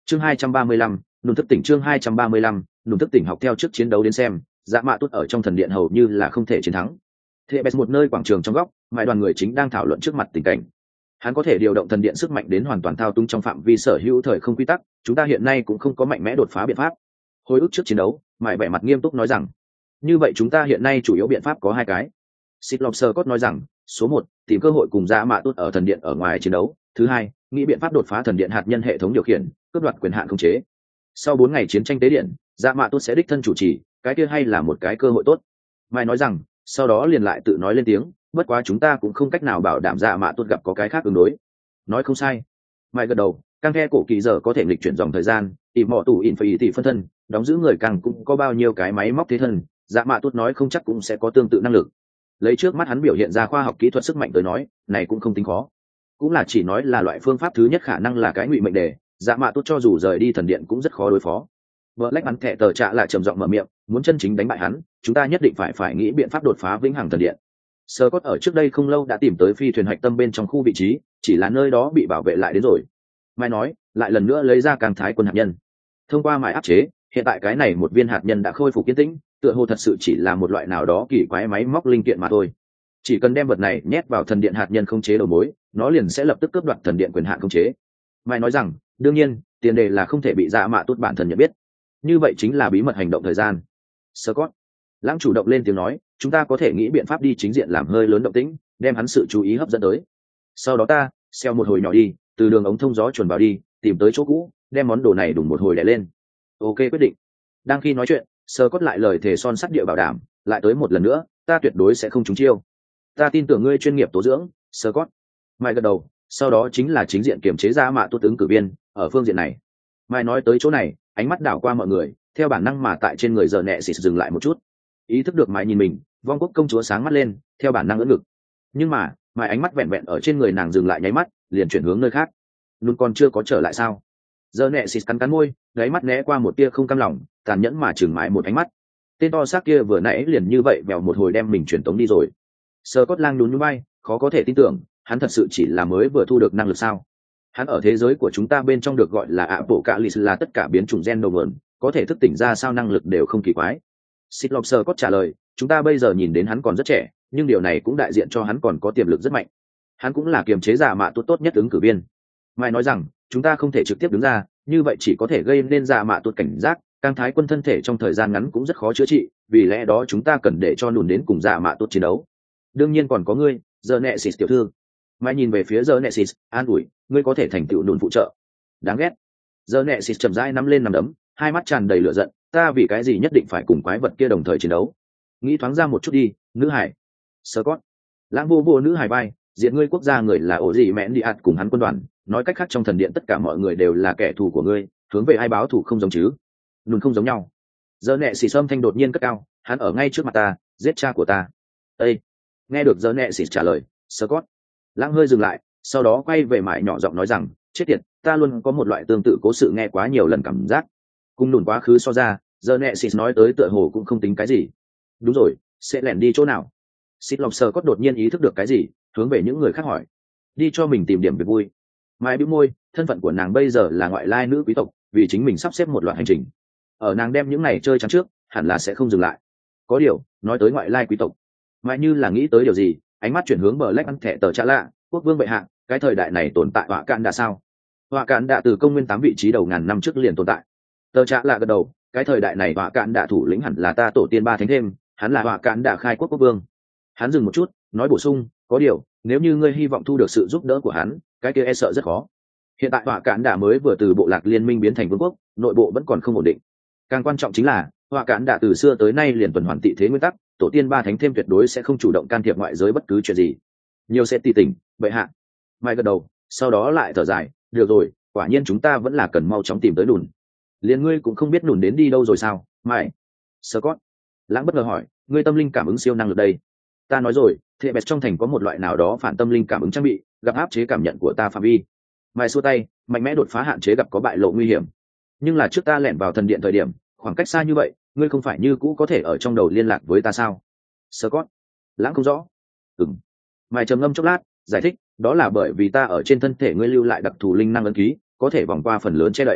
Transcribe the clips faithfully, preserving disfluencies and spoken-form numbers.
chương hai trăm ba mươi lăm, nùn thức tỉnh chương hai trăm ba mươi lăm, nùn thức tỉnh học theo trước chiến đấu đến xem, dạ mạ tốt ở trong thần điện hầu như là không thể chiến thắng. Thệ bẹt một nơi quảng trường trong góc, mãi đoàn người chính đang thảo luận trước mặt tình cảnh. Hắn có thể điều động thần điện sức mạnh đến hoàn toàn thao túng trong phạm vi sở hữu thời không quy tắc, chúng ta hiện nay cũng không có mạnh mẽ đột phá biện pháp. Hồi ức trước chiến đấu, mãi vẻ mặt nghiêm túc nói rằng, như vậy chúng ta hiện nay chủ yếu biện pháp có hai cái. Sít Lộc Sơ Cốt nói rằng, số một, tìm cơ hội cùng dạ mạ tốt ở thần điện ở ngoài chiến đấu, thứ hai, nghĩ biện pháp đột phá thần điện hạt nhân hệ thống điều khiển, cướp đoạt quyền hạn khống chế. Sau bốn ngày chiến tranh tế điện, dạ mạ tốt sẽ đích thân chủ trì, cái kia hay là một cái cơ hội tốt. Mai nói rằng, sau đó liền lại tự nói lên tiếng, bất quá chúng ta cũng không cách nào bảo đảm dạ mạ tốt gặp có cái khác ứng đối. Nói không sai. Mai gật đầu, càng nghe cổ kỳ giờ có thể nghịch chuyển dòng thời gian, tìm mỏ tủ in phải tỷ phân thân, đóng giữ người càng cũng có bao nhiêu cái máy móc thế thân, dạ mạ tốt nói không chắc cũng sẽ có tương tự năng lực. Lấy trước mắt hắn biểu hiện ra khoa học kỹ thuật sức mạnh tới nói, này cũng không tính khó. Cũng là chỉ nói là loại phương pháp thứ nhất khả năng là cái ngụy mệnh đề, dạ mạ tốt cho dù rời đi thần điện cũng rất khó đối phó. Vợ lách bắn thẻ tờ trạ lại trầm giọng mở miệng, muốn chân chính đánh bại hắn, chúng ta nhất định phải phải nghĩ biện pháp đột phá vĩnh hằng thần điện. Sơ Cốt ở trước đây không lâu đã tìm tới phi thuyền hạch tâm bên trong khu vị trí, chỉ là nơi đó bị bảo vệ lại đến rồi. Mai nói, lại lần nữa lấy ra càng thái quân hạt nhân. Thông qua mài áp chế, hiện tại cái này một viên hạt nhân đã khôi phục kiên tĩnh, tựa hồ thật sự chỉ là một loại nào đó kỳ quái máy móc linh kiện mà thôi. Chỉ cần đem vật này nhét vào thần điện hạt nhân không chế đầu mối, nó liền sẽ lập tức cướp đoạt thần điện quyền hạn không chế. Mai nói rằng, đương nhiên, tiền đề là không thể bị dạ mạ tốt bản thân nhận biết. Như vậy chính là bí mật hành động thời gian. Scott, lãng chủ động lên tiếng nói, chúng ta có thể nghĩ biện pháp đi chính diện làm hơi lớn động tĩnh, đem hắn sự chú ý hấp dẫn tới. Sau đó ta, xeo một hồi nhỏ đi, từ đường ống thông gió chuẩn vào đi, tìm tới chỗ cũ, đem món đồ này đùng một hồi đè lên. Ok, quyết định. Đang khi nói chuyện, Scott lại lời thề son sắt địa bảo đảm, lại tới một lần nữa, ta tuyệt đối sẽ không trúng chiêu. Ta tin tưởng ngươi chuyên nghiệp tố dưỡng, Scott. Mai gật đầu, sau đó chính là chính diện kiểm chế ra mạ tốt ứng cử viên, ở phương diện này. Mai nói tới chỗ này, ánh mắt đảo qua mọi người, theo bản năng mà tại trên người giờ nẹ xịt dừng lại một chút. Ý thức được Mai nhìn mình, vong quốc công chúa sáng mắt lên, theo bản năng ưỡn ngực. Nhưng mà, Mai ánh mắt vẹn vẹn ở trên người nàng dừng lại nháy mắt, liền chuyển hướng nơi khác. Luôn còn chưa có trở lại sao? Giờ nẹ xịt cắn cắn môi, gáy mắt né qua một tia không cam lòng, tàn nhẫn mà chừng Mai một ánh mắt. Tên to xác kia vừa nãy liền như vậy bèo một hồi đem mình truyền tống đi rồi. Sơ Cốt Lang nhún nhún vai, khó có thể tin tưởng, hắn thật sự chỉ là mới vừa thu được năng lực sao? Hắn ở thế giới của chúng ta bên trong được gọi là Apocalypse, là tất cả biến chủng gen đầu nguồn, có thể thức tỉnh ra sao năng lực đều không kỳ quái. Sít Lộc Sơ Cốt trả lời, chúng ta bây giờ nhìn đến hắn còn rất trẻ, nhưng điều này cũng đại diện cho hắn còn có tiềm lực rất mạnh. Hắn cũng là kiềm chế giả mạ tốt tốt nhất ứng cử viên. Mai nói rằng, chúng ta không thể trực tiếp đứng ra, như vậy chỉ có thể gây nên giả mạ tốt cảnh giác, Cang Thái quân thân thể trong thời gian ngắn cũng rất khó chữa trị, vì lẽ đó chúng ta cần để cho nùn đến cùng giả mạ tốt chiến đấu. Đương nhiên còn có ngươi, giờ nẹ xịt tiểu thư. Mai nhìn về phía giờ nẹ xịt, an ủi, ngươi có thể thành tựu nùn phụ trợ. Đáng ghét. Giờ nẹ xịt chậm rãi nắm lên nắm đấm, hai mắt tràn đầy lửa giận, ta vì cái gì nhất định phải cùng quái vật kia đồng thời chiến đấu? Nghĩ thoáng ra một chút đi, nữ hải. Scott. Lãng vô vô nữ hải bay, diện ngươi quốc gia người là ổ gì mẹn đi ạt cùng hắn quân đoàn, nói cách khác trong thần điện tất cả mọi người đều là kẻ thù của ngươi, hướng về ai báo thù không giống chứ? Nùn không giống nhau. Giờ nẹ xịt âm thanh đột nhiên cất cao, hắn ở ngay trước mặt ta, giết cha của ta. Ê! Nghe được giờ nẹ xịt trả lời, Scott. Lãng hơi dừng lại, sau đó quay về mải nhỏ giọng nói rằng, chết tiệt, ta luôn có một loại tương tự cố sự nghe quá nhiều lần cảm giác. Cùng nùn quá khứ so ra, giờ nẹ xịt nói tới tựa hồ cũng không tính cái gì. Đúng rồi, sẽ lẻn đi chỗ nào? Xịt Lộc Sơ Cốt đột nhiên ý thức được cái gì, hướng về những người khác hỏi. Đi cho mình tìm điểm việc vui. Mai bĩu môi, thân phận của nàng bây giờ là ngoại lai nữ quý tộc, vì chính mình sắp xếp một loạt hành trình. Ở nàng đem những này chơi trắng trước, hẳn là sẽ không dừng lại. Có điều, nói tới ngoại lai quý tộc, Mai như là nghĩ tới điều gì, ánh mắt chuyển hướng bờ lách ăn thẻ tờ trả lạ, quốc vương bệ hạ, cái thời đại này tồn tại họa cạn đã sao? Họa cạn đã từ công nguyên tám vị trí đầu ngàn năm trước liền tồn tại. Tờ trả lạ gật đầu, cái thời đại này họa cạn đã thủ lĩnh hẳn là ta tổ tiên ba thánh thêm, hắn là họa cạn đã khai quốc quốc vương. Hắn dừng một chút, nói bổ sung, có điều, nếu như ngươi hy vọng thu được sự giúp đỡ của hắn, cái kia e sợ rất khó. Hiện tại họa cạn đã mới vừa từ bộ lạc liên minh biến thành vương quốc, nội bộ vẫn còn không ổn định. Càng quan trọng chính là, họa cạn đã từ xưa tới nay liền tuần hoàn tị thế nguyên tắc, tổ tiên ba thánh thêm tuyệt đối sẽ không chủ động can thiệp ngoại giới bất cứ chuyện gì. Nhiều sẽ tỉ tỉnh, bệ hạ. Mai gật đầu, sau đó lại thở dài, được rồi, quả nhiên chúng ta vẫn là cần mau chóng tìm tới nùn. Liền ngươi cũng không biết nùn đến đi đâu rồi sao? Mai. Scott. Lãng bất ngờ hỏi, ngươi tâm linh cảm ứng siêu năng lực đây. Ta nói rồi, thệ bẹt trong thành có một loại nào đó phản tâm linh cảm ứng trang bị, gặp áp chế cảm nhận của ta phạm vi. Mai xua tay, mạnh mẽ đột phá hạn chế gặp có bại lộ nguy hiểm. Nhưng là trước ta lẻn vào thần điện thời điểm, khoảng cách xa như vậy, ngươi không phải như cũ có thể ở trong đầu liên lạc với ta sao? Scott. Lãng không rõ. Ừm. Mai trầm ngâm chốc lát, giải thích, đó là bởi vì ta ở trên thân thể ngươi lưu lại đặc thù linh năng ấn ký, có thể vòng qua phần lớn che đậy.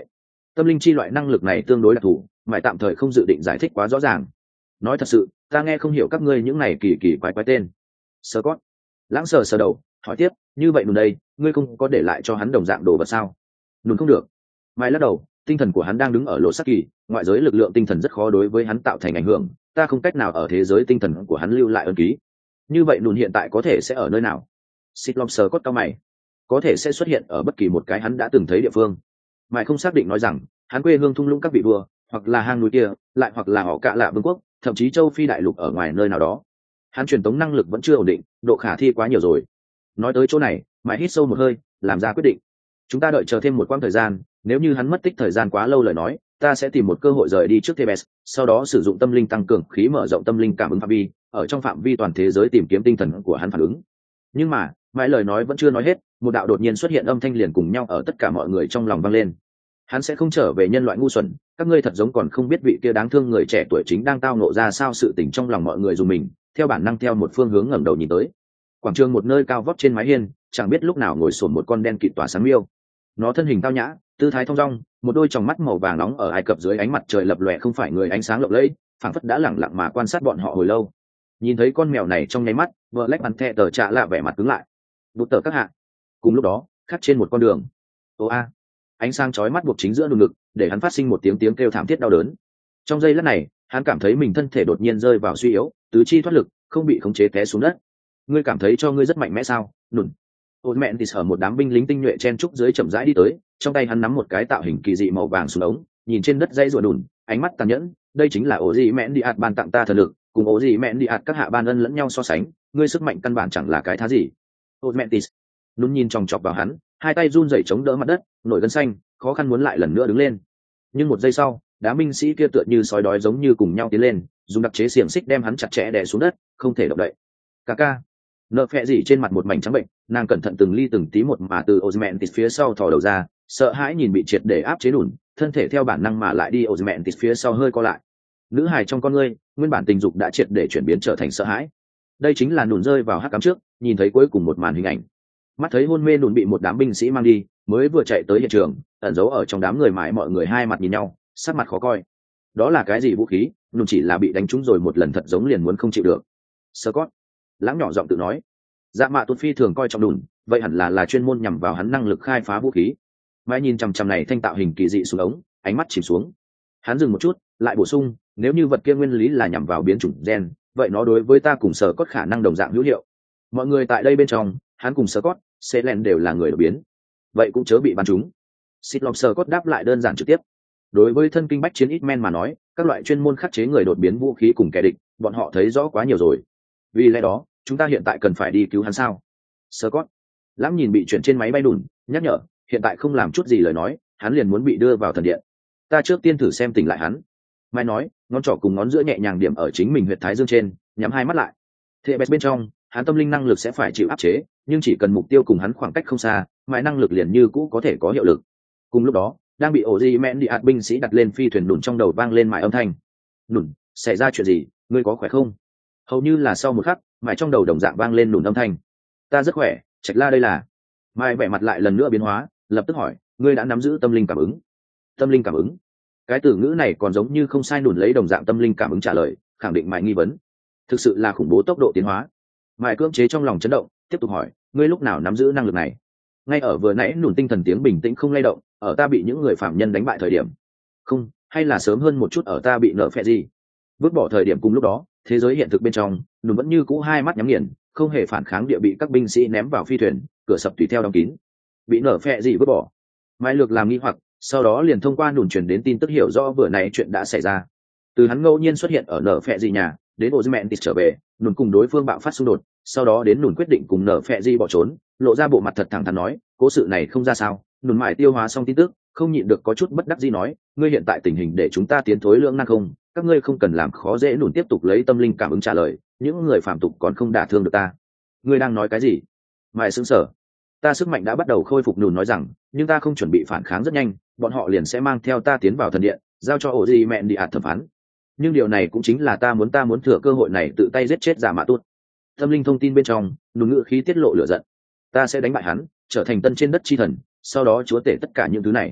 Tâm linh chi loại năng lực này tương đối đặc thù, mãi tạm thời không dự định giải thích quá rõ ràng. Nói thật sự, ta nghe không hiểu các ngươi những này kỳ kỳ quái quái tên. Sơ cót. Lãng sờ sờ đầu, hỏi tiếp, như vậy nùn đây, ngươi không có để lại cho hắn đồng dạng đồ vật sao? Nùn không được. Mãi lắc đầu, tinh thần của hắn đang đứng ở lỗ sắc kỳ, ngoại giới lực lượng tinh thần rất khó đối với hắn tạo thành ảnh hưởng, ta không cách nào ở thế giới tinh thần của hắn lưu lại ấn ký. Như vậy nùn hiện tại có thể sẽ ở nơi nào? Xích Long sờ cốt cao mày. Có thể sẽ xuất hiện ở bất kỳ một cái hắn đã từng thấy địa phương. Mãi không xác định nói rằng, hắn quê hương thung lũng các vị vua, hoặc là hang núi kia, lại hoặc là họ cạ lạ vương quốc, thậm chí châu Phi đại lục ở ngoài nơi nào đó. Hắn truyền tống năng lực vẫn chưa ổn định, độ khả thi quá nhiều rồi. Nói tới chỗ này, Mãi hít sâu một hơi, làm ra quyết định. Chúng ta đợi chờ thêm một quãng thời gian, nếu như hắn mất tích thời gian quá lâu lời nói, ta sẽ tìm một cơ hội rời đi trước Thebes, sau đó sử dụng tâm linh tăng cường khí mở rộng tâm linh cảm ứng phạm vi, ở trong phạm vi toàn thế giới tìm kiếm tinh thần của hắn phản ứng. Nhưng mà, Mãi lời nói vẫn chưa nói hết, một đạo đột nhiên xuất hiện âm thanh liền cùng nhau ở tất cả mọi người trong lòng vang lên. Hắn sẽ không trở về nhân loại ngu xuẩn, các ngươi thật giống còn không biết vị kia đáng thương người trẻ tuổi chính đang tao nộ ra sao sự tình trong lòng mọi người dùng mình, theo bản năng theo một phương hướng ngẩng đầu nhìn tới. Quảng trường một nơi cao vóc trên mái hiên, chẳng biết lúc nào ngồi xổm một con đen kịt tỏa sáng miêu. Nó thân hình tao nhã, tư thái thong dong, một đôi tròng mắt màu vàng nóng ở Ai Cập dưới ánh mặt trời lập lòe không phải người ánh sáng lộng lẫy, phảng phất đã lẳng lặng mà quan sát bọn họ hồi lâu. Nhìn thấy con mèo này trong nháy mắt, vợ lách bắn thẹ tờ trạ lạ vẻ mặt cứng lại. Bụt tờ các hạ. Cùng lúc đó, khắc trên một con đường. Ô a. Ánh sáng chói mắt buộc chính giữa đùi ngực, để hắn phát sinh một tiếng tiếng kêu thảm thiết đau đớn. Trong giây lát này, hắn cảm thấy mình thân thể đột nhiên rơi vào suy yếu, tứ chi thoát lực, không bị khống chế té xuống đất. Ngươi cảm thấy cho ngươi rất mạnh mẽ sao? Nụn. Ôn mẹn thì sở một đám binh lính tinh nhuệ chen trúc dưới chậm rãi đi tới, trong tay hắn nắm một cái tạo hình kỳ dị màu vàng xuống ống, nhìn trên đất dây rùa đùn, ánh mắt tàn nhẫn. Đây chính là ổ gì mẹn đi ạt ban tặng ta thần lực, cùng ổ gì mẹn đi ạt các hạ ban ân lẫn nhau so sánh, ngươi sức mạnh căn bản chẳng là cái thá gì. Ôn mẹn tis. Nún nhìn chòng chọc vào hắn, hai tay run rẩy chống đỡ mặt đất, nổi gân xanh, khó khăn muốn lại lần nữa đứng lên. Nhưng một giây sau, đám binh sĩ kia tựa như sói đói giống như cùng nhau tiến lên, dùng đặc chế xiềng xích đem hắn chặt chẽ đè xuống đất, không thể động đậy. Cà ca. Nợ phẹ gì trên mặt một mảnh trắng bệnh, nàng cẩn thận từng ly từng tí một mà từ Osmantis phía sau thò đầu ra, sợ hãi nhìn bị triệt để áp chế đùn, thân thể theo bản năng mà lại đi Osmantis phía sau hơi co lại. Nữ hài trong con ngươi, nguyên bản tình dục đã triệt để chuyển biến trở thành sợ hãi. Đây chính là nùn rơi vào hắc ám trước, nhìn thấy cuối cùng một màn hình ảnh. Mắt thấy hôn mê nùn bị một đám binh sĩ mang đi, mới vừa chạy tới hiện trường, ẩn giấu ở trong đám người mãi mọi người hai mặt nhìn nhau, sắc mặt khó coi. Đó là cái gì vũ khí? Nùn chỉ là bị đánh trúng rồi một lần thật giống liền muốn không chịu được. Scott. Lãng nhỏ giọng tự nói. Dạ mạ tuột phi thường coi trọng đùn, vậy hẳn là là chuyên môn nhằm vào hắn năng lực khai phá vũ khí. Mai nhìn chằm chằm này thanh tạo hình kỳ dị xuống ống, ánh mắt chìm xuống. Hắn dừng một chút, lại bổ sung, nếu như vật kia nguyên lý là nhằm vào biến chủng gen, vậy nó đối với ta cùng sở cốt khả năng đồng dạng hữu hiệu. Mọi người tại đây bên trong, hắn cùng sở cốt, Selen đều là người đột biến. Vậy cũng chớ bị bắn trúng. Xịt lọc sở cốt đáp lại đơn giản trực tiếp. Đối với thân kinh bách chiến ít men mà nói, các loại chuyên môn khắc chế người đột biến vũ khí cùng kẻ địch, bọn họ thấy rõ quá nhiều rồi. Vì lẽ đó, chúng ta hiện tại cần phải đi cứu hắn sao? Scott. Lãm nhìn bị chuyển trên máy bay đùn, nhắc nhở, hiện tại không làm chút gì lời nói, hắn liền muốn bị đưa vào thần điện. Ta trước tiên thử xem tỉnh lại hắn. Mai nói, ngón trỏ cùng ngón giữa nhẹ nhàng điểm ở chính mình huyệt thái dương trên, nhắm hai mắt lại. Thế bên trong, hắn tâm linh năng lực sẽ phải chịu áp chế, nhưng chỉ cần mục tiêu cùng hắn khoảng cách không xa, mãi năng lực liền như cũ có thể có hiệu lực. Cùng lúc đó, đang bị ổ di mẹn đi ạt binh sĩ đặt lên phi thuyền đùn trong đầu vang lên mãi âm thanh. Đùn, xảy ra chuyện gì? Ngươi có khỏe không? Hầu như là sau một khắc, mãi trong đầu đồng dạng vang lên đùn âm thanh. Ta rất khỏe, Trạch La đây là. Mai vẻ mặt lại lần nữa biến hóa, lập tức hỏi, ngươi đã nắm giữ tâm linh cảm ứng? Tâm linh cảm ứng? Cái từ ngữ này còn giống như không sai, đùn lấy đồng dạng tâm linh cảm ứng trả lời, khẳng định Mai nghi vấn. Thực sự là khủng bố tốc độ tiến hóa. Mai cưỡng chế trong lòng chấn động, tiếp tục hỏi, ngươi lúc nào nắm giữ năng lực này? Ngay ở vừa nãy đùn tinh thần tiếng bình tĩnh không lay động, ở ta bị những người phạm nhân đánh bại thời điểm. Không, hay là sớm hơn một chút ở ta bị nợ phệ gì? Vứt bỏ thời điểm cùng lúc đó, thế giới hiện thực bên trong, đùn vẫn như cũ hai mắt nhắm nghiền, không hề phản kháng địa bị các binh sĩ ném vào phi thuyền, cửa sập tùy theo đóng kín. Bị nở phệ gì vứt bỏ? Mai lược làm nghi hoặc, sau đó liền thông qua đùn truyền đến tin tức hiểu rõ vừa nãy chuyện đã xảy ra. Từ hắn ngẫu nhiên xuất hiện ở nở phệ gì nhà, đến Osmantis trở về, đùn cùng đối phương bạo phát xung đột, sau đó đến đùn quyết định cùng nở phệ gì bỏ trốn, lộ ra bộ mặt thật thẳng thắn nói, cố sự này không ra sao. Đùn mãi tiêu hóa xong tin tức, không nhịn được có chút bất đắc dĩ nói, ngươi hiện tại tình hình để chúng ta tiến thối lưỡng nan không, các ngươi không cần làm khó dễ. Đùn tiếp tục lấy tâm linh cảm ứng trả lời, những người phạm tục còn không đả thương được ta. Ngươi đang nói cái gì? Mãi sững sờ. Ta sức mạnh đã bắt đầu khôi phục. Đùn nói rằng, nhưng ta không chuẩn bị phản kháng rất nhanh, bọn họ liền sẽ mang theo ta tiến vào thần điện, giao cho ổ gì mẹn đi ạt thẩm phán. Nhưng điều này cũng chính là ta muốn ta muốn thừa cơ hội này tự tay giết chết Giả Mạ Tốt. Tâm linh thông tin bên trong, Đùn ngữ khí tiết lộ lửa giận. Ta sẽ đánh bại hắn, trở thành tân trên đất chi thần, sau đó chúa tể tất cả những thứ này.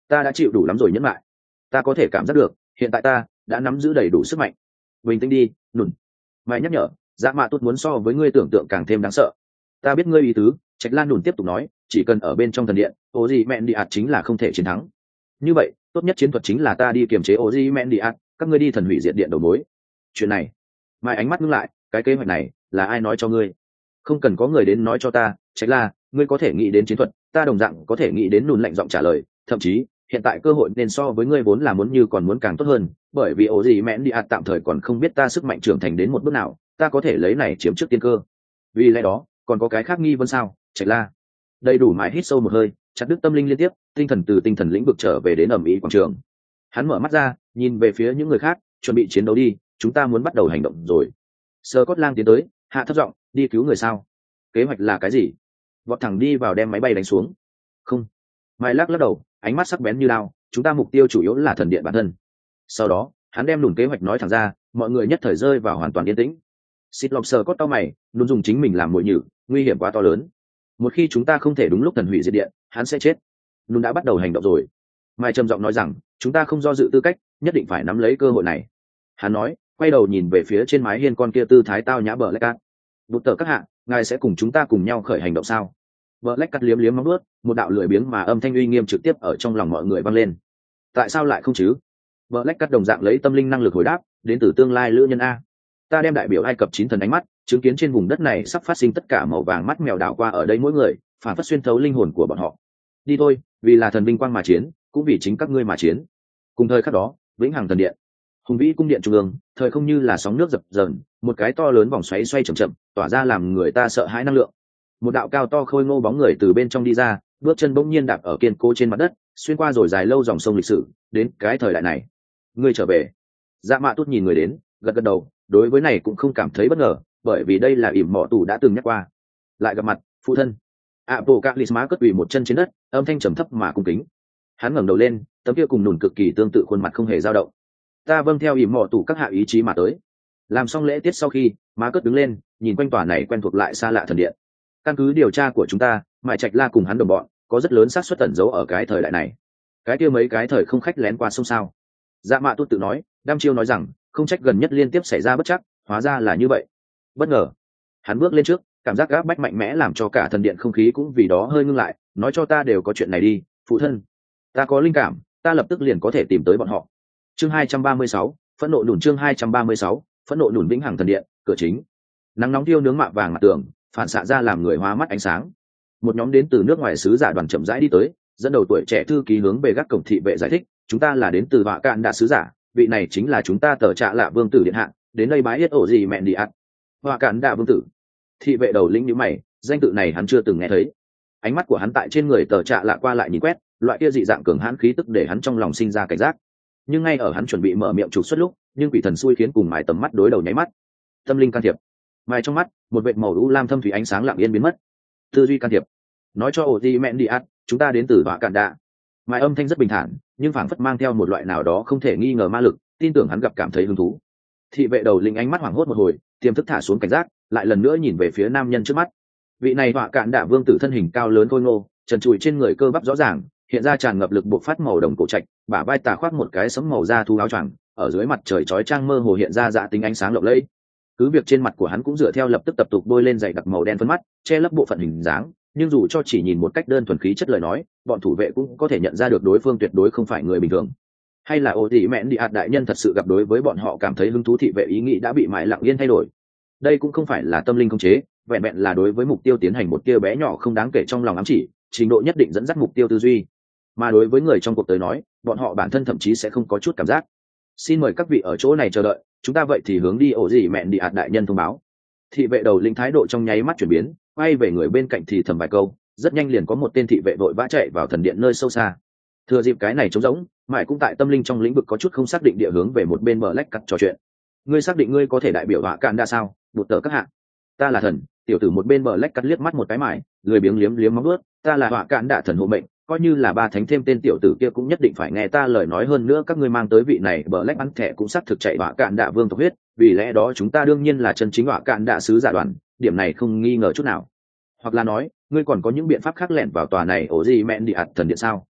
ta đã chịu đủ lắm rồi nhẫn lại, ta có thể cảm giác được hiện tại ta đã nắm giữ đầy đủ sức mạnh. Bình tĩnh đi, nùn. Mày nhắc nhở, dạ mạ tốt muốn so với ngươi tưởng tượng càng thêm đáng sợ. Ta biết ngươi ý tứ. Trạch Lan nùn tiếp tục nói, chỉ cần ở bên trong thần điện, ô gì mẹn đi ạt chính là không thể chiến thắng. Như vậy tốt nhất chiến thuật chính là ta đi kiềm chế ô gì mẹn đi ạt, các ngươi đi thần hủy diệt điện đầu mối. Chuyện này, mày ánh mắt ngưng lại, cái kế hoạch này là ai nói cho ngươi? Không cần có người đến nói cho ta. Trạch La, ngươi có thể nghĩ đến chiến thuật, ta đồng dạng có thể nghĩ đến. Nùn lạnh giọng trả lời, thậm chí hiện tại cơ hội nên so với ngươi vốn là muốn như còn muốn càng tốt hơn, bởi vì ổ gì mẹn đi ạt tạm thời còn không biết ta sức mạnh trưởng thành đến một bước nào, ta có thể lấy này chiếm trước tiên cơ. Vì lẽ đó còn có cái khác nghi vấn sao? Trạch La đầy đủ mãi hít sâu một hơi, chặt đứt tâm linh liên tiếp, tinh thần từ tinh thần lĩnh vực trở về đến ẩm ý quảng trường. Hắn mở mắt ra, nhìn về phía những người khác, chuẩn bị chiến đấu đi, chúng ta muốn bắt đầu hành động rồi. Sơ Cốt Lang tiến tới, hạ thấp giọng, đi cứu người sao? Kế hoạch là cái gì? Vọt thẳng đi vào đem máy bay đánh xuống. Không. Mai lắc lắc đầu, ánh mắt sắc bén như lao, chúng ta mục tiêu chủ yếu là thần điện bản thân. Sau đó hắn đem lùn kế hoạch nói thẳng ra, mọi người nhất thời rơi vào hoàn toàn yên tĩnh. Xịt Lộc sờ cốt tao mày, luôn dùng chính mình làm mồi nhử, nguy hiểm quá to lớn. Một khi chúng ta không thể đúng lúc thần hủy diệt điện, hắn sẽ chết. Luôn đã bắt đầu hành động rồi. Mai trầm giọng nói rằng, chúng ta không do dự tư cách, nhất định phải nắm lấy cơ hội này. Hắn nói, quay đầu nhìn về phía trên mái hiên con kia tư thái tao nhã bờ lách cát. Bụt tờ các hạ, ngài sẽ cùng chúng ta cùng nhau khởi hành động sao? Bờ lách cát liếm liếm móng vuốt, một đạo lười biếng mà âm thanh uy nghiêm trực tiếp ở trong lòng mọi người vang lên. Tại sao lại không chứ? Bờ lách cát đồng dạng lấy tâm linh năng lực hồi đáp, đến từ tương lai lữ nhân a. Ta đem đại biểu Ai Cập chín thần ánh mắt, chứng kiến trên vùng đất này sắp phát sinh tất cả màu vàng mắt mèo đảo qua ở đây mỗi người, phản phất xuyên thấu linh hồn của bọn họ. Đi thôi, vì là thần vinh quang mà chiến, cũng vì chính các ngươi mà chiến. Cùng thời khắc đó, vĩnh hằng thần điện, hùng vĩ cung điện trung ương, thời không như là sóng nước dập dờn, một cái to lớn vòng xoáy xoay chậm chậm, tỏa ra làm người ta sợ hãi năng lượng. Một đạo cao to khôi ngô bóng người từ bên trong đi ra, bước chân bỗng nhiên đạp ở kiên cố trên mặt đất, xuyên qua rồi dài lâu dòng sông lịch sử, đến cái thời đại này. Ngươi trở về. Dạ Mạ Tốt nhìn người đến, gật gật đầu, đối với này cũng không cảm thấy bất ngờ, bởi vì đây là ỉm mọ tù đã từng nhắc qua. Lại gặp mặt, phụ thân. Apocalypse cất quỳ một chân trên đất, âm thanh trầm thấp mà cung kính. Hắn ngẩng đầu lên, tấm kia cùng nùn cực kỳ tương tự khuôn mặt không hề dao động. Ta vâng theo ỉm mọ tù các hạ ý chí mà tới. Làm xong lễ tiết sau khi, má cất đứng lên, nhìn quanh tòa này quen thuộc lại xa lạ thần điện. Căn cứ điều tra của chúng ta, Mại Trạch La cùng hắn đồng bọn có rất lớn xác suất tẩn giấu ở cái thời đại này. Cái kia mấy cái thời không khách lén qua sông sao? Dạ Mạ Tốt tự nói, đăm chiêu nói rằng, không trách gần nhất liên tiếp xảy ra bất chắc, hóa ra là như vậy. Bất ngờ. Hắn bước lên trước, cảm giác gáp bách mạnh mẽ làm cho cả thần điện không khí cũng vì đó hơi ngưng lại, nói cho ta đều có chuyện này đi, phụ thân. Ta có linh cảm, ta lập tức liền có thể tìm tới bọn họ. Chương hai trăm ba mươi sáu, phẫn nộ nủn chương hai trăm ba mươi sáu, phẫn nộ nủn vĩnh hằng thần điện, cửa chính. Nắng nóng thiêu nướng mạ vàng mặt tường, phản xạ ra làm người hoa mắt ánh sáng. Một nhóm đến từ nước ngoài sứ giả đoàn chậm rãi đi tới, dẫn đầu tuổi trẻ thư ký hướng về gác cổng thị vệ giải thích, chúng ta là đến từ Họa Cạn Đạ sứ giả, vị này chính là chúng ta tờ trạ lạ vương tử điện hạ, đến đây bái yết ổ gì mẹn đi ạ. Họa Cạn Đạ vương tử. Thị vệ đầu lĩnh nhíu mày, danh tự này hắn chưa từng nghe thấy. Ánh mắt của hắn tại trên người tờ trạ lạ qua lại nhìn quét, loại kia dị dạng cường hãn khí tức để hắn trong lòng sinh ra cảnh giác. Nhưng ngay ở hắn chuẩn bị mở miệng trục xuất lúc, nhưng quỷ thần xui khiến cùng mài tầm mắt đối đầu nháy mắt. Tâm linh can thiệp. Mài trong mắt, một vệt màu u lam thâm thủy ánh sáng lặng yên biến mất. Tư duy can thiệp. Nói cho ổ gì mẹn đi ạ, chúng ta đến từ Họa Cạn Đạ. Mài âm thanh rất bình thản, nhưng phảng phất mang theo một loại nào đó không thể nghi ngờ ma lực, tin tưởng hắn gặp cảm thấy hứng thú. Thị vệ đầu lĩnh ánh mắt hoảng hốt một hồi, tiềm thức thả xuống cảnh giác, lại lần nữa nhìn về phía nam nhân trước mắt. Vị này Họa Cạn Đạ vương tử thân hình cao lớn khôi ngô, trần trụi trên người cơ bắp rõ ràng, hiện ra tràn ngập lực bộc phát màu đồng cổ trạch, bả vai tà khoác một cái sẫm màu da thu áo choàng, ở dưới mặt trời chói chang mơ hồ hiện ra dạ tính ánh sáng lộng lẫy. Cứ việc trên mặt của hắn cũng dựa theo lập tức tập tục bôi lên dày đặc màu đen phấn mắt, che lấp bộ phận hình dáng, nhưng dù cho chỉ nhìn một cách đơn thuần khí chất lời nói, bọn thủ vệ cũng có thể nhận ra được đối phương tuyệt đối không phải người bình thường. Hay là ô tỷ mẹn đi ạt đại nhân thật sự gặp đối với bọn họ cảm thấy hứng thú, thị vệ ý nghĩ đã bị mãi lặng yên thay đổi. Đây cũng không phải là tâm linh khống chế, vẹn vẹn là đối với mục tiêu tiến hành một tia bé nhỏ không đáng kể trong lòng ám chỉ, trình độ nhất định dẫn dắt mục tiêu tư duy. Mà đối với người trong cuộc tới nói, bọn họ bản thân thậm chí sẽ không có chút cảm giác. Xin mời các vị ở chỗ này chờ đợi, chúng ta vậy thì hướng đi ổ gì mẹn đi ạt đại nhân thông báo. Thị vệ đầu lĩnh thái độ trong nháy mắt chuyển biến, quay về người bên cạnh thì thầm vài câu, rất nhanh liền có một tên thị vệ vội vã chạy vào thần điện nơi sâu xa. Thừa dịp cái này trống rỗng, mãi cũng tại tâm linh trong lĩnh vực có chút không xác định địa hướng về một bên bờ lách cắt trò chuyện. Ngươi xác định ngươi có thể đại biểu Họa Cạn Đạ sao? Bụt tờ các hạ. Ta là thần. Tiểu tử một bên bờ lách cắt liếc mắt một cái mải, lười biếng liếm liếm móng vuốt. Ta là Họa Cạn Đạ thần hộ mệnh, coi như là ba thánh thêm tên tiểu tử kia cũng nhất định phải nghe ta lời nói, hơn nữa các ngươi mang tới vị này bờ lách bắn thẻ cũng xác thực chạy Họa Cạn Đạ vương tộc huyết, vì lẽ đó chúng ta đương nhiên là chân chính Họa Cạn Đạ sứ giả đoàn, điểm này không nghi ngờ chút nào. Hoặc là nói, ngươi còn có những biện pháp khác lẻn vào tòa này ổ gì mẹn đi ạt thần điện sao?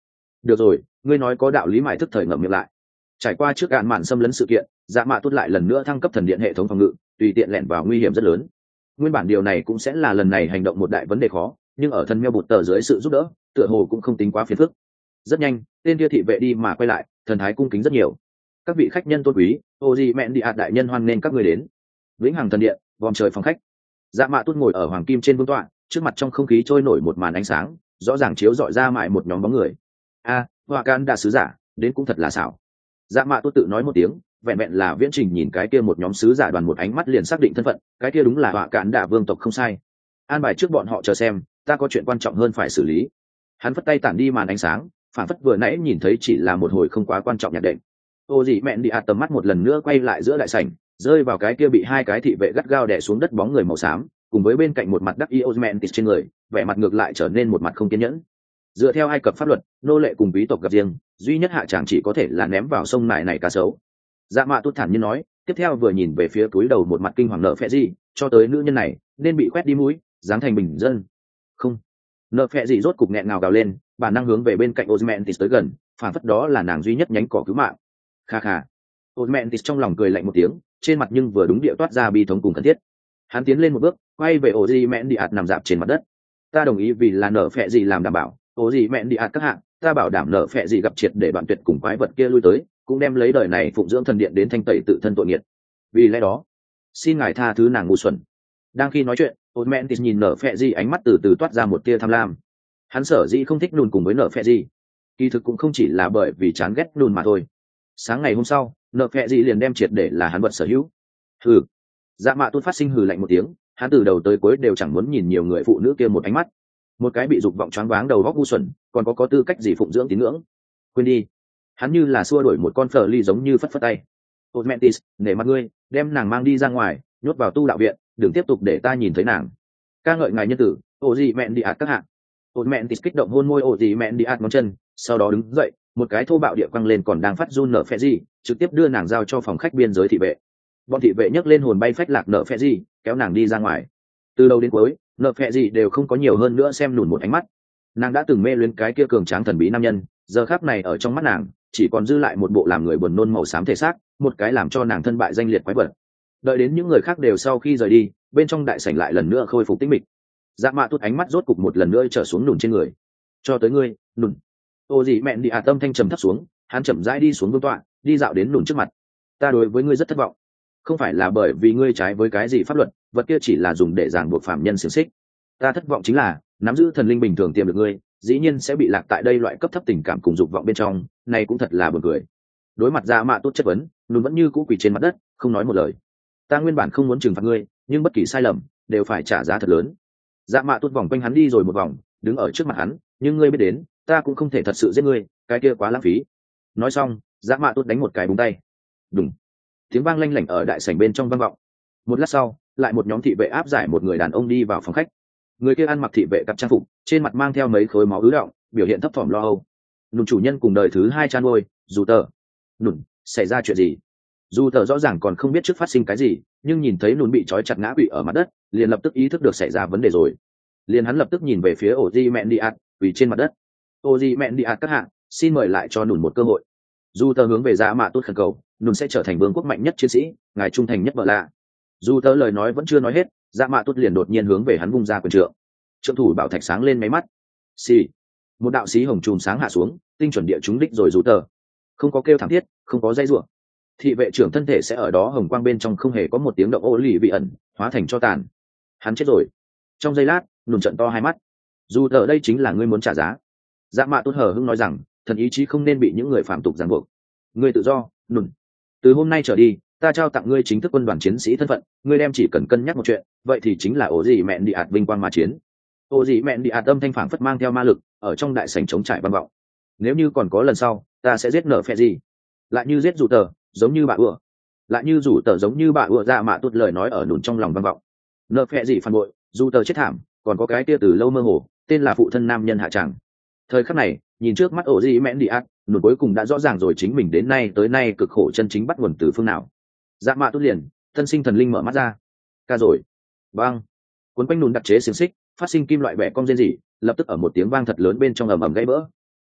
được rồi, ngươi nói có đạo lý, mải thức thời ngậm miệng lại. Trải qua trước gạn mạn xâm lấn sự kiện, dạ mạ tuốt lại lần nữa thăng cấp thần điện hệ thống phòng ngự, tùy tiện lẻn vào nguy hiểm rất lớn. Nguyên bản điều này cũng sẽ là lần này hành động một đại vấn đề khó, nhưng ở thần meo bụt tờ dưới sự giúp đỡ, tựa hồ cũng không tính quá phiền phức. Rất nhanh, tên kia thị vệ đi mà quay lại, thần thái cung kính rất nhiều. Các vị khách nhân tôn quý, ô gì mẹn đi ạt đại nhân hoan nên các người đến. Vĩnh hằng thần điện, vòm trời phòng khách. Dạ mạ tuốt ngồi ở hoàng kim trên vương tọa, trước mặt trong không khí trôi nổi một màn ánh sáng, rõ ràng chiếu rọi ra mại một nhóm bóng người. A, hoa can đã sứ giả, đến cũng thật là xảo. Dạ mạ tuốt tự nói một tiếng, vẹn vẹn là viễn trình nhìn cái kia một nhóm sứ giả đoàn một ánh mắt liền xác định thân phận, cái kia đúng là hoa cán đả vương tộc không sai. An bài trước bọn họ chờ xem, ta có chuyện quan trọng hơn phải xử lý. Hắn phất tay tản đi màn ánh sáng, phản phất vừa nãy nhìn thấy chỉ là một hồi không quá quan trọng nhạc đệm. Ô gì mẹn đi ạt tầm mắt một lần nữa quay lại giữa đại sảnh, rơi vào cái kia bị hai cái thị vệ gắt gao đè xuống đất bóng người màu xám, cùng với bên cạnh một mặt đắc ý Osmantis trên người, vẻ mặt ngược lại trở nên một mặt không kiên nhẫn. Dựa theo Ai Cập pháp luật, nô lệ cùng quý tộc gặp riêng, duy nhất hạ tràng chỉ có thể là ném vào sông nại này cá sấu. Dạ mạ tuốt thản nhiên nói, tiếp theo vừa nhìn về phía túi đầu một mặt kinh hoàng nợ phệ gì, cho tới nữ nhân này nên bị quét đi mũi, dáng thành bình dân. Không. Nợ phệ gì rốt cục nghẹn ngào gào lên, bản năng hướng về bên cạnh Osmantis tới gần, phản phất đó là nàng duy nhất nhánh cỏ cứu mạng. Kha kha. Osmantis trong lòng cười lạnh một tiếng, trên mặt nhưng vừa đúng địa toát ra bi thống cùng thân thiết. Hắn tiến lên một bước, quay về ổ gì mẹn đi ạt nằm dạp trên mặt đất. Ta đồng ý vì là nợ phệ gì làm đảm bảo, ổ gì mẹn đi ạt các hạng, ta bảo đảm nợ phệ gì gặp triệt để đoạn tuyệt cùng quái vật kia lui tới, cũng đem lấy đời này phụng dưỡng thần điện đến thanh tẩy tự thân tội nghiệt. Vì lẽ đó, xin ngài tha thứ nàng ngu xuẩn. Đang khi nói chuyện, Osmantis nhìn nợ phệ gì ánh mắt từ từ toát ra một tia tham lam. Hắn sở dĩ không thích nùn cùng với nợ phệ gì, kỳ thực cũng không chỉ là bởi vì chán ghét nùn mà thôi. Sáng ngày hôm sau, nợ phệ gì liền đem triệt để là hắn vật sở hữu. Hừ. Dạ mạ tuốt phát sinh hừ lạnh một tiếng, hắn từ đầu tới cuối đều chẳng muốn nhìn nhiều người phụ nữ kia một ánh mắt. Một cái bị dục vọng choáng váng đầu góc ngu xuẩn, còn có có tư cách gì phụng dưỡng tín ngưỡng? Quên đi. Hắn như là xua đuổi một con phở ly giống như phất phất tay. Osmantis, nể mặt ngươi, đem nàng mang đi ra ngoài, nhốt vào tu đạo viện, đừng tiếp tục để ta nhìn thấy nàng. Ca ngợi ngài nhân tử, ổ gì mẹn đi ạt các hạng. Osmantis kích động hôn môi ổ gì mẹn đi ạt ngón chân, sau đó đứng dậy, một cái thô bạo địa quăng lên còn đang phát run nở phệ gì, trực tiếp đưa nàng giao cho phòng khách biên giới thị vệ. Bọn thị vệ nhấc lên hồn bay phách lạc nở phệ gì, kéo nàng đi ra ngoài. Từ đầu đến cuối, nợ phệ gì đều không có nhiều hơn nữa xem nùn một ánh mắt. Nàng đã từng mê luyến cái kia cường tráng thần bí nam nhân, giờ khắc này ở trong mắt nàng chỉ còn dư lại một bộ làm người buồn nôn màu xám thể xác, một cái làm cho nàng thân bại danh liệt quái vật. Đợi đến những người khác đều sau khi rời đi, bên trong đại sảnh lại lần nữa khôi phục tĩnh mịch. Dạ mạ tuốt ánh mắt rốt cục một lần nữa trở xuống nùn trên người. Cho tới ngươi, nùn. Ô gì mẹn đi à tâm thanh trầm thấp xuống, hắn chậm rãi đi xuống vương tọa, đi dạo đến nùn trước mặt. Ta đối với ngươi rất thất vọng, không phải là bởi vì ngươi trái với cái gì pháp luật, vật kia chỉ là dùng để ràng buộc phạm nhân xiềng xích. Ta thất vọng chính là nắm giữ thần linh bình thường tiềm được ngươi, dĩ nhiên sẽ bị lạc tại đây loại cấp thấp tình cảm cùng dục vọng bên trong, này cũng thật là buồn cười. Đối mặt Dạ mạ tốt chất vấn, nùn vẫn như cũ quỳ trên mặt đất, không nói một lời. Ta nguyên bản không muốn trừng phạt ngươi, nhưng bất kỳ sai lầm đều phải trả giá thật lớn. Dạ mạ tốt vòng quanh hắn đi rồi một vòng, đứng ở trước mặt hắn, nhưng ngươi biết đến, ta cũng không thể thật sự giết ngươi, cái kia quá lãng phí. Nói xong, Dạ mạ tốt đánh một cái búng tay. Đùng. Tiếng vang lanh lảnh ở đại sảnh bên trong vang vọng. Một lát sau, lại một nhóm thị vệ áp giải một người đàn ông đi vào phòng khách. Người kia ăn mặc thị vệ cặp trang phục, trên mặt mang theo mấy khối máu ứ động, biểu hiện thấp thỏm lo âu. Nùn chủ nhân cùng đời thứ hai chan ngôi, dù tờ. Nùn, xảy ra chuyện gì? Dù tờ rõ ràng còn không biết trước phát sinh cái gì, nhưng nhìn thấy nùn bị trói chặt ngã quỵ ở mặt đất, liền lập tức ý thức được xảy ra vấn đề rồi. Liền hắn lập tức nhìn về phía ổ di mẹn đi ạt, quỳ trên mặt đất. Ổ di mẹn đi ạt các hạng, xin mời lại cho nùn một cơ hội. Dù tờ hướng về Dạ mạ tốt khẩn cầu, nùn sẽ trở thành vương quốc mạnh nhất chiến sĩ, ngài trung thành nhất vợ lạ. Dù tờ lời nói vẫn chưa nói hết, Dạ mạ tốt liền đột nhiên hướng về hắn vung ra quyền trượng. Trượng thủ bảo thạch sáng lên máy mắt. Xì. Một đạo xí hồng chùm sáng hạ xuống, tinh chuẩn địa trúng đích rồi dù tờ. Không có kêu thảm thiết, không có dây rủa. Thị vệ trưởng thân thể sẽ ở đó hồng quang bên trong không hề có một tiếng động ô lì bị ẩn, hóa thành cho tàn. Hắn chết rồi. Trong giây lát, nùn trận to hai mắt. Dù tờ đây chính là ngươi muốn trả giá. Dạ mạ tốt hờ hững nói rằng, thần ý chí không nên bị những người phạm tục ràng buộc. Ngươi tự do, nùn. Từ hôm nay trở đi, ta trao tặng ngươi chính thức quân đoàn chiến sĩ thân phận, ngươi đem chỉ cần cân nhắc một chuyện, vậy thì chính là ổ gì mẹn đi ạt vinh quang mà chiến. Ổ gì mẹn đi ạt âm thanh phảng phất mang theo ma lực, ở trong đại sảnh chống trải vang vọng. Nếu như còn có lần sau, ta sẽ giết nở phệ gì, lại như giết rủ tờ, giống như bà ưa, lại như rủ tờ giống như bà ưa. Dạ mạ tốt lời nói ở nùn trong lòng vang vọng. Nở phệ gì phản bội, rủ tờ chết thảm, còn có cái kia từ lâu mơ hồ, tên là phụ thân nam nhân hạ tràng. Thời khắc này, nhìn trước mắt ổ gì mẹn đi ạt, nùn cuối cùng đã rõ ràng rồi chính mình đến nay tới nay cực khổ chân chính bắt nguồn từ phương nào. Dạ mạ tốt liền, thân sinh thần linh mở mắt ra. Ca rồi. Bang. Cuốn quanh nùn đặc chế xiềng xích, phát sinh kim loại bẻ cong rên rỉ, lập tức ở một tiếng vang thật lớn bên trong ầm ầm gãy vỡ.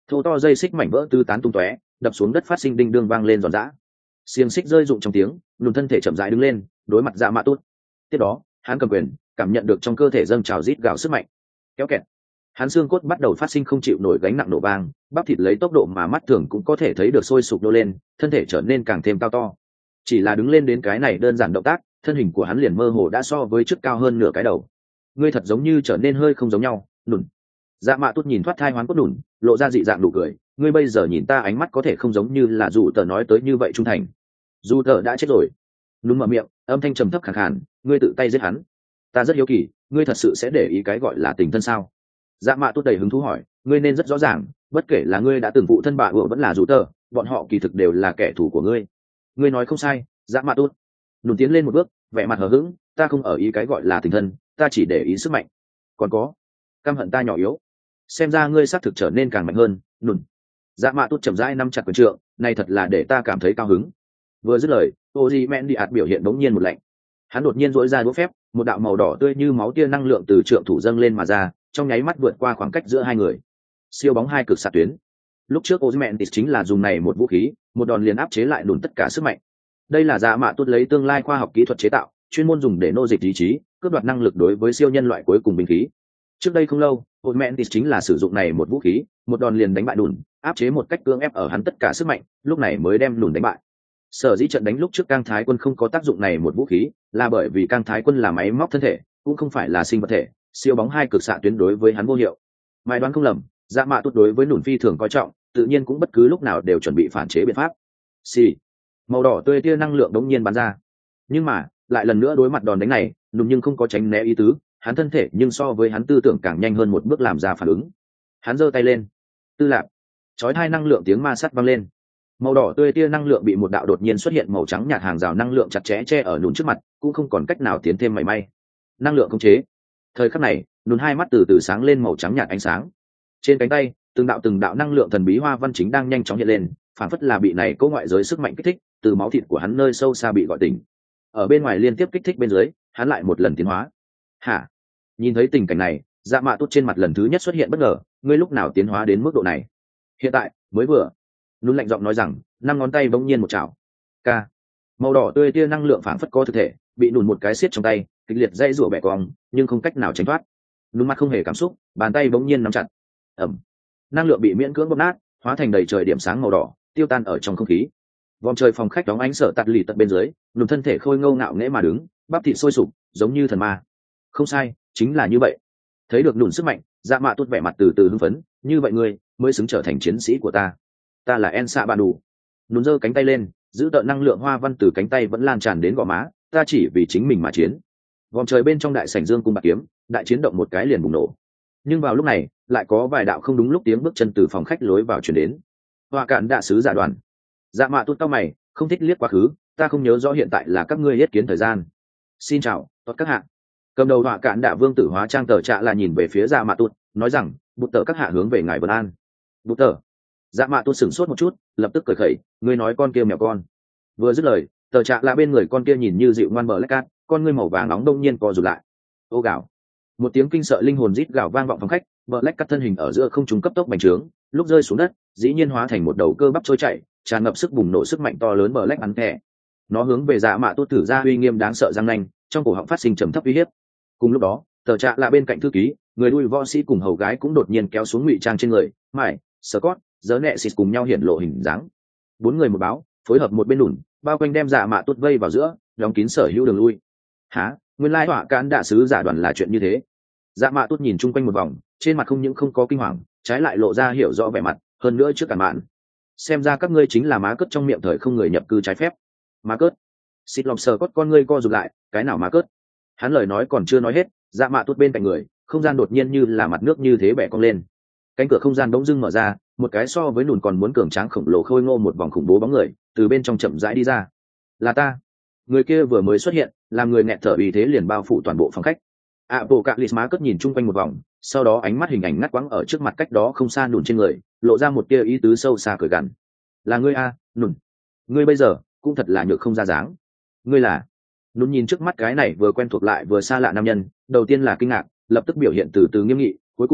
thô to dây xích mảnh vỡ tứ tán tung tóe, đập xuống đất phát sinh đinh đương vang lên giòn giã. Xiềng xích rơi rụng trong tiếng, lùn thân thể chậm rãi đứng lên, đối mặt dạ mạ tốt. Tiếp đó hắn cầm quyền, cảm nhận được trong cơ thể dâng trào rít gào sức mạnh. Kéo kẹt, hắn xương cốt bắt đầu phát sinh không chịu nổi gánh nặng nổ vang, bắp thịt lấy tốc độ mà mắt thường cũng có thể thấy được sôi sục nô lên, thân thể trở nên càng thêm cao to. Chỉ là đứng lên đến cái này đơn giản động tác, thân hình của hắn liền mơ hồ đã so với trước cao hơn nửa cái đầu. Ngươi thật giống như trở nên hơi không giống nhau, nùn. Dạ mạ tốt nhìn thoát thai hoán cốt nùn, lộ ra dị dạng nụ cười. Ngươi bây giờ nhìn ta ánh mắt có thể không giống như là dù tờ nói tới như vậy trung thành. Dù tờ đã chết rồi. Nùn mở miệng, âm thanh trầm thấp khàn khàn. Ngươi tự tay giết hắn. Ta rất hiếu kỳ, ngươi thật sự sẽ để ý cái gọi là tình thân sao? Dạ mạ tốt đầy hứng thú hỏi. Ngươi nên rất rõ ràng, bất kể là ngươi đã từng phụ thân bà vợ vẫn là dù tờ, bọn họ kỳ thực đều là kẻ thù của ngươi. Ngươi nói không sai, dạ mạ tốt. Nùn tiến lên một bước, vẻ mặt hờ hững. Ta không ở ý cái gọi là tình thân, ta chỉ để ý sức mạnh. Còn có, căm hận ta nhỏ yếu. Xem ra ngươi xác thực trở nên càng mạnh hơn, nùn. Dạ mạ tốt chậm rãi nắm chặt quyền trượng, này thật là để ta cảm thấy cao hứng. Vừa dứt lời, Oji Men đi ạt biểu hiện đống nhiên một lạnh. Hắn đột nhiên duỗi ra đũa phép, một đạo màu đỏ tươi như máu tia năng lượng từ trượng thủ dâng lên mà ra, trong nháy mắt vượt qua khoảng cách giữa hai người. Siêu bóng hai cực xạ tuyến. Lúc trước Oji Men chính là dùng này một vũ khí, một đòn liền áp chế lại nùn tất cả sức mạnh. Đây là dạ mạ tốt lấy tương lai khoa học kỹ thuật chế tạo, chuyên môn dùng để nô dịch ý chí, cướp đoạt năng lực đối với siêu nhân loại cuối cùng binh khí. Trước đây không lâu, Omentis chính là sử dụng này một vũ khí, một đòn liền đánh bại Đùn, áp chế một cách cưỡng ép ở hắn tất cả sức mạnh, lúc này mới đem Đùn đánh bại. Sở dĩ trận đánh lúc trước Cang Thái Quân không có tác dụng này một vũ khí, là bởi vì Cang Thái Quân là máy móc thân thể, cũng không phải là sinh vật thể, siêu bóng hai cực xạ tuyến đối với hắn vô hiệu. Mai đoán không lầm, dạ mạ tốt đối với Đùn phi thường coi trọng, tự nhiên cũng bất cứ lúc nào đều chuẩn bị phản chế biện pháp. Xì, màu đỏ tươi tia năng lượng đống nhiên bắn ra, nhưng mà lại lần nữa đối mặt đòn đánh này, Đùn nhưng không có tránh né ý tứ. Hắn thân thể nhưng so với hắn tư tưởng càng nhanh hơn một bước làm ra phản ứng. Hắn giơ tay lên, tư lạp, chói hai năng lượng tiếng ma sắt vang lên. Màu đỏ tươi tia năng lượng bị một đạo đột nhiên xuất hiện màu trắng nhạt hàng rào năng lượng chặt chẽ che ở Nùn trước mặt, cũng không còn cách nào tiến thêm mảy may. Năng lượng khống chế. Thời khắc này, Nùn hai mắt từ từ sáng lên màu trắng nhạt ánh sáng. Trên cánh tay, từng đạo từng đạo năng lượng thần bí hoa văn chính đang nhanh chóng hiện lên, phản phất là bị này cố ngoại giới sức mạnh kích thích, từ máu thịt của hắn nơi sâu xa bị gọi tỉnh. Ở bên ngoài liên tiếp kích thích bên dưới, hắn lại một lần tiến hóa. Hả? Nhìn thấy tình cảnh này, dạ mạ tốt trên mặt lần thứ nhất xuất hiện bất ngờ. Ngươi lúc nào tiến hóa đến mức độ này? Hiện tại mới vừa. Nún lạnh giọng nói rằng, năm ngón tay bỗng nhiên một chảo. K. Màu đỏ tươi tia năng lượng phảng phất có thực thể, bị nùn một cái siết trong tay, kịch liệt dây rủa bẻ cong, nhưng không cách nào tránh thoát. Nún mặt không hề cảm xúc, bàn tay bỗng nhiên nắm chặt. Ẩm. Năng lượng bị miễn cưỡng bóp nát, hóa thành đầy trời điểm sáng màu đỏ, tiêu tan ở trong không khí. Vòng trời phòng khách đóng ánh sở tạt lì tận bên dưới, nùn thân thể khôi ngâu ngạo nghễ mà đứng, bắp thịt sôi sục, giống như thần ma. Không sai, chính là như vậy. Thấy được nùn sức mạnh, dạ mạ tốt vẻ mặt từ từ hưng phấn. Như vậy ngươi mới xứng trở thành chiến sĩ của ta. Ta là En Sa Ba Đủ. Nùn giơ cánh tay lên, giữ tợn năng lượng hoa văn từ cánh tay vẫn lan tràn đến gò má. Ta chỉ vì chính mình mà chiến. Vòng trời bên trong đại sảnh dương cung bạc kiếm, đại chiến động một cái liền bùng nổ. Nhưng vào lúc này, lại có vài đạo không đúng lúc tiếng bước chân từ phòng khách lối vào truyền đến. Hoa cạn đạ sứ giả đoàn. Dạ mạ tốt cao mày, không thích liếc quá khứ. Ta không nhớ rõ hiện tại là các ngươi yết kiến thời gian. Xin chào, tốt các hạ. Cầm đầu họa cạn đạ vương tử hóa trang tờ trạ là nhìn về phía dạ mạ tụt, nói rằng bụt tờ các hạ hướng về ngài vân an. Bụt tờ. Dạ mạ tụt sửng sốt một chút, lập tức cười khẩy. Ngươi nói con kia mèo con. Vừa dứt lời, tờ trạ là bên người con kia nhìn như dịu ngoan bờ lách cát, con ngươi màu vàng nóng đông nhiên co rụt lại. Ô gạo. Một tiếng kinh sợ linh hồn rít gào vang vọng phòng khách, bờ lách cát thân hình ở giữa không trung cấp tốc bành trướng, lúc rơi xuống đất, dĩ nhiên hóa thành một đầu cơ bắp trôi chảy, tràn ngập sức bùng nổ sức mạnh to lớn bờ lách bắn thẻ. Nó hướng về dạ mạ tụt thử ra uy nghiêm đáng sợ răng nanh, trong cổ họng phát sinh trầm thấp uy hiếp. Cùng lúc đó, tờ trạ là bên cạnh thư ký, người đuôi võ sĩ cùng hầu gái cũng đột nhiên kéo xuống ngụy trang trên người, mải, Scott, giớ nẹ xịt cùng nhau hiển lộ hình dáng. Bốn người một báo, phối hợp một bên đùn, bao quanh đem dạ mạ tốt vây vào giữa, đóng kín sở hữu đường lui. Hả? Nguyên lai họa cán đạ sứ giả đoàn là chuyện như thế. Dạ mạ tốt nhìn chung quanh một vòng, trên mặt không những không có kinh hoàng, trái lại lộ ra hiểu rõ vẻ mặt, hơn nữa trước cản mạn. Xem ra các ngươi chính là má cất trong miệng thời không người nhập cư trái phép. Má cất? Xịt lòng sờ cốt con ngươi co rụt lại, cái nào má cất? Hắn lời nói còn chưa nói hết, dạ mạ tốt bên cạnh người, không gian đột nhiên như là mặt nước như thế bẻ cong lên. Cánh cửa không gian bỗng dưng mở ra, một cái so với nùn còn muốn cường tráng khổng lồ khôi ngô một vòng khủng bố bóng người từ bên trong chậm rãi đi ra. Là ta. Người kia vừa mới xuất hiện, làm người nghẹt thở uy thế liền bao phủ toàn bộ phòng khách. Apocalypse má cất nhìn chung quanh một vòng, sau đó ánh mắt hình ảnh ngắt quãng ở trước mặt cách đó không xa nùn trên người, lộ ra một tia ý tứ sâu xa cười gằn. Là ngươi a, nùn. Ngươi bây giờ cũng thật là nhược không ra dáng. Ngươi là? Nùn nhìn trước mắt cái này vừa quen thuộc lại vừa xa lạ nam nhân, đầu tiên là kinh ngạc, lập tức biểu hiện từ từ nghiêm nghị, cuối cùng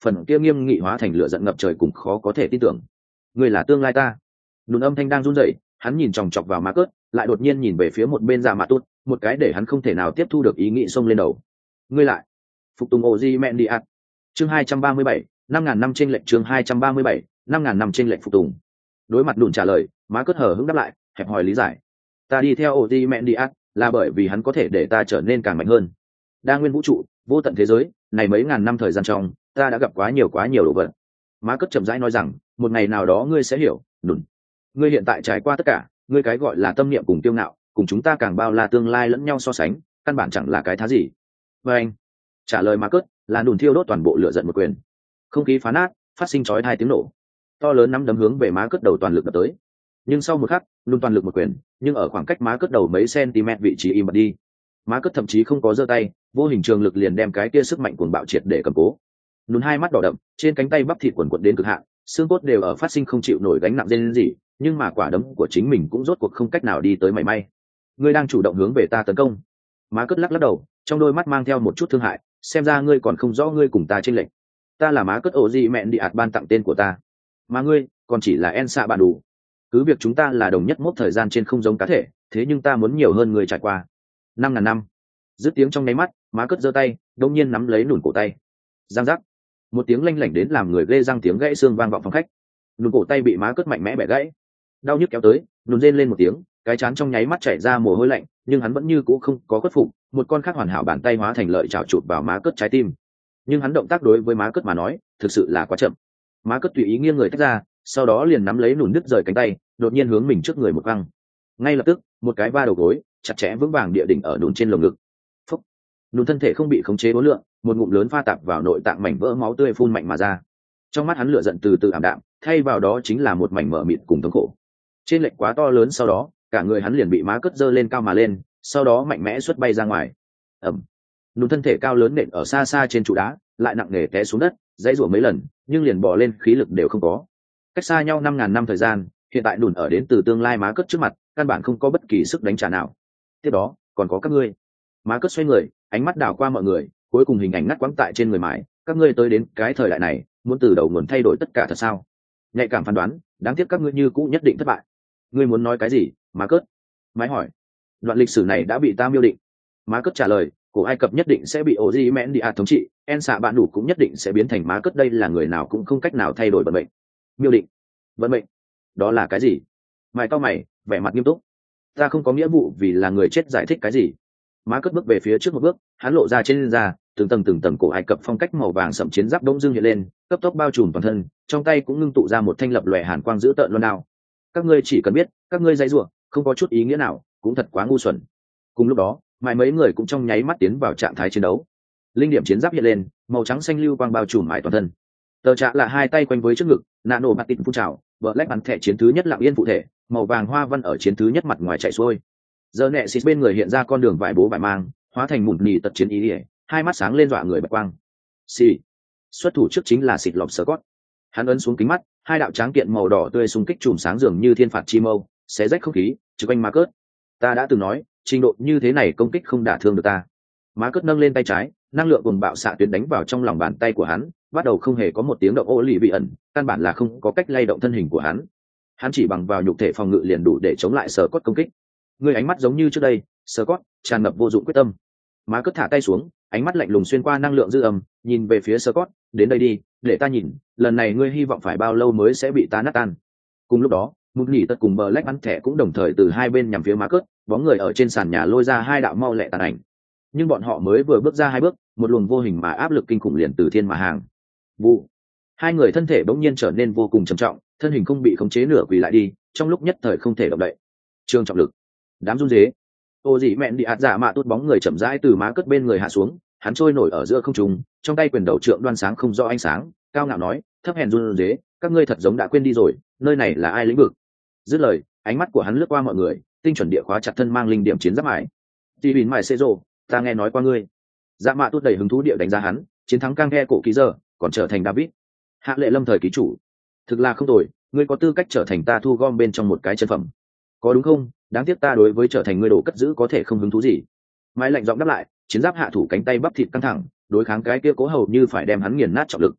phần kia nghiêm nghị hóa thành lửa giận ngập trời cùng khó có thể tin tưởng. Ngươi là tương lai ta. Nùn âm thanh đang run rẩy, hắn nhìn chòng chọc vào má cớt, lại đột nhiên nhìn về phía một bên Dạ Mạ Tốt, một cái để hắn không thể nào tiếp thu được ý nghĩ xông lên đầu. Ngươi lại phục tùng Ozymandias. Chương hai trăm ba mươi bảy, năm ngàn năm trên lệnh chương hai trăm ba mươi bảy, năm ngàn năm trên lệnh phục tùng. Đối mặt Nùn trả lời, má cớt hở hững đáp lại, hẹp hòi lý giải. Ta đi theo Ozymandias là bởi vì hắn có thể để ta trở nên càng mạnh hơn. Đa nguyên vũ trụ, vô tận thế giới, này mấy ngàn năm thời gian trong, ta đã gặp quá nhiều quá nhiều đồ vật. Má cất chậm rãi nói rằng, một ngày nào đó ngươi sẽ hiểu, Nùn. Ngươi hiện tại trải qua tất cả, ngươi cái gọi là tâm niệm cùng tiêu ngạo, cùng chúng ta càng bao la tương lai lẫn nhau so sánh, căn bản chẳng là cái thá gì. Và anh trả lời má cất là Nùn thiêu đốt toàn bộ lửa giận một quyền. Không khí phá nát, phát sinh chói hai tiếng nổ. To lớn nắm đấm hướng về má cất đầu toàn lực đập tới. Nhưng sau một khắc, Nùn toàn lực một quyền, nhưng ở khoảng cách má cất đầu mấy cm vị trí im bặt đi. Má cất thậm chí không có giơ tay, vô hình trường lực liền đem cái kia sức mạnh cuồng bạo triệt để cầm cố. Nùn hai mắt đỏ đậm, trên cánh tay bắp thịt quần quật đến cực hạn, xương cốt đều ở phát sinh không chịu nổi gánh nặng lên gì, nhưng mà quả đấm của chính mình cũng rốt cuộc không cách nào đi tới mảy may. Ngươi đang chủ động hướng về ta tấn công. Má cất lắc lắc đầu, trong đôi mắt mang theo một chút thương hại, xem ra ngươi còn không rõ ngươi cùng ta chênh lệch. Ta là má cất ổ gì mẹn đi ạt ban tặng tên của ta, mà ngươi còn chỉ là en xạ bạn đủ. Cứ việc chúng ta là đồng nhất mốc thời gian trên không giống cá thể, thế nhưng ta muốn nhiều hơn ngươi trải qua năm ngàn năm. Dứt tiếng trong nháy mắt, má cất giơ tay, đông nhiên nắm lấy Nùn cổ tay. Giang giác, một tiếng lanh lảnh đến làm người ghê răng tiếng gãy xương vang vọng phòng khách. Nùn cổ tay bị má cất mạnh mẽ bẻ gãy, đau nhức kéo tới, Nùn rên lên một tiếng, cái chán trong nháy mắt chảy ra mồ hôi lạnh, nhưng hắn vẫn như cũ không có khuất phục, một con khác hoàn hảo bàn tay hóa thành lợi chảo chụp vào má cất trái tim. Nhưng hắn động tác đối với má cất mà nói, thực sự là quá chậm. Má cất tùy ý nghiêng người tách ra, sau đó liền nắm lấy Nùn đứt rời cánh tay, đột nhiên hướng mình trước người một văng. Ngay lập tức, một cái va đầu gối, chặt chẽ vững vàng địa đỉnh ở Nùn trên lồng ngực. Phúc! Nùn thân thể không bị khống chế uốn lượn, một ngụm lớn pha tạp vào nội tạng mảnh vỡ máu tươi phun mạnh mà ra. Trong mắt hắn lửa giận từ từ ảm đạm, thay vào đó chính là một mảnh mờ mịt cùng thống khổ. Trên lệch quá to lớn, sau đó cả người hắn liền bị má cất giơ lên cao mà lên, sau đó mạnh mẽ xuất bay ra ngoài. Ẩm! Nùn thân thể cao lớn nện ở xa xa trên trụ đá, lại nặng nề té xuống đất, dãy rủa mấy lần, nhưng liền bò lên khí lực đều không có. Cách xa nhau năm ngàn năm thời gian, hiện tại Nùn ở đến từ tương lai má cất trước mặt, căn bản không có bất kỳ sức đánh trả nào. Tiếp đó còn có các ngươi. Má cất xoay người, ánh mắt đảo qua mọi người, cuối cùng hình ảnh ngắt quãng tại trên người mãi. Các ngươi tới đến cái thời đại này, muốn từ đầu nguồn thay đổi tất cả thật sao? Nhạy cảm phán đoán, đáng tiếc các ngươi như cũ nhất định thất bại. Ngươi muốn nói cái gì, má cất? Mái hỏi. Đoạn lịch sử này đã bị ta miêu định. Má cất trả lời, cổ Ai Cập nhất định sẽ bị ổ di mẹn đi ạt thống trị, en xạ bạn đủ cũng nhất định sẽ biến thành má cất, đây là người nào cũng không cách nào thay đổi vận mệnh. Miêu định? Vận mệnh? Đó là cái gì? Mày cau mày, vẻ mặt nghiêm túc. Ta không có nghĩa vụ vì là người chết giải thích cái gì. Má cất bước về phía trước một bước, hắn lộ ra trên da, từng tầng từng tầng cổ Ai Cập phong cách màu vàng sậm chiến giáp đông dương hiện lên, cấp tốc bao trùm toàn thân, trong tay cũng ngưng tụ ra một thanh lập lòe hàn quang dữ tợn loan đao. Các ngươi chỉ cần biết, các ngươi dãy rủa, không có chút ý nghĩa nào, cũng thật quá ngu xuẩn. Cùng lúc đó, mãi mấy người cũng trong nháy mắt tiến vào trạng thái chiến đấu. Linh điểm chiến giáp hiện lên, màu trắng xanh lưu quang bao trùm mãi toàn thân. Tờ Trạ là hai tay quanh với trước ngực, nano bạt tịt phun trào, vợ lách bắn thẻ chiến thứ nhất lặng yên phụ thể, màu vàng hoa văn ở chiến thứ nhất mặt ngoài chạy xuôi. Giờ nẹ xịt bên người hiện ra con đường vải bố vải mang, hóa thành mụn nỉ tật chiến ý ỉa, hai mắt sáng lên dọa người bạch quang. Xì. Xuất thủ trước chính là xịt lọp sờ cốt. Hắn ấn xuống kính mắt, hai đạo tráng kiện màu đỏ tươi xung kích chùm sáng dường như thiên phạt chi mâu, xé rách không khí, trực quanh má cớt. Ta đã từng nói, trình độ như thế này công kích không đả thương được ta. Má cớt nâng lên tay trái, năng lượng cùng bạo xạ tuyến đánh vào trong lòng bàn tay của hắn, bắt đầu không hề có một tiếng động ô lì bị ẩn, căn bản là không có cách lay động thân hình của hắn. Hắn chỉ bằng vào nhục thể phòng ngự liền đủ để chống lại sờ cốt công kích. Người ánh mắt giống như trước đây, sờ cốt tràn ngập vô dụng quyết tâm. Má cất thả tay xuống, ánh mắt lạnh lùng xuyên qua năng lượng dư âm, nhìn về phía sờ cốt, đến đây đi, để ta nhìn, lần này ngươi hy vọng phải bao lâu mới sẽ bị ta nát tan. Cùng lúc đó, một nhỉ tật cùng bờ lách bắn thẻ cũng đồng thời từ hai bên nhằm phía má cất, bóng người ở trên sàn nhà lôi ra hai đạo mau lẹ tàn ảnh. Nhưng bọn họ mới vừa bước ra hai bước, một luồng vô hình mà áp lực kinh khủng liền từ thiên mà hàng. Vụ. Hai người thân thể bỗng nhiên trở nên vô cùng trầm trọng, thân hình không bị khống chế nửa quỳ lại đi, trong lúc nhất thời không thể động đậy. Trường trọng lực, đám run rế. Ô dị mẹn đi ạt giả mạ tốt bóng người chậm rãi từ má cất bên người hạ xuống, hắn trôi nổi ở giữa không trung, trong tay quyền đầu trượng đoan sáng không rõ ánh sáng, cao ngạo nói, thấp hèn run rế, các ngươi thật giống đã quên đi rồi, nơi này là ai lĩnh vực. Dứt lời, ánh mắt của hắn lướt qua mọi người, tinh chuẩn địa khóa chặt thân mang linh điểm chiến giáp mải. Tỷ bình mải xê rồ, ta nghe nói qua ngươi. Dạ mạ tốt đầy hứng thú địa đánh giá hắn, chiến thắng cang nghe cổ ký giờ, còn trở thành David. Hạ lệ lâm thời ký chủ, thực là không tồi, ngươi có tư cách trở thành ta thu gom bên trong một cái chân phẩm, có đúng không? Đáng tiếc ta đối với trở thành ngươi đồ cất giữ có thể không hứng thú gì. Mãi lạnh giọng đáp lại, chiến giáp hạ thủ cánh tay bắp thịt căng thẳng, đối kháng cái kia cố hầu như phải đem hắn nghiền nát trọng lực.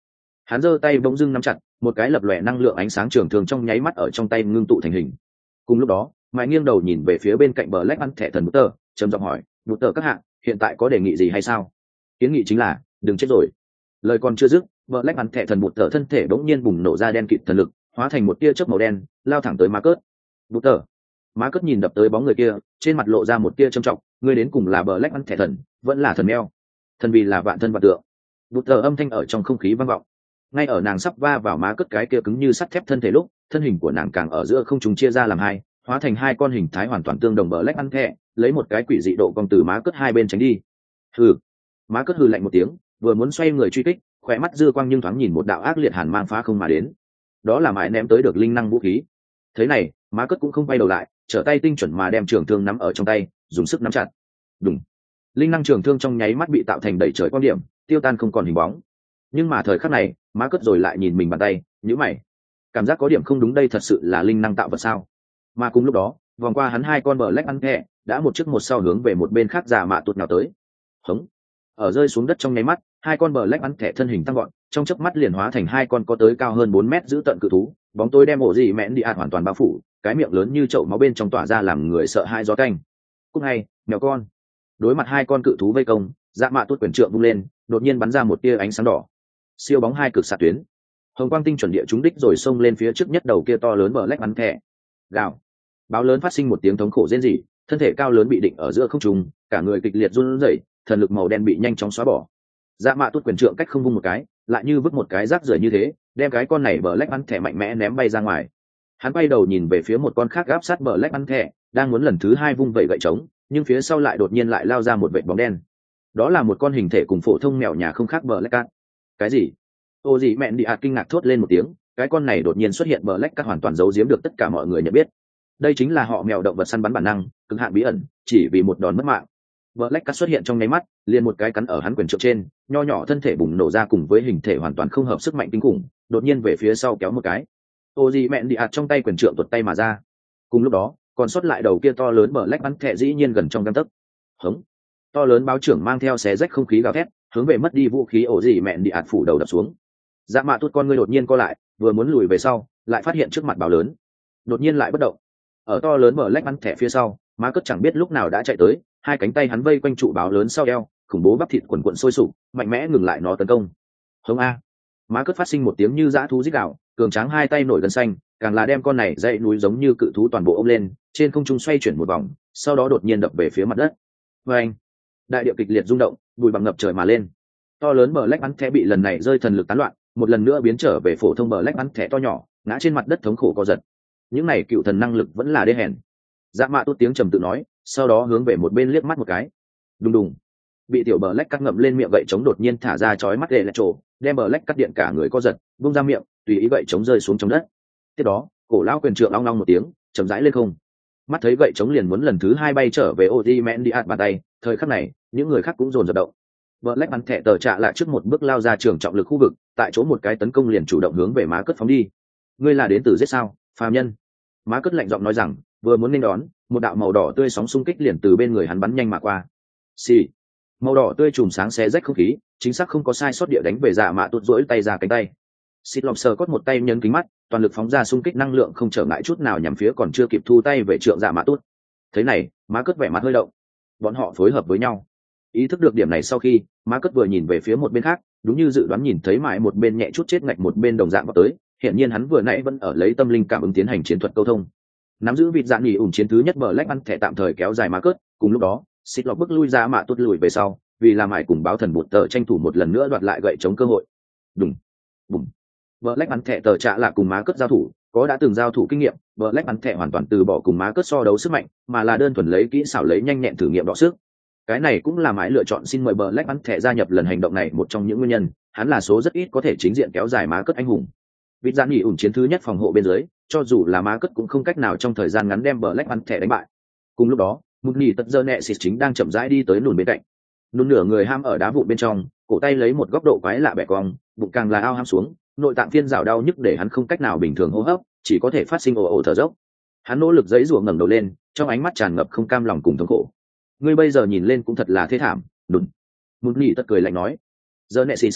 Hắn giơ tay bỗng dưng nắm chặt, một cái lập lòe năng lượng ánh sáng trường thường trong nháy mắt ở trong tay ngưng tụ thành hình. Cùng lúc đó, mãi nghiêng đầu nhìn về phía bên cạnh bờ lách ăn thẻ thần bút tờ, trầm giọng hỏi, bút tờ các hạng, hiện tại có đề nghị gì hay sao? Kiến nghị chính là đừng chết rồi. Lời còn chưa dứt, bờ lách ăn thẻ thần bút tờ thân thể bỗng nhiên bùng nổ ra đen kịt thần lực, hóa thành một tia chớp màu đen, lao thẳng tới Marcus. Bút tờ. Marcus nhìn đập tới bóng người kia, trên mặt lộ ra một tia trầm trọng, ngươi đến cùng là bờ lách ăn thẻ thần, vẫn là thần mèo. Thần vì là vạn thân vạn tượng. Bút tờ âm thanh ở trong không khí vang vọng. Ngay ở nàng sắp va vào Marcus cái kia cứng như sắt thép thân thể lúc, thân hình của nàng càng ở giữa không trung chia ra làm hai, hóa thành hai con hình thái hoàn toàn tương đồng bờ lách ăn thẻ, lấy một cái quỷ dị độ cong từ Marcus hai bên tránh đi. Hừ. Marcus hừ lạnh một tiếng, vừa muốn xoay người truy kích, khóe mắt dư quang nhưng thoáng nhìn một đạo ác liệt hàn mang phá không mà đến. Đó là mãi ném tới được linh năng vũ khí. Thế này, Marcus cũng không quay đầu lại, trở tay tinh chuẩn mà đem trường thương nắm ở trong tay, dùng sức nắm chặt. Đùng. Linh năng trường thương trong nháy mắt bị tạo thành đầy trời quan điểm, tiêu tan không còn hình bóng. Nhưng mà thời khắc này, Marcus rồi lại nhìn mình bàn tay, nhíu mày. Cảm giác có điểm không đúng, đây thật sự là linh năng tạo vật sao? Mà cùng lúc đó, vòng qua hắn hai con bờ lách ăn thẻ, đã một trước một sau hướng về một bên khác giả mạ tuột nào tới. Hống. Ở rơi xuống đất trong nháy mắt, hai con bờ lách ăn thẻ thân hình tăng gọn, trong chớp mắt liền hóa thành hai con có tới cao hơn bốn mét giữ tận cự thú, bóng tối đem ổ gì mẹn đi ạt hoàn toàn bao phủ, cái miệng lớn như chậu máu bên trong tỏa ra làm người sợ hãi gió canh. Cúc ngay, mèo con. Đối mặt hai con cự thú vây công, dạ mạ tuột quyền trượng vung lên, đột nhiên bắn ra một tia ánh sáng đỏ. Siêu bóng hai cực xạ tuyến, hồng quang tinh chuẩn địa trúng đích rồi xông lên phía trước nhất đầu kia to lớn bờ lách bắn thẻ. Gào. Báo lớn phát sinh một tiếng thống khổ rên rỉ, thân thể cao lớn bị định ở giữa không trung, cả người kịch liệt run rẩy, thần lực màu đen bị nhanh chóng xóa bỏ. Dạ mạ tuột quyền trượng cách không vung một cái, lại như vứt một cái rác rưởi như thế, đem cái con này bờ lách bắn thẻ mạnh mẽ ném bay ra ngoài. Hắn quay đầu nhìn về phía một con khác áp sát bờ lách bắn thẻ, đang muốn lần thứ hai vung vẩy gậy trống, nhưng phía sau lại đột nhiên lại lao ra một vệt bóng đen. Đó là một con hình thể cùng phổ thông mèo nhà không khác bờ lách cát. Cái gì? Ô gì mẹn đi ạt kinh ngạc thốt lên một tiếng, cái con này đột nhiên xuất hiện bờ lách cát hoàn toàn giấu giếm được tất cả mọi người nhận biết. Đây chính là họ mèo động vật săn bắn bản năng, cực hạn bí ẩn, chỉ vì một đòn mất mạng. Bờ lách cát xuất hiện trong nháy mắt, liền một cái cắn ở hắn quyền trượng trên, nho nhỏ thân thể bùng nổ ra cùng với hình thể hoàn toàn không hợp sức mạnh kinh khủng, đột nhiên về phía sau kéo một cái. Ô gì mẹn đi ạt trong tay quyền trượng tuột tay mà ra. Cùng lúc đó, còn sót lại đầu kia to lớn bờ lách bắn thẻ dĩ nhiên gần trong gang tấc. Hống. To lớn báo trưởng mang theo xé rách không khí gào thét, hướng về mất đi vũ khí ổ gì mẹn đi ạt phủ đầu đập xuống. Dạ mạ tuột con ngươi đột nhiên co lại, vừa muốn lùi về sau, lại phát hiện trước mặt báo lớn đột nhiên lại bất động. Ở to lớn bờ lách bắn thẻ phía sau, má cất chẳng biết lúc nào đã chạy tới, hai cánh tay hắn vây quanh trụ báo lớn sau eo, khủng bố bắp thịt quần quần sôi sục, mạnh mẽ ngừng lại nó tấn công. Hống a. Má cất phát sinh một tiếng như dã thú rít gào, cường tráng hai tay nổi gân xanh, càng là đem con này dãy núi giống như cự thú toàn bộ ôm lên, trên không trung xoay chuyển một vòng, sau đó đột nhiên đập về phía mặt đất. Và anh, đại địa kịch liệt rung động, bụi bằng ngập trời mà lên. To lớn bờ lách bắn thẻ bị lần này rơi thần lực tán loạn, một lần nữa biến trở về phổ thông bờ lách bắn thẻ to nhỏ, ngã trên mặt đất thống khổ co giật. Những này cựu thần năng lực vẫn là đê hèn. Dạ mạ tốt tiếng trầm tự nói, sau đó hướng về một bên liếc mắt một cái. Đùng đùng. Bị tiểu bờ lách cắt ngậm lên miệng gậy chống đột nhiên thả ra chói mắt lệ lẹt trổ, đem bờ lách cắt điện cả người co giật, bung ra miệng, tùy ý gậy chống rơi xuống trong đất. Tiếp đó, cổ lão quyền trượng long long một tiếng, chậm rãi lên không. Mắt thấy gậy chống liền muốn lần thứ hai bay trở về Odi Men đi ạt bàn tay, thời khắc này, những người khác cũng dồn dập động. Bờ lách bắn thẻ tờ trạ lại trước một bước lao ra trường trọng lực khu vực, tại chỗ một cái tấn công liền chủ động hướng về má cất phóng đi. Ngươi là đến từ giết sao, phàm nhân? Má cất lạnh giọng nói rằng, vừa muốn nên đón, một đạo màu đỏ tươi sóng xung kích liền từ bên người hắn bắn nhanh mà qua. Xì. Màu đỏ tươi chùm sáng xé rách không khí, chính xác không có sai sót địa đánh về Dạ Mạ Tuột rỗi tay ra cánh tay. Xịt lọc sờ cốt một tay nhấn kính mắt, toàn lực phóng ra xung kích năng lượng không trở ngại chút nào nhằm phía còn chưa kịp thu tay về trượng Dạ Mạ Tuột. Thế này, má cất vẻ mặt hơi động. Bọn họ phối hợp với nhau. Ý thức được điểm này sau khi, má cất vừa nhìn về phía một bên khác, đúng như dự đoán nhìn thấy mãi một bên nhẹ chút chết ngạch một bên đồng dạng vào tới, hiện nhiên hắn vừa nãy vẫn ở lấy tâm linh cảm ứng tiến hành chiến thuật câu thông. Nắm giữ vịt dạn nghỉ ủn chiến thứ nhất bờ lách ăn thẻ tạm thời kéo dài má cất, cùng lúc đó, xịt lọc bước lui Dạ Mạ Tuột lùi về sau, vì làm mãi cùng báo thần bụt tờ tranh thủ một lần nữa đoạt lại gậy chống cơ hội. Đùng, bùng. Black bắn thẻ tờ trạ là cùng má cất giao thủ, có đã từng giao thủ kinh nghiệm, Black bắn thẻ hoàn toàn từ bỏ cùng má cất so đấu sức mạnh, mà là đơn thuần lấy kỹ xảo lấy nhanh nhẹn thử nghiệm đọ sức. Cái này cũng là mãi lựa chọn xin mời Black bắn thẻ gia nhập lần hành động này một trong những nguyên nhân, hắn là số rất ít có thể chính diện kéo dài má cất anh hùng. Vịt dạn nghỉ ủn chiến thứ nhất phòng hộ bên dưới, cho dù là má cất cũng không cách nào trong thời gian ngắn đem Black bắn thẻ đánh bại. Cùng lúc đó, một nghỉ tật dơ nẹ xịt chính đang chậm rãi đi tới nùn bên cạnh. Nùn nửa người ham ở đá vụn bên trong, cổ tay lấy một góc độ quái lạ bẻ cong, bụng càng là ao ham xuống, nội tạng phiên rào đau nhức để hắn không cách nào bình thường hô hấp, chỉ có thể phát sinh ồ ồ thở dốc. Hắn nỗ lực giãy giụa ngẩng đầu lên, trong ánh mắt tràn ngập không cam lòng cùng thống khổ. Ngươi bây giờ nhìn lên cũng thật là thê thảm, Nùn. Một nghỉ tất cười lạnh nói. Genesis.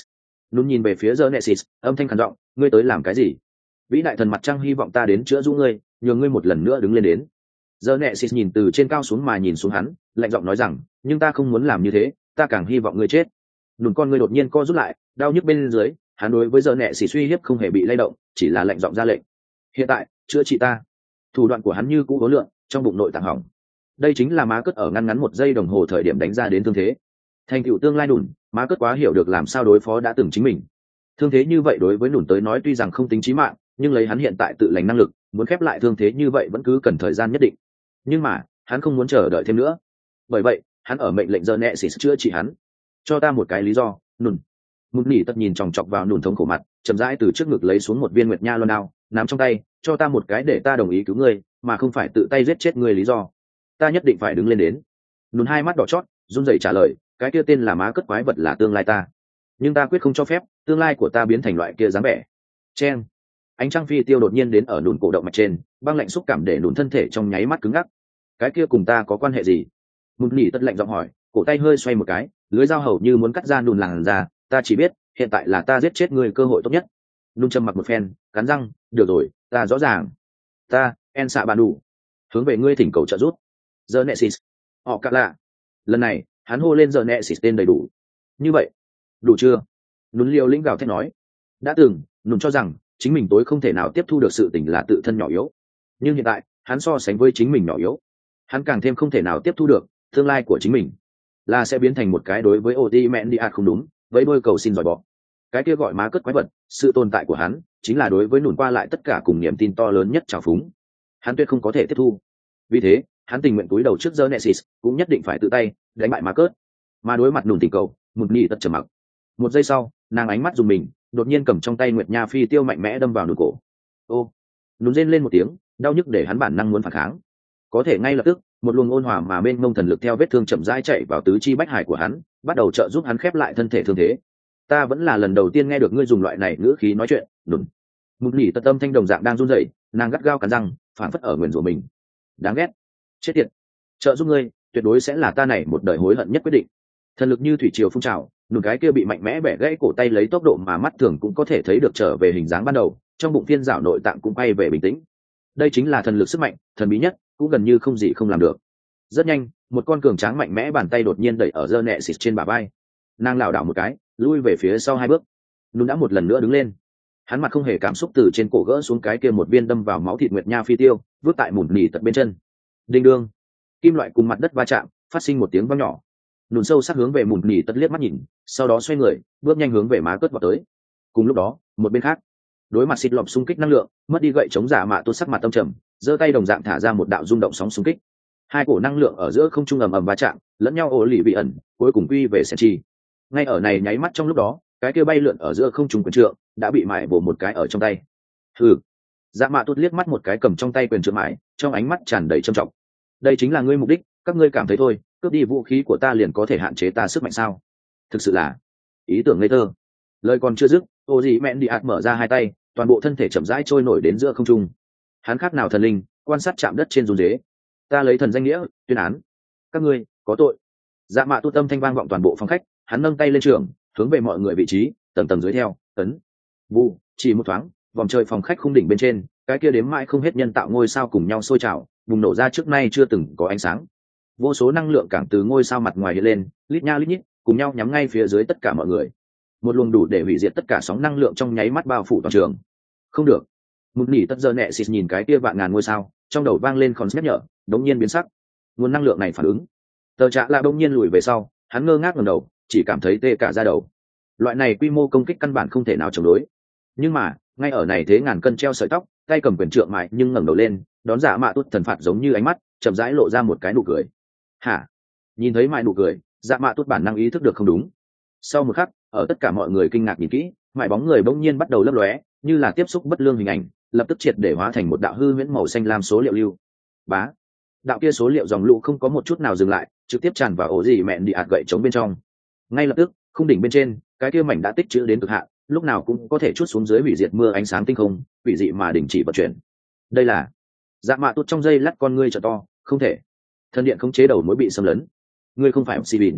Nún nhìn về phía Genesis, âm thanh khàn giọng, ngươi tới làm cái gì? Vĩ đại thần mặt trăng hy vọng ta đến chữa giúp ngươi, nhờ ngươi một lần nữa đứng lên đến. Genesis nhìn từ trên cao xuống mà nhìn xuống hắn, lạnh giọng nói rằng, nhưng ta không muốn làm như thế, ta càng hy vọng ngươi chết. Nún con ngươi đột nhiên co rút lại, đau nhức bên dưới, hắn đối với Genesis uy hiếp không hề bị lay động, chỉ là lạnh giọng ra lệnh. Hiện tại, chữa trị ta. Thủ đoạn của hắn như cũ vô lượng, trong bụng nội tạng hỏng. Đây chính là má cất ở ngăn ngắn một giây đồng hồ thời điểm đánh ra đến thương thế. Thành tựu tương lai Nún, má cất quá hiểu được làm sao đối phó đã từng chính mình. Thương thế như vậy đối với Nún tới nói tuy rằng không tính chí mạng, nhưng lấy hắn hiện tại tự lành năng lực, muốn khép lại thương thế như vậy vẫn cứ cần thời gian nhất định. Nhưng mà, hắn không muốn chờ đợi thêm nữa. Bởi vậy, hắn ở mệnh lệnh Genesis chữa trị hắn. Cho ta một cái lý do, Nún. Một nỉ tất nhìn chòng chọc vào Nún thống khổ mặt, chậm rãi từ trước ngực lấy xuống một viên nguyệt nha luân đao, nắm trong tay, cho ta một cái để ta đồng ý cứu ngươi, mà không phải tự tay giết chết ngươi lý do. Ta nhất định phải đứng lên đến. Nún hai mắt đỏ chót, run rẩy trả lời, cái kia tên là má cất quái vật là tương lai ta, nhưng ta quyết không cho phép tương lai của ta biến thành loại kia dáng vẻ. Chen, ánh trăng phi tiêu đột nhiên đến ở Nún cổ động mạch trên, băng lạnh xúc cảm để Nún thân thể trong nháy mắt cứng ngắc. Cái kia cùng ta có quan hệ gì? Một nỉ tất lạnh giọng hỏi, cổ tay hơi xoay một cái, lưới dao hầu như muốn cắt ra Nún làn ra. Ta chỉ biết hiện tại là ta giết chết ngươi cơ hội tốt nhất. Nún trầm mặc một phen, cắn răng, được rồi, ta rõ ràng. Ta, En xạ bàn đủ, hướng về ngươi thỉnh cầu trợ giúp. Genesis, họ cạ lạ. Lần này hắn hô lên Genesis tên đầy đủ. Như vậy đủ chưa? Nún liều lĩnh gào thét nói. Đã từng Nún cho rằng chính mình tối không thể nào tiếp thu được sự tình là tự thân nhỏ yếu, nhưng hiện tại hắn so sánh với chính mình nhỏ yếu, hắn càng thêm không thể nào tiếp thu được tương lai của chính mình là sẽ biến thành một cái đối với Oti mẹn đi ạt không đúng với đôi cầu xin giỏi bỏ. Cái kia gọi má cất quái vật, sự tồn tại của hắn chính là đối với Nún qua lại tất cả cùng niềm tin to lớn nhất trào phúng, hắn tuyệt không có thể tiếp thu. Vì thế hắn tình nguyện cúi đầu trước Genesis, cũng nhất định phải tự tay đánh bại má cất. Mà đối mặt Nún tình cầu, một nỉ tất trầm mặc. Một giây sau, nàng ánh mắt dùng mình, đột nhiên cầm trong tay nguyệt nha phi tiêu mạnh mẽ đâm vào Nún cổ. Ô! Nún rên lên một tiếng, đau nhức để hắn bản năng muốn phản kháng. Có thể ngay lập tức, một luồng ôn hòa mà bên ngông thần lực theo vết thương chậm rãi chạy vào tứ chi bách hải của hắn, bắt đầu trợ giúp hắn khép lại thân thể thương thế. Ta vẫn là lần đầu tiên nghe được ngươi dùng loại này ngữ khí nói chuyện, Nún. Một nỉ tật tâm thanh đồng dạng đang run rẩy, nàng gắt gao cắn răng, phản phất ở nguyền rủa mình. Đáng ghét, chết tiệt. Trợ giúp ngươi, tuyệt đối sẽ là ta này một đời hối hận nhất quyết định. Thần lực như thủy triều phun trào, Nún cái kia bị mạnh mẽ bẻ gãy cổ tay lấy tốc độ mà mắt thường cũng có thể thấy được trở về hình dáng ban đầu, trong bụng phiên dạo nội tạng cũng bay về bình tĩnh. Đây chính là thần lực sức mạnh, thần bí nhất, cũng gần như không gì không làm được. Rất nhanh, một con cường tráng mạnh mẽ bàn tay đột nhiên đẩy ở Genesis trên bả vai. Nàng lảo đảo một cái, lui về phía sau hai bước. Nún đã một lần nữa đứng lên. Hắn mặt không hề cảm xúc từ trên cổ gỡ xuống cái kia một viên đâm vào máu thịt nguyệt nha phi tiêu, vứt tại mùn nỉ tật bên chân. Đinh đương, kim loại cùng mặt đất va chạm, phát sinh một tiếng vang nhỏ. Nún sâu sắc hướng về mùn nỉ tật liếc mắt nhìn, sau đó xoay người, bước nhanh hướng về má cất vào tới. Cùng lúc đó, một bên khác, đối mặt xịt lọp xung kích năng lượng, mất đi gậy chống giả mạ tốt sắc mặt tâm trầm, giơ tay đồng dạng thả ra một đạo rung động sóng xung kích. Hai cổ năng lượng ở giữa không trung ầm ầm va chạm, lẫn nhau ổ lì bị ẩn, cuối cùng quy về Senchi. Ngay ở này nháy mắt trong lúc đó, cái kia bay lượn ở giữa không trung quyền trượng đã bị mại bổ một cái ở trong tay. Hừ. Dạ mạ tốt liếc mắt một cái cầm trong tay quyền trượng mại, trong ánh mắt tràn đầy trầm trọng. Đây chính là ngươi mục đích, các ngươi cảm thấy thôi, cướp đi vũ khí của ta liền có thể hạn chế ta sức mạnh sao? Thực sự là ý tưởng ngây thơ. Lời còn chưa dứt, ô dị mẹn đi ạt mở ra hai tay, toàn bộ thân thể chậm rãi trôi nổi đến giữa không trung. Hắn khác nào thần linh, quan sát chạm đất trên run rế. Ta lấy thần danh nghĩa tuyên án các ngươi có tội. Dạ mạ tu tâm thanh vang vọng toàn bộ phòng khách, hắn nâng tay lên trường, hướng về mọi người vị trí tầng tầng dưới theo ấn vụ. Chỉ một thoáng, vòng trời phòng khách khung đỉnh bên trên, cái kia đếm mãi không hết nhân tạo ngôi sao cùng nhau sôi trào, bùng nổ ra trước nay chưa từng có ánh sáng. Vô số năng lượng cảng từ ngôi sao mặt ngoài hiện lên, lít nha lít nhít, cùng nhau nhắm ngay phía dưới tất cả mọi người. Một luồng đủ để hủy diệt tất cả sóng năng lượng trong nháy mắt bao phủ toàn trường. Không được. Một nỉ tất giờ nẹ xịt nhìn cái kia vạn ngàn ngôi sao, trong đầu vang lên còn nhắc nhở, đống nhiên biến sắc. Nguồn năng lượng này phản ứng. Tờ Trạ là đống nhiên lùi về sau, hắn ngơ ngác ngẩng đầu, chỉ cảm thấy tê cả da đầu. Loại này quy mô công kích căn bản không thể nào chống đối. Nhưng mà, ngay ở này thế ngàn cân treo sợi tóc, tay cầm quyền trượng mại nhưng ngẩng đầu lên, đón Dạ mạ tốt thần phạt giống như ánh mắt, chậm rãi lộ ra một cái nụ cười. Hả? Nhìn thấy mại nụ cười, Dạ mạ tốt bản năng ý thức được không đúng. Sau một khắc, ở tất cả mọi người kinh ngạc nhìn kỹ, mại bóng người bỗng nhiên bắt đầu lấp lóe, như là tiếp xúc bất lương hình ảnh, lập tức triệt để hóa thành một đạo hư huyễn màu xanh lam số liệu lưu. Bá. Đạo kia số liệu dòng lũ không có một chút nào dừng lại, trực tiếp tràn vào ổ gì mẹn đi ạt gậy chống bên trong. Ngay lập tức, khung đỉnh bên trên, cái kia mảnh đã tích trữ đến cực hạn, lúc nào cũng có thể chút xuống dưới hủy diệt mưa ánh sáng tinh không, hủy dị mà đình chỉ vận chuyển. Đây là Dạ mạ tốt trong dây lắt con ngươi trợ to, không thể. Thân điện khống chế đầu mối bị xâm lấn. Ngươi không phải Sibin.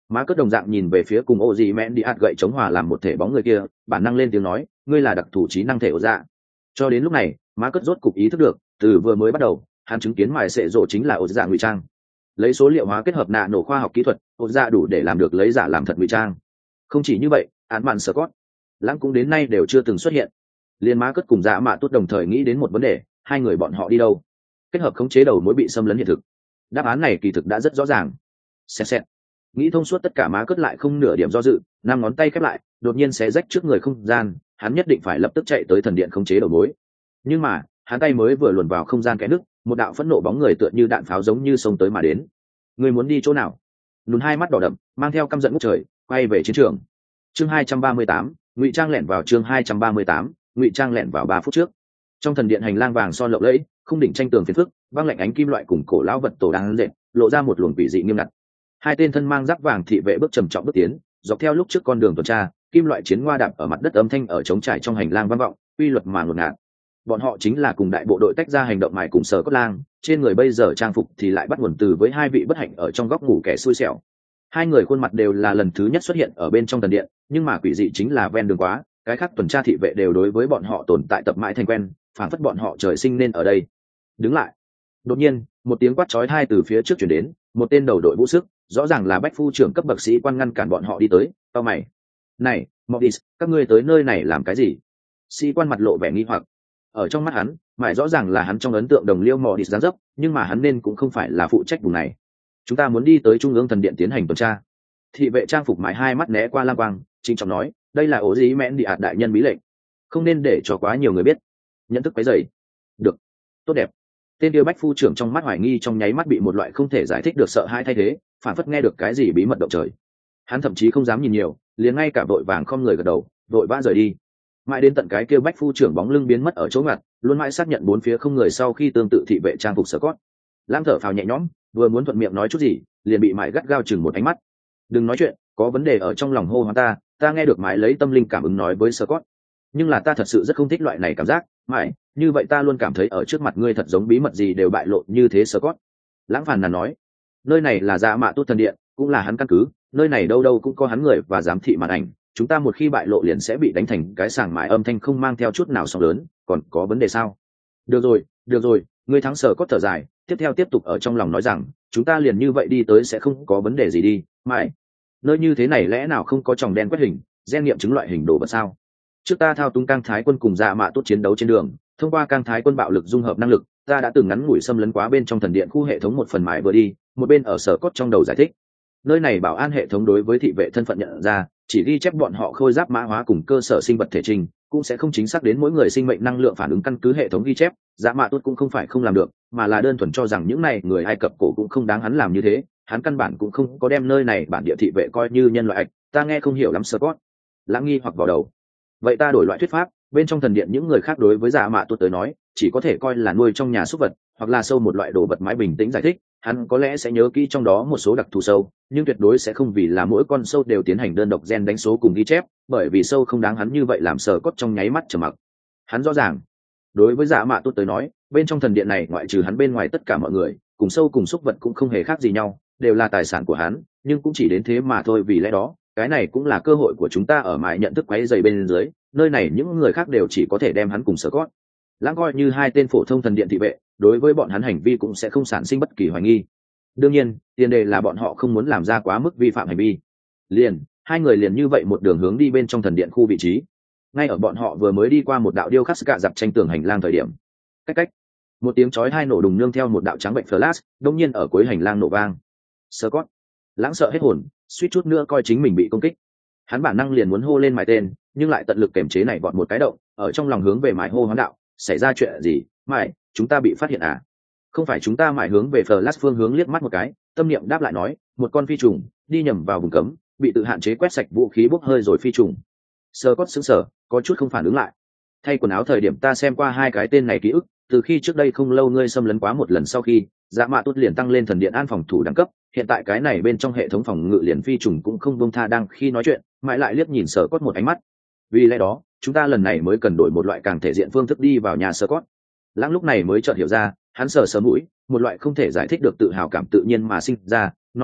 Má cất đồng dạng nhìn về phía cùng ô gì mẹn đi ạt gậy chống hòa làm một thể bóng người kia, bản năng lên tiếng nói, ngươi là đặc thủ trí năng thể ổ dạ. Cho đến lúc này, má cất rốt cục ý thức được, từ vừa mới bắt đầu, hắn chứng kiến mài sệ rộ chính là ổ dạ ngụy trang. Lấy số liệu hóa kết hợp nạ nổ khoa học kỹ thuật, ổ dạ đủ để làm được lấy giả làm thật ngụy trang. Không chỉ như vậy, án mạn Scott, lãng cũng đến nay đều chưa từng xuất hiện. Liên má cất cùng dạ mạ tốt đồng thời nghĩ đến một vấn đề, hai người bọn họ đi đâu? Kết hợp khống chế đầu mối bị xâm lấn hiện thực. Đáp án này kỳ thực đã rất rõ ràng. Xẹt xẹt. Nghĩ thông suốt tất cả, má cất lại không nửa điểm do dự, năm ngón tay khép lại, đột nhiên xé rách trước người không gian, hắn nhất định phải lập tức chạy tới thần điện khống chế đầu mối. Nhưng mà, hắn tay mới vừa luồn vào không gian kẽ nước, một đạo phẫn nộ bóng người tựa như đạn pháo giống như xông tới mà đến. Người muốn đi chỗ nào? Nùn hai mắt đỏ đậm, mang theo căm giận ngút trời, quay về chiến trường. Chương hai trăm ba mươi tám, ngụy trang lẻn vào chương hai trăm ba mươi tám, ngụy trang lẻn vào ba phút trước. Trong thần điện hành lang vàng son lộng lẫy, không đỉnh tranh tường phiến phức, vang lạnh ánh kim loại cùng cổ lão vật tổ đang dệt, lộ ra một luồng quỷ dị nghiêm ngặt. Hai tên thân mang giáp vàng thị vệ bước trầm trọng bước tiến, dọc theo lúc trước con đường tuần tra, kim loại chiến ngoa đạp ở mặt đất, âm thanh ở trống trải trong hành lang vang vọng, quy luật mà ngột ngạt. Bọn họ chính là cùng đại bộ đội tách ra hành động mài cùng Sở Cốt Lang, trên người bây giờ trang phục thì lại bắt nguồn từ với hai vị bất hạnh ở trong góc ngủ kẻ xui xẻo. Hai người khuôn mặt đều là lần thứ nhất xuất hiện ở bên trong thần điện, nhưng mà quỷ dị chính là ven đường quá, cái khác tuần tra thị vệ đều đối với bọn họ tồn tại tập mãi thành quen, phản phất bọn họ trời sinh nên ở đây. Đứng lại. Đột nhiên, một tiếng quát chói tai từ phía trước truyền đến, một tên đầu đội vũ sức, rõ ràng là bách phu trưởng cấp bậc sĩ quan ngăn cản bọn họ đi tới. Tao mày, này, Mortis, các ngươi tới nơi này làm cái gì? Sĩ quan mặt lộ vẻ nghi hoặc. Ở trong mắt hắn, mãi rõ ràng là hắn trong ấn tượng đồng liêu Mortis dáng dấp, nhưng mà hắn nên cũng không phải là phụ trách vùng này. Chúng ta muốn đi tới trung ương thần điện tiến hành tuần tra. Thị vệ trang phục mãi hai mắt né qua lam quang, chính trọng nói, đây là ổ dí mẹn đi ạt đại nhân bí lệnh, không nên để cho quá nhiều người biết. Nhận thức cái dày. Được, tốt đẹp. Tên kia bách phu trưởng trong mắt hoài nghi trong nháy mắt bị một loại không thể giải thích được sợ hãi thay thế, phản phất nghe được cái gì bí mật động trời. Hắn thậm chí không dám nhìn nhiều, liền ngay cả vội vàng không người gật đầu, vội vã rời đi. Mãi đến tận cái kia bách phu trưởng bóng lưng biến mất ở chỗ ngặt, luôn mãi xác nhận bốn phía không người sau khi tương tự thị vệ trang phục sở cốt. Lam thở phào nhẹ nhõm, vừa muốn thuận miệng nói chút gì, liền bị mãi gắt gao chừng một ánh mắt. Đừng nói chuyện, có vấn đề ở trong lòng hô hoán ta, ta nghe được mãi lấy tâm linh cảm ứng nói với Scott. Nhưng là ta thật sự rất không thích loại này cảm giác, mãi, như vậy ta luôn cảm thấy ở trước mặt ngươi thật giống bí mật gì đều bại lộ như thế Scott. Lãng phàn là nói, nơi này là Dạ Mạ Tốt thần điện, cũng là hắn căn cứ, nơi này đâu đâu cũng có hắn người và giám thị màn ảnh, chúng ta một khi bại lộ liền sẽ bị đánh thành cái sàng mãi, âm thanh không mang theo chút nào sóng lớn, còn có vấn đề sao? Được rồi, được rồi, ngươi thắng Scott thở dài, tiếp theo tiếp tục ở trong lòng nói rằng, chúng ta liền như vậy đi tới sẽ không có vấn đề gì đi, mãi. Nơi như thế này lẽ nào không có tròng đen quét hình, gen nghiệm chứng loại hình đồ vật sao? Trước ta thao túng Cang Thái quân cùng Dạ Mạ Tốt chiến đấu trên đường, thông qua Cang Thái quân bạo lực dung hợp năng lực, ta đã từng ngắn ngủi xâm lấn quá bên trong thần điện khu hệ thống một phần mãi vừa đi, một bên ở sở cốt trong đầu giải thích. Nơi này bảo an hệ thống đối với thị vệ thân phận nhận ra, chỉ ghi chép bọn họ khôi giáp mã hóa cùng cơ sở sinh vật thể trình, cũng sẽ không chính xác đến mỗi người sinh mệnh năng lượng phản ứng căn cứ hệ thống ghi chép. Dạ Mạ Tốt cũng không phải không làm được, mà là đơn thuần cho rằng những này người Ai Cập cổ cũng không đáng hắn làm như thế, hắn căn bản cũng không có đem nơi này bản địa thị vệ coi như nhân loại ạch, ta nghe không hiểu lắm Scott. Lãng nghi hoặc vào đầu. Vậy ta đổi loại thuyết pháp, bên trong thần điện những người khác đối với Dạ Mạ Tốt tới nói, chỉ có thể coi là nuôi trong nhà súc vật, hoặc là sâu một loại đồ vật mãi bình tĩnh giải thích, hắn có lẽ sẽ nhớ kỹ trong đó một số đặc thù sâu, nhưng tuyệt đối sẽ không vì là mỗi con sâu đều tiến hành đơn độc gen đánh số cùng ghi chép, bởi vì sâu không đáng hắn như vậy làm sờ cốt trong nháy mắt trầm mặc. Hắn rõ ràng, đối với Dạ Mạ Tốt tới nói, bên trong thần điện này ngoại trừ hắn bên ngoài tất cả mọi người, cùng sâu cùng súc vật cũng không hề khác gì nhau, đều là tài sản của hắn, nhưng cũng chỉ đến thế mà thôi, vì lẽ đó, cái này cũng là cơ hội của chúng ta ở mãi nhận thức quấy dày bên dưới, nơi này những người khác đều chỉ có thể đem hắn cùng sở cốt. Lãng coi như hai tên phổ thông thần điện thị vệ, đối với bọn hắn hành vi cũng sẽ không sản sinh bất kỳ hoài nghi. Đương nhiên, tiền đề là bọn họ không muốn làm ra quá mức vi phạm hành vi. Liền, hai người liền như vậy một đường hướng đi bên trong thần điện khu vị trí. Ngay ở bọn họ vừa mới đi qua một đạo điêu khắc cạ dập tranh tường hành lang thời điểm, cách cách, một tiếng chói hai nổ đùng nương theo một đạo trắng bệnh flash, đột nhiên ở cuối hành lang nổ vang. Scott, Lãng sợ hết hồn, suýt chút nữa coi chính mình bị công kích. Hắn bản năng liền muốn hô lên mài tên, nhưng lại tận lực kiềm chế này vọt một cái động, ở trong lòng hướng về mài hô hoán đạo, xảy ra chuyện gì? Mài, chúng ta bị phát hiện à? Không phải chúng ta mài hướng về flash phương hướng liếc mắt một cái, tâm niệm đáp lại nói, một con phi trùng đi nhầm vào vùng cấm, bị tự hạn chế quét sạch vũ khí bốc hơi rồi phi trùng. Scott sững sờ, có chút không phản ứng lại. Thay quần áo thời điểm ta xem qua hai cái tên này ký ức, từ khi trước đây không lâu ngươi xâm lấn quá một lần sau khi, Dạ Mạ Tốt liền tăng lên thần điện an phòng thủ đẳng cấp, hiện tại cái này bên trong hệ thống phòng ngự liền phi trùng cũng không buông tha. Đang khi nói chuyện, mãi lại liếc nhìn Scott một ánh mắt. Vì lẽ đó, chúng ta lần này mới cần đổi một loại càng thể diện phương thức đi vào nhà Scott. Lãng lúc này mới chợt hiểu ra, hắn sờ sờ mũi, một loại không thể giải thích được tự hào cảm tự nhiên mà sinh ra, nói cách khác,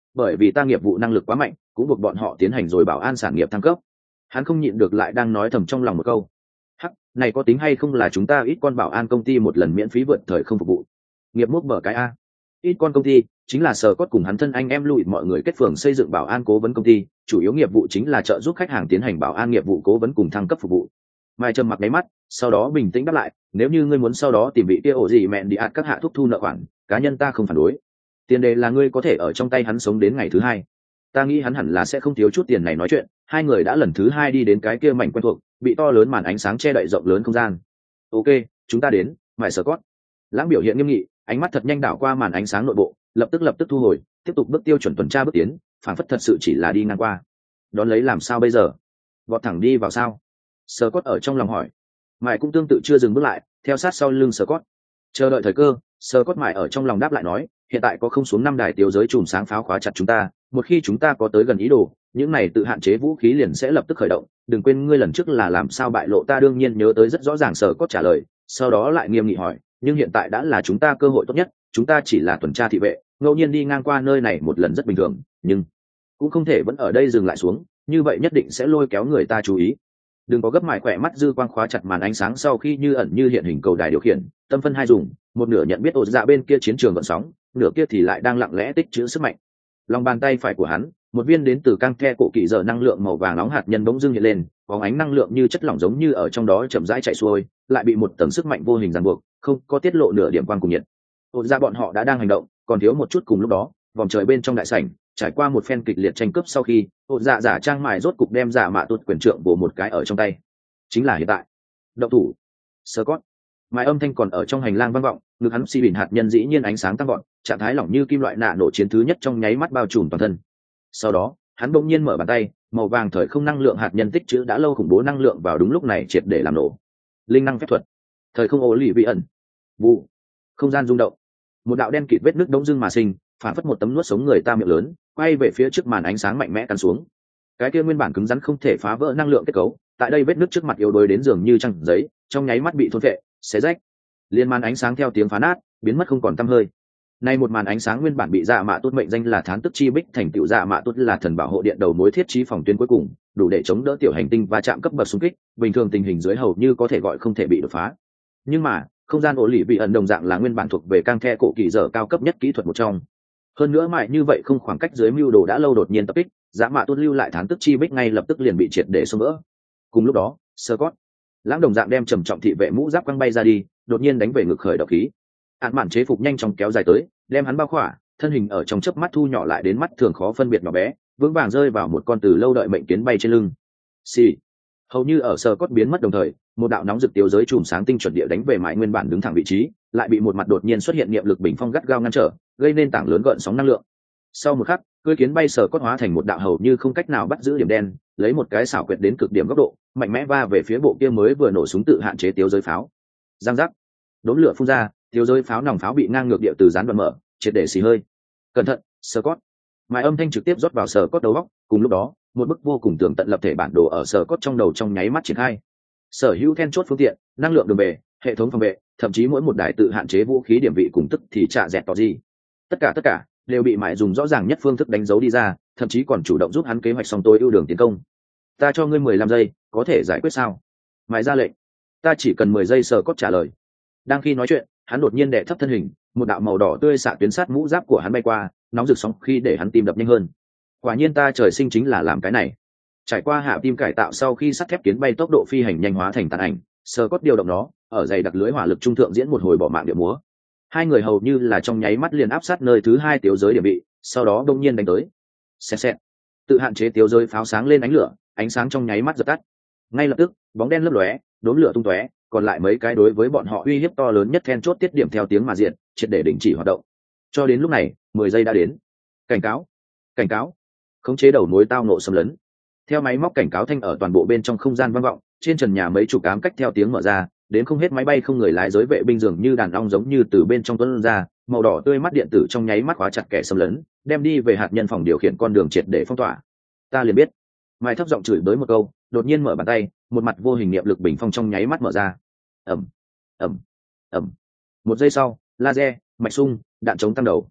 bởi vì ta nghiệp vụ năng lực quá mạnh cũng buộc bọn họ tiến hành rồi bảo an sản nghiệp thăng cấp. Hắn không nhịn được lại đang nói thầm trong lòng một câu, hắc, này có tính hay không là chúng ta ít con bảo an công ty một lần miễn phí vượt thời không phục vụ. Nghiệp múc mở cái a. Ít con công ty chính là sở cốt cùng hắn thân anh em lùi mọi người kết phường xây dựng bảo an cố vấn công ty, chủ yếu nghiệp vụ chính là trợ giúp khách hàng tiến hành bảo an nghiệp vụ cố vấn cùng thăng cấp phục vụ. Mai trầm mặc đáy mắt, sau đó bình tĩnh đáp lại, nếu như ngươi muốn sau đó tìm vị kia ổ gì mẹ đi ạt các hạ thúc thu nợ khoản, cá nhân ta không phản đối. Tiền đề là ngươi có thể ở trong tay hắn sống đến ngày thứ hai. Ta nghĩ hắn hẳn là sẽ không thiếu chút tiền này nói chuyện. Hai người đã lần thứ hai đi đến cái kia mảnh quen thuộc, bị to lớn màn ánh sáng che đậy rộng lớn không gian. Ok, chúng ta đến, mày sở cốt. Lãng biểu hiện nghiêm nghị, ánh mắt thật nhanh đảo qua màn ánh sáng nội bộ, lập tức lập tức thu hồi, tiếp tục bước tiêu chuẩn tuần tra bước tiến, phản phất thật sự chỉ là đi ngang qua. Đón lấy làm sao bây giờ? Vọt thẳng đi vào sao? Sở cốt ở trong lòng hỏi. Mày cũng tương tự chưa dừng bước lại, theo sát sau lưng Sở cốt. Chờ đợi thời cơ, Sở cốt mày ở trong lòng đáp lại nói, hiện tại có không xuống năm đài tiêu giới chùm sáng pháo khóa chặt chúng ta, một khi chúng ta có tới gần ý đồ, những này tự hạn chế vũ khí liền sẽ lập tức khởi động. Đừng quên ngươi lần trước là làm sao bại lộ, ta đương nhiên nhớ tới rất rõ ràng. Sở cốt trả lời, sau đó lại nghiêm nghị hỏi, nhưng hiện tại đã là chúng ta cơ hội tốt nhất, chúng ta chỉ là tuần tra thị vệ, ngẫu nhiên đi ngang qua nơi này một lần rất bình thường, nhưng cũng không thể vẫn ở đây dừng lại xuống, như vậy nhất định sẽ lôi kéo người ta chú ý. Đừng có gấp mải khỏe mắt dư quang khóa chặt màn ánh sáng sau khi như ẩn như hiện hình cầu đài điều khiển, tâm phân hai dùng, một nửa nhận biết ổ dạ bên kia chiến trường gợn sóng, nửa kia thì lại đang lặng lẽ tích trữ sức mạnh. Lòng bàn tay phải của hắn, một viên đến từ căng the cổ kỳ giờ năng lượng màu vàng nóng hạt nhân bỗng dưng hiện lên, bóng ánh năng lượng như chất lỏng giống như ở trong đó chậm rãi chạy xuôi, lại bị một tầng sức mạnh vô hình ràng buộc, không có tiết lộ nửa điểm quang cùng nhiệt. Ổ dạ bọn họ đã đang hành động, còn thiếu một chút. Cùng lúc đó, vòng trời bên trong đại sảnh trải qua một phen kịch liệt tranh cướp sau khi, ổ dạ giả trang mài rốt cục đem giả mạ tuột quyền trượng bổ một cái ở trong tay. Chính là hiện tại. Động thủ. Scott. Mài âm thanh còn ở trong hành lang vang vọng, ngực hắn xi bỉn hạt nhân dĩ nhiên ánh sáng tăng vọt, trạng thái lỏng như kim loại nạ nổ chiến thứ nhất trong nháy mắt bao trùm toàn thân. Sau đó, hắn bỗng nhiên mở bàn tay, màu vàng thời không năng lượng hạt nhân tích trữ đã lâu khủng bố năng lượng vào đúng lúc này triệt để làm nổ. Linh năng phép thuật. Thời không ố lì vị ẩn. Vụ. Không gian rung động. Một đạo đen kịt vết nước đông dưng mà sinh, phản phất một tấm nuốt sống người ta miệng lớn, quay về phía trước màn ánh sáng mạnh mẽ cắn xuống. Cái kia nguyên bản cứng rắn không thể phá vỡ năng lượng kết cấu, tại đây vết nước trước mặt yếu đuối đến dường như trăng giấy, trong nháy mắt bị thôn phệ, xé rách. Liên màn ánh sáng theo tiếng phá nát, biến mất không còn tăm hơi. Nay một màn ánh sáng nguyên bản bị dạ mạ tốt mệnh danh là thán tức chi bích, thành tựu dạ mạ tốt là thần bảo hộ điện đầu mối thiết trí phòng tuyến cuối cùng, đủ để chống đỡ tiểu hành tinh và chạm cấp bậc xung kích, bình thường tình hình dưới hầu như có thể gọi không thể bị đột phá. Nhưng mà, không gian ổ lì bị ẩn đồng dạng là nguyên bản thuộc về cang the cổ kỳ dở cao cấp nhất kỹ thuật một trong. Hơn nữa mãi như vậy không khoảng cách dưới mưu đồ đã lâu đột nhiên tập kích, dạ mạ tốt lưu lại thán tức chi bích ngay lập tức liền bị triệt để xông vỡ. Cùng lúc đó, Scott lãng đồng dạng đem trầm trọng thị vệ mũ giáp quăng bay ra đi, đột nhiên đánh về ngực khởi độc khí. Án mạn chế phục nhanh chóng kéo dài tới, đem hắn bao khỏa, thân hình ở trong chớp mắt thu nhỏ lại đến mắt thường khó phân biệt nhỏ bé, vững vàng rơi vào một con từ lâu đợi mệnh kiến bay trên lưng. Xì. Hầu như ở sờ cốt biến mất đồng thời, một đạo nóng rực tiêu giới chùm sáng tinh chuẩn địa đánh về mãi nguyên bản đứng thẳng vị trí, lại bị một mặt đột nhiên xuất hiện niệm lực bình phong gắt gao ngăn trở, gây nên tảng lớn gợn sóng năng lượng. Sau một khắc, cưỡi kiến bay sờ cốt hóa thành một đạo hầu như không cách nào bắt giữ điểm đen, lấy một cái xảo quyệt đến cực điểm góc độ, mạnh mẽ va về phía bộ kia mới vừa nổ súng tự hạn chế tiêu giới pháo. Giang giác. Đốm lửa phun ra, tiêu giới pháo nòng pháo bị ngang ngược địa từ gián đoạn mở, triệt để xì hơi. Cẩn thận, sờ cốt. Mãi âm thanh trực tiếp rót vào sờ cốt đầu góc, cùng lúc đó, một bức vô cùng tường tận lập thể bản đồ ở sờ cốt trong đầu trong nháy mắt triển khai. Sở hữu then chốt phương tiện, năng lượng đường bề, hệ thống phòng vệ, thậm chí mỗi một đài tự hạn chế vũ khí điểm vị cùng tức thì trả dẹt tỏ gì. Tất cả tất cả đều bị mãi dùng rõ ràng nhất phương thức đánh dấu đi ra, thậm chí còn chủ động giúp hắn kế hoạch xong tối ưu đường tiến công. Ta cho ngươi mười lăm giây, có thể giải quyết sao? Mãi ra lệnh. Ta chỉ cần mười giây. Sờ cốt trả lời. Đang khi nói chuyện, hắn đột nhiên đè thấp thân hình, một đạo màu đỏ tươi xạ tuyến sát mũ giáp của hắn bay qua, nóng rực sóng khi để hắn tim đập nhanh hơn. Quả nhiên ta trời sinh chính là làm cái này. Trải qua hạ tim cải tạo sau khi sắt thép kiến bay tốc độ phi hành nhanh hóa thành tàn ảnh, Sờ cốt điều động nó, ở dày đặc lưới hỏa lực trung thượng diễn một hồi bỏ mạng địa múa. Hai người hầu như là trong nháy mắt liền áp sát nơi thứ hai tiểu giới địa vị, sau đó đông nhiên đánh tới. Xẹt xẹt. Tự hạn chế tiểu giới pháo sáng lên ánh lửa, ánh sáng trong nháy mắt dập tắt. Ngay lập tức, bóng đen lấp lóe, đốm lửa tung tóe, còn lại mấy cái đối với bọn họ uy hiếp to lớn nhất then chốt tiết điểm theo tiếng mà diện, triệt để đình chỉ hoạt động. Cho đến lúc này, mười giây đã đến. Cảnh cáo, cảnh cáo, khống chế đầu mối tao nộ xâm lấn. Theo máy móc cảnh cáo thanh ở toàn bộ bên trong không gian vang vọng, trên trần nhà mấy chục ám cách theo tiếng mở ra, đến không hết máy bay không người lái giới vệ binh dường như đàn ong giống như từ bên trong tuôn ra, màu đỏ tươi mắt điện tử trong nháy mắt khóa chặt kẻ xâm lấn, đem đi về hạt nhân phòng điều khiển con đường triệt để phong tỏa. Ta liền biết. Mai thấp giọng chửi bới một câu, đột nhiên mở bàn tay, một mặt vô hình niệm lực bình phong trong nháy mắt mở ra. Ầm, ầm, ầm. Một giây sau, laser, mạch sung, đạn chống tăng đầu.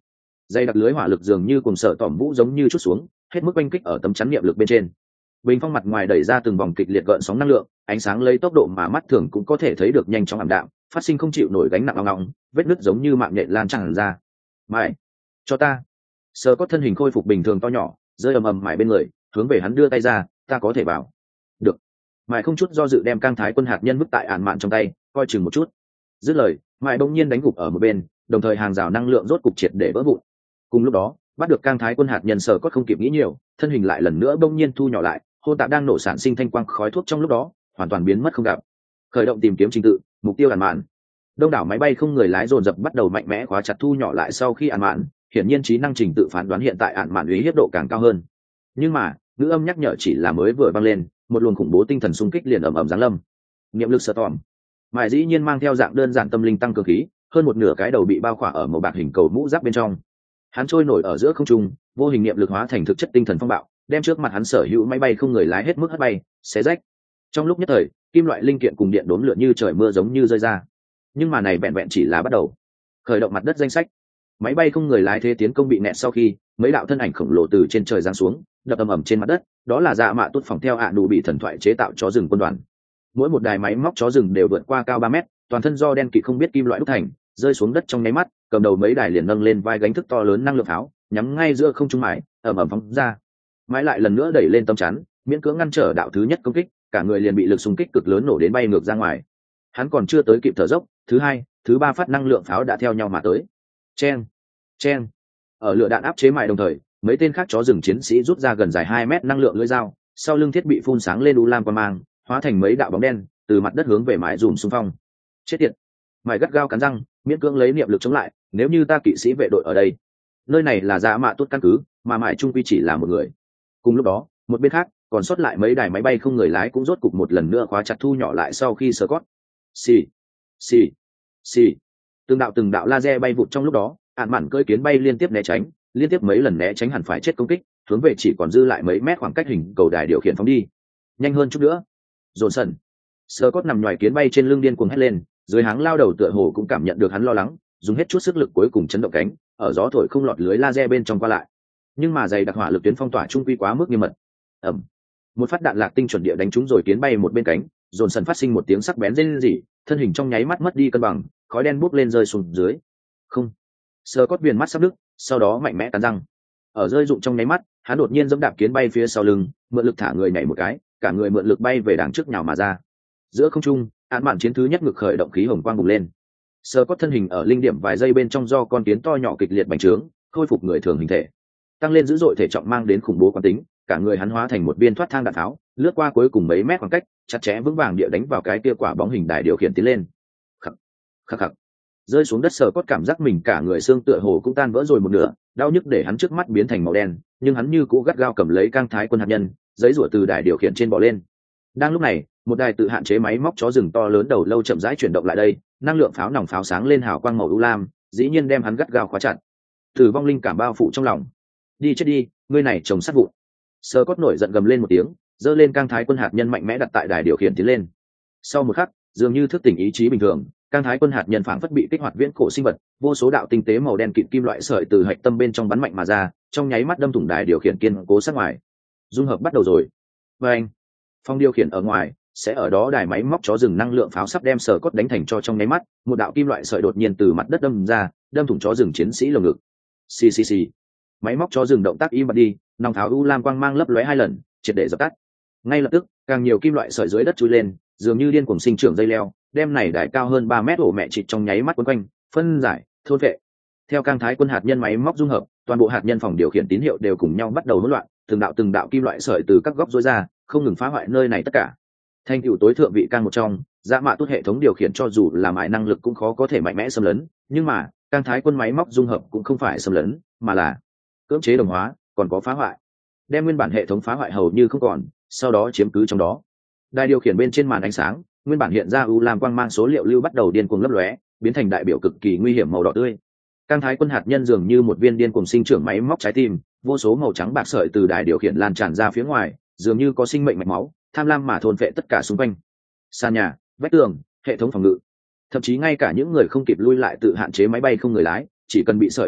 dây đặc lưới hỏa lực dường như cùng sở tỏm vũ giống như chút xuống, hết mức oanh kích ở tấm chắn niệm lực bên trên. Bình phong mặt ngoài đẩy ra từng vòng kịch liệt gợn sóng năng lượng, ánh sáng lấy tốc độ mà mắt thường cũng có thể thấy được nhanh chóng ảm đạm, phát sinh không chịu nổi gánh nặng ong ong, vết nứt giống như mạng nhện lan tràn ra. Mãi, cho ta. Sơ có thân hình khôi phục bình thường to nhỏ, rơi ầm ầm mãi bên người, hướng về hắn đưa tay ra, ta có thể vào. Được. Mãi không chút do dự đem cang thái quân hạt nhân vứt tại ản mạn trong tay, coi chừng một chút. Dứt lời, Mãi bỗng nhiên đánh gục ở một bên, đồng thời hàng rào năng lượng rốt cục triệt để vỡ vụn. Cùng lúc đó, bắt được cang thái quân hạt nhân Sơ có không kịp nghĩ nhiều, thân hình lại lần nữa bỗng nhiên thu nhỏ lại, hôn tạp đang nổ sản sinh thanh quang khói thuốc trong lúc đó hoàn toàn biến mất không gặp. Khởi động tìm kiếm trình tự, mục tiêu ản mạn. Đông đảo máy bay không người lái dồn dập bắt đầu mạnh mẽ khóa chặt thu nhỏ lại sau khi ản mạn, hiển nhiên trí năng trình tự phán đoán hiện tại ản mạn uy hiếp độ càng cao hơn. Nhưng mà ngữ âm nhắc nhở chỉ là mới vừa vang lên, một luồng khủng bố tinh thần xung kích liền ầm ầm giáng lâm. Niệm lực sở tòm, mãi dĩ nhiên mang theo dạng đơn giản tâm linh tăng cường khí, hơn một nửa cái đầu bị bao khỏa ở màu bạc hình cầu mũ giáp bên trong. Hắn trôi nổi ở giữa không trung, vô hình niệm lực hóa thành thực chất tinh thần phong bạo, đem trước mặt hắn sở hữu máy bay không người lái hết mức hất bay, xé rách. Trong lúc nhất thời, kim loại linh kiện cùng điện đốn lửa như trời mưa giống như rơi ra. Nhưng mà này vẹn vẹn chỉ là bắt đầu. Khởi động mặt đất danh sách, máy bay không người lái thế tiến công bị nẹt sau khi, mấy đạo thân ảnh khổng lồ từ trên trời giáng xuống, đập ầm ầm trên mặt đất, đó là dạ mạ tốt phòng theo ạ đủ bị thần thoại chế tạo chó rừng quân đoàn. Mỗi một đài máy móc chó rừng đều vượt qua cao ba mét, toàn thân do đen kịt không biết kim loại đúc thành, rơi xuống đất trong nháy mắt, cầm đầu mấy đài liền nâng lên vai gánh thức to lớn năng lượng pháo, nhắm ngay giữa không trung mãi, ầm ầm phóng ra. Mãi lại lần nữa đẩy lên tấm chắn, miễn cưỡng ngăn trở đạo thứ nhất công kích, cả người liền bị lực xung kích cực lớn nổ đến bay ngược ra ngoài. Hắn còn chưa tới kịp thở dốc, thứ hai, thứ ba phát năng lượng pháo đã theo nhau mà tới. Chen, chen. Ở lửa đạn áp chế mãi đồng thời, mấy tên khác chó rừng chiến sĩ rút ra gần dài hai mét năng lượng lưỡi dao, sau lưng thiết bị phun sáng lên u lam quang mang, hóa thành mấy đạo bóng đen, từ mặt đất hướng về mãi dùm xung phong. Chết tiệt. Mãi gắt gao cắn răng, miễn cưỡng lấy niệm lực chống lại, nếu như ta kỵ sĩ vệ đội ở đây. Nơi này là dạ mạ tốt căn cứ, mà mãi trung quy chỉ là một người. Cùng lúc đó, một bên khác, còn sót lại mấy đài máy bay không người lái cũng rốt cục một lần nữa khóa chặt thu nhỏ lại sau khi sơ cót. Xì, xì, xì. Từng đạo từng đạo laser bay vụt trong lúc đó, ản mạn cơi kiến bay liên tiếp né tránh, liên tiếp mấy lần né tránh hẳn phải chết công kích, hướng về chỉ còn dư lại mấy mét khoảng cách hình cầu đài điều khiển phóng đi. Nhanh hơn chút nữa. Dồn sần. Sơ cót nằm nhòi kiến bay trên lưng điên cuồng hét lên, dưới háng lao đầu tựa hồ cũng cảm nhận được hắn lo lắng, dùng hết chút sức lực cuối cùng chấn động cánh, ở gió thổi không lọt lưới laser bên trong qua lại. Nhưng mà dày đặc hỏa lực tuyến phong tỏa trung quy quá mức nghiêm mật. Ầm. Một phát đạn lạc tinh chuẩn địa đánh trúng rồi kiến bay một bên cánh, dồn sần phát sinh một tiếng sắc bén rên rỉ, thân hình trong nháy mắt mất đi cân bằng, khói đen bốc lên rơi xuống dưới. Không. Sơ cốt viền mắt sắp đứt, sau đó mạnh mẽ cắn răng. Ở rơi rụng trong nháy mắt, hắn đột nhiên giẫm đạp kiến bay phía sau lưng, mượn lực thả người nhảy một cái, cả người mượn lực bay về đằng trước nhào mà ra. Giữa không trung, án mạn chiến thứ nhất ngực khởi động khí hồng quang bùng lên. Sơ cốt thân hình ở linh điểm vài giây bên trong do con kiến to nhỏ kịch liệt bành trướng, khôi phục người thường hình thể, tăng lên dữ dội thể trọng mang đến khủng bố quán tính, cả người hắn hóa thành một viên thoát thang đạn tháo, lướt qua cuối cùng mấy mét khoảng cách, chặt chẽ vững vàng địa đánh vào cái kia quả bóng hình đài điều khiển tiến lên. Khắc, khắc khắc. Rơi xuống đất Sơ cốt cảm giác mình cả người xương tựa hồ cũng tan vỡ rồi một nửa, đau nhức để hắn trước mắt biến thành màu đen, nhưng hắn như cũ gắt gao cầm lấy cang thái quân hạt nhân, giấy rủa từ đài điều khiển trên bò lên. Đang lúc này, một đài tự hạn chế máy móc chó rừng to lớn đầu lâu chậm rãi chuyển động lại đây, năng lượng pháo nòng pháo sáng lên hào quang màu u lam, dĩ nhiên đem hắn gắt gao khóa chặt. Tử vong linh cảm bao phủ trong lòng. Đi chết đi, ngươi này trồng sát vụn. Sơ cốt nổi giận gầm lên một tiếng, giơ lên cang thái quân hạt nhân mạnh mẽ đặt tại đài điều khiển tiến lên. Sau một khắc, dường như thức tỉnh ý chí bình thường, cang thái quân hạt nhân phảng phất bị kích hoạt viễn cổ sinh vật, vô số đạo tinh tế màu đen kịt kim loại sợi từ hạch tâm bên trong bắn mạnh mà ra, trong nháy mắt đâm thủng đài điều khiển kiên cố sát ngoài. Dung hợp bắt đầu rồi. Và anh, phong điều khiển ở ngoài, sẽ ở đó đài máy móc chó rừng năng lượng pháo sắp đem Sơ cốt đánh thành cho trong nháy mắt, một đạo kim loại sợi đột nhiên từ mặt đất đâm ra, đâm thủng chó rừng chiến sĩ lồng ngực. Xì xì xì. Máy móc chó rừng động tác im bặt đi, nòng pháo u lam quang mang lấp lóe hai lần, triệt để dập tắt. Ngay lập tức, càng nhiều kim loại sợi dưới đất chui lên, dường như điên cuồng sinh trưởng dây leo, đem này đài cao hơn ba mét ổ mẹ chịt trong nháy mắt quấn quanh, phân giải, thôn vệ. Theo cang thái quân hạt nhân máy móc dung hợp, toàn bộ hạt nhân phòng điều khiển tín hiệu đều cùng nhau bắt đầu hỗn loạn, từng đạo từng đạo kim loại sợi từ các góc rối ra, không ngừng phá hoại nơi này tất cả. Thành tựu tối thượng vị cang một trong, dạ mạ tốt hệ thống điều khiển cho dù là mãi năng lực cũng khó có thể mạnh mẽ xâm lấn, nhưng mà cang thái quân máy móc dung hợp cũng không phải xâm lấn, mà là cưỡng chế đồng hóa, còn có phá hoại, đem nguyên bản hệ thống phá hoại hầu như không còn, sau đó chiếm cứ trong đó. Đài điều khiển bên trên màn ánh sáng, nguyên bản hiện ra u lam quang mang số liệu lưu bắt đầu điên cuồng lấp lóe, biến thành đại biểu cực kỳ nguy hiểm màu đỏ tươi. Cang thái quân hạt nhân dường như một viên điên cuồng sinh trưởng máy móc trái tim, vô số màu trắng bạc sợi từ đài điều khiển lan tràn ra phía ngoài, dường như có sinh mệnh mạch máu, tham lam mà thôn phệ tất cả xung quanh. Sàn nhà, vách tường, hệ thống phòng ngự, thậm chí ngay cả những người không kịp lui lại tự hạn chế máy bay không người lái, chỉ cần bị sợi đục vào,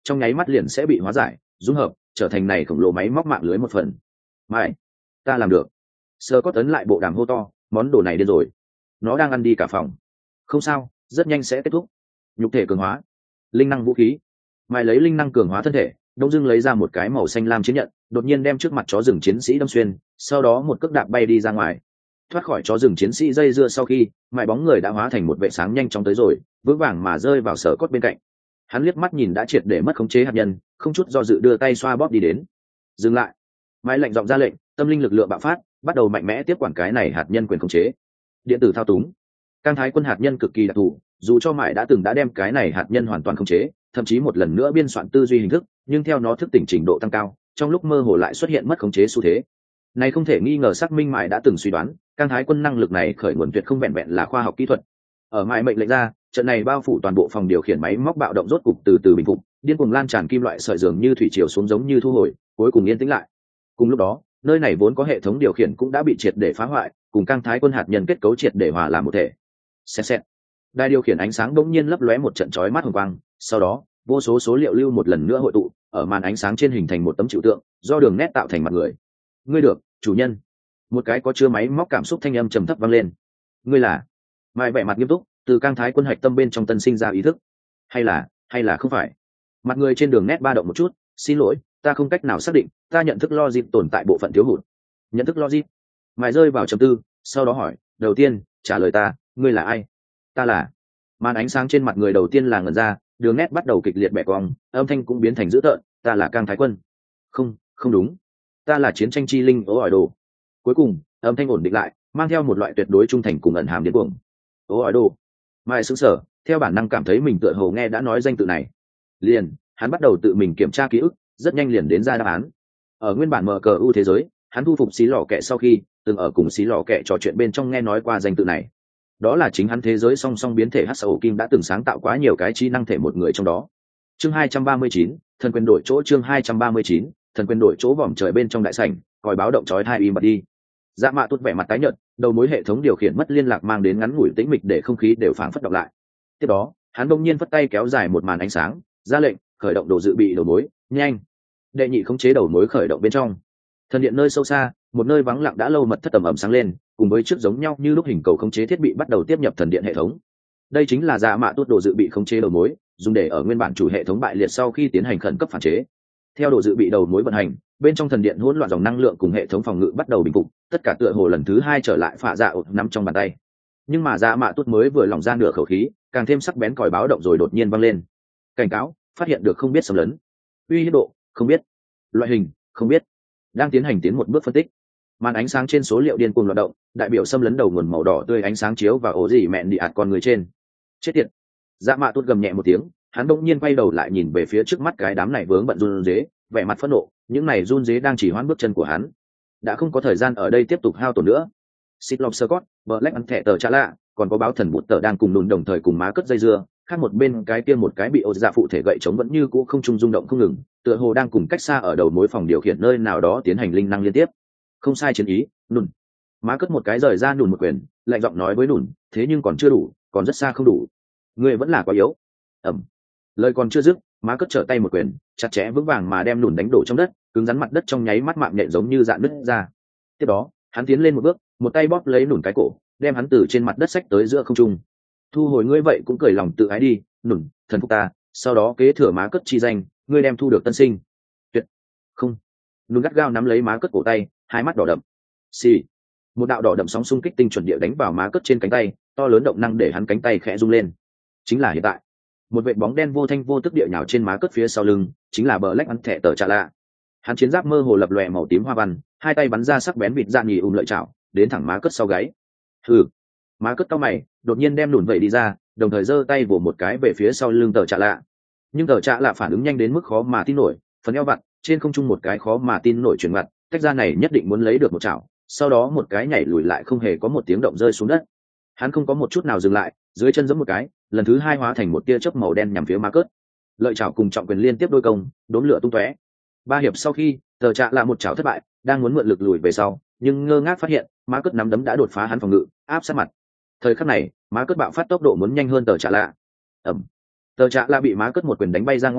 trong nháy mắt liền sẽ bị hóa giải dung hợp trở thành này khổng lồ máy móc mạng lưới một phần. Mãi, ta làm được. Sơ có tấn lại bộ đàm hô to, món đồ này điên rồi, nó đang ăn đi cả phòng. Không sao, rất nhanh sẽ kết thúc. Nhục thể cường hóa, linh năng vũ khí. Mãi lấy linh năng cường hóa thân thể, đông dưng lấy ra một cái màu xanh lam chiến nhận, đột nhiên đem trước mặt chó rừng chiến sĩ đâm xuyên, sau đó một cước đạp bay đi ra ngoài. Thoát khỏi chó rừng chiến sĩ dây dưa sau khi, mãi bóng người đã hóa thành một vệ sáng nhanh chóng tới rồi, vững vàng mà rơi vào Sở Cốt bên cạnh. Hắn liếc mắt nhìn đã triệt để mất khống chế hạt nhân, không chút do dự đưa tay xoa bóp đi đến. Dừng lại. Mãi lệnh giọng ra lệnh, tâm linh lực lượng bạo phát, bắt đầu mạnh mẽ tiếp quản cái này hạt nhân quyền khống chế. Điện tử thao túng. Cang thái quân hạt nhân cực kỳ đặc thù, dù cho mãi đã từng đã đem cái này hạt nhân hoàn toàn khống chế, thậm chí một lần nữa biên soạn tư duy hình thức, nhưng theo nó thức tỉnh trình độ tăng cao, trong lúc mơ hồ lại xuất hiện mất khống chế xu thế. Này không thể nghi ngờ xác minh mãi đã từng suy đoán, Cang thái quân năng lực này khởi nguồn tuyệt không vẹn vẹn là khoa học kỹ thuật. Ở mãi mệnh lệnh ra, trận này bao phủ toàn bộ phòng điều khiển máy móc bạo động rốt cục từ từ bình phục, điên cuồng lan tràn kim loại sợi dường như thủy triều xuống giống như thu hồi, cuối cùng yên tĩnh lại. Cùng lúc đó, nơi này vốn có hệ thống điều khiển cũng đã bị triệt để phá hoại, cùng Cang thái quân hạt nhân kết cấu triệt để hòa làm một thể. Xẹt xẹt. Đài điều khiển ánh sáng bỗng nhiên lấp lóe một trận chói mắt hồng quang, sau đó, vô số số liệu lưu một lần nữa hội tụ, ở màn ánh sáng trên hình thành một tấm chịu tượng, do đường nét tạo thành mặt người. Ngươi được, chủ nhân. Một cái có chứa máy móc cảm xúc thanh âm trầm thấp vang lên. Ngươi là? Mai vẻ mặt nghiêm túc, từ Cang thái quân hạch tâm bên trong tân sinh ra ý thức. Hay là, hay là không phải? Mặt người trên đường nét ba động một chút, xin lỗi, ta không cách nào xác định, ta nhận thức logic tồn tại bộ phận thiếu hụt. Nhận thức logic? Mai rơi vào trầm tư, sau đó hỏi, đầu tiên, trả lời ta, ngươi là ai? Ta là. Màn ánh sáng trên mặt người đầu tiên là ngẩn ra, đường nét bắt đầu kịch liệt bẻ cong, âm thanh cũng biến thành dữ tợn, ta là Cang thái quân. Không, không đúng, ta là chiến tranh chi linh ố ỏi đồ. Cuối cùng, âm thanh ổn định lại, mang theo một loại tuyệt đối trung thành cùng ẩn hàm điên cuồng. Ố ỏi đồ. Mai sững sờ, theo bản năng cảm thấy mình tựa hồ nghe đã nói danh tự này. Liền, hắn bắt đầu tự mình kiểm tra ký ức, rất nhanh liền đến ra đáp án. Ở nguyên bản mờ cờ u thế giới, hắn thu phục xí lò kẹ sau khi, từng ở cùng xí lò kẹ trò chuyện bên trong nghe nói qua danh tự này. Đó là chính hắn thế giới song song biến thể hắc sở kim đã từng sáng tạo quá nhiều cái trí năng thể một người trong đó. Chương hai trăm ba mươi chín, thần quyền đổi chỗ. Chương hai trăm ba mươi chín, thần quyền đổi chỗ. Vòm trời bên trong đại sảnh, còi báo động chói tai im bặt đi. Dạ Mạ Tốt vẻ mặt tái nhợt, đầu mối hệ thống điều khiển mất liên lạc mang đến ngắn ngủi tĩnh mịch để không khí đều phảng phất đọc lại. Tiếp đó, hắn bỗng nhiên phất tay kéo dài một màn ánh sáng, ra lệnh khởi động đồ dự bị đầu mối, nhanh. Đệ nhị khống chế đầu mối khởi động bên trong. Thần điện nơi sâu xa, một nơi vắng lặng đã lâu mật thất tầm ẩm sáng lên, cùng với trước giống nhau như lúc hình cầu khống chế thiết bị bắt đầu tiếp nhập thần điện hệ thống. Đây chính là Dạ Mạ Tốt đồ dự bị khống chế đầu mối, dùng để ở nguyên bản chủ hệ thống bại liệt sau khi tiến hành khẩn cấp phản chế. Theo đồ dự bị đầu mối vận hành, bên trong thần điện hỗn loạn dòng năng lượng cùng hệ thống phòng ngự bắt đầu bình phục, tất cả tựa hồ lần thứ hai trở lại phạ dạ ột nắm trong bàn tay. Nhưng mà Dạ Mạ Tốt mới vừa lỏng ra nửa khẩu khí, càng thêm sắc bén còi báo động rồi đột nhiên vang lên. Cảnh cáo, phát hiện được không biết xâm lấn. Uy hiếp độ, không biết. Loại hình, không biết. Đang tiến hành tiến một bước phân tích. Màn ánh sáng trên số liệu điên cuồng loạt động, đại biểu xâm lấn đầu nguồn màu đỏ tươi ánh sáng chiếu vào ổ gì mẹn đi ạt con người trên. Chết tiệt. Dạ Mạ Tốt gầm nhẹ một tiếng, hắn bỗng nhiên quay đầu lại nhìn về phía trước mắt cái đám này vướng bận run rế, vẻ mặt phẫn nộ, những này run rế đang chỉ hoãn bước chân của hắn. Đã không có thời gian ở đây tiếp tục hao tổn nữa. Sitlop Scott, Black ăn thẻ tờ trả lạ, còn có báo thần bụt tờ đang cùng đùn đồng thời cùng má cất dây dưa, khác một bên cái kia một cái bị ô dạ phụ thể gậy chống vẫn như cũ không trung rung động không ngừng, tựa hồ đang cùng cách xa ở đầu mối phòng điều khiển nơi nào đó tiến hành linh năng liên tiếp. Không sai chiến ý, nùn. Má cất một cái rời ra nùn một quyền, lạnh giọng nói với nùn, thế nhưng còn chưa đủ, còn rất xa không đủ. Ngươi vẫn là quá yếu. Ẩm. Lời còn chưa dứt, má cất trở tay một quyền, chặt chẽ vững vàng mà đem nùn đánh đổ trong đất, cứng rắn mặt đất trong nháy mắt mạng nhện giống như dạn nứt ra. Tiếp đó, hắn tiến lên một bước, một tay bóp lấy nùn cái cổ, đem hắn từ trên mặt đất xách tới giữa không trung. Thu hồi ngươi vậy cũng cười lòng tự ái đi, nùn, thần phục ta, sau đó kế thừa má cất chi danh, ngươi đem thu được tân sinh. Tuyệt. Không. Nùn gắt gao nắm lấy má cất cổ tay, hai mắt đỏ đậm. Xì. Một đạo đỏ đậm sóng xung kích tinh chuẩn địa đánh vào má cất trên cánh tay, to lớn động năng để hắn cánh tay khẽ rung lên. Chính là hiện tại. Một vệt bóng đen vô thanh vô tức địa nhào trên má cất phía sau lưng, chính là bờ lách ăn thẻ tờ trả lạ. Hắn chiến giáp mơ hồ lập lòe màu tím hoa văn, hai tay bắn ra sắc bén vịt dạn nhì ùm lợi chảo, đến thẳng má cất sau gáy. Hừ. Má cất cao mày, đột nhiên đem nùn vậy đi ra, đồng thời giơ tay vồ một cái về phía sau lưng tờ trả lạ. Nhưng tờ trả lạ phản ứng nhanh đến mức khó mà tin nổi, phần eo vặn, trên không trung một cái khó mà tin nổi chuyển mặt, tách ra này nhất định muốn lấy được một chảo, sau đó một cái nhảy lùi lại không hề có một tiếng động rơi xuống đất. Hắn không có một chút nào dừng lại, dưới chân giẫm một cái, lần thứ hai hóa thành một tia chớp màu đen nhằm phía má cất. Lợi chảo cùng trọng quyền liên tiếp đôi công, đốn lửa tung tóe. Ba hiệp sau khi, tờ trạ là một chảo thất bại, đang muốn mượn lực lùi về sau, nhưng ngơ ngác phát hiện, má cất nắm đấm đã đột phá hắn phòng ngự, áp sát mặt. Thời khắc này, má cất bạo phát tốc độ muốn nhanh hơn tờ trạ lạ. Ẩm. Tờ trạ lạ bị má cất một quyền đánh bay ra ngoài,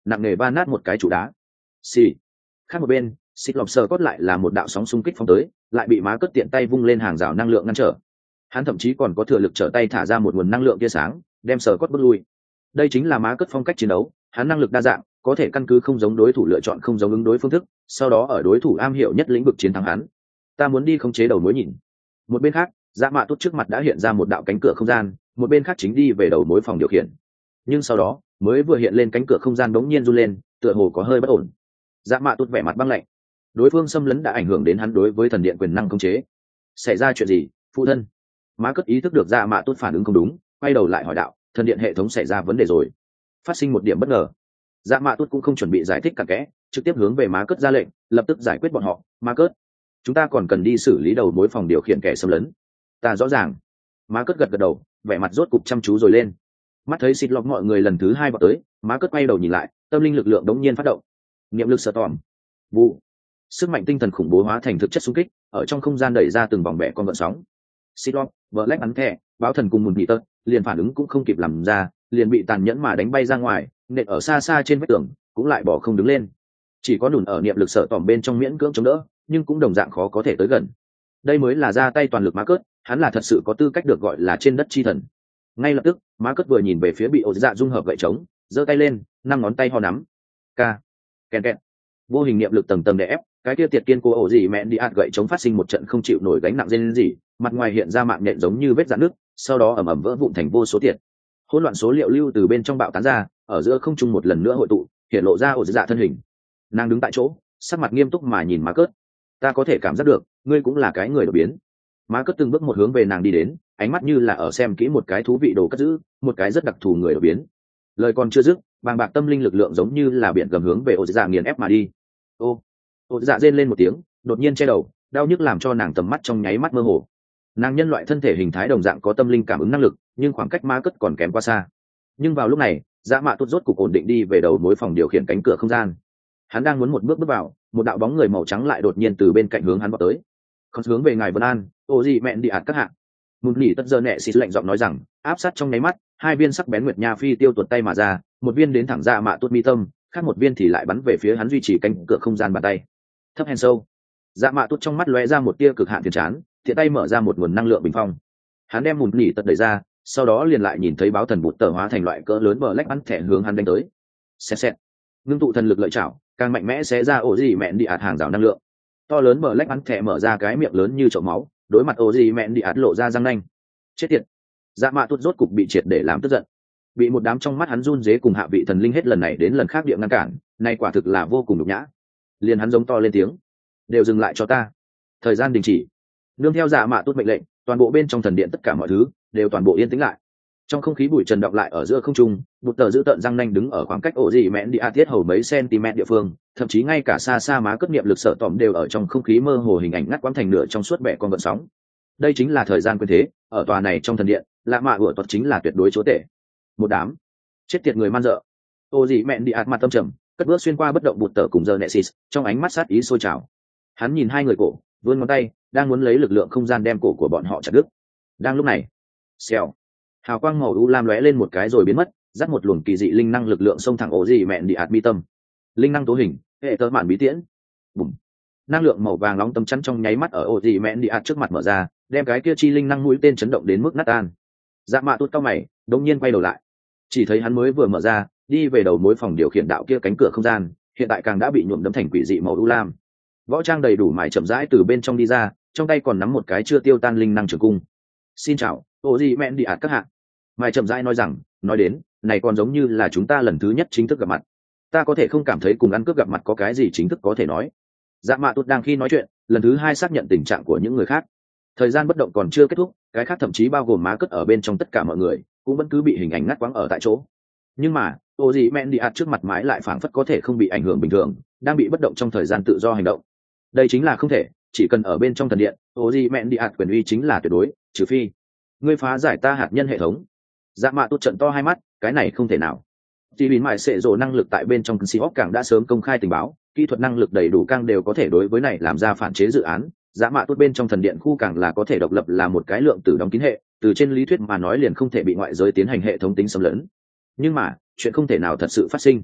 nặng nề va nát một cái trụ đá. Xì. Khác một bên, xịt lọc sờ cốt lại là một đạo sóng xung kích phóng tới, lại bị má cất tiện tay vung lên hàng rào năng lượng ngăn trở. Hắn thậm chí còn có thừa lực trở tay thả ra một nguồn năng lượng tia sáng, đem sờ cốt bước lui. Đây chính là má cất phong cách chiến đấu, hắn năng lực đa dạng, có thể căn cứ không giống đối thủ lựa chọn không giống ứng đối phương thức, sau đó ở đối thủ am hiểu nhất lĩnh vực chiến thắng hắn. Ta muốn đi khống chế đầu mối nhìn. Một bên khác, dạ mạ tốt trước mặt đã hiện ra một đạo cánh cửa không gian, một bên khác chính đi về đầu mối phòng điều khiển. Nhưng sau đó, mới vừa hiện lên cánh cửa không gian đống nhiên run lên, tựa hồ có hơi bất ổn. Dạ mạ tốt vẻ mặt băng lạnh. Đối phương xâm lấn đã ảnh hưởng đến hắn đối với thần điện quyền năng khống chế. Xảy ra chuyện gì, phụ thân? Má cất ý thức được dạ mạ tốt phản ứng không đúng, quay đầu lại hỏi đạo, thần điện hệ thống xảy ra vấn đề rồi. Phát sinh một điểm bất ngờ. Dạ mạ tốt cũng không chuẩn bị giải thích cặn kẽ, trực tiếp hướng về má cất ra lệnh, lập tức giải quyết bọn họ. Má cất, chúng ta còn cần đi xử lý đầu mối phòng điều khiển kẻ xâm lấn. Ta rõ ràng. Má cất gật gật đầu, vẻ mặt rốt cục chăm chú rồi lên. Mắt thấy xịt lọc mọi người lần thứ hai vào tới, má cất quay đầu nhìn lại, tâm linh lực lượng đống nhiên phát động. Niệm lực sở tỏm. Vụ. Sức mạnh tinh thần khủng bố hóa thành thực chất xung kích, ở trong không gian đẩy ra từng vòng bẻ con gợn sóng. Xịt lọc, vợ lách bắn thẻ, báo thần cùng mùn bị tật, liền phản ứng cũng không kịp làm ra, liền bị tàn nhẫn mà đánh bay ra ngoài, nện ở xa xa trên vách tường, cũng lại bỏ không đứng lên. Chỉ có đùn ở niệm lực sở tỏm bên trong miễn cưỡng chống đỡ, nhưng cũng đồng dạng khó có thể tới gần. Đây mới là ra tay toàn lực má cất, hắn là thật sự có tư cách được gọi là trên đất chi thần. Ngay lập tức, má cất vừa nhìn về phía bị ổ dạ dung hợp gậy trống, giơ tay lên, năm ngón tay ho nắm. Ca. Kèn kẹt. Vô hình niệm lực tầng tầng đè ép, cái kia tiệt kiên cố ổ gì mẹ đi ạt gậy trống phát sinh một trận không chịu nổi gánh nặng rên rỉ, mặt ngoài hiện ra mạng nhện giống như vết rạn nước, sau đó ầm ầm vỡ vụn thành vô số tiệt. Hỗn loạn số liệu lưu từ bên trong bạo tán ra, ở giữa không trung một lần nữa hội tụ, hiện lộ ra ổ dạ thân hình. Nàng đứng tại chỗ, sắc mặt nghiêm túc mà nhìn má cất. Ta có thể cảm giác được, ngươi cũng là cái người đột biến. Má cất từng bước một hướng về nàng đi đến, ánh mắt như là ở xem kỹ một cái thú vị đồ cất giữ, một cái rất đặc thù người đột biến. Lời còn chưa dứt, bàng bạc tâm linh lực lượng giống như là biển gầm hướng về ổ dạ nghiền ép mà đi. Ô, ổ dạ rên lên một tiếng, đột nhiên che đầu, đau nhức làm cho nàng tầm mắt trong nháy mắt mơ hồ. Nàng nhân loại thân thể hình thái đồng dạng có tâm linh cảm ứng năng lực, nhưng khoảng cách má cất còn kém quá xa. Nhưng vào lúc này, dạ mạ tốt rốt cục ổn định đi về đầu mối phòng điều khiển cánh cửa không gian. Hắn đang muốn một bước bước vào, một đạo bóng người màu trắng lại đột nhiên từ bên cạnh hướng hắn vào tới. Còn hướng về ngài Vân An, ô gì mẹn đi ạt các hạng. Mùn nhỉ tất giờ nẹ xịt lạnh giọng nói rằng, áp sát trong nháy mắt, hai viên sắc bén nguyệt nha phi tiêu tuột tay mà ra, một viên đến thẳng dạ mạ tốt mi tâm, khác một viên thì lại bắn về phía hắn duy trì cánh cửa không gian bàn tay. Thấp hèn sâu. Dạ mạ tốt trong mắt lóe ra một tia cực hạn phiền chán, thiện tay mở ra một nguồn năng lượng bình phong. Hắn đem mùn nhỉ tất đẩy ra, sau đó liền lại nhìn thấy báo thần bụt tờ hóa thành loại cỡ lớn bờ lách bắn thẻ hướng hắn đánh tới. Xẹt xẹt. Ngưng tụ thần lực lợi chảo, càng mạnh mẽ xé ra ổ gì mẹn đi ạt hàng rào năng lượng. To lớn bờ lách bắn thẻ mở ra cái miệng lớn như chậu máu, đối mặt ổ gì mẹn đi ạt lộ ra răng nanh. Chết tiệt. Dạ mạ tốt rốt cục bị triệt để làm tức giận. Bị một đám trong mắt hắn run rế cùng hạ vị thần linh hết lần này đến lần khác địa ngăn cản, nay quả thực là vô cùng nhục nhã. Liền hắn giống to lên tiếng, đều dừng lại cho ta. Thời gian đình chỉ. Nương theo dạ mạ tốt mệnh lệnh, toàn bộ bên trong thần điện tất cả mọi thứ đều toàn bộ yên tĩnh lại. Trong không khí bụi trần động lại ở giữa không trung, một tờ giữ tợn răng nanh đứng ở khoảng cách ổ gì mẹn đi a tiết hầu mấy cm địa phương, thậm chí ngay cả xa xa má cất niệm lực sợ tỏm đều ở trong không khí mơ hồ hình ảnh ngắt quãng thành nửa trong suốt bẹ con vận sóng. Đây chính là thời gian quyền thế, ở tòa này trong thần điện, lạ mạ của tuật chính là tuyệt đối chúa tể. Một đám chết tiệt người man dợ. Ổ gì mẹn đi ạt mặt tâm trầm, cất bước xuyên qua bất động bụt tờ cùng giờ Nexus, trong ánh mắt sát ý sôi trào. Hắn nhìn hai người cổ, vươn ngón tay, đang muốn lấy lực lượng không gian đem cổ của bọn họ chặt đứt. Đang lúc này, xèo, hào quang màu u lam lóe lên một cái rồi biến mất, dắt một luồng kỳ dị linh năng lực lượng xông thẳng ổ gì mẹn đi ạt mi tâm. Linh năng tố hình, hệ tơ mạn bí tiễn. Bùm. Năng lượng màu vàng nóng tấm chắn trong nháy mắt ở ổ gì mẹn đi ạt trước mặt mở ra, đem cái kia chi linh năng mũi tên chấn động đến mức nát tan. Dạ mạ tốt cao mày, đống nhiên quay đầu lại, chỉ thấy hắn mới vừa mở ra, đi về đầu mối phòng điều khiển đạo kia cánh cửa không gian, hiện tại càng đã bị nhuộm đẫm thành quỷ dị màu u lam. Võ trang đầy đủ mài chậm rãi từ bên trong đi ra, trong tay còn nắm một cái chưa tiêu tan linh năng trường cung. Xin chào, ổ gì mẹn đi ạt các hạ. Mài chậm rãi nói rằng, nói đến, này còn giống như là chúng ta lần thứ nhất chính thức gặp mặt. Ta có thể không cảm thấy cùng ăn cướp gặp mặt có cái gì chính thức có thể nói. Dạ mạ tốt đang khi nói chuyện, lần thứ hai xác nhận tình trạng của những người khác. Thời gian bất động còn chưa kết thúc, cái khác thậm chí bao gồm má cất ở bên trong tất cả mọi người, cũng vẫn cứ bị hình ảnh ngắt quãng ở tại chỗ. Nhưng mà, ổ gì mẹn đi ạt trước mặt mái lại phảng phất có thể không bị ảnh hưởng bình thường, đang bị bất động trong thời gian tự do hành động. Đây chính là không thể, chỉ cần ở bên trong thần điện, ổ gì mẹn đi ạt quyền uy chính là tuyệt đối, trừ phi ngươi phá giải ta hạt nhân hệ thống. Dạ mạ tốt trận to hai mắt, cái này không thể nào. Chỉ vì mại sệ rồ năng lực tại bên trong Seahawk càng đã sớm công khai tình báo, kỹ thuật năng lực đầy đủ càng đều có thể đối với này làm ra phản chế dự án. Dạ mạ tốt bên trong thần điện khu càng là có thể độc lập là một cái lượng tử đóng kín hệ, từ trên lý thuyết mà nói liền không thể bị ngoại giới tiến hành hệ thống tính xâm lấn. Nhưng mà, chuyện không thể nào thật sự phát sinh.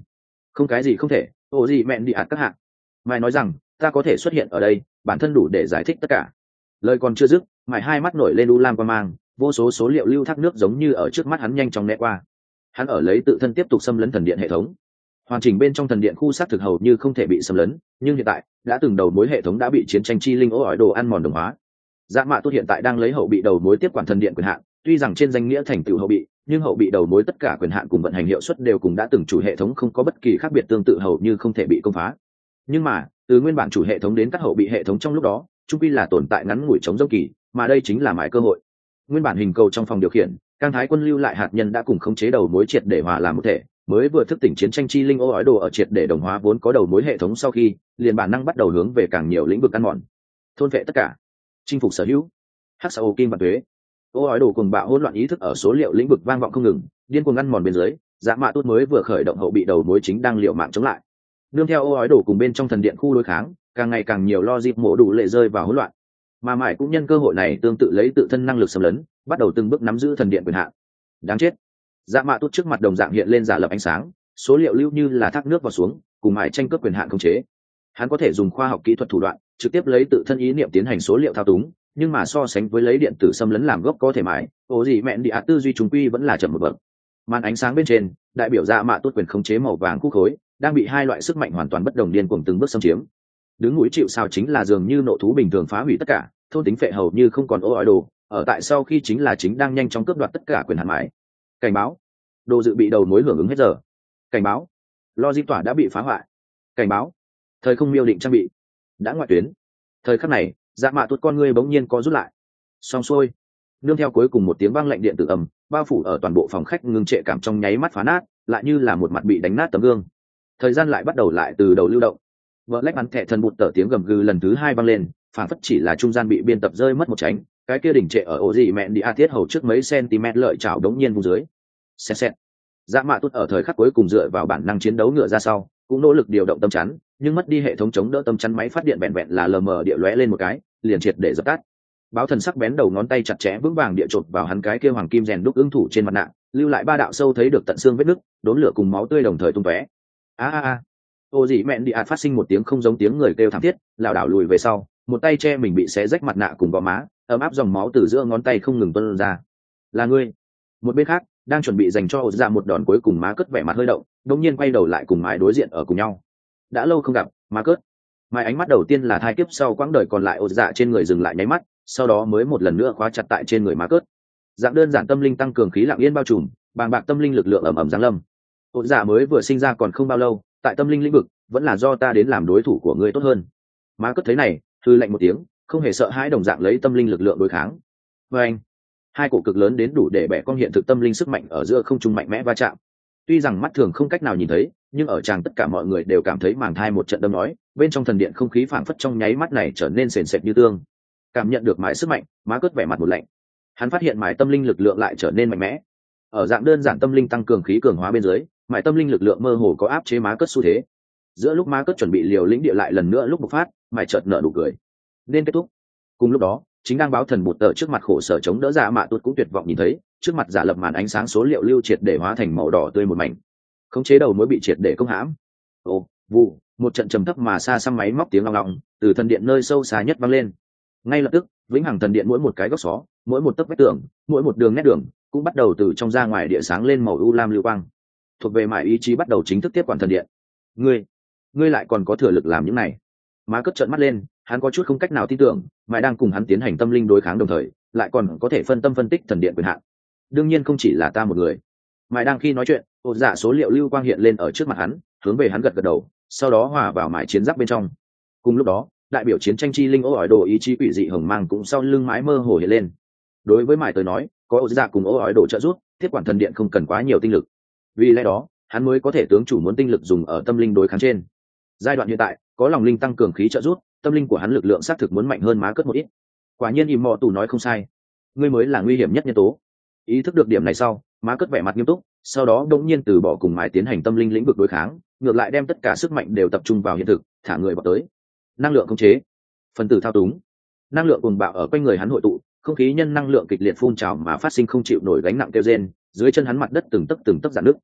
Không cái gì không thể, ổ gì mẹn đi ạt các hạng. Mày nói rằng ta có thể xuất hiện ở đây, bản thân đủ để giải thích tất cả. Lời còn chưa dứt, mày hai mắt nổi lên u lam qua mang, vô số số liệu lưu thác nước giống như ở trước mắt hắn nhanh chóng né qua. Hắn ở lấy tự thân tiếp tục xâm lấn thần điện hệ thống. Hoàn chỉnh bên trong thần điện khu xác thực hầu như không thể bị xâm lấn, nhưng hiện tại đã từng đầu mối hệ thống đã bị chiến tranh chi linh ố ỏi đồ ăn mòn đồng hóa. Dạ mạ tốt hiện tại đang lấy hậu bị đầu mối tiếp quản thần điện quyền hạn, tuy rằng trên danh nghĩa thành tựu hậu bị, nhưng hậu bị đầu mối tất cả quyền hạn cùng vận hành hiệu suất đều cùng đã từng chủ hệ thống không có bất kỳ khác biệt, tương tự hầu như không thể bị công phá. Nhưng mà từ nguyên bản chủ hệ thống đến các hậu bị hệ thống trong lúc đó chung quy là tồn tại ngắn ngủi chống dâu kỳ, mà đây chính là mãi cơ hội. Nguyên bản hình cầu trong phòng điều khiển, Cang Thái Quân lưu lại hạt nhân đã cùng khống chế đầu mối triệt để hòa làm một thể, mới vừa thức tỉnh chiến tranh chi linh ô ói đồ ở triệt để đồng hóa vốn có đầu mối hệ thống sau khi, liền bản năng bắt đầu hướng về càng nhiều lĩnh vực ăn mòn, thôn vệ tất cả, chinh phục sở hữu. Hắc Sa Kim và Tuế, ô ói đồ cùng bạo hỗn loạn ý thức ở số liệu lĩnh vực vang vọng không ngừng, điên cuồng ăn mòn bên dưới, Dạ Mạ Tốt mới vừa khởi động hậu bị đầu mối chính đang liều mạng chống lại. Nương theo ô ói đồ cùng bên trong thần điện khu đối kháng, càng ngày càng nhiều logic mổ đủ lệ rơi vào hỗn loạn, mà mãi cũng nhân cơ hội này tương tự lấy tự thân năng lực xâm lấn, bắt đầu từng bước nắm giữ thần điện quyền hạn. Đáng chết! Dạ Mạ Tốt trước mặt đồng dạng hiện lên giả lập ánh sáng, số liệu lưu như là thác nước vào xuống, cùng mãi tranh cướp quyền hạn khống chế. Hắn có thể dùng khoa học kỹ thuật thủ đoạn trực tiếp lấy tự thân ý niệm tiến hành số liệu thao túng, nhưng mà so sánh với lấy điện tử xâm lấn làm gốc có thể mãi, ố gì mẹn đi ạt tư duy chúng quy vẫn là chậm một bậc. Màn ánh sáng bên trên, đại biểu Dạ Mạ Tốt quyền khống chế màu vàng khúc khối, đang bị hai loại sức mạnh hoàn toàn bất đồng điên cuồng từng bước xâm chiếm. Đứng núi chịu sào chính là dường như nộ thú bình thường phá hủy tất cả, thôn tính phệ hầu như không còn ô ói đồ, ở tại sau khi chính là chính đang nhanh chóng cướp đoạt tất cả quyền hạn mãi. Cảnh báo, đồ dự bị đầu mối hưởng ứng hết giờ. Cảnh báo, logic tỏa đã bị phá hoại. Cảnh báo, thời không miêu định trang bị đã ngoại tuyến. Thời khắc này, Dạ Mạ Tốt con ngươi bỗng nhiên có rút lại. Xong xuôi, nương theo cuối cùng một tiếng vang lệnh điện tử ầm, bao phủ ở toàn bộ phòng khách ngưng trệ cảm trong nháy mắt phá nát, lại như là một mặt bị đánh nát tấm gương. Thời gian lại bắt đầu lại từ đầu lưu động. Vợ lách bắn thẻ thân bụt tờ tiếng gầm gừ lần thứ hai vang lên, phản phất chỉ là trung gian bị biên tập rơi mất một tránh, cái kia đỉnh trệ ở ổ gì mẹn đi a thiết hầu trước mấy cm lợi chảo đống nhiên vùng dưới. Xẹt xẹt. Dạ Mạ Tốt ở thời khắc cuối cùng dựa vào bản năng chiến đấu ngựa ra sau, cũng nỗ lực điều động tâm chắn, nhưng mất đi hệ thống chống đỡ tâm chắn máy phát điện vẹn vẹn là lờ mờ địa lóe lên một cái, liền triệt để dập tắt. Báo thần sắc bén đầu ngón tay chặt chẽ vững vàng địa chộp vào hắn cái kia hoàng kim rèn đúc ứng thủ trên mặt nạ, lưu lại ba đạo sâu thấy được tận xương vết nứt, đốn lửa cùng máu tươi đồng thời tung tóe. A a a. Ô dị mẹn đi ạt phát sinh một tiếng không giống tiếng người kêu thảm thiết, lảo đảo lùi về sau, một tay che mình bị xé rách mặt nạ cùng gò má, ấm áp dòng máu từ giữa ngón tay không ngừng tuôn ra. Là ngươi. Một bên khác, đang chuẩn bị dành cho ổ dạ một đòn cuối cùng, má cất vẻ mặt hơi động, đống nhiên quay đầu lại cùng mái đối diện ở cùng nhau. Đã lâu không gặp, má cất. Mái ánh mắt đầu tiên là thai kiếp sau quãng đời còn lại ổ dạ trên người dừng lại nháy mắt, sau đó mới một lần nữa khóa chặt tại trên người má cất. Dạng đơn giản tâm linh tăng cường khí lặng yên bao trùm, bàng bạc tâm linh lực lượng ẩm ẩm giáng lâm. Ổ dạ mới vừa sinh ra còn không bao lâu, tại tâm linh lĩnh vực vẫn là do ta đến làm đối thủ của ngươi tốt hơn. Má cất thấy này, thư lạnh một tiếng, không hề sợ hãi, đồng dạng lấy tâm linh lực lượng đối kháng. Và anh, hai cổ cực lớn đến đủ để bẻ cong hiện thực tâm linh sức mạnh ở giữa không trung mạnh mẽ va chạm. Tuy rằng mắt thường không cách nào nhìn thấy, nhưng ở tràng tất cả mọi người đều cảm thấy màng thai một trận đâm nói, bên trong thần điện không khí phảng phất trong nháy mắt này trở nên sền sệt như tương. Cảm nhận được mái sức mạnh, má cất vẻ mặt một lạnh. Hắn phát hiện mái tâm linh lực lượng lại trở nên mạnh mẽ. Ở dạng đơn giản tâm linh tăng cường khí cường hóa bên dưới, mái tâm linh lực lượng mơ hồ có áp chế má cất xu thế. Giữa lúc má cất chuẩn bị liều lĩnh địa lại lần nữa lúc bộc phát, mái chợt nở nụ cười. Nên kết thúc. Cùng lúc đó, chính đang báo thần bụt tờ trước mặt khổ sở chống đỡ Dạ Mạ Tốt cũng tuyệt vọng nhìn thấy, trước mặt giả lập màn ánh sáng số liệu lưu triệt để hóa thành màu đỏ tươi một mảnh. Khống chế đầu mối bị triệt để công hãm. Ồ, vụ, một trận trầm thấp mà xa xăm máy móc tiếng long long từ thần điện nơi sâu xa nhất vang lên. Ngay lập tức, vĩnh hằng thần điện mỗi một cái góc xó, mỗi một tấc vách tường, mỗi một đường nét đường cũng bắt đầu từ trong ra ngoài địa sáng lên màu u lam lưu quang. Thuộc về mải ý chí bắt đầu chính thức tiếp quản thần điện. Ngươi, ngươi lại còn có thừa lực làm những này? Má cất trợn mắt lên, hắn có chút không cách nào tin tưởng, mãi đang cùng hắn tiến hành tâm linh đối kháng đồng thời, lại còn có thể phân tâm phân tích thần điện quyền hạn. Đương nhiên không chỉ là ta một người. Mãi đang khi nói chuyện, ổ dạ số liệu lưu quang hiện lên ở trước mặt hắn, hướng về hắn gật gật đầu, sau đó hòa vào mải chiến giáp bên trong. Cùng lúc đó, đại biểu chiến tranh chi linh ô ỏi đồ ý chí quỷ dị hồng mang cũng sau lưng mãi mơ hồ hiện lên. Đối với mải tới nói, có ổ dạ cùng ô ỏi đồ trợ giúp, tiếp quản thần điện không cần quá nhiều tinh lực. Vì lẽ đó, hắn mới có thể tướng chủ muốn tinh lực dùng ở tâm linh đối kháng trên. Giai đoạn hiện tại, có lòng linh tăng cường khí trợ giúp, tâm linh của hắn lực lượng xác thực muốn mạnh hơn má cất một ít. Quả nhiên im mọ tù nói không sai, ngươi mới là nguy hiểm nhất nhân tố. Ý thức được điểm này sau, má cất vẻ mặt nghiêm túc, sau đó đột nhiên từ bỏ cùng mái tiến hành tâm linh lĩnh vực đối kháng, ngược lại đem tất cả sức mạnh đều tập trung vào hiện thực, thả người vào tới. Năng lượng khống chế, phân tử thao túng, năng lượng cuồng bạo ở quanh người hắn hội tụ, không khí nhân năng lượng kịch liệt phun trào mà phát sinh không chịu nổi gánh nặng kêu rên, dưới chân hắn mặt đất từng tấc từng tấc rạn nứt.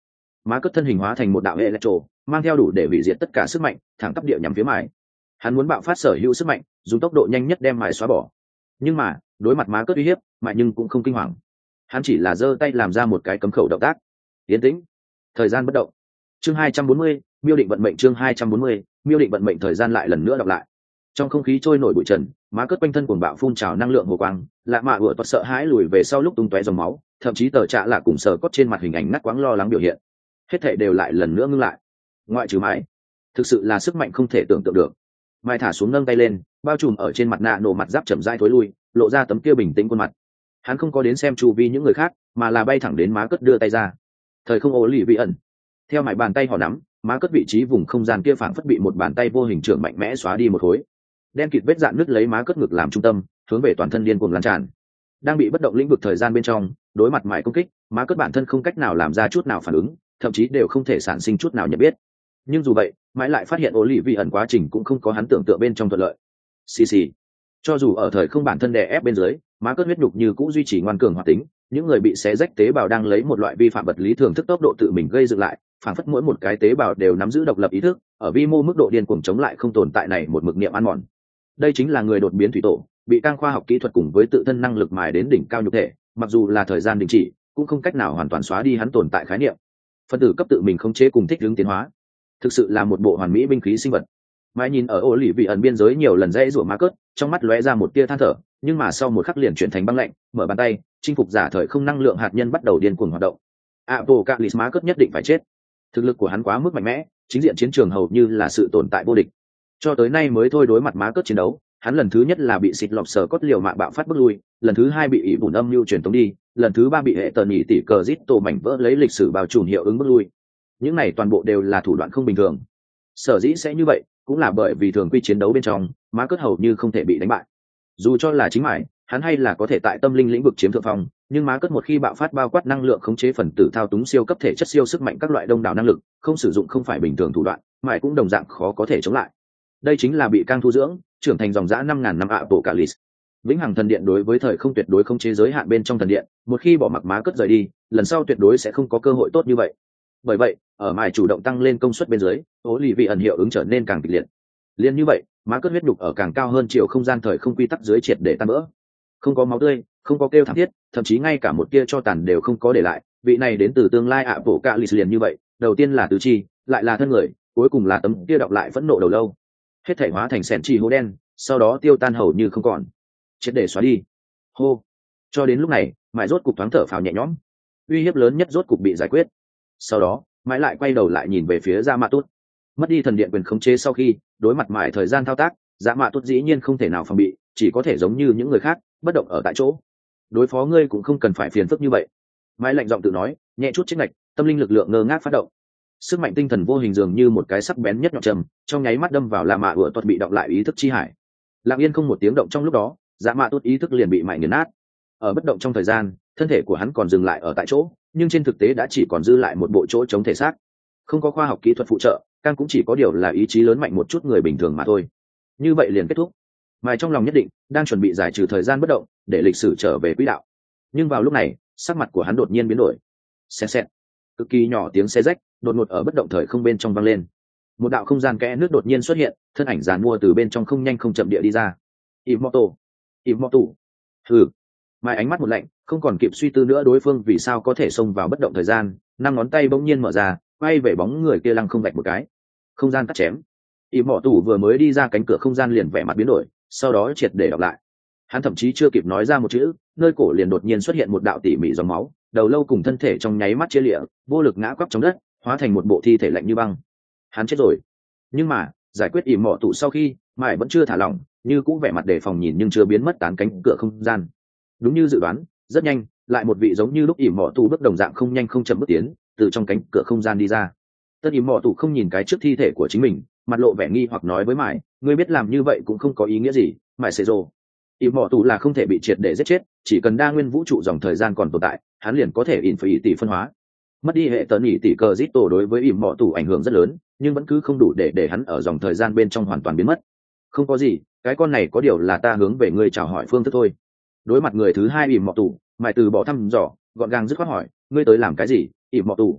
má cất thân hình hóa thành một đạo hệ electro, mang theo đủ để hủy diệt tất cả sức mạnh, thẳng tắp địa nhắm phía mải. Hắn muốn bạo phát sở hữu sức mạnh, dùng tốc độ nhanh nhất đem mải xóa bỏ. Nhưng mà đối mặt má cất uy hiếp, mải nhưng cũng không kinh hoàng. Hắn chỉ là giơ tay làm ra một cái cấm khẩu động tác. Yên tĩnh, thời gian bất động. Chương hai trăm bốn mươi, miêu định vận mệnh. Chương hai trăm bốn mươi, miêu định vận mệnh. Thời gian lại lần nữa đọc lại. Trong không khí trôi nổi bụi trần, má cất quanh thân cuồng bạo phun trào năng lượng hồ quang, lạ mạ vừa toát sợ hãi lùi về sau lúc tung tóe dòng máu, thậm chí tờ trạ lạ cùng sờ cốt trên mặt hình ảnh nát quáng lo lắng biểu hiện. Hết thảy đều lại lần nữa ngưng lại. Ngoại trừ mãi, thực sự là sức mạnh không thể tưởng tượng được. Mai thả xuống nâng tay lên, bao trùm ở trên mặt nạ nổ mặt giáp chậm rãi thối lui, lộ ra tấm kia bình tĩnh khuôn mặt. Hắn không có đến xem chu vi những người khác, mà là bay thẳng đến má cất đưa tay ra. Thời không ố lì vị ẩn. Theo mải bàn tay họ nắm, má cất vị trí vùng không gian kia phảng phất bị một bàn tay vô hình trưởng mạnh mẽ xóa đi một khối. Đen kịt vết dạn nứt lấy má cất ngực làm trung tâm, hướng về toàn thân điên cuồng lan tràn. Đang bị bất động lĩnh vực thời gian bên trong, đối mặt mải công kích, má cất bản thân không cách nào làm ra chút nào phản ứng, thậm chí đều không thể sản sinh chút nào nhận biết. Nhưng dù vậy, mãi lại phát hiện ố lì vị ẩn quá trình cũng không có hắn tưởng tượng bên trong thuận lợi. Xì xì. Cho dù ở thời không bản thân đè ép bên dưới, má cất huyết nhục như cũng duy trì ngoan cường hoạt tính, những người bị xé rách tế bào đang lấy một loại vi phạm vật lý thường thức tốc độ tự mình gây dựng lại, phản phất mỗi một cái tế bào đều nắm giữ độc lập ý thức, ở vi mô mức độ điên cuồng chống lại không tồn tại này một mực niệm ăn mòn. Đây chính là người đột biến thủy tổ, bị cang khoa học kỹ thuật cùng với tự thân năng lực mài đến đỉnh cao nhục thể, mặc dù là thời gian đình chỉ, cũng không cách nào hoàn toàn xóa đi hắn tồn tại khái niệm. Phân tử cấp tự mình khống chế cùng thích ứng tiến hóa, thực sự là một bộ hoàn mỹ binh khí sinh vật. Mãi nhìn ở ô lì vị ẩn biên giới nhiều lần dãy rủa má cất, trong mắt lóe ra một tia than thở, nhưng mà sau một khắc liền chuyển thành băng lạnh, mở bàn tay, chinh phục giả thời không năng lượng hạt nhân bắt đầu điên cuồng hoạt động. Apocalypse má cất nhất định phải chết. Thực lực của hắn quá mức mạnh mẽ, chính diện chiến trường hầu như là sự tồn tại vô địch. Cho tới nay mới thôi đối mặt má cất chiến đấu, hắn lần thứ nhất là bị xịt lọc sờ cốt liều mạng bạo phát bước lui, lần thứ hai bị ỷ bùn âm lưu truyền tống đi, lần thứ ba bị hệ tần nhị tỷ cờ rít tổ mảnh vỡ lấy lịch sử bao trùm hiệu ứng bước lui. Những này toàn bộ đều là thủ đoạn không bình thường. Sở dĩ sẽ như vậy, cũng là bởi vì thường quy chiến đấu bên trong, má cất hầu như không thể bị đánh bại. Dù cho là chính mải, hắn hay là có thể tại tâm linh lĩnh vực chiếm thượng phong, nhưng má cất một khi bạo phát bao quát năng lượng khống chế phần tử thao túng siêu cấp thể chất siêu sức mạnh các loại đông đảo năng lực, không sử dụng không phải bình thường thủ đoạn, mải cũng đồng dạng khó có thể chống lại. Đây chính là bị cang thu dưỡng, trưởng thành dòng dã năm ngàn năm ạ bộ cả list. Vĩnh hằng thần điện đối với thời không tuyệt đối không chế giới hạn bên trong thần điện, một khi bỏ mặc má cất rời đi, lần sau tuyệt đối sẽ không có cơ hội tốt như vậy. Bởi vậy, ở mải chủ động tăng lên công suất bên dưới, ố lì vị ẩn hiệu ứng trở nên càng kịch liệt. Liên như vậy, má cất huyết đục ở càng cao hơn chiều không gian thời không quy tắc dưới triệt để tan vỡ. Không có máu tươi, không có kêu thảm thiết, thậm chí ngay cả một tia cho tàn đều không có để lại. Vị này đến từ tương lai ạ bộ cả list liền như vậy, đầu tiên là tứ chi, lại là thân người, cuối cùng là tấm kia đọc lại phẫn nộ đầu lâu. Hết thể hóa thành sẹn chi hố đen, sau đó tiêu tan hầu như không còn, triệt để xóa đi. Hô. Cho đến lúc này, mãi rốt cục thoáng thở phào nhẹ nhõm, uy hiếp lớn nhất rốt cục bị giải quyết. Sau đó, mãi lại quay đầu lại nhìn về phía Dạ Mạ Tốt. Mất đi thần điện quyền khống chế sau khi đối mặt mãi thời gian thao tác, Dạ Mạ Tốt dĩ nhiên không thể nào phòng bị, chỉ có thể giống như những người khác, bất động ở tại chỗ. Đối phó ngươi cũng không cần phải phiền phức như vậy. Mãi lạnh giọng tự nói, nhẹ chút chích ngạch, tâm linh lực lượng ngơ ngác phát động. Sức mạnh tinh thần vô hình dường như một cái sắc bén nhất nhọn trầm, trong nháy mắt đâm vào Dạ Mạ ủa tuột bị động lại ý thức chi hải. Lặng yên không một tiếng động trong lúc đó, Dạ Mạ Tốt ý thức liền bị mãi nghiền nát. Ở bất động trong thời gian, thân thể của hắn còn dừng lại ở tại chỗ, nhưng trên thực tế đã chỉ còn dư lại một bộ chỗ chống thể xác. Không có khoa học kỹ thuật phụ trợ, càng cũng chỉ có điều là ý chí lớn mạnh một chút người bình thường mà thôi. Như vậy liền kết thúc. Mài trong lòng nhất định đang chuẩn bị giải trừ thời gian bất động, để lịch sử trở về quỹ đạo. Nhưng vào lúc này, sắc mặt của hắn đột nhiên biến đổi. Xẹt xẹt, cực kỳ nhỏ tiếng xé rách đột ngột ở bất động thời không bên trong vang lên. Một đạo không gian kẽ nước đột nhiên xuất hiện, thân ảnh giàn mua từ bên trong không nhanh không chậm địa đi ra. Immortal, Immortal. Hừ. Mai ánh mắt một lạnh, không còn kịp suy tư nữa đối phương vì sao có thể xông vào bất động thời gian, năm ngón tay bỗng nhiên mở ra, quay về bóng người kia lăng không vạch một cái. Không gian cắt chém. Immortal vừa mới đi ra cánh cửa không gian liền vẻ mặt biến đổi, sau đó triệt để đọc lại. Hắn thậm chí chưa kịp nói ra một chữ, nơi cổ liền đột nhiên xuất hiện một đạo tỉ mỉ dòng máu, đầu lâu cùng thân thể trong nháy mắt chia liễu, vô lực ngã quắp trong đất, hóa thành một bộ thi thể lạnh như băng. Hắn chết rồi. Nhưng mà, giải quyết ỉm mọ tụ sau khi, Mải vẫn chưa thả lỏng, như cũng vẻ mặt đề phòng nhìn nhưng chưa biến mất tán cánh cửa không gian. Đúng như dự đoán, rất nhanh, lại một vị giống như lúc ỉm mọ tụ bước đồng dạng không nhanh không chậm bước tiến, từ trong cánh cửa không gian đi ra. Tất ỉm mọ tụ không nhìn cái trước thi thể của chính mình, mặt lộ vẻ nghi hoặc nói với Mải, ngươi biết làm như vậy cũng không có ý nghĩa gì, Mải sẽ rồ. ỉm mọ tụ là không thể bị triệt để giết chết, chỉ cần đa nguyên vũ trụ dòng thời gian còn tồn tại, hắn liền có thể in phải tỷ phân hóa. Mất đi hệ tần nhị tỷ cờ zit tổ đối với ỉm mọ tụ ảnh hưởng rất lớn, nhưng vẫn cứ không đủ để để hắn ở dòng thời gian bên trong hoàn toàn biến mất. Không có gì, cái con này có điều là ta hướng về ngươi chào hỏi phương thức thôi. Đối mặt người thứ hai ỉm mọ tụ, Mải từ bỏ thăm dò, gọn gàng dứt khoát hỏi, ngươi tới làm cái gì, ỉm mọ tụ?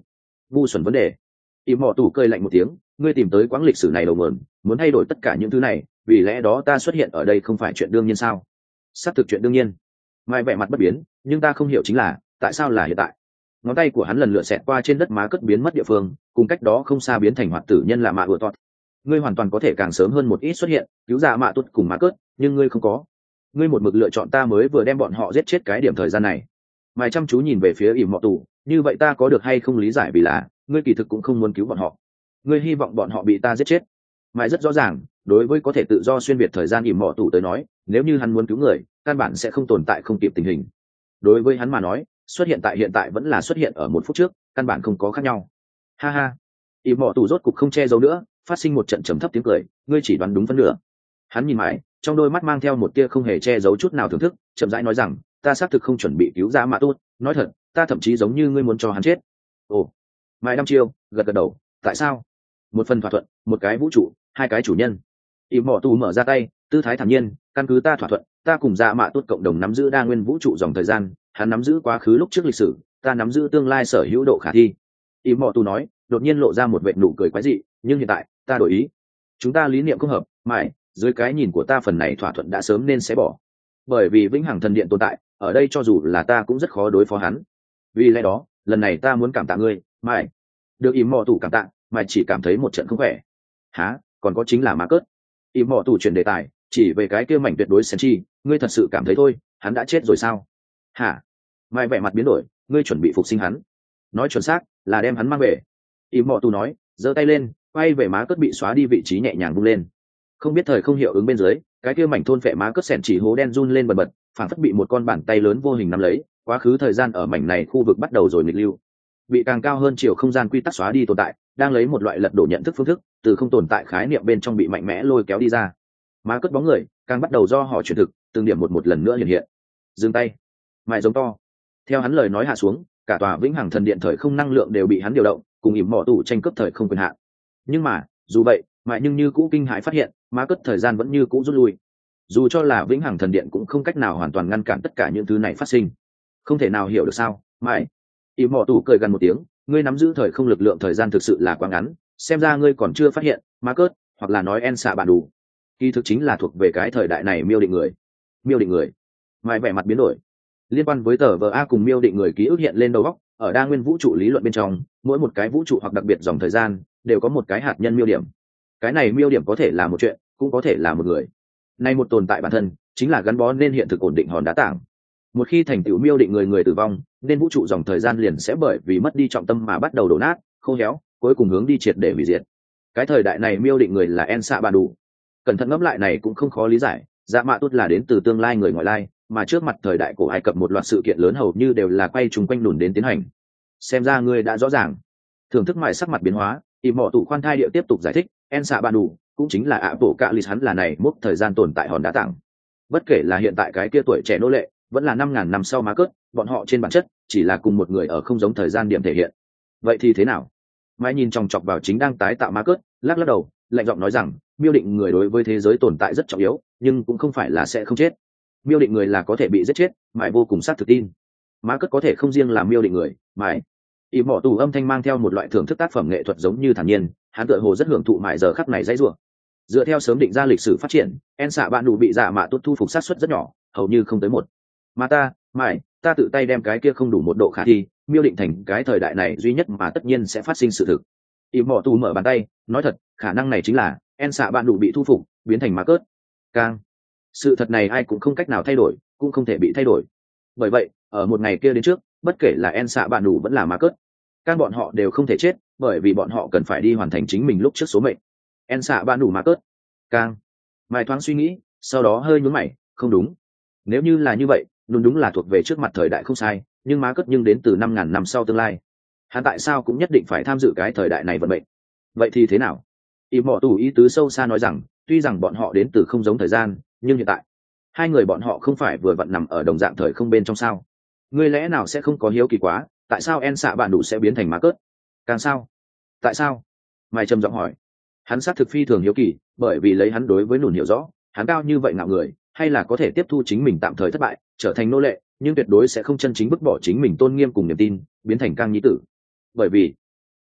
ngu xuẩn vấn đề. Ỉm mọ tù cười lạnh một tiếng, ngươi tìm tới quãng lịch sử này đầu nguồn, muốn thay đổi tất cả những thứ này, vì lẽ đó ta xuất hiện ở đây không phải chuyện đương nhiên sao? Xác thực chuyện đương nhiên. Mai vẻ mặt bất biến, nhưng ta không hiểu chính là tại sao là hiện tại. Ngón tay của hắn lần lượt xẹt qua trên đất má cất biến mất địa phương, cùng cách đó không xa biến thành hoạt tử nhân là mạ ủa tọt. Ngươi hoàn toàn có thể càng sớm hơn một ít xuất hiện, cứu ra mạ tuất cùng má cất, nhưng ngươi không có. Ngươi một mực lựa chọn ta mới vừa đem bọn họ giết chết cái điểm thời gian này. Mai chăm chú nhìn về phía ỉm mọ tù, như vậy ta có được hay không lý giải vì là ngươi kỳ thực cũng không muốn cứu bọn họ, ngươi hy vọng bọn họ bị ta giết chết. Mai rất rõ ràng, đối với có thể tự do xuyên việt thời gian ỉm mọ tù tới nói, nếu như hắn muốn cứu người, căn bản sẽ không tồn tại không kịp tình hình. Đối với hắn mà nói, xuất hiện tại hiện tại vẫn là xuất hiện ở một phút trước, căn bản không có khác nhau. Ha ha. Ỉm mọ tù rốt cục không che giấu nữa, phát sinh một trận trầm thấp tiếng cười, ngươi chỉ đoán đúng phân nửa. Hắn nhìn mãi, trong đôi mắt mang theo một tia không hề che giấu chút nào thưởng thức, chậm rãi nói rằng, ta xác thực không chuẩn bị cứu ra mạ tốt, nói thật, ta thậm chí giống như ngươi muốn cho hắn chết. Ồ. Mai đăm chiêu, gật gật đầu, tại sao? Một phần thỏa thuận, một cái vũ trụ, hai cái chủ nhân. Ỉm mọ tù mở ra tay, tư thái thản nhiên, căn cứ ta thỏa thuận, ta cùng dạ mạ tốt cộng đồng nắm giữ đa nguyên vũ trụ dòng thời gian, hắn nắm giữ quá khứ lúc trước lịch sử, ta nắm giữ tương lai sở hữu độ khả thi. Ỉm mọ tù nói, đột nhiên lộ ra một vệt nụ cười quái dị, nhưng hiện tại ta đổi ý, chúng ta lý niệm không hợp. Mãi dưới cái nhìn của ta phần này thỏa thuận đã sớm nên sẽ bỏ, bởi vì vĩnh hằng thần điện tồn tại ở đây, cho dù là ta cũng rất khó đối phó hắn. Vì lẽ đó lần này ta muốn cảm tạ ngươi. Mãi được ỉm mọ tù cảm tạ, mà chỉ cảm thấy một trận không khỏe. Há, còn có chính là má cớt. Ỉm mọ tù chuyển đề tài, chỉ về cái kia mảnh tuyệt đối sen chi, ngươi thật sự cảm thấy thôi hắn đã chết rồi sao? Hả? Mai vẻ mặt biến đổi, ngươi chuẩn bị phục sinh hắn? Nói chuẩn xác là đem hắn mang về. Ỉm mọ tù nói, giơ tay lên, quay về má cớt bị xóa đi vị trí nhẹ nhàng vung lên. Không biết thời không hiệu ứng bên dưới, cái kia mảnh thôn phệ má cất sẹn chỉ hố đen run lên bần bật, phản phất bị một con bàn tay lớn vô hình nắm lấy. Quá khứ thời gian ở mảnh này khu vực bắt đầu rồi nghịch lưu, bị càng cao hơn chiều không gian quy tắc xóa đi tồn tại, đang lấy một loại lật đổ nhận thức phương thức, từ không tồn tại khái niệm bên trong bị mạnh mẽ lôi kéo đi ra. Má cất bóng người càng bắt đầu do họ chuyển thực, từng điểm một một lần nữa hiện hiện. Dừng tay. Mại giống to. Theo hắn lời nói hạ xuống, cả tòa vĩnh hằng thần điện thời không năng lượng đều bị hắn điều động, cùng ỉm mỏ tủ tranh cướp thời không quyền hạn. Nhưng mà dù vậy, mại nhưng như cũ kinh hãi phát hiện, má cất thời gian vẫn như cũ rút lui. Dù cho là vĩnh hằng thần điện cũng không cách nào hoàn toàn ngăn cản tất cả những thứ này phát sinh. Không thể nào hiểu được sao? Mại. ỉm mỏ tủ cười gần một tiếng, ngươi nắm giữ thời không lực lượng thời gian thực sự là quá ngắn, xem ra ngươi còn chưa phát hiện, má cất, hoặc là nói en xạ bản đủ, kỳ thực chính là thuộc về cái thời đại này miêu định người. Miêu định người. Mại vẻ mặt biến đổi. Liên quan với tờ vờ a cùng miêu định người ký ức hiện lên đầu óc, ở đa nguyên vũ trụ lý luận bên trong, mỗi một cái vũ trụ hoặc đặc biệt dòng thời gian đều có một cái hạt nhân miêu điểm. Cái này miêu điểm có thể là một chuyện, cũng có thể là một người. Nay một tồn tại bản thân chính là gắn bó nên hiện thực ổn định hòn đá tảng. Một khi thành tựu miêu định người người tử vong, nên vũ trụ dòng thời gian liền sẽ bởi vì mất đi trọng tâm mà bắt đầu đổ nát, khô héo, cuối cùng hướng đi triệt để hủy diệt. Cái thời đại này miêu định người là en xạ bản đủ. Cẩn thận ngẫm lại này cũng không khó lý giải, dạ mạ tốt là đến từ tương lai người ngoại lai, mà trước mặt thời đại cổ Ai Cập một loạt sự kiện lớn hầu như đều là quay chung quanh đùn đến tiến hành. Xem ra ngươi đã rõ ràng. Thưởng thức mại sắc mặt biến hóa, ỉm mọ tủ khoan thai địa tiếp tục giải thích, en xạ bản đủ cũng chính là ạ bộ cạ lì, hắn là này mốc thời gian tồn tại hòn đá tảng. Bất kể là hiện tại cái kia tuổi trẻ nô lệ, vẫn là năm ngàn năm sau má cớt, bọn họ trên bản chất chỉ là cùng một người ở không giống thời gian điểm thể hiện. Vậy thì thế nào? Mai nhìn chòng chọc vào chính đang tái tạo má cớt, lắc lắc đầu, lạnh giọng nói rằng, miêu định người đối với thế giới tồn tại rất trọng yếu, nhưng cũng không phải là sẽ không chết. Miêu định người là có thể bị giết chết, mãi vô cùng xác thực tin. Má cất có thể không riêng là miêu định người, mãi. ỉm mỏ tù âm thanh mang theo một loại thưởng thức tác phẩm nghệ thuật giống như thản nhiên, hắn tựa hồ rất hưởng thụ mãi giờ khắc này dãy rủa. Dựa theo sớm định ra lịch sử phát triển, en xạ bạn đủ bị dạ mạ tốt thu phục sát suất rất nhỏ, hầu như không tới một. Mà ta, mãi, ta tự tay đem cái kia không đủ một độ khả thi, miêu định thành cái thời đại này duy nhất mà tất nhiên sẽ phát sinh sự thực. ỉm mỏ tù mở bàn tay, nói thật, khả năng này chính là en xạ bạn đủ bị thu phục, biến thành má cớt. Càng sự thật này ai cũng không cách nào thay đổi, cũng không thể bị thay đổi. Bởi vậy ở một ngày kia đến trước, bất kể là en xạ bạn đủ vẫn là má cớt, các bọn họ đều không thể chết, bởi vì bọn họ cần phải đi hoàn thành chính mình lúc trước số mệnh. En xạ bạn đủ má cớt. Càng Mai thoáng suy nghĩ, sau đó hơi nhún mày, không đúng, nếu như là như vậy, đúng đúng là thuộc về trước mặt thời đại không sai, nhưng má cớt nhưng đến từ năm ngàn năm sau tương lai, hắn tại sao cũng nhất định phải tham dự cái thời đại này vận mệnh? Vậy thì thế nào? ỉm mỏ tù ý tứ sâu xa nói rằng, tuy rằng bọn họ đến từ không giống thời gian, nhưng hiện tại hai người bọn họ không phải vừa vặn nằm ở đồng dạng thời không bên trong sao? Ngươi lẽ nào sẽ không có hiếu kỳ quá, tại sao en xạ bạn đủ sẽ biến thành má cớt? Càng sao? Tại sao? Mai trầm giọng hỏi. Hắn xác thực phi thường hiếu kỳ, bởi vì lấy hắn đối với nùn hiểu rõ, hắn cao như vậy ngạo người, hay là có thể tiếp thu chính mình tạm thời thất bại, trở thành nô lệ, nhưng tuyệt đối sẽ không chân chính bức bỏ chính mình tôn nghiêm cùng niềm tin, biến thành Cang nhi tử. Bởi vì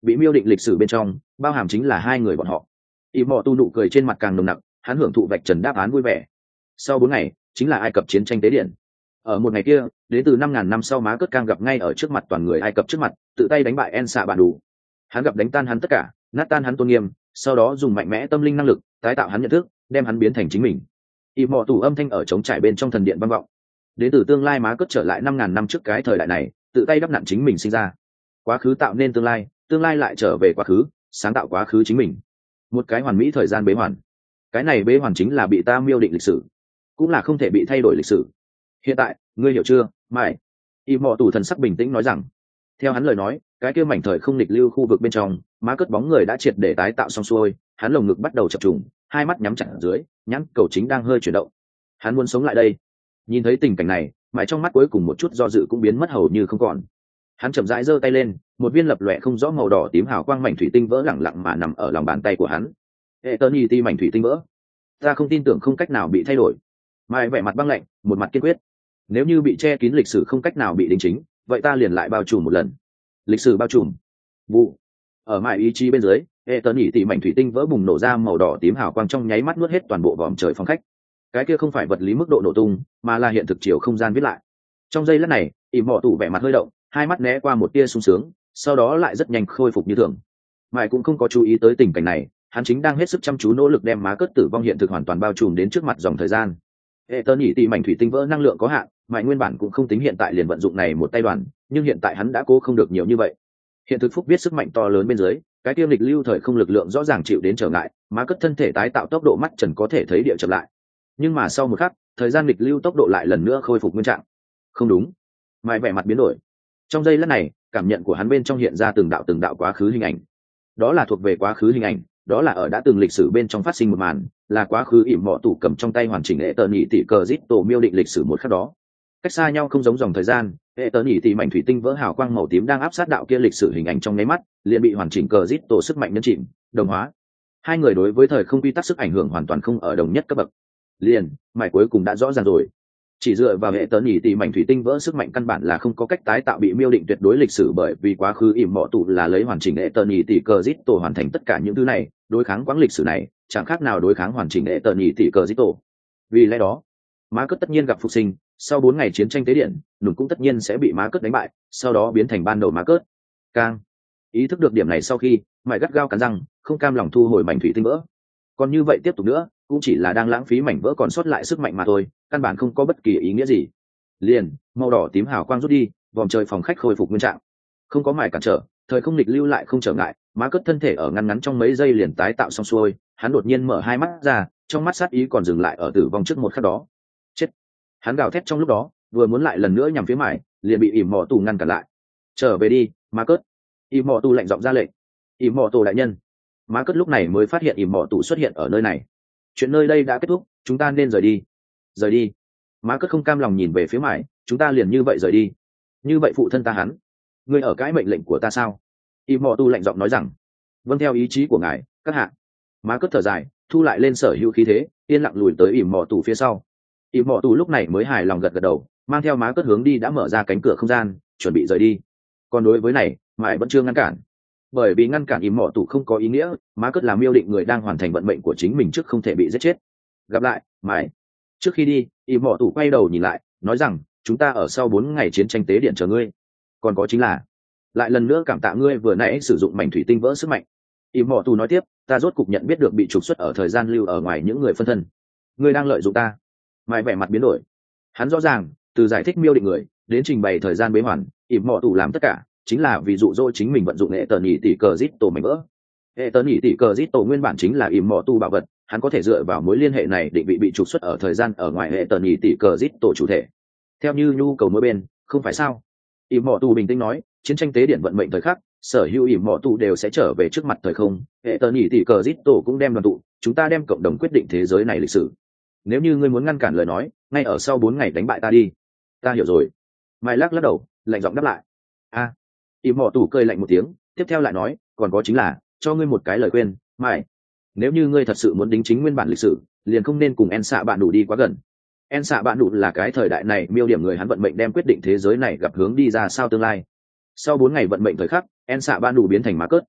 bị miêu định lịch sử bên trong bao hàm chính là hai người bọn họ. Y mọ tu nụ cười trên mặt càng nồng nặc, hắn hưởng thụ vạch trần đáp án vui vẻ. Sau bốn ngày chính là Ai Cập chiến tranh tế điện. Ở một ngày kia, đến từ năm ngàn năm sau Má Cất Cang gặp ngay ở trước mặt toàn người Ai Cập trước mặt, tự tay đánh bại En Xạ Bản Đủ. Hắn gặp đánh tan hắn tất cả, nát tan hắn tôn nghiêm, sau đó dùng mạnh mẽ tâm linh năng lực tái tạo hắn nhận thức, đem hắn biến thành chính mình. Y mọ tù âm thanh ở trống trải bên trong thần điện vang vọng. Đến từ tương lai Má Cất trở lại năm ngàn năm trước cái thời đại này, tự tay đắp nặn chính mình sinh ra. Quá khứ tạo nên tương lai, tương lai lại trở về quá khứ, sáng tạo quá khứ chính mình. Một cái hoàn mỹ thời gian bế hoàn. Cái này bế hoàn chính là bị ta miêu định lịch sử, cũng là không thể bị thay đổi lịch sử. Hiện tại ngươi hiểu chưa, mãi? Y mọ tù thần sắc bình tĩnh nói rằng, theo hắn lời nói, cái kia mảnh thời không lịch lưu khu vực bên trong, Má Cất bóng người đã triệt để tái tạo xong xuôi, hắn lồng ngực bắt đầu chập trùng, hai mắt nhắm chặt ở dưới, nhãn cầu chính đang hơi chuyển động. Hắn muốn sống lại đây. Nhìn thấy tình cảnh này, mãi trong mắt cuối cùng một chút do dự cũng biến mất hầu như không còn. Hắn chậm rãi giơ tay lên, một viên lập lòe không rõ màu đỏ tím hào quang mảnh thủy tinh vỡ lẳng lặng mà nằm ở lòng bàn tay của hắn. Eternity mảnh thủy tinh vỡ. Ta không tin tưởng không cách nào bị thay đổi. Mai vẻ mặt băng lạnh, một mặt kiên quyết. Nếu như bị che kín lịch sử không cách nào bị đính chính, vậy ta liền lại bao trùm một lần. Lịch sử bao trùm. Vụ. Ở mãi ý chí bên dưới, Eternity mảnh thủy tinh vỡ bùng nổ ra màu đỏ tím hào quang trong nháy mắt nuốt hết toàn bộ vòm trời phòng khách. Cái kia không phải vật lý mức độ nổ tung, mà là hiện thực chiều không gian viết lại. Trong giây lát này, ỉm mọ tủ vẻ mặt hơi động, hai mắt né qua một tia sung sướng, sau đó lại rất nhanh khôi phục như thường. Mãi cũng không có chú ý tới tình cảnh này, hắn chính đang hết sức chăm chú nỗ lực đem Má Cất tử vong hiện thực hoàn toàn bao trùm đến trước mặt dòng thời gian. Eternity mảnh thủy tinh vỡ năng lượng có hạn, Mãi nguyên bản cũng không tính hiện tại liền vận dụng này một tay đoàn, nhưng hiện tại hắn đã cố không được nhiều như vậy. Hiện thực phúc biết sức mạnh to lớn bên dưới, cái tiêm lịch lưu thời không lực lượng rõ ràng chịu đến trở ngại, Má Cất thân thể tái tạo tốc độ mắt trần có thể thấy địa chậm lại. Nhưng mà sau một khắc, thời gian lịch lưu tốc độ lại lần nữa khôi phục nguyên trạng. Không đúng. Mãi vẻ mặt biến đổi. Trong giây lát này, cảm nhận của hắn bên trong hiện ra từng đạo từng đạo quá khứ hình ảnh. Đó là thuộc về quá khứ hình ảnh, đó là ở đã từng lịch sử bên trong phát sinh một màn, là quá khứ ỉm mọ tủ cầm trong tay hoàn chỉnh hệ tờ nhị tỷ cờ rít tổ miêu định lịch sử một khắc đó. Cách xa nhau không giống dòng thời gian, hệ tờ nhị tỷ mảnh thủy tinh vỡ hào quang màu tím đang áp sát đạo kia lịch sử hình ảnh trong nháy mắt, liền bị hoàn chỉnh cờ rít tổ sức mạnh nhấn chìm, đồng hóa. Hai người đối với thời không quy tắc sức ảnh hưởng hoàn toàn không ở đồng nhất cấp bậc. Liền, mãi cuối cùng đã rõ ràng rồi. Chỉ dựa vào hệ tớ nhỉ tỷ mảnh thủy tinh vỡ sức mạnh căn bản là không có cách tái tạo bị miêu định tuyệt đối lịch sử, bởi vì quá khứ ỉm mọ tụ là lấy hoàn chỉnh hệ tớ nhỉ tỷ cờ zit tổ hoàn thành tất cả những thứ này, đối kháng quãng lịch sử này chẳng khác nào đối kháng hoàn chỉnh hệ tớ nhỉ tỷ cờ zit tổ. Vì lẽ đó, Má Cất tất nhiên gặp phục sinh, sau bốn ngày chiến tranh tế điện, Nùn cũng tất nhiên sẽ bị Má Cất đánh bại, sau đó biến thành ban đầu Má Cất. Càng ý thức được điểm này sau khi, mãi gắt gao cắn răng, không cam lòng thu hồi mảnh thủy tinh vỡ. Còn như vậy tiếp tục nữa, cũng chỉ là đang lãng phí mảnh vỡ còn sót lại sức mạnh mà thôi, căn bản không có bất kỳ ý nghĩa gì. Liền, màu đỏ tím hào quang rút đi, vòm trời phòng khách khôi phục nguyên trạng. Không có mải cản trở, thời không lịch lưu lại không trở ngại, Má Cất thân thể ở ngăn ngắn trong mấy giây liền tái tạo xong xuôi, hắn đột nhiên mở hai mắt ra, trong mắt sát ý còn dừng lại ở tử vong trước một khắc đó. Chết! Hắn gào thét trong lúc đó, vừa muốn lại lần nữa nhằm phía mải, liền bị ỉm mọ tù ngăn cản lại. Trở về đi, Má Cất! ỉm mọ tù lạnh giọng ra lệnh. ỉm mọ tù đại nhân! Má Cất lúc này mới phát hiện ỉm mọ tù xuất hiện ở nơi này. Chuyện nơi đây đã kết thúc, chúng ta nên rời đi. Rời đi? Má Cất không cam lòng nhìn về phía mải, chúng ta liền như vậy rời đi? Như vậy phụ thân ta hắn, ngươi ở cãi mệnh lệnh của ta sao? Y mọ tu lạnh giọng nói rằng, vâng theo ý chí của ngài, các hạ. Má Cất thở dài, thu lại lên sở hữu khí thế, yên lặng lùi tới ỉm mọ tù phía sau. Ỉm mọ tù lúc này mới hài lòng gật gật đầu, mang theo Má Cất hướng đi đã mở ra cánh cửa không gian, chuẩn bị rời đi. Còn đối với này, mải vẫn chưa ngăn cản. Bởi vì ngăn cản ỉm mọ tù không có ý nghĩa, Má Cất là miêu định người đang hoàn thành vận mệnh của chính mình trước không thể bị giết chết. Gặp lại, mải. Trước khi đi, ỉm mọ tù quay đầu nhìn lại, nói rằng, chúng ta ở sau bốn ngày chiến tranh tế điện chờ ngươi. Còn có chính là, lại lần nữa cảm tạ ngươi vừa nãy sử dụng mảnh thủy tinh vỡ sức mạnh. Ỉm mọ tù nói tiếp, ta rốt cục nhận biết được bị trục xuất ở thời gian lưu ở ngoài những người phân thân. Ngươi đang lợi dụng ta. Mải vẻ mặt biến đổi. Hắn rõ ràng, từ giải thích miêu định người đến trình bày thời gian bế hoàn, ỉm mọ tù làm tất cả chính là vì dụ dỗ chính mình vận dụng hệ tờ nhị tỷ cờ zit tổ mảnh vỡ. Hệ tờ nhị tỷ cờ zit tổ nguyên bản chính là ỉm mọ tu bảo vật, hắn có thể dựa vào mối liên hệ này định vị bị trục xuất ở thời gian ở ngoài hệ tờ nhị tỷ cờ zit tổ chủ thể theo như nhu cầu mỗi bên, không phải sao? Ỉm mọ tu bình tĩnh nói, chiến tranh tế điện vận mệnh thời khắc, sở hữu ỉm mọ tu đều sẽ trở về trước mặt thời không, hệ tờ nhị tỷ cờ zit tổ cũng đem đoàn tụ, chúng ta đem cộng đồng quyết định thế giới này lịch sử. Nếu như ngươi muốn ngăn cản lời nói, ngay ở sau bốn ngày đánh bại ta đi. Ta hiểu rồi. Mai lắc lắc đầu, lạnh giọng đáp lại. A. Ỉm mọ tù cười lạnh một tiếng, tiếp theo lại nói, còn có chính là cho ngươi một cái lời khuyên, Mai. Nếu như ngươi thật sự muốn đính chính nguyên bản lịch sử, liền không nên cùng En xạ bạn đủ đi quá gần. En xạ bạn đủ là cái thời đại này miêu điểm người hắn vận mệnh đem quyết định thế giới này gặp hướng đi ra sao tương lai. Sau bốn ngày vận mệnh thời khắc, En xạ bạn đủ biến thành Má Cất,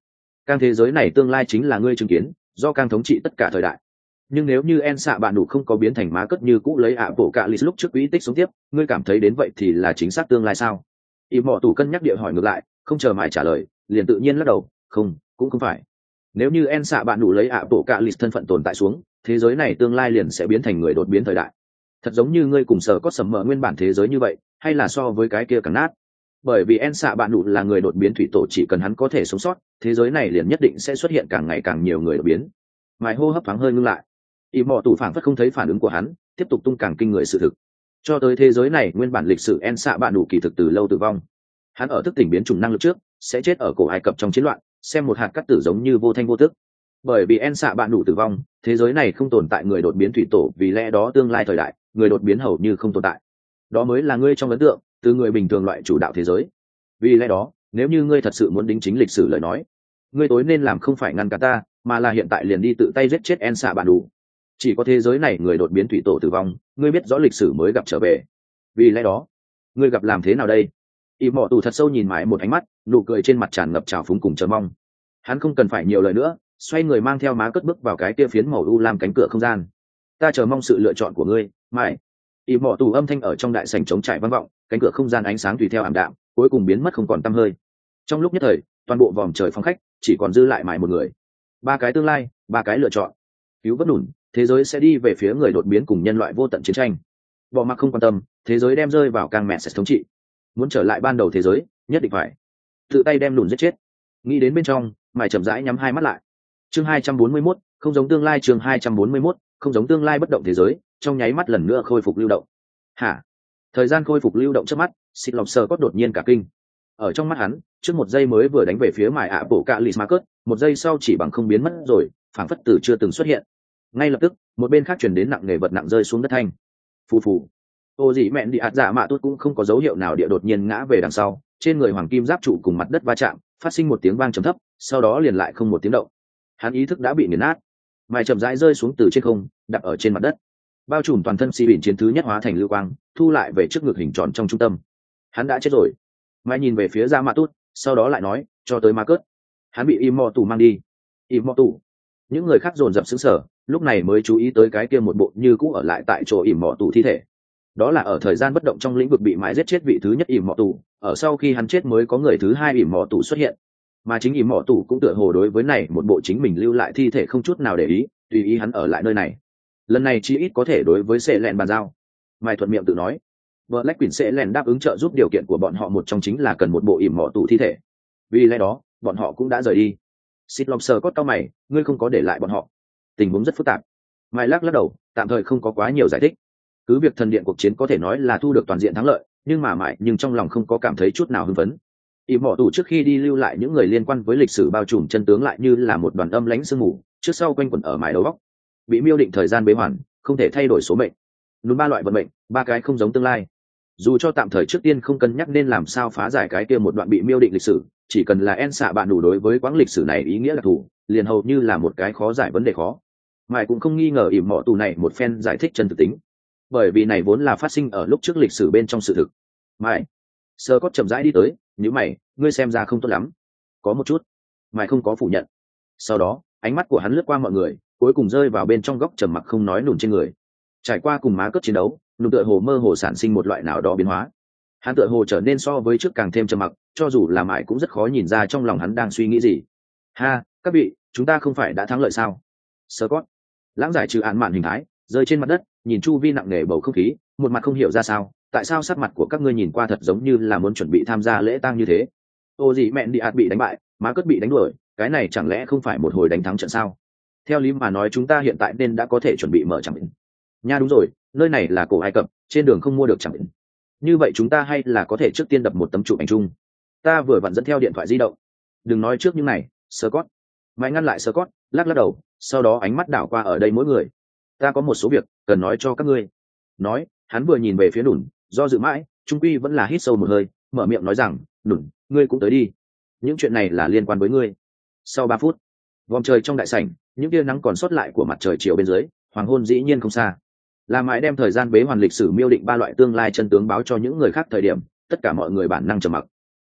Càng thế giới này tương lai chính là ngươi chứng kiến, do càng thống trị tất cả thời đại. Nhưng nếu như en xạ bạn đủ không có biến thành má cất như cũ lấy ạ bộ cạ lì lúc trước quỹ tích sống tiếp, ngươi cảm thấy đến vậy thì là chính xác tương lai sao? Y mọ tủ cân nhắc địa hỏi ngược lại, không chờ mãi trả lời, liền tự nhiên lắc đầu, không, cũng không phải. Nếu như en xạ bạn đủ lấy ạ bộ cạ lì thân phận tồn tại xuống, thế giới này tương lai liền sẽ biến thành người đột biến thời đại. Thật giống như ngươi cùng sở có sầm mở nguyên bản thế giới như vậy, hay là so với cái kia càng nát. Bởi vì en xạ bạn đủ là người đột biến thủy tổ, chỉ cần hắn có thể sống sót, thế giới này liền nhất định sẽ xuất hiện càng ngày càng nhiều người đột biến. Mãi hô hấp thoáng hơi ngưng lại. Y mọ tủ phảng phất không thấy phản ứng của hắn, tiếp tục tung càng kinh người sự thực. Cho tới thế giới này nguyên bản lịch sử en xạ bạn đủ kỳ thực từ lâu tử vong. Hắn ở thức tỉnh biến chủng năng lực trước, sẽ chết ở cổ Ai Cập trong chiến loạn, xem một hạt cát tử giống như vô thanh vô tức. Bởi vì en xạ bạn đủ tử vong, thế giới này không tồn tại người đột biến thủy tổ, vì lẽ đó tương lai thời đại, người đột biến hầu như không tồn tại. Đó mới là ngươi trong ấn tượng, từ người bình thường loại chủ đạo thế giới. Vì lẽ đó, nếu như ngươi thật sự muốn đính chính lịch sử lời nói, ngươi tối nên làm không phải ngăn cản ta, mà là hiện tại liền đi tự tay giết chết en xạ bạn đủ. Chỉ có thế giới này người đột biến thủy tổ tử vong, ngươi biết rõ lịch sử mới gặp trở về. Vì lẽ đó, ngươi gặp làm thế nào đây? Y mọ tù thật sâu nhìn mãi một ánh mắt, nụ cười trên mặt tràn ngập trào phúng cùng chờ mong. Hắn không cần phải nhiều lời nữa, xoay người mang theo má cất bước vào cái kia phiến màu u lam cánh cửa không gian. Ta chờ mong sự lựa chọn của ngươi, mãi. Y mọ tù âm thanh ở trong đại sảnh trống trải vang vọng, cánh cửa không gian ánh sáng tùy theo ảm đạm, cuối cùng biến mất không còn tăm hơi. Trong lúc nhất thời, toàn bộ vòm trời phong khách chỉ còn dư lại mãi một người. Ba cái tương lai, ba cái lựa chọn. Cứu vớt đủn, thế giới sẽ đi về phía người đột biến cùng nhân loại vô tận chiến tranh. Bỏ mặc không quan tâm, thế giới đem rơi vào càng mẹ sẽ thống trị. Muốn trở lại ban đầu thế giới, nhất định phải tự tay đem đủn giết chết. Nghĩ đến bên trong, mày chậm rãi nhắm hai mắt lại. Chương hai trăm bốn mươi mốt, không giống tương lai. Chương hai trăm bốn mươi mốt, không giống tương lai. Bất động thế giới trong nháy mắt lần nữa khôi phục lưu động. Hả? Thời gian khôi phục lưu động trước mắt, xịt lọc sờ có đột nhiên cả kinh. Ở trong mắt hắn, trước một giây mới vừa đánh về phía mải ạ bộ cạ lì marcus, một giây sau chỉ bằng không biến mất rồi, phảng phất từ chưa từng xuất hiện. Ngay lập tức, một bên khác truyền đến nặng nề vật nặng rơi xuống đất thanh. Phù phù. Ô dị mẹn đi ạt dạ mạ tốt cũng không có dấu hiệu nào địa đột nhiên ngã về đằng sau, trên người hoàng kim giáp trụ cùng mặt đất va chạm, phát sinh một tiếng vang trầm thấp, sau đó liền lại không một tiếng động. Hắn ý thức đã bị nghiền nát, mài chậm rãi rơi xuống từ trên không, đập ở trên mặt đất. Bao trùm toàn thân xi bỉn chiến thứ nhất hóa thành lưu quang, thu lại về trước ngực hình tròn trong trung tâm. Hắn đã chết rồi. Mai nhìn về phía dạ mạ tốt, sau đó lại nói, cho tới Marcus. Hắn bị im mò tù mang đi. Im mò tù. Những người khác dồn dập sững sờ, lúc này mới chú ý tới cái kia một bộ như cũ ở lại tại chỗ ỉm mọ tù thi thể. Đó là ở thời gian bất động trong lĩnh vực bị mãi giết chết vị thứ nhất ỉm mọ tù, ở sau khi hắn chết mới có người thứ hai ỉm mọ tù xuất hiện. Mà chính ỉm mọ tù cũng tựa hồ đối với này một bộ chính mình lưu lại thi thể không chút nào để ý, tùy ý hắn ở lại nơi này. Lần này chí ít có thể đối với Sệ Lẹn bàn giao. Mai thuận miệng tự nói, Black Queen Sệ Lẹn đáp ứng trợ giúp điều kiện của bọn họ một trong chính là cần một bộ ỉm mọ tù thi thể. Vì lẽ đó, bọn họ cũng đã rời đi. Xịt lọc sờ cốt cao mày, ngươi không có để lại bọn họ. Tình huống rất phức tạp. Mai lắc lắc đầu, tạm thời không có quá nhiều giải thích. Cứ việc thần điện cuộc chiến có thể nói là thu được toàn diện thắng lợi, nhưng mà mãi nhưng trong lòng không có cảm thấy chút nào hưng phấn. Ỉm mọ tù trước khi đi lưu lại những người liên quan với lịch sử bao trùm chân tướng lại như là một đoàn âm lãnh sương mù, trước sau quanh quẩn ở mãi đầu góc. Bị miêu định thời gian bế hoàn, không thể thay đổi số mệnh. Núm ba loại vận mệnh, ba cái không giống tương lai. Dù cho tạm thời trước tiên không cân nhắc nên làm sao phá giải cái kia một đoạn bị miêu định lịch sử, chỉ cần là en xạ bạn đủ đối với quãng lịch sử này ý nghĩa là thủ, liền hầu như là một cái khó giải vấn đề khó. Mãi cũng không nghi ngờ ỉm mọ tù này một phen giải thích chân thực tính, bởi vì này vốn là phát sinh ở lúc trước lịch sử bên trong sự thực. Mãi, sơ cốt chậm rãi đi tới, nhíu mày, ngươi xem ra không tốt lắm. Có một chút. Mãi không có phủ nhận. Sau đó, ánh mắt của hắn lướt qua mọi người, cuối cùng rơi vào bên trong góc trầm mặc không nói nùn trên người. Trải qua cùng má cất chiến đấu, nùn tựa hồ mơ hồ sản sinh một loại nào đó biến hóa. Hắn tựa hồ trở nên so với trước càng thêm trầm mặc, cho dù là mãi cũng rất khó nhìn ra trong lòng hắn đang suy nghĩ gì. Ha, các vị, chúng ta không phải đã thắng lợi sao? Scott, lãng giải trừ án mạn hình thái, rơi trên mặt đất, nhìn chu vi nặng nề bầu không khí, một mặt không hiểu ra sao, tại sao sắc mặt của các ngươi nhìn qua thật giống như là muốn chuẩn bị tham gia lễ tang như thế? Ô gì mẹn đi ạt bị đánh bại, má cất bị đánh đuổi, cái này chẳng lẽ không phải một hồi đánh thắng trận sao? Theo lý mà nói chúng ta hiện tại nên đã có thể chuẩn bị mở chẳng định. Nha đúng rồi, nơi này là cổ Ai Cập, trên đường không mua được chẳng định. Như vậy chúng ta hay là có thể trước tiên đập một tấm chụp ảnh chung. Ta vừa vặn dẫn theo điện thoại di động. Đừng nói trước những này, Scott. Mãi ngăn lại Scott, lắc lắc đầu, sau đó ánh mắt đảo qua ở đây mỗi người. Ta có một số việc cần nói cho các ngươi. Nói, hắn vừa nhìn về phía Nùn, do dự mãi, trung quy vẫn là hít sâu một hơi, mở miệng nói rằng, Nùn, ngươi cũng tới đi. Những chuyện này là liên quan với ngươi. Sau ba phút, vòm trời trong đại sảnh, những tia nắng còn sót lại của mặt trời chiều bên dưới, hoàng hôn dĩ nhiên không xa. Là mãi đem thời gian bế hoàn lịch sử miêu định ba loại tương lai chân tướng báo cho những người khác thời điểm, tất cả mọi người bản năng trầm mặc.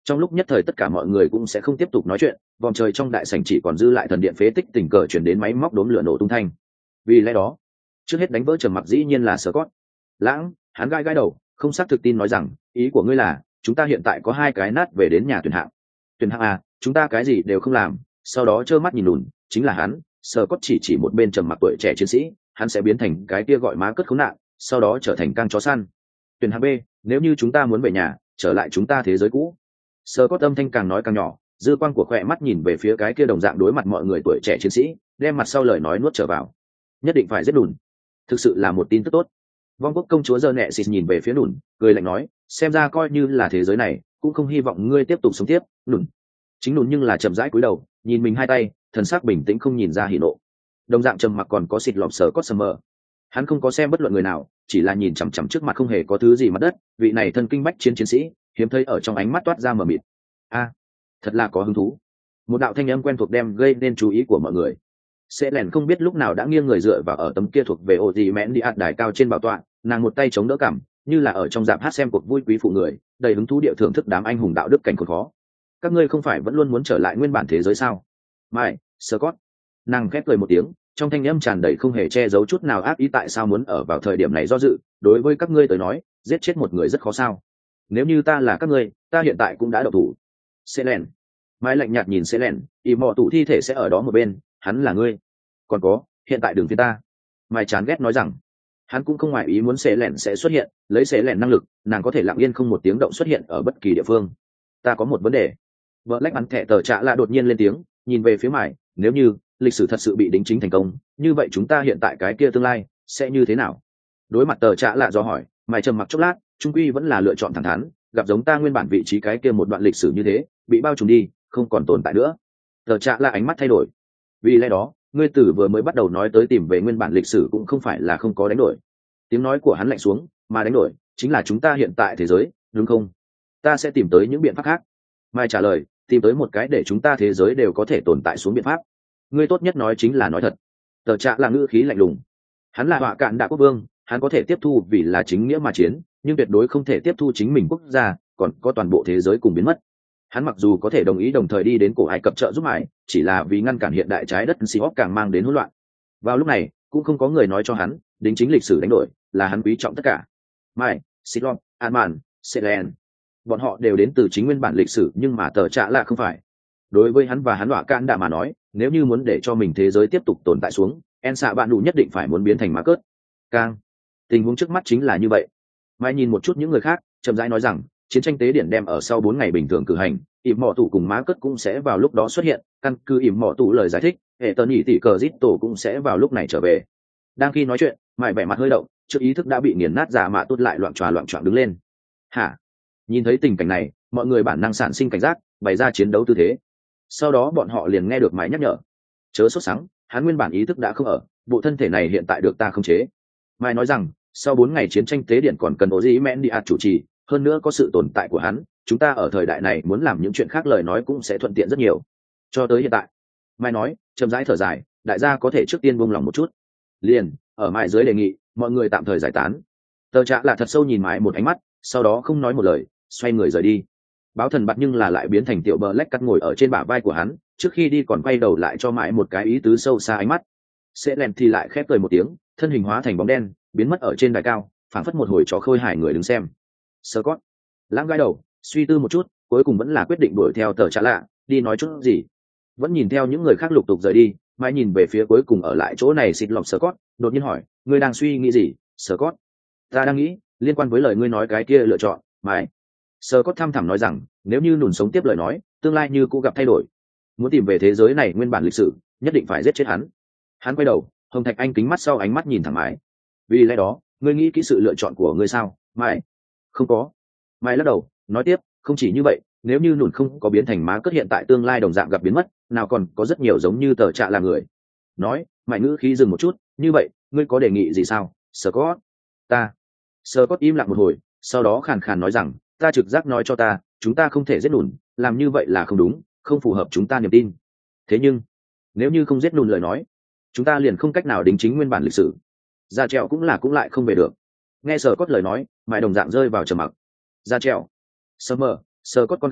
Trong lúc nhất thời tất cả mọi người cũng sẽ không tiếp tục nói chuyện, vòng trời trong đại sảnh chỉ còn dư lại thần điện phế tích, tình cờ chuyển đến máy móc đốm lửa nổ tung thanh. Vì lẽ đó, trước hết đánh vỡ trầm mặc dĩ nhiên là Scott. Lãng, hắn gai gai đầu, không xác thực tin nói rằng, ý của ngươi là, chúng ta hiện tại có hai cái nát về đến nhà tuyển hạng. Tuyển hạng à, chúng ta cái gì đều không làm, sau đó trơ mắt nhìn lùn, chính là hắn. Scott chỉ chỉ một bên trầm mặc tuổi trẻ chiến sĩ, hắn sẽ biến thành cái kia gọi má cất khốn nạn, sau đó trở thành cang chó săn. Tuyển hạng B, nếu như chúng ta muốn về nhà, trở lại chúng ta thế giới cũ. Scott âm thanh càng nói càng nhỏ, dư quang của khỏe mắt nhìn về phía cái kia đồng dạng đối mặt mọi người tuổi trẻ chiến sĩ, đem mặt sau lời nói nuốt trở vào. Nhất định phải giết lùn. Thực sự là một tin tức tốt. Vong quốc công chúa giơ nẹ xịt nhìn về phía lùn, cười lạnh nói, xem ra coi như là thế giới này cũng không hy vọng ngươi tiếp tục sống tiếp. Lùn chính lùn nhưng là chậm rãi cúi đầu, nhìn mình hai tay, thần sắc bình tĩnh không nhìn ra hỉ nộ. Đồng dạng trầm mặc còn có xịt lọp sở cốt summer. Hắn không có xem bất luận người nào, chỉ là nhìn chằm chằm trước mặt không hề có thứ gì mặt đất, vị này thân kinh bách chiến chiến sĩ, hiếm thấy ở trong ánh mắt toát ra mờ mịt. A, thật là có hứng thú. Một đạo thanh âm quen thuộc đem gây nên chú ý của mọi người. Sẽ lẻn không biết lúc nào đã nghiêng người dựa vào ở tấm kia thuộc về ô gì mẽn đi ạt đài cao trên bảo tọa, nàng một tay chống đỡ cằm, như là ở trong dạp hát xem cuộc vui quý phụ người, đầy hứng thú địa thưởng thức đám anh hùng đạo đức cảnh khốn khó. Các ngươi không phải vẫn luôn muốn trở lại nguyên bản thế giới sao? Mai, Scott. Nàng khép cười một tiếng, trong thanh âm tràn đầy không hề che giấu chút nào ác ý, tại sao muốn ở vào thời điểm này do dự, đối với các ngươi tới nói, giết chết một người rất khó sao? Nếu như ta là các ngươi, ta hiện tại cũng đã độc thủ. Selen. Mai lạnh nhạt nhìn Selen, ỉ mọ tủ thi thể sẽ ở đó một bên, hắn là ngươi. Còn có, hiện tại đừng phiền ta. Mai chán ghét nói rằng, hắn cũng không ngoại ý muốn Selen sẽ xuất hiện, lấy Selen năng lực, nàng có thể lặng yên không một tiếng động xuất hiện ở bất kỳ địa phương. Ta có một vấn đề. Vợ lách bắn thẻ tờ trạ lạ đột nhiên lên tiếng, nhìn về phía Mai, nếu như lịch sử thật sự bị đính chính thành công, như vậy chúng ta hiện tại cái kia tương lai sẽ như thế nào? Đối mặt tờ trạ lạ do hỏi, Mai trầm mặc chốc lát, trung quy vẫn là lựa chọn thẳng thắn, gặp giống ta nguyên bản vị trí cái kia một đoạn lịch sử như thế, bị bao trùm đi, không còn tồn tại nữa. Tờ trạ lạ ánh mắt thay đổi. Vì lẽ đó, ngươi tử vừa mới bắt đầu nói tới tìm về nguyên bản lịch sử cũng không phải là không có đánh đổi. Tiếng nói của hắn lạnh xuống, mà đánh đổi chính là chúng ta hiện tại thế giới, đúng không? Ta sẽ tìm tới những biện pháp khác. Mai trả lời, tìm tới một cái để chúng ta thế giới đều có thể tồn tại xuống biện pháp. Ngươi tốt nhất nói chính là nói thật. Tờ trạ là ngữ khí lạnh lùng. Hắn là họa cạn đại quốc vương, hắn có thể tiếp thu vì là chính nghĩa mà chiến, nhưng tuyệt đối không thể tiếp thu chính mình quốc gia, còn có toàn bộ thế giới cùng biến mất. Hắn mặc dù có thể đồng ý đồng thời đi đến cổ Ai Cập trợ giúp Mải, chỉ là vì ngăn cản hiện đại trái đất Seahawk càng mang đến hỗn loạn. Vào lúc này, cũng không có người nói cho hắn, đính chính lịch sử đánh đổi là hắn quý trọng tất cả. Mải, Seahawk, An-Man, Selen, bọn họ đều đến từ chính nguyên bản lịch sử, nhưng mà tờ trạ là không phải. Đối với hắn và hắn họa cạn đã mà nói, nếu như muốn để cho mình thế giới tiếp tục tồn tại xuống, En xạ bạn đủ nhất định phải muốn biến thành má cớt. Càng tình huống trước mắt chính là như vậy. Mai nhìn một chút những người khác, chậm rãi nói rằng, chiến tranh tế điển đem ở sau bốn ngày bình thường cử hành, ỉm mỏ tủ cùng má cất cũng sẽ vào lúc đó xuất hiện, căn cứ ỉm mỏ tủ lời giải thích, hệ tần nhị tỷ cờ rít tổ cũng sẽ vào lúc này trở về. Đang khi nói chuyện, Mai vẻ mặt hơi động, trước ý thức đã bị nghiền nát, giả mạ tốt lại loạn tròa loạn trọn đứng lên. Hả? Nhìn thấy tình cảnh này, mọi người bản năng sản sinh cảnh giác, bày ra chiến đấu tư thế. Sau đó bọn họ liền nghe được Mai nhắc nhở, chớ sốt sắng, hắn nguyên bản ý thức đã không ở, bộ thân thể này hiện tại được ta khống chế. Mai nói rằng, sau bốn ngày chiến tranh tế điện còn cần Ozzy Mendiat chủ trì, hơn nữa có sự tồn tại của hắn, chúng ta ở thời đại này muốn làm những chuyện khác lời nói cũng sẽ thuận tiện rất nhiều. Cho tới hiện tại, Mai nói, chậm rãi thở dài, đại gia có thể trước tiên buông lòng một chút. Liền, ở Mai dưới đề nghị, mọi người tạm thời giải tán. Tờ Trạ là thật sâu nhìn Mai một ánh mắt, sau đó không nói một lời, xoay người rời đi. Báo thần bặt nhưng là lại biến thành tiểu Black cắt ngồi ở trên bả vai của hắn, trước khi đi còn quay đầu lại cho Mai một cái ý tứ sâu xa ánh mắt. Sẽ lèn thì lại khép cười một tiếng, thân hình hóa thành bóng đen, biến mất ở trên đài cao, phảng phất một hồi chó khôi hài người đứng xem. Scott lãng gai đầu, suy tư một chút, cuối cùng vẫn là quyết định đuổi theo tờ Trạ lạ, đi nói chút gì. Vẫn nhìn theo những người khác lục tục rời đi, Mai nhìn về phía cuối cùng ở lại chỗ này xịt lọc Scott, đột nhiên hỏi, ngươi đang suy nghĩ gì, Scott? Ta đang nghĩ, liên quan với lời ngươi nói cái kia lựa chọn, Mai. Scott thăm thẳm nói rằng, nếu như nùn sống tiếp lời nói, tương lai như cũ gặp thay đổi. Muốn tìm về thế giới này nguyên bản lịch sử, nhất định phải giết chết hắn. Hắn quay đầu, Hồng Thạch Anh kính mắt sau ánh mắt nhìn thẳng Mai. Vì lẽ đó, ngươi nghĩ kỹ sự lựa chọn của ngươi sao, Mai? Không có. Mai lắc đầu, nói tiếp, không chỉ như vậy, nếu như nùn không có biến thành má cất hiện tại tương lai đồng dạng gặp biến mất, nào còn có rất nhiều giống như tờ Trạ là người. Nói, Mai ngữ khí dừng một chút, như vậy, ngươi có đề nghị gì sao, Scott? Ta. Scott im lặng một hồi, sau đó khàn khàn nói rằng, ta trực giác nói cho ta, chúng ta không thể giết nùn, làm như vậy là không đúng, không phù hợp chúng ta niềm tin. Thế nhưng, nếu như không giết nùn lời nói, chúng ta liền không cách nào đính chính nguyên bản lịch sử. Ra trèo cũng là cũng lại không về được. Nghe Scott lời nói, Mai đồng dạng rơi vào trầm mặc. Ra trèo. Summer, Scott con gái,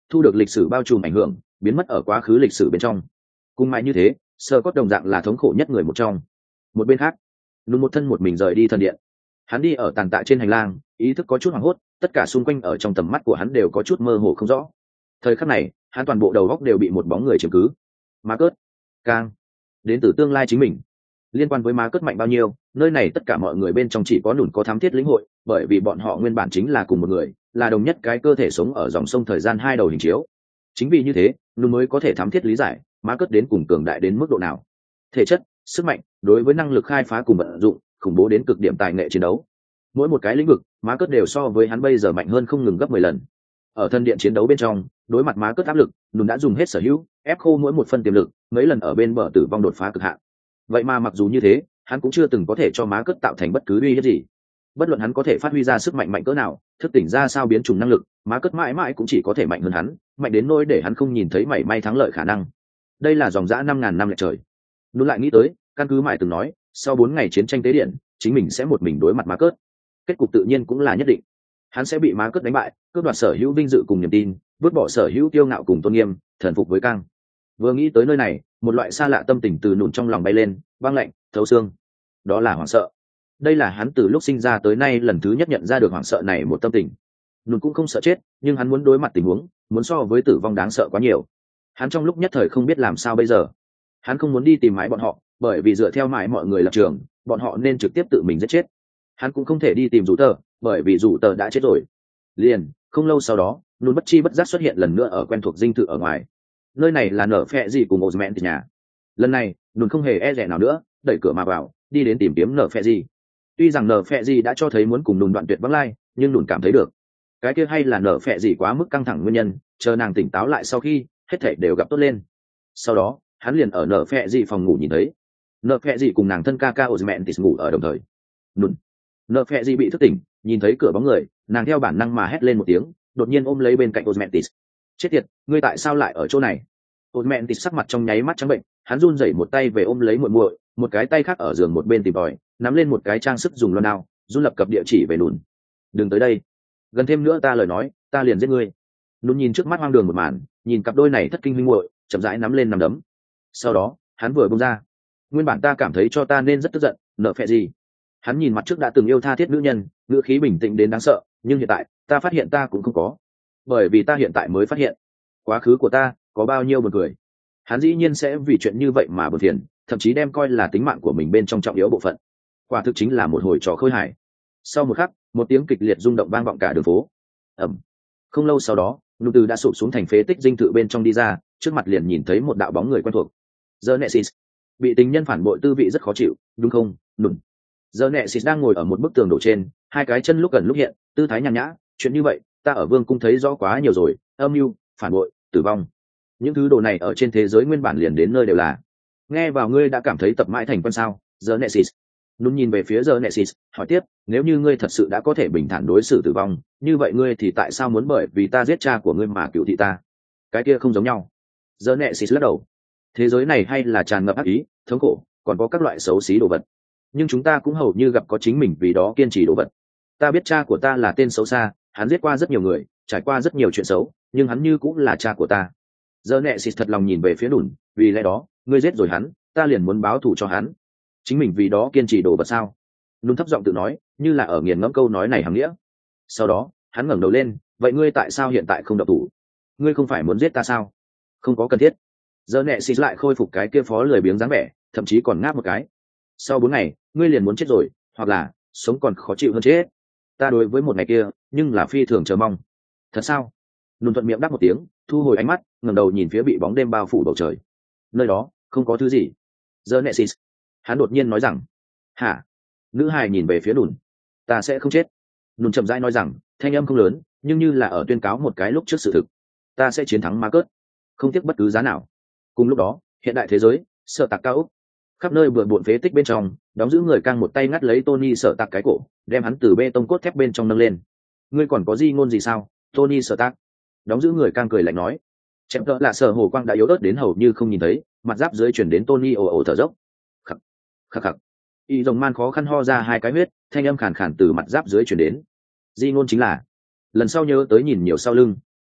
thu được lịch sử bao trùm ảnh hưởng, biến mất ở quá khứ lịch sử bên trong. Cùng mãi như thế, sơ cốt đồng dạng là thống khổ nhất người một trong. Một bên khác, nún một thân một mình rời đi thần điện. Hắn đi ở tàn tạ trên hành lang, ý thức có chút hoảng hốt, tất cả xung quanh ở trong tầm mắt của hắn đều có chút mơ hồ không rõ. Thời khắc này, hắn toàn bộ đầu góc đều bị một bóng người chiếm cứ. Marcus, Kang, đến từ tương lai chính mình. Liên quan với Marcus mạnh bao nhiêu, nơi này tất cả mọi người bên trong chỉ có nùn có thám thiết lĩnh hội, bởi vì bọn họ nguyên bản chính là cùng một người, là đồng nhất cái cơ thể sống ở dòng sông thời gian hai đầu hình chiếu. Chính vì như thế, nùn mới có thể thám thiết lý giải Marcus đến cùng cường đại đến mức độ nào. Thể chất, sức mạnh, đối với năng lực khai phá cùng vận dụng, khủng bố đến cực điểm tài nghệ chiến đấu. Mỗi một cái lĩnh vực, Marcus đều so với hắn bây giờ mạnh hơn không ngừng gấp mười lần. Ở thân điện chiến đấu bên trong, đối mặt Marcus áp lực, nùn đã dùng hết sở hữu, ép khô mỗi một phân tiềm lực, mấy lần ở bên bờ tử vong đột phá cực hạn. Vậy mà mặc dù như thế, hắn cũng chưa từng có thể cho Marcus tạo thành bất cứ uy hiếp gì. Bất luận hắn có thể phát huy ra sức mạnh mạnh cỡ nào, thức tỉnh ra sao biến chủng năng lực, Marcus mãi mãi cũng chỉ có thể mạnh hơn hắn, mạnh đến nỗi để hắn không nhìn thấy mảy may thắng lợi khả năng. Đây là dòng dã năm ngàn năm lệch trời. Nùn lại nghĩ tới, căn cứ mãi từng nói, sau bốn ngày chiến tranh tế điện, chính mình sẽ một mình đối mặt Marcus. Kết cục tự nhiên cũng là nhất định. Hắn sẽ bị Marcus đánh bại, cướp đoạt sở hữu vinh dự cùng niềm tin, vứt bỏ sở hữu kiêu ngạo cùng tôn nghiêm, thần phục với Kang. Vừa nghĩ tới nơi này, một loại xa lạ tâm tình từ nùn trong lòng bay lên, băng lạnh, thấu xương. Đó là hoảng sợ. Đây là hắn từ lúc sinh ra tới nay lần thứ nhất nhận ra được hoảng sợ này một tâm tình. Nùn cũng không sợ chết, nhưng hắn muốn đối mặt tình huống, muốn so với tử vong đáng sợ quá nhiều. Hắn trong lúc nhất thời không biết làm sao bây giờ. Hắn không muốn đi tìm mãi bọn họ, bởi vì dựa theo mãi mọi người lập trường, bọn họ nên trực tiếp tự mình giết chết. Hắn cũng không thể đi tìm rủ tờ, bởi vì rủ tờ đã chết rồi. Liền, không lâu sau đó, nùn bất chi bất giác xuất hiện lần nữa ở quen thuộc dinh thự ở ngoài. Nơi này là nở phẹ gì cùng Osman từ nhà. Lần này, nùn không hề e dè nào nữa, đẩy cửa mà vào, đi đến tìm kiếm nở phẹ gì. Tuy rằng nở phẹ gì đã cho thấy muốn cùng nùn đoạn tuyệt vắng lai, nhưng nùn cảm thấy được cái kia hay là nở phẹ gì quá mức căng thẳng nguyên nhân, chờ nàng tỉnh táo lại sau khi hết thảy đều gặp tốt lên. Sau đó, hắn liền ở nở phẹ gì phòng ngủ nhìn thấy nở phẹ gì cùng nàng thân ca ca Osman ngủ ở đồng thời. Nùn nợ phẹ gì bị thức tỉnh, nhìn thấy cửa bóng người, nàng theo bản năng mà hét lên một tiếng, đột nhiên ôm lấy bên cạnh Osmantis. Chết tiệt, ngươi tại sao lại ở chỗ này? Osmantis sắc mặt trong nháy mắt trắng bệnh, hắn run rẩy một tay về ôm lấy muội muội, một cái tay khác ở giường một bên tìm tòi, nắm lên một cái trang sức dùng loan đao, run lập cập địa chỉ về Nùn. Đừng tới đây, gần thêm nữa ta lời nói, ta liền giết ngươi. Nùn nhìn trước mắt hoang đường một màn, nhìn cặp đôi này thất kinh huynh muội, chậm rãi nắm lên nắm đấm. Sau đó, hắn vừa buông ra, nguyên bản ta cảm thấy cho ta nên rất tức giận, nợ phẹ gì. Hắn nhìn mặt trước đã từng yêu tha thiết nữ nhân, ngữ khí bình tĩnh đến đáng sợ, nhưng hiện tại ta phát hiện ta cũng không có, bởi vì ta hiện tại mới phát hiện quá khứ của ta có bao nhiêu buồn cười. Hắn dĩ nhiên sẽ vì chuyện như vậy mà buồn phiền, thậm chí đem coi là tính mạng của mình bên trong trọng yếu bộ phận. Quả thực chính là một hồi trò khơi hài. Sau một khắc, một tiếng kịch liệt rung động vang vọng cả đường phố. Ầm. Không lâu sau đó, nụ từ đã sụp xuống thành phế tích dinh thự bên trong đi ra, trước mặt liền nhìn thấy một đạo bóng người quen thuộc. Genesis. Bị tình nhân phản bội tư vị rất khó chịu, đúng không? Nùn. Giờ nẹ xịt đang ngồi ở một bức tường đổ trên, hai cái chân lúc gần lúc hiện, tư thái nhàn nhã. Chuyện như vậy, ta ở vương cung thấy rõ quá nhiều rồi, âm mưu, phản bội, tử vong. Những thứ đồ này ở trên thế giới nguyên bản liền đến nơi đều là. Nghe vào ngươi đã cảm thấy tập mãi thành quen sao? Giờ nẹ xịt. Nún nhìn về phía giờ nẹ xịt, hỏi tiếp, nếu như ngươi thật sự đã có thể bình thản đối xử tử vong, như vậy ngươi thì tại sao muốn bởi vì ta giết cha của ngươi mà cựu thị ta? Cái kia không giống nhau. Giờ nẹ xịt lắc đầu. Thế giới này hay là tràn ngập ác ý, thống khổ, còn có các loại xấu xí đồ vật. Nhưng chúng ta cũng hầu như gặp có chính mình vì đó kiên trì đồ vật. Ta biết cha của ta là tên xấu xa, hắn giết qua rất nhiều người, trải qua rất nhiều chuyện xấu, nhưng hắn như cũng là cha của ta. Giờ nẹ xịt thật lòng nhìn về phía Nùn, vì lẽ đó, ngươi giết rồi hắn, ta liền muốn báo thù cho hắn. Chính mình vì đó kiên trì đồ vật sao? Nùn thấp giọng tự nói, như là ở nghiền ngẫm câu nói này hàm nghĩa. Sau đó, hắn ngẩng đầu lên, vậy ngươi tại sao hiện tại không động thủ? Ngươi không phải muốn giết ta sao? Không có cần thiết. Giờ nẹ xịt lại khôi phục cái kia phó lười biếng dáng vẻ, thậm chí còn ngáp một cái. Sau bốn ngày, ngươi liền muốn chết rồi, hoặc là sống còn khó chịu hơn chết. Ta đối với một ngày kia, nhưng là phi thường chờ mong. Thật sao? Nùn thuận miệng đáp một tiếng, thu hồi ánh mắt, ngẩng đầu nhìn phía bị bóng đêm bao phủ bầu trời. Nơi đó không có thứ gì. Genesis. Hắn đột nhiên nói rằng, hả? Nữ hài nhìn về phía Nùn. Ta sẽ không chết. Nùn chậm rãi nói rằng, thanh âm không lớn, nhưng như là ở tuyên cáo một cái lúc trước sự thực. Ta sẽ chiến thắng Marcus, không tiếc bất cứ giá nào. Cùng lúc đó, hiện đại thế giới, sợ tạc cao ốc, khắp nơi bừa bộn phế tích bên trong, đóng giữ người Kang một tay ngắt lấy Tony sợ tạc cái cổ, đem hắn từ bê tông cốt thép bên trong nâng lên. Ngươi còn có gì ngôn gì sao, Tony sợ tạc? Đóng giữ người Kang cười lạnh nói. Chém cỡ là sở hồ quang đã yếu ớt đến hầu như không nhìn thấy, mặt giáp dưới chuyển đến Tony ồ ồ thở dốc. Khắc khắc khắc. Y rồng man khó khăn ho ra hai cái huyết, thanh âm khàn khàn từ mặt giáp dưới chuyển đến. Di ngôn chính là, lần sau nhớ tới nhìn nhiều sau lưng.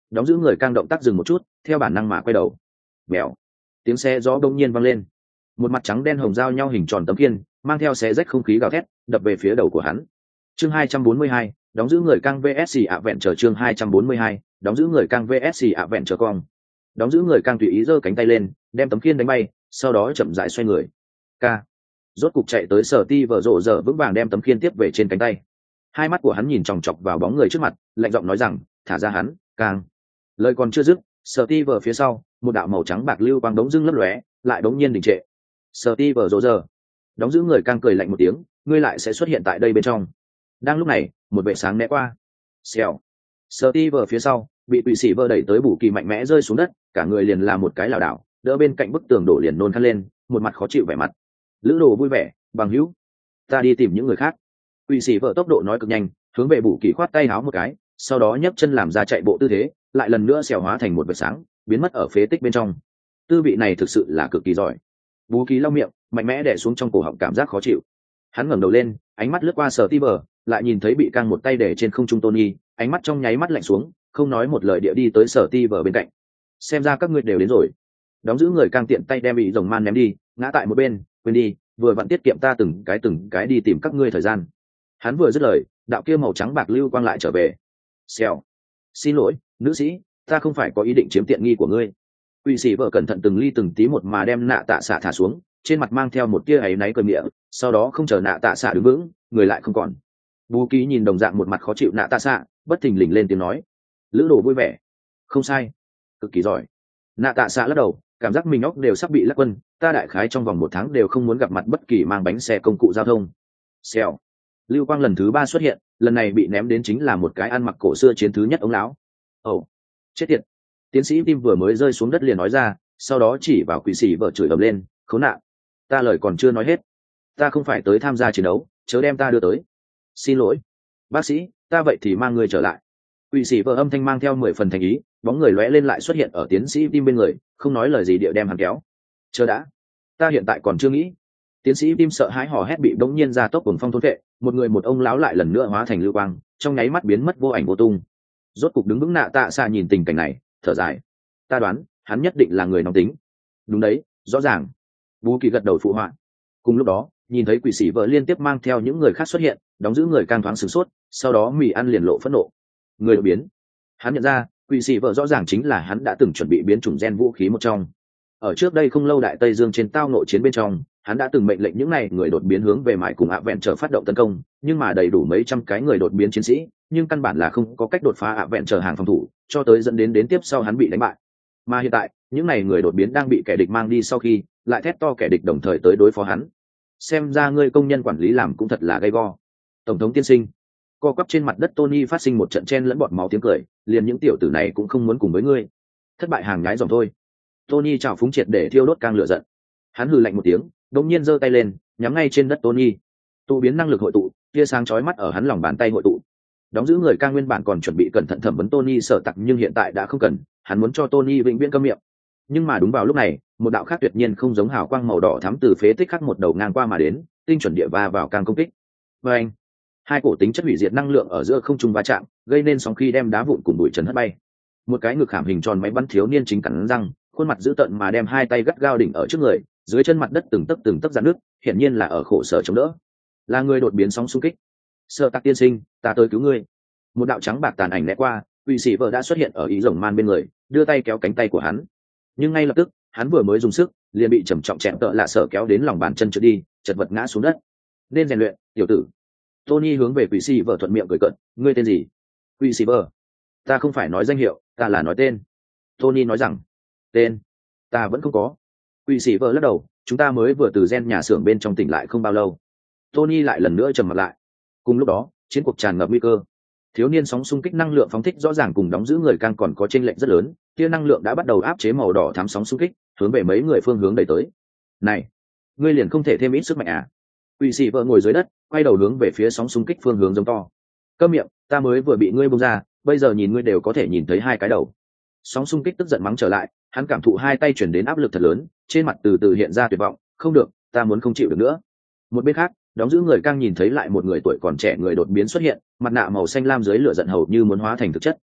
Đóng giữ người cang động tác dừng một chút, theo bản năng mà quay đầu. Mèo. Tiếng xe gió đông nhiên vang lên. Một mặt trắng đen hồng giao nhau hình tròn tấm kiên, mang theo xé rách không khí gào thét, đập về phía đầu của hắn. Chương hai trăm bốn mươi hai, đóng giữ người cang vs ạ vẹn trở chương hai trăm bốn mươi hai, đóng giữ người cang vs ạ vẹn trở cong. Đóng giữ người cang tùy ý giơ cánh tay lên, đem tấm kiên đánh bay, sau đó chậm rãi xoay người. Ca. Rốt cục chạy tới Sở Ti vợ rộ giờ vững vàng đem tấm kiên tiếp về trên cánh tay. Hai mắt của hắn nhìn chòng chọc vào bóng người trước mặt, lạnh giọng nói rằng, thả ra hắn, càng. Lời còn chưa dứt, Sở Ti vợ phía sau, một đạo màu trắng bạc lưu quang đống dưng lấp lóe, lại đống nhiên đình trệ. Sở Ti vợ rộ giờ. Đóng giữ người càng cười lạnh một tiếng, ngươi lại sẽ xuất hiện tại đây bên trong. Đang lúc này, một vệ sáng né qua. Xèo. Sở Ti vợ phía sau, bị tụy sĩ vợ đẩy tới bù kỳ mạnh mẽ rơi xuống đất, cả người liền là một cái lảo đảo, đỡ bên cạnh bức tường đổ liền nôn khăn lên, một mặt khó chịu vẻ mặt. Lữ đồ vui vẻ, bằng hữu, ta đi tìm những người khác. Tụy sĩ vợ tốc độ nói cực nhanh, hướng về bù kỳ khoát tay háo một cái, sau đó nhấc chân làm ra chạy bộ tư thế, lại lần nữa xèo hóa thành một vệt sáng, biến mất ở phế tích bên trong. Tư vị này thực sự là cực kỳ giỏi. Bù kỳ lau miệng, mạnh mẽ đè xuống trong cổ họng cảm giác khó chịu. Hắn ngẩng đầu lên, ánh mắt lướt qua Sở Ti vợ, lại nhìn thấy bị căng một tay để trên không trung Tony, ánh mắt trong nháy mắt lạnh xuống, không nói một lời địa đi tới Sở Ti vợ bên cạnh. Xem ra các ngươi đều đến rồi. Đóng giữ người cang tiện tay đem bị rồng man ném đi, ngã tại một bên, quên đi, vừa vặn tiết kiệm ta từng cái từng cái đi tìm các ngươi thời gian. Hắn vừa dứt lời, đạo kia màu trắng bạc lưu quang lại trở về. Xèo. Xin lỗi, nữ sĩ, ta không phải có ý định chiếm tiện nghi của ngươi. Quỷ sĩ vợ cẩn thận từng ly từng tí một mà đem nạ tạ xạ thả xuống, trên mặt mang theo một tia áy náy cơn miệng, sau đó không chờ nạ tạ xạ đứng vững, người lại không còn. Bú ký nhìn đồng dạng một mặt khó chịu nạ tạ xạ, bất thình lình lên tiếng nói, lữ đồ vui vẻ, không sai, cực kỳ giỏi. Nạ tạ xạ lắc đầu, cảm giác mình óc đều sắp bị lắc quân, ta đại khái trong vòng một tháng đều không muốn gặp mặt bất kỳ mang bánh xe công cụ giao thông. Xèo. Lưu quang lần thứ ba xuất hiện, lần này bị ném đến chính là một cái ăn mặc cổ xưa chiến thứ nhất ống lão. Ồ, chết tiệt. Tiến sĩ Tim vừa mới rơi xuống đất liền nói ra, sau đó chỉ vào quỷ sĩ vợ chửi ầm lên, khốn nạn. Ta lời còn chưa nói hết. Ta không phải tới tham gia chiến đấu, chớ đem ta đưa tới. Xin lỗi. Bác sĩ, ta vậy thì mang người trở lại. Quỷ sĩ vợ âm thanh mang theo mười phần thành ý, bóng người lóe lên lại xuất hiện ở tiến sĩ Tim bên người, không nói lời gì địa đem hắn kéo. Chờ đã. Ta hiện tại còn chưa nghĩ. Tiến sĩ Tim sợ hãi hò hét bị bỗng nhiên ra tốc cuồng phong thôn vệ, một người một ông lão lại lần nữa hóa thành lưu quang, trong nháy mắt biến mất vô ảnh vô tung. Rốt cục đứng vững nạ tạ xa nhìn tình cảnh này, thở dài. Ta đoán, hắn nhất định là người nóng tính. Đúng đấy, rõ ràng. Bú Kỳ gật đầu phụ họa. Cùng lúc đó, nhìn thấy quỷ sĩ vợ liên tiếp mang theo những người khác xuất hiện, đóng giữ người càng thoáng sửng sốt, sau đó mì ăn liền lộ phẫn nộ. Người đột biến. Hắn nhận ra, quỷ sĩ vợ rõ ràng chính là hắn đã từng chuẩn bị biến chủng gen vũ khí một trong. Ở trước đây không lâu Đại Tây Dương trên tao nội chiến bên trong, hắn đã từng mệnh lệnh những này người đột biến hướng về mãi cùng ạ vẹn trở phát động tấn công, nhưng mà đầy đủ mấy trăm cái người đột biến chiến sĩ, nhưng căn bản là không có cách đột phá ạ vẹn trở hàng phòng thủ, cho tới dẫn đến đến tiếp sau hắn bị đánh bại. Mà hiện tại, những này người đột biến đang bị kẻ địch mang đi sau khi, lại thét to kẻ địch đồng thời tới đối phó hắn. Xem ra ngươi công nhân quản lý làm cũng thật là gay go. Tổng thống tiên sinh. Co quắp trên mặt đất Tony phát sinh một trận chen lẫn bọt máu tiếng cười, liền những tiểu tử này cũng không muốn cùng với ngươi. Thất bại hàng nhái dòng thôi. Tony chảo phúng triệt để thiêu đốt càng lửa giận. Hắn hừ lạnh một tiếng, đột nhiên giơ tay lên, nhắm ngay trên đất Tony. Tụ biến năng lực hội tụ, tia sáng chói mắt ở hắn lòng bàn tay hội tụ. Đóng giữ người ca nguyên bản còn chuẩn bị cẩn thận thẩm vấn Tony sợ tặc nhưng hiện tại đã không cần, hắn muốn cho Tony vĩnh viễn câm miệng. Nhưng mà đúng vào lúc này, một đạo khác tuyệt nhiên không giống hào quang màu đỏ thắm từ phế tích khác một đầu ngang qua mà đến, tinh chuẩn địa va vào càng công kích. Và anh, hai cổ tính chất hủy diệt năng lượng ở giữa không trung va chạm, gây nên sóng khi đem đá vụn cùng bụi trần hất bay. Một cái ngực khảm hình tròn máy bắn thiếu niên chính cắn răng, khuôn mặt dữ tợn mà đem hai tay gắt gao đỉnh ở trước người, dưới chân mặt đất từng tấc từng tấc rạn nước, hiển nhiên là ở khổ sở chống đỡ. Là người đột biến sóng xung kích. Sợ tặc tiên sinh, ta tới cứu ngươi. Một đạo trắng bạc tàn ảnh lẽ qua, quỷ sĩ vợ đã xuất hiện ở ý rồng man bên người, đưa tay kéo cánh tay của hắn. Nhưng ngay lập tức, hắn vừa mới dùng sức, liền bị trầm trọng chẹn tợ lạ sợ kéo đến lòng bàn chân trượt đi, chật vật ngã xuống đất. Nên rèn luyện, tiểu tử. Tony hướng về quỷ sĩ vợ thuận miệng cười cợt, ngươi tên gì? Quỷ sĩ vợ. Ta không phải nói danh hiệu, ta là nói tên. Tony nói rằng, tên, ta vẫn không có. Quỷ sĩ vợ lắc đầu, chúng ta mới vừa từ gen nhà xưởng bên trong tỉnh lại không bao lâu. Tony lại lần nữa trầm mặt lại. Cùng lúc đó, chiến cuộc tràn ngập nguy cơ. Thiếu niên sóng xung kích năng lượng phóng thích rõ ràng cùng đóng giữ người càng còn có chênh lệch rất lớn, tia năng lượng đã bắt đầu áp chế màu đỏ thắm sóng xung kích, hướng về mấy người phương hướng đẩy tới. Này, ngươi liền không thể thêm ít sức mạnh à? Quỷ sĩ vợ ngồi dưới đất, quay đầu hướng về phía sóng xung kích phương hướng giống to. Câm miệng, ta mới vừa bị ngươi bung ra, bây giờ nhìn ngươi đều có thể nhìn thấy hai cái đầu. Sóng xung kích tức giận mắng trở lại, hắn cảm thụ hai tay chuyển đến áp lực thật lớn, trên mặt từ từ hiện ra tuyệt vọng, không được, ta muốn không chịu được nữa. Một bên khác, đóng giữ người càng nhìn thấy lại một người tuổi còn trẻ người đột biến xuất hiện, mặt nạ màu xanh lam dưới lửa giận hầu như muốn hóa thành thực chất.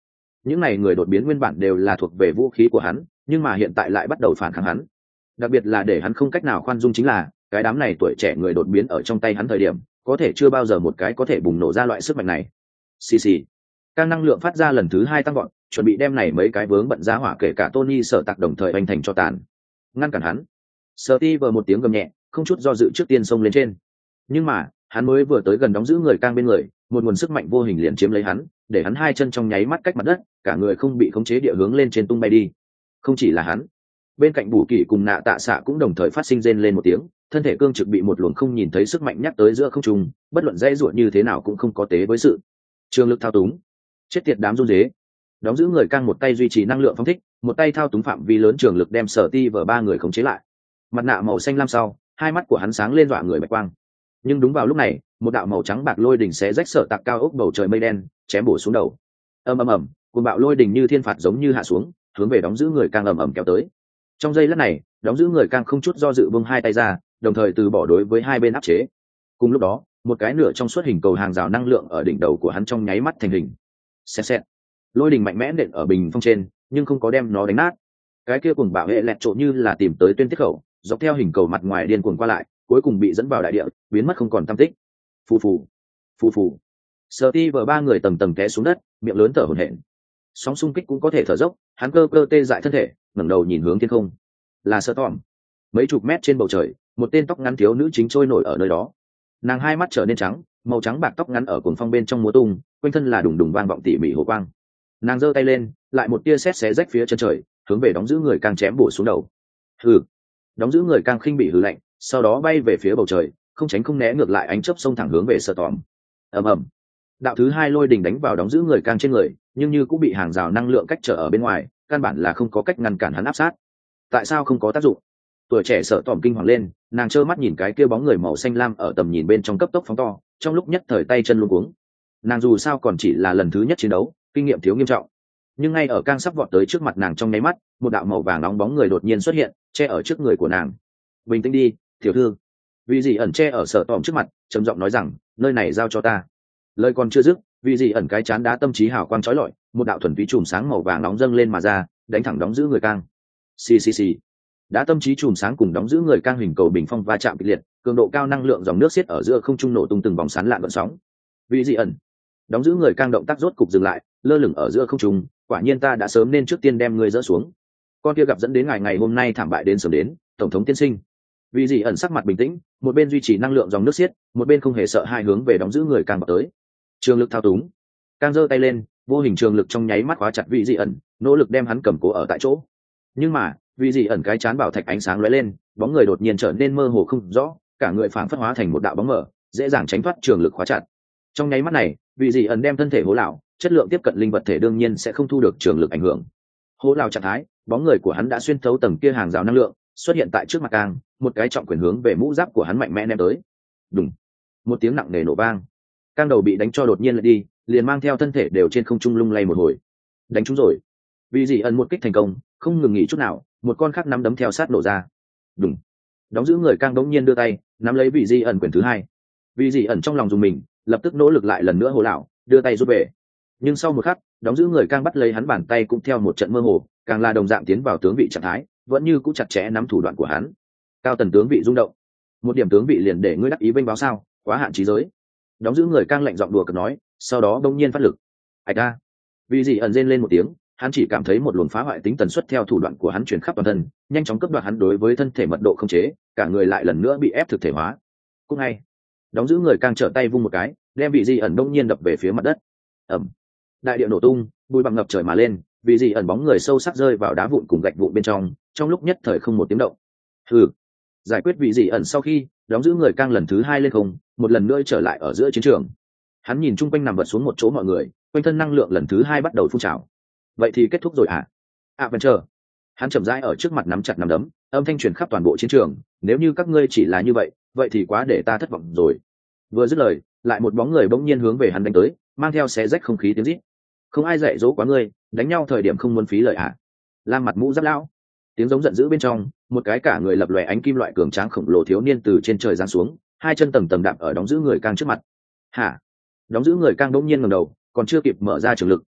những này người đột biến nguyên bản đều là thuộc về vũ khí của hắn, nhưng mà hiện tại lại bắt đầu phản kháng hắn. Đặc biệt là để hắn không cách nào khoan dung chính là cái đám này tuổi trẻ người đột biến ở trong tay hắn thời điểm có thể chưa bao giờ một cái có thể bùng nổ ra loại sức mạnh này. Xì xì. Càng năng lượng phát ra lần thứ hai tăng gọn, chuẩn bị đem này mấy cái vướng bận ra hỏa kể cả Tony Sở Tạc đồng thời anh thành cho tàn. Ngăn cản hắn. Steve một tiếng gầm nhẹ, không chút do dự trước tiên xông lên trên. Nhưng mà, hắn mới vừa tới gần đóng giữ người Càng bên người, một nguồn sức mạnh vô hình liền chiếm lấy hắn, để hắn hai chân trong nháy mắt cách mặt đất, cả người không bị khống chế địa hướng lên trên tung bay đi. Không chỉ là hắn, bên cạnh Bù Kỳ cùng Nạ Tạ Xạ cũng đồng thời phát sinh rên lên một tiếng, thân thể cương trực bị một luồng không nhìn thấy sức mạnh nhắc tới giữa không trung, bất luận dễ dụa như thế nào cũng không có tế với sự trường lực thao túng. Chết tiệt đám run rế. Đóng giữ người Càng một tay duy trì năng lượng phóng thích, một tay thao túng phạm vi lớn trường lực đem Sở Ti vở ba người khống chế lại. Mặt nạ màu xanh lam sau, hai mắt của hắn sáng lên dọa người bạch quang. Nhưng đúng vào lúc này, một đạo màu trắng bạc lôi đỉnh xé rách Sở Tạc cao ốc bầu trời mây đen, chém bổ xuống đầu. Ầm ầm ầm, cuồng bạo lôi đỉnh như thiên phạt giống như hạ xuống, hướng về đóng giữ người Càng ầm ầm kéo tới. Trong giây lát này, đóng giữ người Càng không chút do dự vung hai tay ra, đồng thời từ bỏ đối với hai bên áp chế. Cùng lúc đó, một cái nửa trong suốt hình cầu hàng rào năng lượng ở đỉnh đầu của hắn trong nháy mắt thành hình. Xẹt xẹt. Lôi đỉnh mạnh mẽ nện ở bình phong trên, nhưng không có đem nó đánh nát. Cái kia cuồng bạo hệ lẹt trộn như là tìm tới tuyên tiết khẩu, dọc theo hình cầu mặt ngoài điên cuồng qua lại, cuối cùng bị dẫn vào đại địa, biến mất không còn tăm tích. Phù phù, phù phù. Steve ba người tầng tầng té xuống đất, miệng lớn thở hổn hển. Sóng xung kích cũng có thể thở dốc, hắn cơ cơ tê dại thân thể, ngẩng đầu nhìn hướng thiên không. Là Storm. Mấy chục mét trên bầu trời, một tên tóc ngắn thiếu nữ chính trôi nổi ở nơi đó. Nàng hai mắt trở nên trắng, màu trắng bạc tóc ngắn ở cuồng phong bên trong múa tung, quanh thân là đùng đùng vang vọng tỉ mỉ hồ quang. Nàng giơ tay lên, lại một tia sét xé rách phía chân trời, hướng về đóng giữ người Càng chém bổ xuống đầu. Hừ. Đóng giữ người Càng khinh bị hừ lạnh, sau đó bay về phía bầu trời, không tránh không né ngược lại ánh chớp xông thẳng hướng về Storm. Ầm ầm. Đạo thứ hai lôi đỉnh đánh vào đóng giữ người Càng trên người, nhưng như cũng bị hàng rào năng lượng cách trở ở bên ngoài, căn bản là không có cách ngăn cản hắn áp sát. Tại sao không có tác dụng? Tuổi trẻ sợ tòm kinh hoàng lên, nàng trơ mắt nhìn cái kia bóng người màu xanh lam ở tầm nhìn bên trong cấp tốc phóng to, trong lúc nhất thời tay chân luống cuống. Nàng dù sao còn chỉ là lần thứ nhất chiến đấu, kinh nghiệm thiếu nghiêm trọng. Nhưng ngay ở Càng sắp vọt tới trước mặt nàng trong nháy mắt, một đạo màu vàng nóng bóng người đột nhiên xuất hiện, che ở trước người của nàng. Bình tĩnh đi, tiểu thư. Vì gì ẩn che ở sợ tòm trước mặt, trầm giọng nói rằng, nơi này giao cho ta. Lời còn chưa dứt, vì gì ẩn cái chán đá tâm trí hào quang chói lọi, một đạo thuần túy chùm sáng màu vàng nóng dâng lên mà ra, đánh thẳng đóng giữ người Càng. Xì xì xì. Đã tâm trí chùm sáng cùng đóng giữ người Càng hình cầu bình phong va chạm kịch liệt, cường độ cao năng lượng dòng nước xiết ở giữa không trung nổ tung từng vòng sán lạn gợn sóng. Vì gì ẩn? Đóng giữ người Càng động tác rốt cục dừng lại, lơ lửng ở giữa không trung, quả nhiên ta đã sớm nên trước tiên đem ngươi dỡ xuống. Con kia gặp dẫn đến ngày ngày hôm nay thảm bại đến sớm đến, tổng thống tiên sinh. Vì gì ẩn sắc mặt bình tĩnh, một bên duy trì năng lượng dòng nước xiết, một bên không hề sợ hai hướng về đóng giữ người Càng vào tới. Trường lực thao túng. Càng giơ tay lên, vô hình trường lực trong nháy mắt khóa chặt vị dị ẩn, nỗ lực đem hắn cầm cố ở tại chỗ. Nhưng mà, vị dị ẩn cái chán bảo thạch ánh sáng lóe lên, bóng người đột nhiên trở nên mơ hồ không rõ, cả người phảng phất hóa thành một đạo bóng mờ, dễ dàng tránh thoát trường lực khóa chặt. Trong nháy mắt này, vị dị ẩn đem thân thể hố lão, chất lượng tiếp cận linh vật thể đương nhiên sẽ không thu được trường lực ảnh hưởng. Hố lão trạng thái, bóng người của hắn đã xuyên thấu tầng kia hàng rào năng lượng, xuất hiện tại trước mặt Càng, một cái trọng quyền hướng về mũ giáp của hắn mạnh mẽ ném tới. Đùng, một tiếng nặng nề nổ vang. Càng đầu bị đánh cho đột nhiên lại đi, liền mang theo thân thể đều trên không trung lung lay một hồi. Đánh trúng rồi. Vì dị ẩn một kích thành công, không ngừng nghỉ chút nào, một con khác nắm đấm theo sát nổ ra. Đùng. Đóng giữ người Càng đống nhiên đưa tay, nắm lấy vị dị ẩn quyền thứ hai. Vị dị ẩn trong lòng dùng mình, lập tức nỗ lực lại lần nữa hồ lão, đưa tay rút về. Nhưng sau một khắc, đóng giữ người Càng bắt lấy hắn bàn tay cũng theo một trận mơ hồ, càng là đồng dạng tiến vào tướng vị trạng thái, vẫn như cũng chặt chẽ nắm thủ đoạn của hắn. Cao tần tướng vị rung động. Một điểm tướng vị liền để ngươi đắc ý vênh báo sao? Quá hạn trí giới. Đóng giữ người Càng lạnh giọng đùa cợt nói, sau đó bỗng nhiên phát lực. Ạch a. Vì dị ẩn rên lên một tiếng, hắn chỉ cảm thấy một luồng phá hoại tính tần suất theo thủ đoạn của hắn truyền khắp toàn thân, nhanh chóng cướp đoạt hắn đối với thân thể mật độ không chế, cả người lại lần nữa bị ép thực thể hóa. Cũng ngay, đóng giữ người Càng trở tay vung một cái, đem vị dị ẩn bỗng nhiên đập về phía mặt đất. Ầm. Đại địa nổ tung, bụi bặm ngập trời mà lên, vị dị ẩn bóng người sâu sắc rơi vào đá vụn cùng gạch vụn bên trong, trong lúc nhất thời không một tiếng động. Hừ. Giải quyết vị dị ẩn sau khi, đóng giữ người Càng lần thứ hai lên không, một lần nữa trở lại ở giữa chiến trường. Hắn nhìn chung quanh nằm vật xuống một chỗ mọi người, quanh thân năng lượng lần thứ hai bắt đầu phun trào. Vậy thì kết thúc rồi à? À vẫn chờ. Hắn chậm rãi ở trước mặt nắm chặt nắm đấm, âm thanh truyền khắp toàn bộ chiến trường. Nếu như các ngươi chỉ là như vậy, vậy thì quá để ta thất vọng rồi. Vừa dứt lời, lại một bóng người bỗng nhiên hướng về hắn đánh tới, mang theo xé rách không khí tiếng rít. Không ai dạy dỗ quá ngươi, đánh nhau thời điểm không muốn phí lời à? Lam mặt mũ giáp lão. Tiếng giống giận dữ bên trong, một cái cả người lập lòe ánh kim loại cường tráng khổng lồ thiếu niên từ trên trời giáng xuống, hai chân tầng tầng đạp ở đóng giữ người Càng trước mặt. Hả? Đóng giữ người Càng đống nhiên ngẩng đầu, còn chưa kịp mở ra trường lực,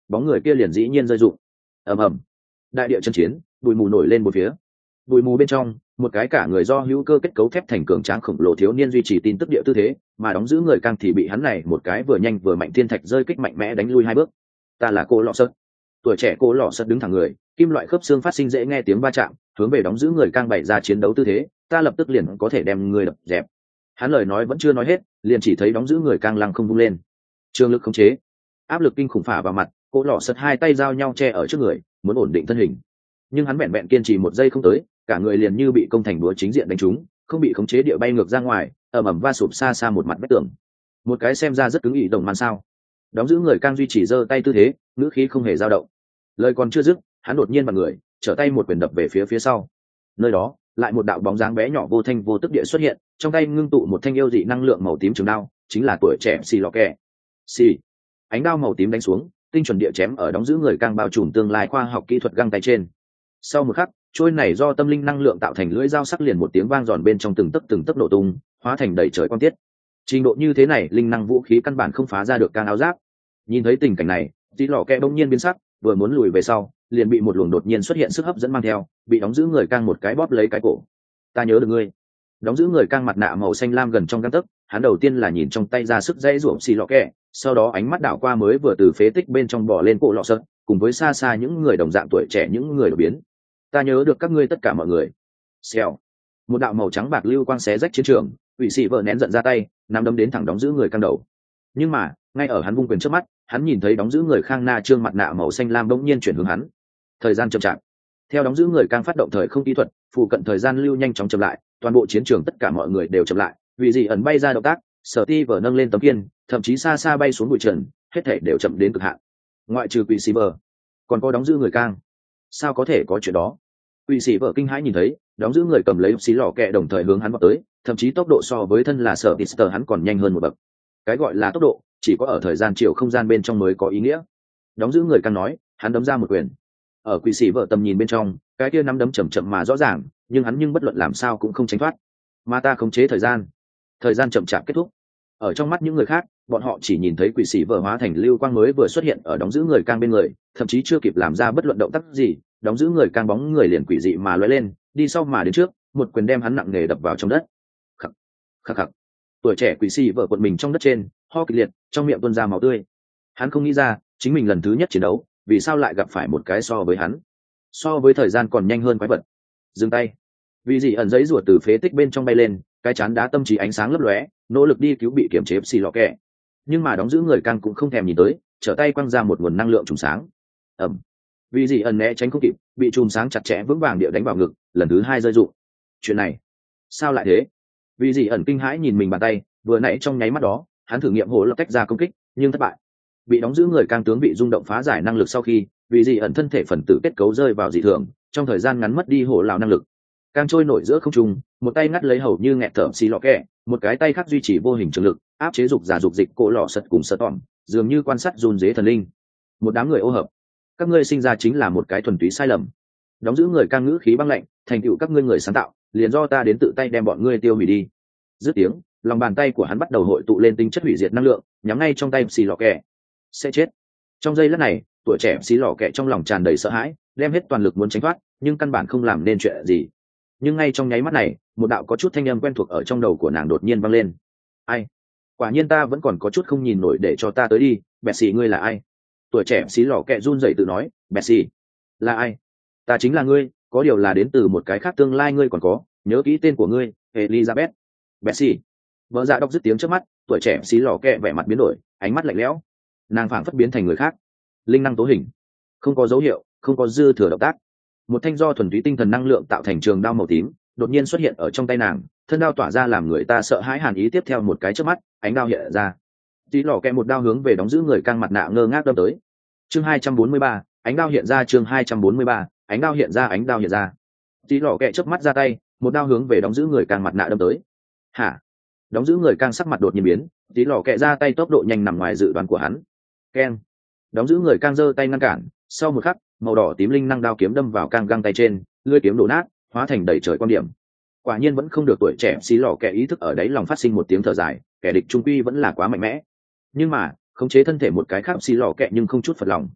bóng người kia liền dĩ nhiên rơi rụng. Ầm ầm, đại địa chân chiến, bụi mù nổi lên một phía. Bụi mù bên trong, một cái cả người do hữu cơ kết cấu thép thành cường tráng khổng lồ thiếu niên duy trì tin tức địa tư thế, mà đóng giữ người càng thì bị hắn này một cái vừa nhanh vừa mạnh thiên thạch rơi kích mạnh mẽ đánh lui hai bước. Ta là cô lọ sật. Tuổi trẻ cô lọ sật đứng thẳng người, kim loại khớp xương phát sinh dễ nghe tiếng va chạm, hướng về đóng giữ người càng bày ra chiến đấu tư thế, ta lập tức liền có thể đem người đập dẹp. Hắn lời nói vẫn chưa nói hết, liền chỉ thấy đóng giữ người càng lăng không vung lên. Trường lực khống chế, áp lực kinh khủng phả vào mặt, cô lọ sật hai tay giao nhau che ở trước người, muốn ổn định thân hình. Nhưng hắn vẹn vẹn kiên trì một giây không tới, cả người liền như bị công thành búa chính diện đánh trúng, không bị khống chế địa bay ngược ra ngoài, ầm ầm va sụp xa xa một mặt vách tường. Một cái xem ra rất cứng ỉ đồng màn sao. Đóng giữ người càng duy trì giơ tay tư thế, ngữ khí không hề dao động. Lời còn chưa dứt, hắn đột nhiên bật người, trở tay một quyền đập về phía phía sau. Nơi đó, lại một đạo bóng dáng bé nhỏ vô thanh vô tức địa xuất hiện, trong tay ngưng tụ một thanh yêu dị năng lượng màu tím trường đao, chính là tuổi trẻ xì lọ kẹ. Xì, ánh đao màu tím đánh xuống, tinh chuẩn địa chém ở đóng giữ người càng bao trùm tương lai khoa học kỹ thuật găng tay trên. Sau một khắc, trôi này do tâm linh năng lượng tạo thành lưỡi dao sắc liền một tiếng vang giòn bên trong từng tấc từng tấc nổ tung, hóa thành đầy trời quang tiết. Trình độ như thế này, linh năng vũ khí căn bản không phá ra được càng áo giáp. Nhìn thấy tình cảnh này, tí lọ kẹ bỗng nhiên biến sắc, vừa muốn lùi về sau, liền bị một luồng đột nhiên xuất hiện sức hấp dẫn mang theo, bị đóng giữ người càng một cái bóp lấy cái cổ. Ta nhớ được ngươi. Đóng giữ người càng mặt nạ màu xanh lam gần trong gang tấc, hắn đầu tiên là nhìn trong tay ra sức dãy ruộng xì lọ kẹ, sau đó ánh mắt đảo qua mới vừa từ phế tích bên trong bò lên cổ lọ sợt, cùng với xa xa những người đồng dạng tuổi trẻ những người đột biến. Ta nhớ được các ngươi tất cả mọi người. Xèo, một đạo màu trắng bạc lưu quang xé rách chiến trường, ủy sĩ vợ nén giận ra tay, nắm đấm đến thẳng đóng giữ người căng đầu. Nhưng mà ngay ở hắn vung quyền trước mắt, hắn nhìn thấy đóng giữ người khang na trương mặt nạ màu xanh lam bỗng nhiên chuyển hướng hắn. Thời gian chậm chạp, theo đóng giữ người càng phát động thời không kỹ thuật, phụ cận thời gian lưu nhanh chóng chậm lại, toàn bộ chiến trường tất cả mọi người đều chậm lại. Vì gì ẩn bay ra động tác, sở ti vờ nâng lên tấm kiên, thậm chí xa xa bay xuống bụi trần, hết thảy đều chậm đến cực hạn. Ngoại trừ quỷ sĩ vờ, còn có đóng giữ người càng. Sao có thể có chuyện đó? Quỷ sĩ vợ kinh hãi nhìn thấy đóng giữ người cầm lấy xí lò kẹ đồng thời hướng hắn vào tới, thậm chí tốc độ so với thân là sở Tister hắn còn nhanh hơn một bậc. Cái gọi là tốc độ chỉ có ở thời gian chiều không gian bên trong mới có ý nghĩa. Đóng giữ người càng nói, hắn đấm ra một quyền. Ở quỷ sĩ vợ tầm nhìn bên trong, cái kia nắm đấm chậm chậm mà rõ ràng, nhưng hắn nhưng bất luận làm sao cũng không tránh thoát. Mà ta khống chế thời gian, thời gian chậm chạp kết thúc. Ở trong mắt những người khác, bọn họ chỉ nhìn thấy quỷ sĩ vợ hóa thành lưu quang mới vừa xuất hiện ở đóng giữ người càng bên người, thậm chí chưa kịp làm ra bất luận động tác gì, đóng giữ người càng bóng người liền quỷ dị mà lóe lên, đi sau mà đến trước, một quyền đem hắn nặng nề đập vào trong đất. Khắc, khắc khắc. Tuổi trẻ quỷ sĩ vợ quật mình trong đất trên, ho kịch liệt, trong miệng tuôn ra máu tươi. Hắn không nghĩ ra, chính mình lần thứ nhất chiến đấu, vì sao lại gặp phải một cái so với hắn, so với thời gian còn nhanh hơn quái vật. Dừng tay. Vì gì ẩn giấy rùa từ phế tích bên trong bay lên, cái chán đá tâm trí ánh sáng lấp lóe, nỗ lực đi cứu bị kiểm chế xì lọ kẹ. Nhưng mà đóng giữ người càng cũng không thèm nhìn tới, trở tay quăng ra một nguồn năng lượng trùng sáng. Ầm. Vì gì ẩn né tránh không kịp, bị chùm sáng chặt chẽ vững vàng địa đánh vào ngực, lần thứ hai rơi rụng. Chuyện này, sao lại thế? Vì gì ẩn kinh hãi nhìn mình bàn tay, vừa nãy trong nháy mắt đó, hắn thử nghiệm hổ lập cách ra công kích, nhưng thất bại. Bị đóng giữ người càng tướng bị rung động phá giải năng lực sau khi, vì gì ẩn thân thể phần tử kết cấu rơi vào dị thường, trong thời gian ngắn mất đi hổ lào năng lực. Càng trôi nổi giữa không trung, một tay ngắt lấy hầu như nghẹt thở xì lọ kẹ, một cái tay khác duy trì vô hình trường lực, áp chế dục giả dục dịch cổ lọ sật cùng sật tỏm, dường như quan sát run rế thần linh. Một đám người ô hợp, các ngươi sinh ra chính là một cái thuần túy sai lầm. Đóng giữ người càng ngữ khí băng lạnh, thành tựu các ngươi người sáng tạo, liền do ta đến tự tay đem bọn ngươi tiêu hủy đi. Dứt tiếng, lòng bàn tay của hắn bắt đầu hội tụ lên tinh chất hủy diệt năng lượng, nhắm ngay trong tay xì lọ kẹ. Sẽ chết. Trong giây lát này, tuổi trẻ xì lọ kẹ trong lòng tràn đầy sợ hãi, đem hết toàn lực muốn tránh thoát, nhưng căn bản không làm nên chuyện gì. Nhưng ngay trong nháy mắt này, một đạo có chút thanh âm quen thuộc ở trong đầu của nàng đột nhiên vang lên. Ai? Quả nhiên ta vẫn còn có chút không nhìn nổi, để cho ta tới đi. Bẹt xì, ngươi là ai? Tuổi trẻ xí lò kẹ run rẩy tự nói. Bẹt xì, là ai? Ta chính là ngươi, có điều là đến từ một cái khác tương lai ngươi còn có, nhớ kỹ tên của ngươi, Elizabeth. Bẹt xì. Vợ dạ đọc dứt tiếng trước mắt, tuổi trẻ xí lò kẹ vẻ mặt biến đổi, ánh mắt lạnh lẽo, nàng phảng phất biến thành người khác. Linh năng tố hình, không có dấu hiệu, không có dư thừa động tác. Một thanh do thuần túy tinh thần năng lượng tạo thành trường đao màu tím đột nhiên xuất hiện ở trong tay nàng, thân đao tỏa ra làm người ta sợ hãi hàn ý. Tiếp theo một cái chớp mắt, ánh đao hiện ra, tí lò kẹ một đao hướng về đóng giữ người căng mặt nạ ngơ ngác đâm tới. Chương hai trăm bốn mươi ba, ánh đao hiện ra. Chương hai trăm bốn mươi ba, ánh đao hiện ra. Ánh đao hiện ra. Tí lò kẹ chớp mắt ra tay, một đao hướng về đóng giữ người căng mặt nạ đâm tới. Hả? Đóng giữ người căng sắc mặt đột nhiên biến, tí lò kẹ ra tay tốc độ nhanh nằm ngoài dự đoán của hắn. Keng. Đóng giữ người căng giơ tay ngăn cản, sau một khắc, màu đỏ tím linh năng đao kiếm đâm vào căng găng tay trên, lưỡi kiếm đổ nát, hóa thành đầy trời quan điểm. Quả nhiên vẫn không được tuổi trẻ xí lò kẻ ý thức ở đấy lòng phát sinh một tiếng thở dài, kẻ địch trung quy vẫn là quá mạnh mẽ. Nhưng mà khống chế thân thể một cái khác xí lò kẻ nhưng không chút phật lòng.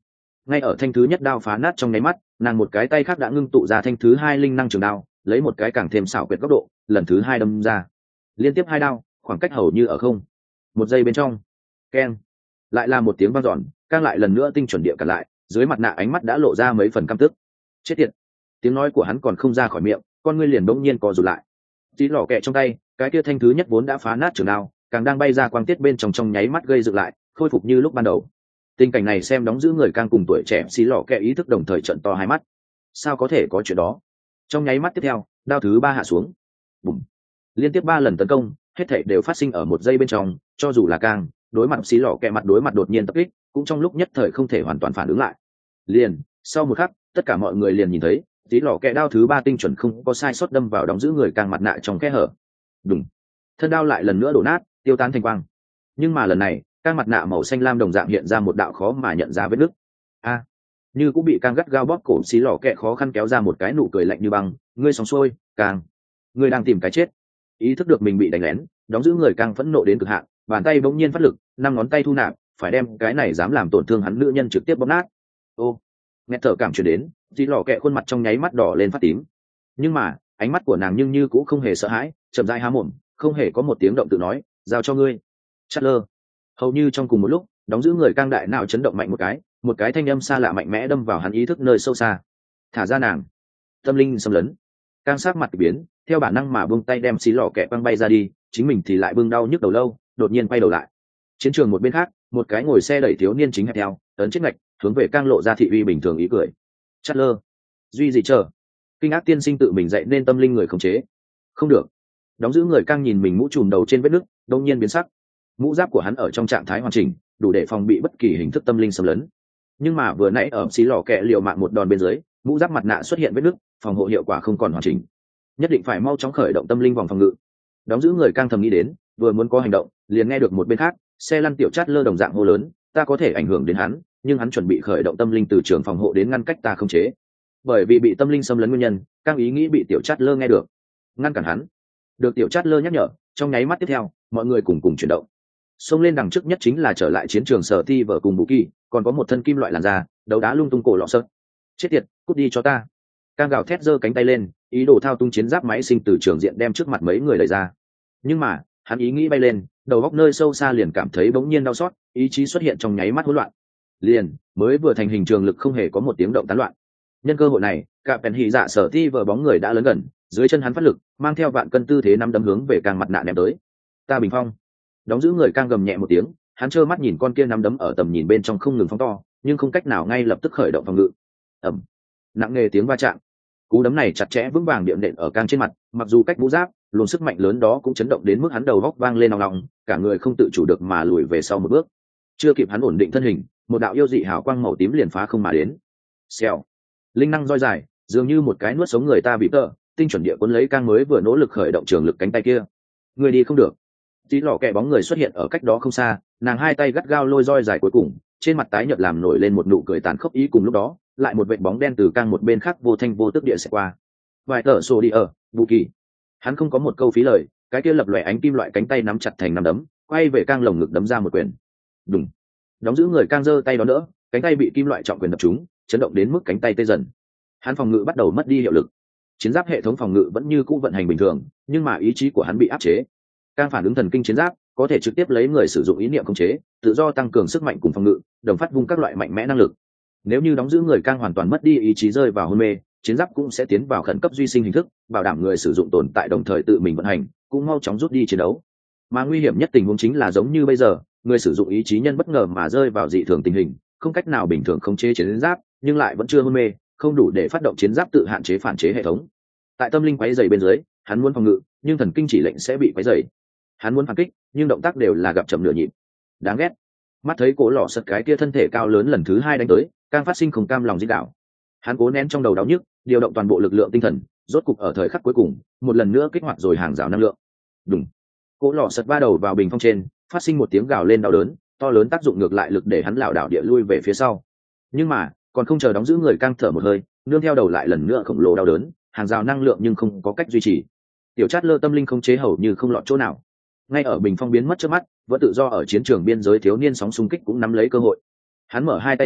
ngay ở thanh thứ nhất đao phá nát trong nháy mắt, nàng một cái tay khác đã ngưng tụ ra thanh thứ hai linh năng trường đao, lấy một cái càng thêm xảo quyệt góc độ lần thứ hai đâm ra, liên tiếp hai đao, khoảng cách hầu như ở không một giây bên trong. Keng, lại là một tiếng vang dọn, càng lại lần nữa tinh chuẩn địa cả lại, dưới mặt nạ ánh mắt đã lộ ra mấy phần căm tức. Chết tiệt, tiếng nói của hắn còn không ra khỏi miệng, con ngươi liền bỗng nhiên co rụt lại. Tí lò kẹ trong tay, cái kia thanh thứ nhất vốn đã phá nát trường đao, càng đang bay ra quang tiết bên trong trong nháy mắt gây dựng lại, khôi phục như lúc ban đầu. Tình cảnh này xem đóng giữ người càng cùng tuổi trẻ xí lò kẹ ý thức đồng thời trận to hai mắt. Sao có thể có chuyện đó? Trong nháy mắt tiếp theo, đao thứ ba hạ xuống. Bùm. Liên tiếp ba lần tấn công, hết thảy đều phát sinh ở một giây bên trong, cho dù là càng đối mặt xí lò kẹ mặt đối mặt đột nhiên tập kích, cũng trong lúc nhất thời không thể hoàn toàn phản ứng lại. Liền, sau một khắc, tất cả mọi người liền nhìn thấy, tí lò kẹ đao thứ ba tinh chuẩn không có sai sót đâm vào đóng giữ người càng mặt nạ trong kẽ hở. Đùng. Thân đao lại lần nữa đổ nát, tiêu tán thành quang. Nhưng mà lần này, các mặt nạ màu xanh lam đồng dạng hiện ra một đạo khó mà nhận ra vết nứt. A, như cũng bị càng gắt gao bóp cổ, xí lò kẹ khó khăn kéo ra một cái nụ cười lạnh như băng. Ngươi xong xuôi, càng, ngươi đang tìm cái chết. Ý thức được mình bị đánh lén, đóng giữ người càng phẫn nộ đến cực hạn, bàn tay bỗng nhiên phát lực, năm ngón tay thu nạp, phải đem cái này dám làm tổn thương hắn nữ nhân trực tiếp bóp nát. Ô, nghe thở cảm chuyển đến, xí lò kẹ khuôn mặt trong nháy mắt đỏ lên phát tím. Nhưng mà ánh mắt của nàng nhưng như cũng không hề sợ hãi, chậm rãi há mồm, không hề có một tiếng động tự nói, giao cho ngươi. Chát lơ. Hầu như trong cùng một lúc, đóng giữ người cang đại não chấn động mạnh một cái, một cái thanh âm xa lạ mạnh mẽ đâm vào hắn ý thức nơi sâu xa. Thả ra nàng. Tâm linh xâm lấn. Cang sát mặt biến, theo bản năng mà buông tay đem xí lò kẹ băng bay ra đi, chính mình thì lại bưng đau nhức đầu lâu, đột nhiên quay đầu lại. Chiến trường một bên khác, một cái ngồi xe đẩy thiếu niên chính hẹp theo, ấn chết ngạch, hướng về Cang lộ ra thị uy bình thường ý cười. Chát lơ. Duy gì chờ. Kinh ác tiên sinh tự mình dạy nên tâm linh người khống chế. Không được. Đóng giữ người Cang nhìn mình mũ trùm đầu trên vết nứt, đột nhiên biến sắc. Mũ giáp của hắn ở trong trạng thái hoàn chỉnh, đủ để phòng bị bất kỳ hình thức tâm linh xâm lấn. Nhưng mà vừa nãy ở xí lò kẹ liều mạng một đòn bên dưới, mũ giáp mặt nạ xuất hiện vết nứt, phòng hộ hiệu quả không còn hoàn chỉnh. Nhất định phải mau chóng khởi động tâm linh vòng phòng ngự. Đóng giữ người Cang thầm nghĩ đến, vừa muốn có hành động, liền nghe được một bên khác, xe lăn tiểu Chát lơ đồng dạng hô lớn, ta có thể ảnh hưởng đến hắn, nhưng hắn chuẩn bị khởi động tâm linh từ trường phòng hộ đến ngăn cách ta không chế. Bởi vì bị tâm linh xâm lấn nguyên nhân, Cang ý nghĩ bị tiểu Chát lơ nghe được, ngăn cản hắn. Được tiểu Chát lơ nhắc nhở, trong nháy mắt tiếp theo, mọi người cùng cùng chuyển động. Xông lên đằng trước nhất chính là trở lại chiến trường sở ti vợ cùng bù kỳ, còn có một thân kim loại làn da, đấu đá lung tung cổ lọ sợt. Chết tiệt, cút đi cho ta. Cang gào thét giơ cánh tay lên, ý đồ thao tung chiến giáp máy sinh từ trường diện đem trước mặt mấy người đẩy ra. Nhưng mà hắn ý nghĩ bay lên, đầu góc nơi sâu xa liền cảm thấy bỗng nhiên đau xót, ý chí xuất hiện trong nháy mắt hỗn loạn. Liền mới vừa thành hình trường lực không hề có một tiếng động tán loạn. Nhân cơ hội này, cả bèn hỉ dạ sở ti vợ bóng người đã lớn gần, dưới chân hắn phát lực, mang theo vạn cân tư thế năm đấm hướng về Cang mặt nạ ném tới. Ta bình phong. Đóng giữ người Cang gầm nhẹ một tiếng, hắn trơ mắt nhìn con kia năm đấm ở tầm nhìn bên trong không ngừng phóng to, nhưng không cách nào ngay lập tức khởi động phòng ngự. Ầm, nặng nề tiếng va chạm. Cú đấm này chặt chẽ vững vàng điểm nện ở Cang trên mặt, mặc dù cách mũ giáp, luồng sức mạnh lớn đó cũng chấn động đến mức hắn đầu góc vang lên ong ong, cả người không tự chủ được mà lùi về sau một bước. Chưa kịp hắn ổn định thân hình, một đạo yêu dị hào quang màu tím liền phá không mà đến. Xèo, linh năng roi dài, dường như một cái nuốt sống người ta bị tợ, tinh chuẩn địa cuốn lấy Cang mới vừa nỗ lực khởi động trường lực cánh tay kia. Người đi không được. Tí lò kẹ bóng người xuất hiện ở cách đó không xa, nàng hai tay gắt gao lôi roi dài cuối cùng, trên mặt tái nhợt làm nổi lên một nụ cười tàn khốc ý cùng lúc đó, lại một vệt bóng đen từ Cang một bên khác vô thanh vô tức địa sẽ qua. Vài tờ sổ đi ở, Bù Kỳ. Hắn không có một câu phí lời, cái kia lập lòe ánh kim loại cánh tay nắm chặt thành nắm đấm, quay về Cang lồng ngực đấm ra một quyền. Đùng. Đóng giữ người Cang giơ tay đón đỡ, cánh tay bị kim loại trọng quyền đập trúng, chấn động đến mức cánh tay tê dần. Hắn phòng ngự bắt đầu mất đi hiệu lực. Chiến giáp hệ thống phòng ngự vẫn như cũ vận hành bình thường, nhưng mà ý chí của hắn bị áp chế. Cang phản ứng thần kinh chiến giáp có thể trực tiếp lấy người sử dụng ý niệm khống chế, tự do tăng cường sức mạnh cùng phòng ngự, đồng phát vung các loại mạnh mẽ năng lực. Nếu như đóng giữ người Cang hoàn toàn mất đi ý chí rơi vào hôn mê, chiến giáp cũng sẽ tiến vào khẩn cấp duy sinh hình thức, bảo đảm người sử dụng tồn tại đồng thời tự mình vận hành, cũng mau chóng rút đi chiến đấu. Mà nguy hiểm nhất tình huống chính là giống như bây giờ, người sử dụng ý chí nhân bất ngờ mà rơi vào dị thường tình hình, không cách nào bình thường khống chế chiến giáp, nhưng lại vẫn chưa hôn mê, không đủ để phát động chiến giáp tự hạn chế phản chế hệ thống. Tại tâm linh quấy rầy bên dưới, hắn muốn phòng ngự, nhưng thần kinh chỉ lệnh sẽ bị quấy rầy. Hắn muốn phản kích, nhưng động tác đều là gặp chậm nửa nhịp. Đáng ghét. Mắt thấy Cố Lọ Sật cái kia thân thể cao lớn lần thứ hai đánh tới, Cang phát sinh không cam lòng dích đạo. Hắn cố nén trong đầu đau nhức, điều động toàn bộ lực lượng tinh thần, rốt cục ở thời khắc cuối cùng, một lần nữa kích hoạt rồi hàng rào năng lượng. Đùng. Cố Lọ Sật va đầu vào bình phong trên, phát sinh một tiếng gào lên đau đớn, to lớn tác dụng ngược lại lực để hắn lảo đảo địa lui về phía sau. Nhưng mà, còn không chờ đóng giữ người Cang thở một hơi, nương theo đầu lại lần nữa khổng lồ đau đớn, hàng rào năng lượng nhưng không có cách duy trì. Tiểu Chát lơ tâm linh không chế hầu như không lọt chỗ nào. Ngay ở bình phong biến mất trước mắt, vẫn tự do ở chiến trường biên giới thiếu niên sóng xung kích cũng nắm lấy cơ hội. Hắn mở hai tay ra,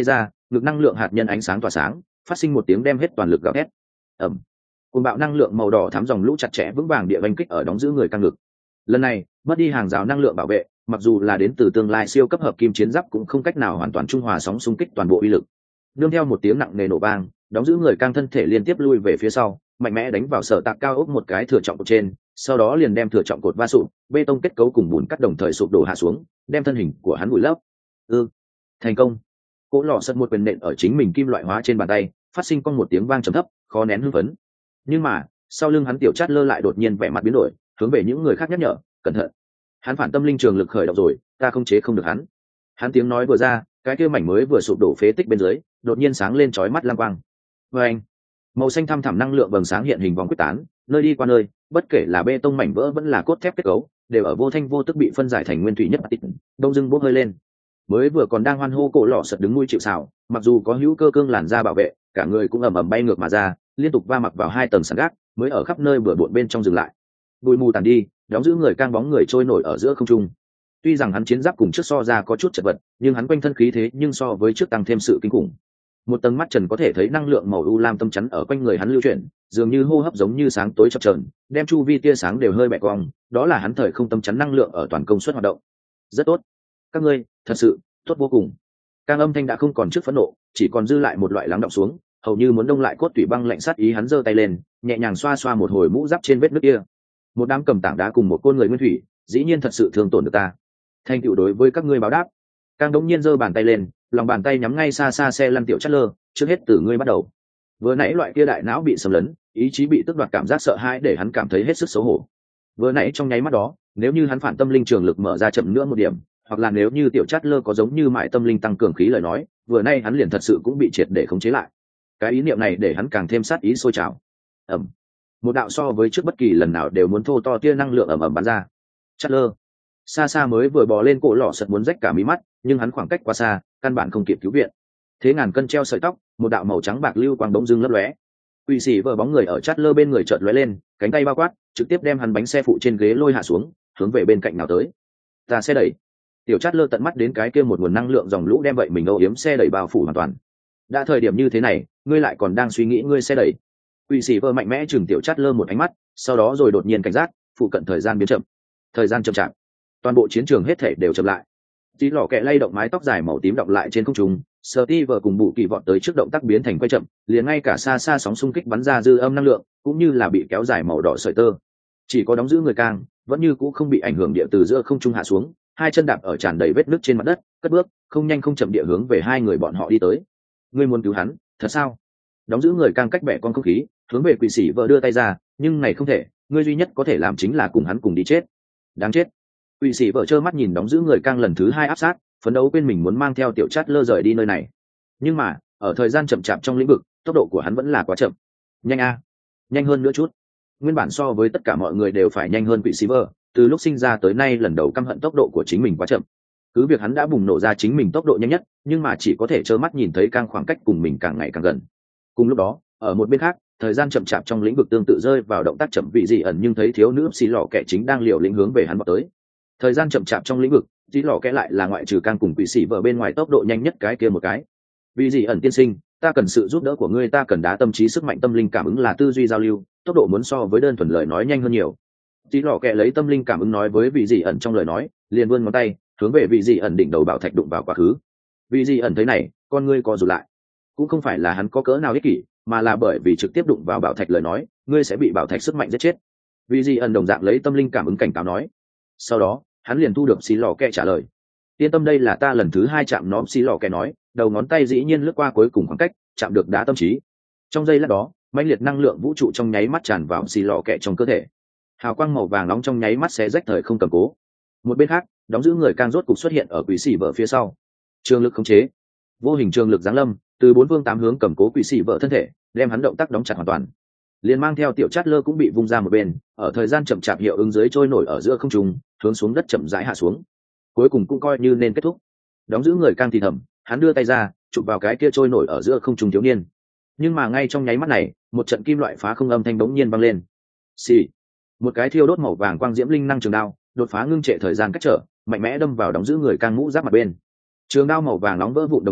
ngực năng lượng hạt nhân ánh sáng tỏa sáng, phát sinh một tiếng đem hết toàn lực gào thét. Ầm. Cùng bạo năng lượng màu đỏ thắm dòng lũ chặt chẽ vững vàng địa vành kích ở đóng giữ người căng ngực. Lần này, mất đi hàng rào năng lượng bảo vệ, mặc dù là đến từ tương lai siêu cấp hợp kim chiến giáp cũng không cách nào hoàn toàn trung hòa sóng xung kích toàn bộ uy lực. Nương theo một tiếng nặng nề nổ vang, đóng giữ người căng thân thể liên tiếp lui về phía sau, mạnh mẽ đánh vào sở tạc cao ốc một cái thừa trọng cột trên, sau đó liền đem thừa trọng cột va sụp, bê tông kết cấu cùng bùn cắt đồng thời sụp đổ hạ xuống, đem thân hình của hắn vùi lấp. Ừ, thành công. Cỗ lò sắt một quyền nện ở chính mình kim loại hóa trên bàn tay, phát sinh con một tiếng vang trầm thấp, khó nén hưng phấn. Nhưng mà, sau lưng hắn tiểu chát lơ lại đột nhiên vẻ mặt biến đổi, hướng về những người khác nhắc nhở, cẩn thận. Hắn phản tâm linh trường lực khởi động rồi, ta không chế không được hắn. Hắn tiếng nói vừa ra, cái kia mảnh mới vừa sụp đổ phế tích bên dưới, đột nhiên sáng lên chói mắt lam quang. Và anh, màu xanh thăm thẳm năng lượng vầng sáng hiện hình vòng quyết tán, nơi đi qua nơi, bất kể là bê tông mảnh vỡ vẫn là cốt thép kết cấu, đều ở vô thanh vô tức bị phân giải thành nguyên thủy nhất tích, đông dưng bốc hơi lên. Mới vừa còn đang hoan hô cổ lọ sật đứng nuôi chịu sào, mặc dù có hữu cơ cương làn da bảo vệ, cả người cũng ầm ầm bay ngược mà ra, liên tục va mặc vào hai tầng sàn gác, mới ở khắp nơi bừa bộn bên trong dừng lại. Bụi mù tàn đi, đóng giữ người cang bóng người trôi nổi ở giữa không trung. Tuy rằng hắn chiến giáp cùng trước so ra có chút chật vật, nhưng hắn quanh thân khí thế nhưng so với trước tăng thêm sự kinh khủng. Một tầng mắt trần có thể thấy năng lượng màu u lam tâm chắn ở quanh người hắn lưu chuyển, dường như hô hấp giống như sáng tối chập chờn, đem chu vi tia sáng đều hơi bẻ cong, đó là hắn thời không tâm chắn năng lượng ở toàn công suất hoạt động. Rất tốt, các ngươi, thật sự tốt vô cùng. Cang âm thanh đã không còn trước phẫn nộ, chỉ còn dư lại một loại lắng đọng xuống, hầu như muốn đông lại cốt tủy băng lạnh sát ý. Hắn giơ tay lên, nhẹ nhàng xoa xoa một hồi mũ giáp trên vết nứt kia. Một đám cầm tảng đá cùng một côn người nguyên thủy, dĩ nhiên thật sự thương tổn được ta. Thanh tựu đối với các ngươi báo đáp. Cang đống nhiên giơ bàn tay lên, lòng bàn tay nhắm ngay xa xa xe lăn tiểu chất lơ, trước hết từ ngươi bắt đầu. Vừa nãy loại kia đại não bị xâm lấn, ý chí bị tước đoạt, cảm giác sợ hãi để hắn cảm thấy hết sức xấu hổ. Vừa nãy trong nháy mắt đó, nếu như hắn phản tâm linh trường lực mở ra chậm nữa một điểm, hoặc là nếu như tiểu chát lơ có giống như mại tâm linh tăng cường khí lời nói, vừa nay hắn liền thật sự cũng bị triệt để khống chế lại. Cái ý niệm này để hắn càng thêm sát ý sôi trào. Ầm. Một đạo so với trước bất kỳ lần nào đều muốn thô to tia năng lượng ầm ầm bắn ra. Chát lơ xa xa mới vừa bò lên cổ lọ sật muốn rách cả mí mắt, nhưng hắn khoảng cách quá xa, căn bản không kịp cứu viện. Thế ngàn cân treo sợi tóc, một đạo màu trắng bạc lưu quang bỗng dưng lấp lóe. Quỷ sĩ vờ bóng người ở chát lơ bên người chợt lóe lên, cánh tay bao quát, trực tiếp đem hắn bánh xe phụ trên ghế lôi hạ xuống, hướng về bên cạnh nào tới. Ta sẽ đẩy. Tiểu chát lơ tận mắt đến cái kia một nguồn năng lượng dòng lũ đem vậy mình âu yếm xe đẩy bao phủ hoàn toàn. Đã thời điểm như thế này, ngươi lại còn đang suy nghĩ ngươi xe đẩy. Quỷ sĩ vờ mạnh mẽ chừng tiểu chát lơ một ánh mắt, sau đó rồi đột nhiên cảnh giác, phụ cận thời gian biến chậm. Thời gian chậm chạp, toàn bộ chiến trường hết thể đều chậm lại. Tí lọ kẹ lay động mái tóc dài màu tím động lại trên không trung, Steve cùng bụ kỳ vọt tới trước động tác biến thành quay chậm, liền ngay cả xa xa sóng xung kích bắn ra dư âm năng lượng, cũng như là bị kéo dài màu đỏ sợi tơ. Chỉ có đóng giữ người càng, vẫn như cũ không bị ảnh hưởng địa từ giữa không trung hạ xuống, hai chân đạp ở tràn đầy vết nứt trên mặt đất, cất bước, không nhanh không chậm địa hướng về hai người bọn họ đi tới. Ngươi muốn cứu hắn, thật sao? Đóng giữ người càng cách bẻ con không khí, hướng về quỷ sĩ vợ đưa tay ra, nhưng này không thể, ngươi duy nhất có thể làm chính là cùng hắn cùng đi chết. Đáng chết. Quỷ sĩ vợ trơ mắt nhìn đóng giữ người càng lần thứ hai áp sát, phấn đấu quên mình muốn mang theo tiểu chát lơ rời đi nơi này. Nhưng mà, ở thời gian chậm chạp trong lĩnh vực, tốc độ của hắn vẫn là quá chậm. Nhanh a, nhanh hơn nữa chút. Nguyên bản so với tất cả mọi người đều phải nhanh hơn quỷ sĩ vợ, từ lúc sinh ra tới nay lần đầu căm hận tốc độ của chính mình quá chậm. Cứ việc hắn đã bùng nổ ra chính mình tốc độ nhanh nhất, nhưng mà chỉ có thể trơ mắt nhìn thấy càng khoảng cách cùng mình càng ngày càng gần. Cùng lúc đó, ở một bên khác, thời gian chậm chạp trong lĩnh vực tương tự rơi vào động tác chậm vị dị ẩn, nhưng thấy thiếu nữ xì lọ kẻ chính đang liều lĩnh hướng về hắn vào tới. Thời gian chậm chạp trong lĩnh vực, xì lọ kẻ lại là ngoại trừ càng cùng quỷ sĩ vợ bên ngoài tốc độ nhanh nhất cái kia một cái. Vị dị ẩn tiên sinh, ta cần sự giúp đỡ của ngươi, ta cần đá tâm trí sức mạnh tâm linh cảm ứng là tư duy giao lưu, tốc độ muốn so với đơn thuần lời nói nhanh hơn nhiều. Xì lọ kẻ lấy tâm linh cảm ứng nói với vị dị ẩn trong lời nói, liền vươn ngón tay hướng về vị dị ẩn đỉnh đầu bảo thạch đụng vào quá khứ. Vị dị ẩn thấy này, con ngươi co rụt lại. Cũng không phải là hắn có cỡ nào ích kỷ, mà là bởi vì trực tiếp đụng vào bảo thạch lời nói, ngươi sẽ bị bảo thạch sức mạnh giết chết. Vị dị ẩn đồng dạng lấy tâm linh cảm ứng cảnh cáo nói. Sau đó, hắn liền thu được xì lò kẹ trả lời. Yên tâm, đây là ta lần thứ hai chạm nó. Xì lò kẹ nói, đầu ngón tay dĩ nhiên lướt qua cuối cùng khoảng cách, chạm được đá tâm trí. Trong giây lát đó, mãnh liệt năng lượng vũ trụ trong nháy mắt tràn vào xì lò kẹ trong cơ thể. Hào quang màu vàng nóng trong nháy mắt xé rách thời không cầm cố. Một bên khác, đóng giữ người càng rốt cục xuất hiện ở quỷ sĩ vợ phía sau. Trường lực khống chế, vô hình trường lực giáng lâm, từ bốn phương tám hướng cầm cố quỷ sĩ vợ thân thể, đem hắn động tác đóng chặt hoàn toàn. Liền mang theo tiểu chát lơ cũng bị vung ra một bên, ở thời gian chậm chạp hiệu ứng dưới trôi nổi ở giữa không trung, hướng xuống đất chậm rãi hạ xuống. Cuối cùng cũng coi như nên kết thúc. Đóng giữ người càng thì thầm, hắn đưa tay ra, chụp vào cái kia trôi nổi ở giữa không trung thiếu niên. Nhưng mà ngay trong nháy mắt này, một trận kim loại phá không âm thanh bỗng nhiên vang lên. Xì. Một cái thiêu đốt màu vàng quang diễm linh năng trường đao, đột phá ngưng trệ thời gian cách trở, mạnh mẽ đâm vào đóng giữ người càng mũ giáp mặt bên. Trường đao màu vàng nóng vỡ vụn đồng thời,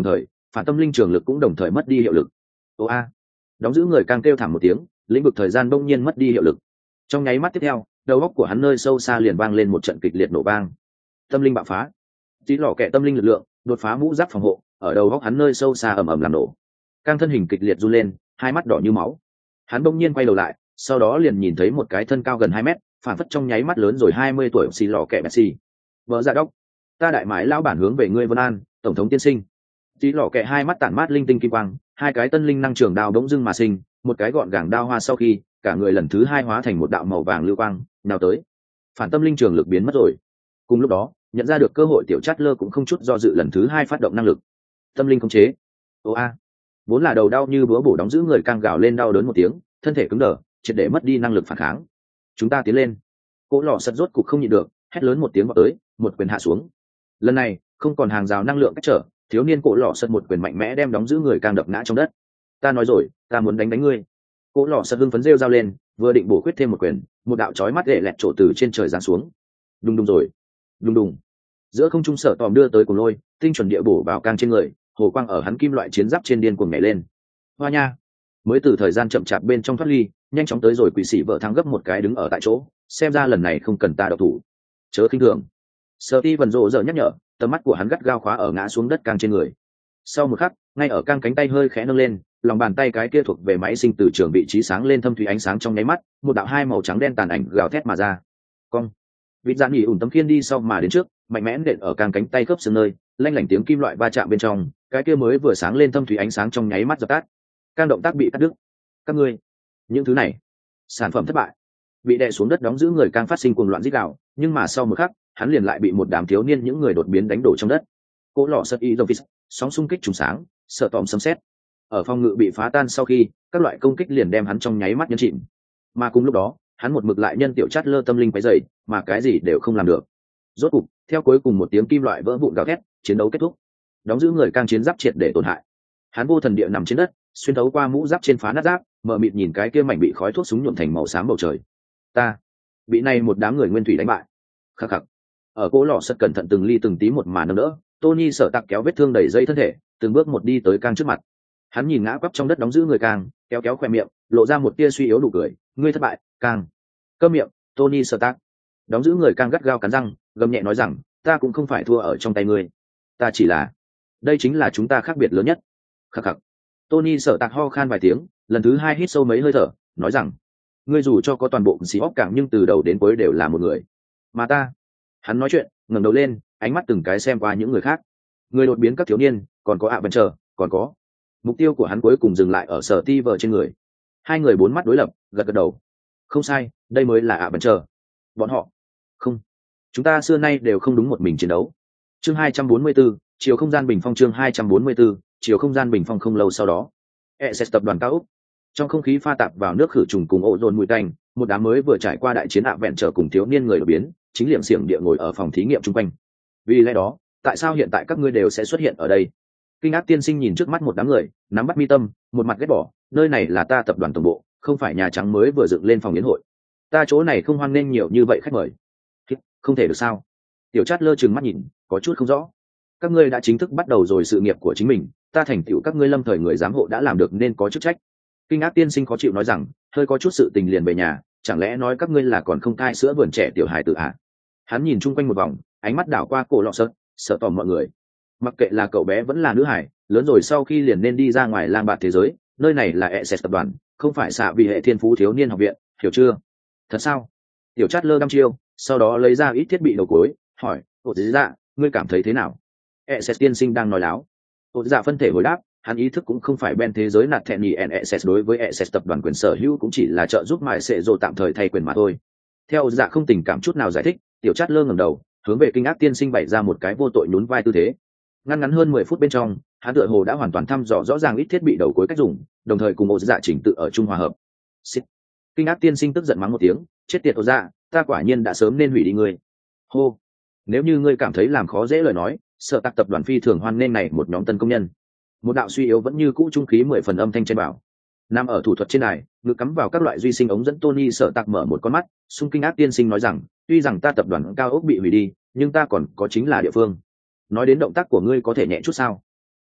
phản tâm linh trường lực cũng đồng thời mất đi hiệu lực. Ô a, đóng giữ người càng kêu thảm một tiếng, lĩnh vực thời gian bỗng nhiên mất đi hiệu lực. Trong nháy mắt tiếp theo, đầu óc của hắn nơi sâu xa liền vang lên một trận kịch liệt nổ vang. Tâm linh bạo phá, tí lò kẹ tâm linh lực lượng đột phá mũ giáp phòng hộ, ở đầu óc hắn nơi sâu xa ầm ầm làm nổ. Càng thân hình kịch liệt run lên, hai mắt đỏ như máu. Hắn bỗng nhiên quay đầu lại, sau đó liền nhìn thấy một cái thân cao gần hai mét, phản phất trong nháy mắt lớn rồi hai mươi tuổi xì lò kẹ Messi. Vợ dạ đốc, ta đại mãi lão bản hướng về ngươi Vân An, tổng thống tiên sinh. Tí lò kẹ hai mắt tản mát linh tinh kim quang, hai cái tân linh năng trường đao bỗng dưng mà sinh, một cái gọn gàng đao hoa sau khi, cả người lần thứ hai hóa thành một đạo màu vàng lưu quang, nào tới. Phản tâm linh trường lực biến mất rồi. Cùng lúc đó, nhận ra được cơ hội tiểu chát lơ cũng không chút do dự lần thứ hai phát động năng lực. Tâm linh khống chế. Ô a, vốn là đầu đau như búa bổ đóng giữ người càng gào lên đau đớn một tiếng, thân thể cứng đờ, triệt để mất đi năng lực phản kháng. Chúng ta tiến lên. Cỗ lò sật rốt cục không nhịn được, hét lớn một tiếng vào tới, một quyền hạ xuống. Lần này không còn hàng rào năng lượng cách trở, thiếu niên cỗ lò sật một quyền mạnh mẽ đem đóng giữ người càng đập ngã trong đất. Ta nói rồi, ta muốn đánh đánh ngươi. Cỗ lò sật hưng phấn rêu rao lên, vừa định bổ khuyết thêm một quyền, một đạo chói mắt lệ lẹt trổ từ trên trời giáng xuống. Đùng đùng rồi, đùng đùng. Giữa không trung sở tòm đưa tới cùng lôi, tinh chuẩn địa bổ vào càng trên người, hồ quang ở hắn kim loại chiến giáp trên điên cuồng nhảy lên. Hoa nha, mới từ thời gian chậm chạp bên trong thoát ly, nhanh chóng tới rồi quỷ sĩ vợ thắng gấp một cái đứng ở tại chỗ, xem ra lần này không cần ta độc thủ. Chớ khinh thường. Sở Ti vần rộ giờ nhắc nhở, tầm mắt của hắn gắt gao khóa ở ngã xuống đất càng trên người. Sau một khắc, ngay ở càng cánh tay hơi khẽ nâng lên, lòng bàn tay cái kia thuộc về máy sinh từ trường vị trí sáng lên thâm thủy ánh sáng trong nháy mắt, một đạo hai màu trắng đen tàn ảnh gào thét mà ra. Cong. Vịt dạn nhỉ ủn tấm khiên đi sau mà đến trước, mạnh mẽ nện ở càng cánh tay khớp xương nơi, lanh lảnh tiếng kim loại va chạm bên trong, cái kia mới vừa sáng lên thâm thủy ánh sáng trong nháy mắt dập tắt. Càng động tác bị cắt đứt. Các ngươi, những thứ này, sản phẩm thất bại. Bị đè xuống đất đóng giữ người càng phát sinh cuồng loạn rít gào, nhưng mà sau một khắc, hắn liền lại bị một đám thiếu niên những người đột biến đánh đổ trong đất. Cỗ lò sật y dovis, sóng xung kích trùng sáng, sợ tòm sấm sét. Ở phòng ngự bị phá tan sau khi, các loại công kích liền đem hắn trong nháy mắt nhấn chìm. Mà cùng lúc đó, hắn một mực lại nhân tiểu chát lơ tâm linh quấy rầy, mà cái gì đều không làm được. Rốt cục, theo cuối cùng một tiếng kim loại vỡ vụn gào thét, chiến đấu kết thúc. Đóng giữ người càng chiến giáp triệt để tổn hại. Hắn vô thần địa nằm trên đất, xuyên thấu qua mũ giáp trên phá nát giáp, mờ mịt nhìn cái kia mảnh bị khói thuốc súng nhuộm thành màu xám bầu trời. Ta, bị này một đám người nguyên thủy đánh bại. Khắc khắc. Ở cỗ lò sật cẩn thận từng ly từng tí một mà nâng đỡ, Tony sở tặc kéo vết thương đầy dây thân thể, từng bước một đi tới càng trước mặt. Hắn nhìn ngã quắp trong đất đóng giữ người càng, kéo kéo khoe miệng, lộ ra một tia suy yếu nụ cười. Ngươi thất bại, càng. Câm miệng, Tony sở tặc. Đóng giữ người càng gắt gao cắn răng, gầm nhẹ nói rằng, ta cũng không phải thua ở trong tay ngươi. Ta chỉ là, đây chính là chúng ta khác biệt lớn nhất. Khắc khắc. Tony sở tặc ho khan vài tiếng, lần thứ hai hít sâu mấy hơi thở, nói rằng, ngươi dù cho có toàn bộ xí óc cảng nhưng từ đầu đến cuối đều là một người. Mà ta, hắn nói chuyện, ngẩng đầu lên, ánh mắt từng cái xem qua những người khác. Người đột biến các thiếu niên, còn có ạ bần chờ, còn có. Mục tiêu của hắn cuối cùng dừng lại ở sở ti vờ trên người. Hai người bốn mắt đối lập, gật gật đầu. Không sai, đây mới là ạ bần chờ. Bọn họ, không. Chúng ta xưa nay đều không đúng một mình chiến đấu. Chương hai trăm bốn mươi 4, chiều không gian bình phong chương hai trăm bốn mươi 4, chiều không gian bình phong không lâu sau đó. e ét tập đoàn cao Úc. Trong không khí pha tạp vào nước khử trùng cùng ozone mùi tanh, một đám mới vừa trải qua đại chiến ạ vẹn trở cùng thiếu niên người đột biến, chính liệm xiềng địa ngồi ở phòng thí nghiệm chung quanh. Vì lẽ đó, tại sao hiện tại các ngươi đều sẽ xuất hiện ở đây? Kinh ác tiên sinh nhìn trước mắt một đám người, nắm bắt mi tâm, một mặt ghét bỏ, nơi này là ta tập đoàn tổng bộ, không phải nhà trắng mới vừa dựng lên phòng yến hội. Ta chỗ này không hoan nghênh nhiều như vậy khách mời. Không thể được sao? Tiểu Chát lơ trừng mắt nhìn, có chút không rõ. Các ngươi đã chính thức bắt đầu rồi sự nghiệp của chính mình, ta thành tựu các ngươi lâm thời người giám hộ đã làm được nên có chức trách. Kinh ác tiên sinh khó chịu nói rằng, hơi có chút sự tình liền về nhà, chẳng lẽ nói các ngươi là còn không cai sữa vườn trẻ tiểu hài tử à? Hắn nhìn chung quanh một vòng, ánh mắt đảo qua cổ lọ sợt, sợ tòm mọi người. Mặc kệ là cậu bé vẫn là nữ hải, lớn rồi sau khi liền nên đi ra ngoài lang bạt thế giới, nơi này là e ét tập đoàn, không phải xạ vì hệ thiên phú thiếu niên học viện, hiểu chưa? Thật sao? Tiểu Chát lơ đăm chiêu, sau đó lấy ra ít thiết bị đầu cuối, hỏi, ồ dạ, ngươi cảm thấy thế nào? e ét tiên sinh đang nói láo. Ồ dạ phân thể hồi đáp, hắn ý thức cũng không phải bên thế giới nạt thẹn nhì en ét đối với e ét tập đoàn quyền sở hữu cũng chỉ là trợ giúp mại sệ rồ tạm thời thay quyền mà thôi. Theo dạ không tình cảm chút nào giải thích, Tiểu Chát lơ ngẩng đầu, hướng về kinh ác tiên sinh bày ra một cái vô tội nhún vai tư thế. Ngắn ngắn hơn mười phút bên trong, hắn tựa hồ đã hoàn toàn thăm dò rõ ràng ít thiết bị đầu cuối cách dùng, đồng thời cùng ổ dạ chỉnh tự ở trung hòa hợp. Xịt. Kinh ác tiên sinh tức giận mắng một tiếng, chết tiệt ổ dạ, ta quả nhiên đã sớm nên hủy đi ngươi. Hô, nếu như ngươi cảm thấy làm khó dễ lời nói, sợ tạc tập đoàn phi thường hoan nên này một nhóm tân công nhân. Một đạo suy yếu vẫn như cũ trung khí mười phần âm thanh trên bảo. Nằm ở thủ thuật trên này, ngự cắm vào các loại duy sinh ống dẫn Tony sợ tạc mở một con mắt, xung kinh ác tiên sinh nói rằng, tuy rằng ta tập đoàn cao ốc bị hủy đi, nhưng ta còn có chính là địa phương. Nói đến động tác của ngươi có thể nhẹ chút sao?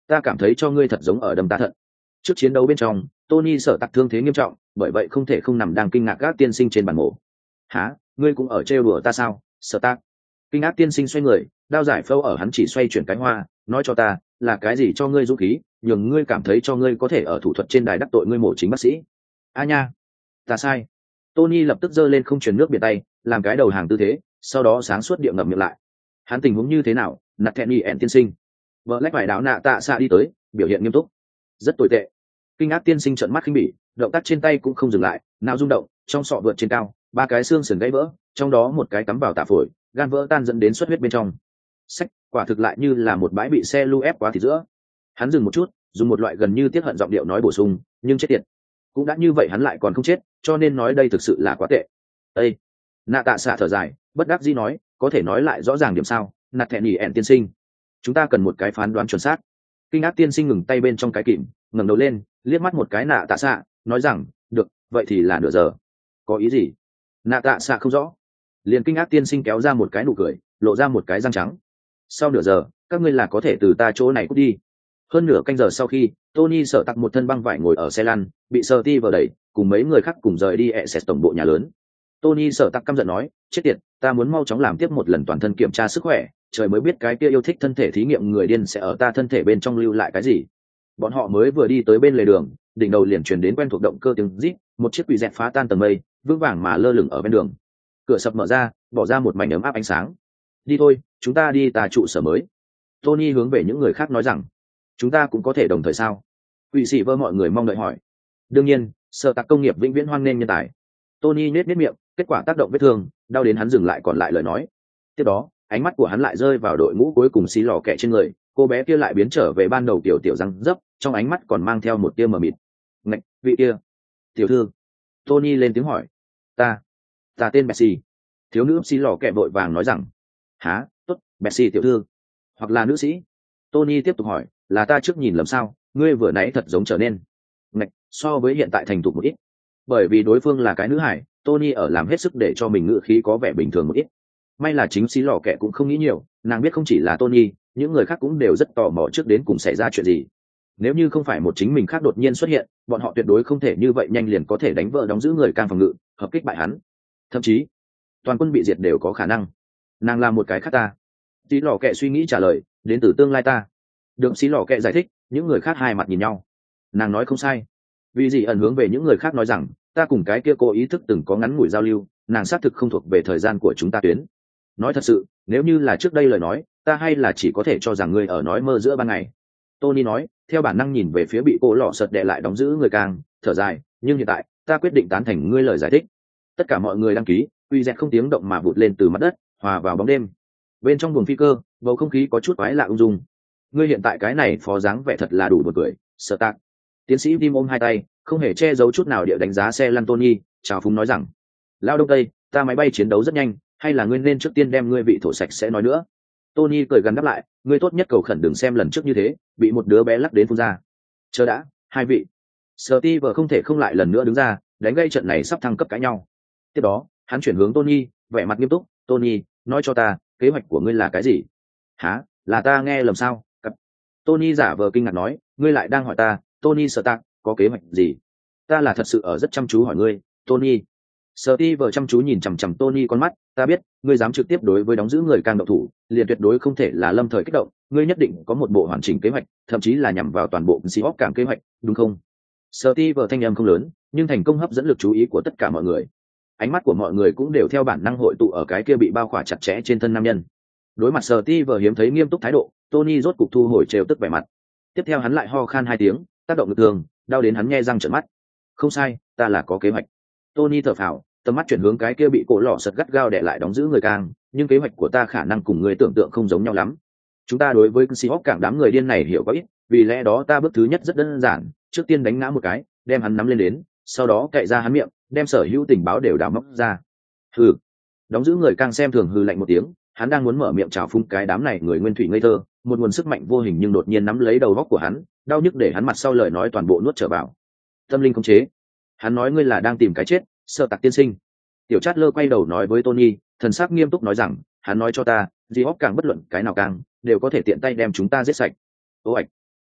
ta cảm thấy cho ngươi thật giống ở đầm ta thận. Trước chiến đấu bên trong, Tony Sở Tạc thương thế nghiêm trọng, bởi vậy không thể không nằm đang kinh ngạc gác tiên sinh trên bàn mổ. Hả, ngươi cũng ở trêu đùa ta sao, Sở Tạc? Kinh ngạc tiên sinh xoay người, đao giải phẫu ở hắn chỉ xoay chuyển cái hoa, nói cho ta, là cái gì cho ngươi dũng khí, nhường ngươi cảm thấy cho ngươi có thể ở thủ thuật trên đài đắc tội ngươi mổ chính bác sĩ. A nha, ta sai. Tony lập tức giơ lên không truyền nước biển tay, làm cái đầu hàng tư thế, sau đó sáng suốt địa ngậm miệng lại. Hắn tình huống như thế nào? Nạt thẹn nhỉ ẹn tiên sinh. Vợ lách vải đáo nạ tạ xạ đi tới, biểu hiện nghiêm túc. Rất tồi tệ. Kinh ác tiên sinh trợn mắt khinh bỉ, động tác trên tay cũng không dừng lại, não rung động, trong sọ vượt trên cao, ba cái xương sườn gãy vỡ, trong đó một cái cắm vào tạ phổi, gan vỡ tan dẫn đến xuất huyết bên trong. Sách, quả thực lại như là một bãi bị xe lu ép quá thịt giữa. Hắn dừng một chút, dùng một loại gần như tiếc hận giọng điệu nói bổ sung, nhưng chết tiệt. Cũng đã như vậy hắn lại còn không chết, cho nên nói đây thực sự là quá tệ. Ê! Nạ tạ xạ thở dài, bất đắc dĩ nói, có thể nói lại rõ ràng điểm sao? Nạt thẹn nhỉ ẹn tiên sinh. Chúng ta cần một cái phán đoán chuẩn xác. Kinh ác tiên sinh ngừng tay bên trong cái kìm, ngẩng đầu lên, liếc mắt một cái nạ tạ xạ, nói rằng, được, vậy thì là nửa giờ. Có ý gì? Nạ tạ xạ không rõ. Liền kinh ác tiên sinh kéo ra một cái nụ cười, lộ ra một cái răng trắng. Sau nửa giờ, các ngươi là có thể từ ta chỗ này cút đi. Hơn nửa canh giờ sau khi, Tony Sở Tạc một thân băng vải ngồi ở xe lăn, bị Sở Ti vào đẩy, cùng mấy người khác cùng rời đi Essex tổng bộ nhà lớn. Tony Sở Tạc căm giận nói, chết tiệt, ta muốn mau chóng làm tiếp một lần toàn thân kiểm tra sức khỏe, trời mới biết cái kia yêu thích thân thể thí nghiệm người điên sẽ ở ta thân thể bên trong lưu lại cái gì. Bọn họ mới vừa đi tới bên lề đường, đỉnh đầu liền truyền đến quen thuộc động cơ tiếng rít, một chiếc quỷ dẹt phá tan tầng mây, vững vàng mà lơ lửng ở bên đường. Cửa sập mở ra, bỏ ra một mảnh ấm áp ánh sáng. Đi thôi, chúng ta đi tà trụ sở mới. Tony hướng về những người khác nói rằng, chúng ta cũng có thể đồng thời sao? Quỷ sĩ vơ mọi người mong đợi hỏi. Đương nhiên, Sở Tạc công nghiệp vĩnh viễn hoan nghênh nhân tài. Tony nhếch nhếch miệng, kết quả tác động vết thương, đau đến hắn dừng lại còn lại lời nói. Tiếp đó, ánh mắt của hắn lại rơi vào đội ngũ cuối cùng xí lò kẹ trên người, cô bé kia lại biến trở về ban đầu tiểu tiểu răng dấp, trong ánh mắt còn mang theo một tia mờ mịt. Ngạch, vị kia, tiểu thư. Tony lên tiếng hỏi. Ta, ta tên Betsy. Thiếu nữ xí lò kẹ vội vàng nói rằng. Hả, tốt, Betsy tiểu thư. Hoặc là nữ sĩ. Tony tiếp tục hỏi, là ta trước nhìn lầm sao, ngươi vừa nãy thật giống trở nên. Ngạch, so với hiện tại thành thục một ít. Bởi vì đối phương là cái nữ hải, Tony ở làm hết sức để cho mình ngữ khí có vẻ bình thường một ít. May là chính xí lò kẹ cũng không nghĩ nhiều, nàng biết không chỉ là Tony, những người khác cũng đều rất tò mò trước đến cùng xảy ra chuyện gì. Nếu như không phải một chính mình khác đột nhiên xuất hiện, bọn họ tuyệt đối không thể như vậy nhanh liền có thể đánh vỡ đóng giữ người can phòng ngự, hợp kích bại hắn. Thậm chí, toàn quân bị diệt đều có khả năng. Nàng làm một cái khác ta. Xí lò kẹ suy nghĩ trả lời, đến từ tương lai ta. Được xí lò kẹ giải thích, những người khác hai mặt nhìn nhau. Nàng nói không sai. Vì gì ẩn hướng về những người khác nói rằng, ta cùng cái kia cô ý thức từng có ngắn ngủi giao lưu, nàng xác thực không thuộc về thời gian của chúng ta tuyến. Nói thật sự, nếu như là trước đây lời nói, ta hay là chỉ có thể cho rằng ngươi ở nói mơ giữa ban ngày. Tony nói, theo bản năng nhìn về phía bị cô lọ sợt đè lại đóng giữ người càng, thở dài, nhưng hiện tại, ta quyết định tán thành ngươi lời giải thích. Tất cả mọi người đăng ký, uy dẹt không tiếng động mà vụt lên từ mặt đất, hòa vào bóng đêm. Bên trong buồng phi cơ, bầu không khí có chút quái lạ ung dung. Ngươi hiện tại cái này phó dáng vẻ thật là đủ buồn cười, Sở Tạc. Tiến sĩ Tim ôm hai tay, không hề che giấu chút nào địa đánh giá xe lăn Tony, chào phúng nói rằng, lao đông tây, ta máy bay chiến đấu rất nhanh, hay là ngươi nên trước tiên đem ngươi vị thổ sạch sẽ nói nữa. Tony cười gắn đáp lại, ngươi tốt nhất cầu khẩn đừng xem lần trước như thế, bị một đứa bé lắc đến phun ra. Chờ đã, hai vị. Steve không thể không lại lần nữa đứng ra, đánh gây trận này sắp thăng cấp cãi nhau. Tiếp đó, hắn chuyển hướng Tony, vẻ mặt nghiêm túc, Tony, nói cho ta, kế hoạch của ngươi là cái gì? Hả, là ta nghe lầm sao? Cặp. Tony giả vờ kinh ngạc nói, ngươi lại đang hỏi ta, Tony Stark, có kế hoạch gì? Ta là thật sự ở rất chăm chú hỏi ngươi, Tony. Steve chăm chú nhìn chằm chằm Tony con mắt, ta biết, ngươi dám trực tiếp đối với đóng giữ người càng động thủ, liền tuyệt đối không thể là lâm thời kích động, ngươi nhất định có một bộ hoàn chỉnh kế hoạch, thậm chí là nhằm vào toàn bộ Seahawks càng kế hoạch, đúng không? Steve thanh âm không lớn, nhưng thành công hấp dẫn lực chú ý của tất cả mọi người. Ánh mắt của mọi người cũng đều theo bản năng hội tụ ở cái kia bị bao khỏa chặt chẽ trên thân nam nhân. Đối mặt Steve hiếm thấy nghiêm túc thái độ, Tony rốt cục thu hồi trêu tức vẻ mặt. Tiếp theo hắn lại ho khan hai tiếng, tác động lực thường, đau đến hắn nhe răng trợn mắt. Không sai, ta là có kế hoạch. Tony thở phào, tầm mắt chuyển hướng cái kia bị cổ lọ sật gắt gao để lại đóng giữ người càng, nhưng kế hoạch của ta khả năng cùng người tưởng tượng không giống nhau lắm. Chúng ta đối với Seahawks cảng đám người điên này hiểu có ít, vì lẽ đó ta bước thứ nhất rất đơn giản, trước tiên đánh ngã một cái, đem hắn nắm lên đến, sau đó cậy ra hắn miệng, đem sở hữu tình báo đều đào móc ra. Hừ. Đóng giữ người càng xem thường hừ lạnh một tiếng, hắn đang muốn mở miệng chào phúng cái đám này người nguyên thủy ngây thơ, một nguồn sức mạnh vô hình nhưng đột nhiên nắm lấy đầu góc của hắn, đau nhức để hắn mặt sau lời nói toàn bộ nuốt trở vào. Tâm linh khống chế. Hắn nói ngươi là đang tìm cái chết, Sợ Tạc tiên sinh. Tiểu Chát Lơ quay đầu nói với Tony, thần sắc nghiêm túc nói rằng, hắn nói cho ta, Seahawks càng bất luận cái nào càng đều có thể tiện tay đem chúng ta giết sạch. Ô ạch.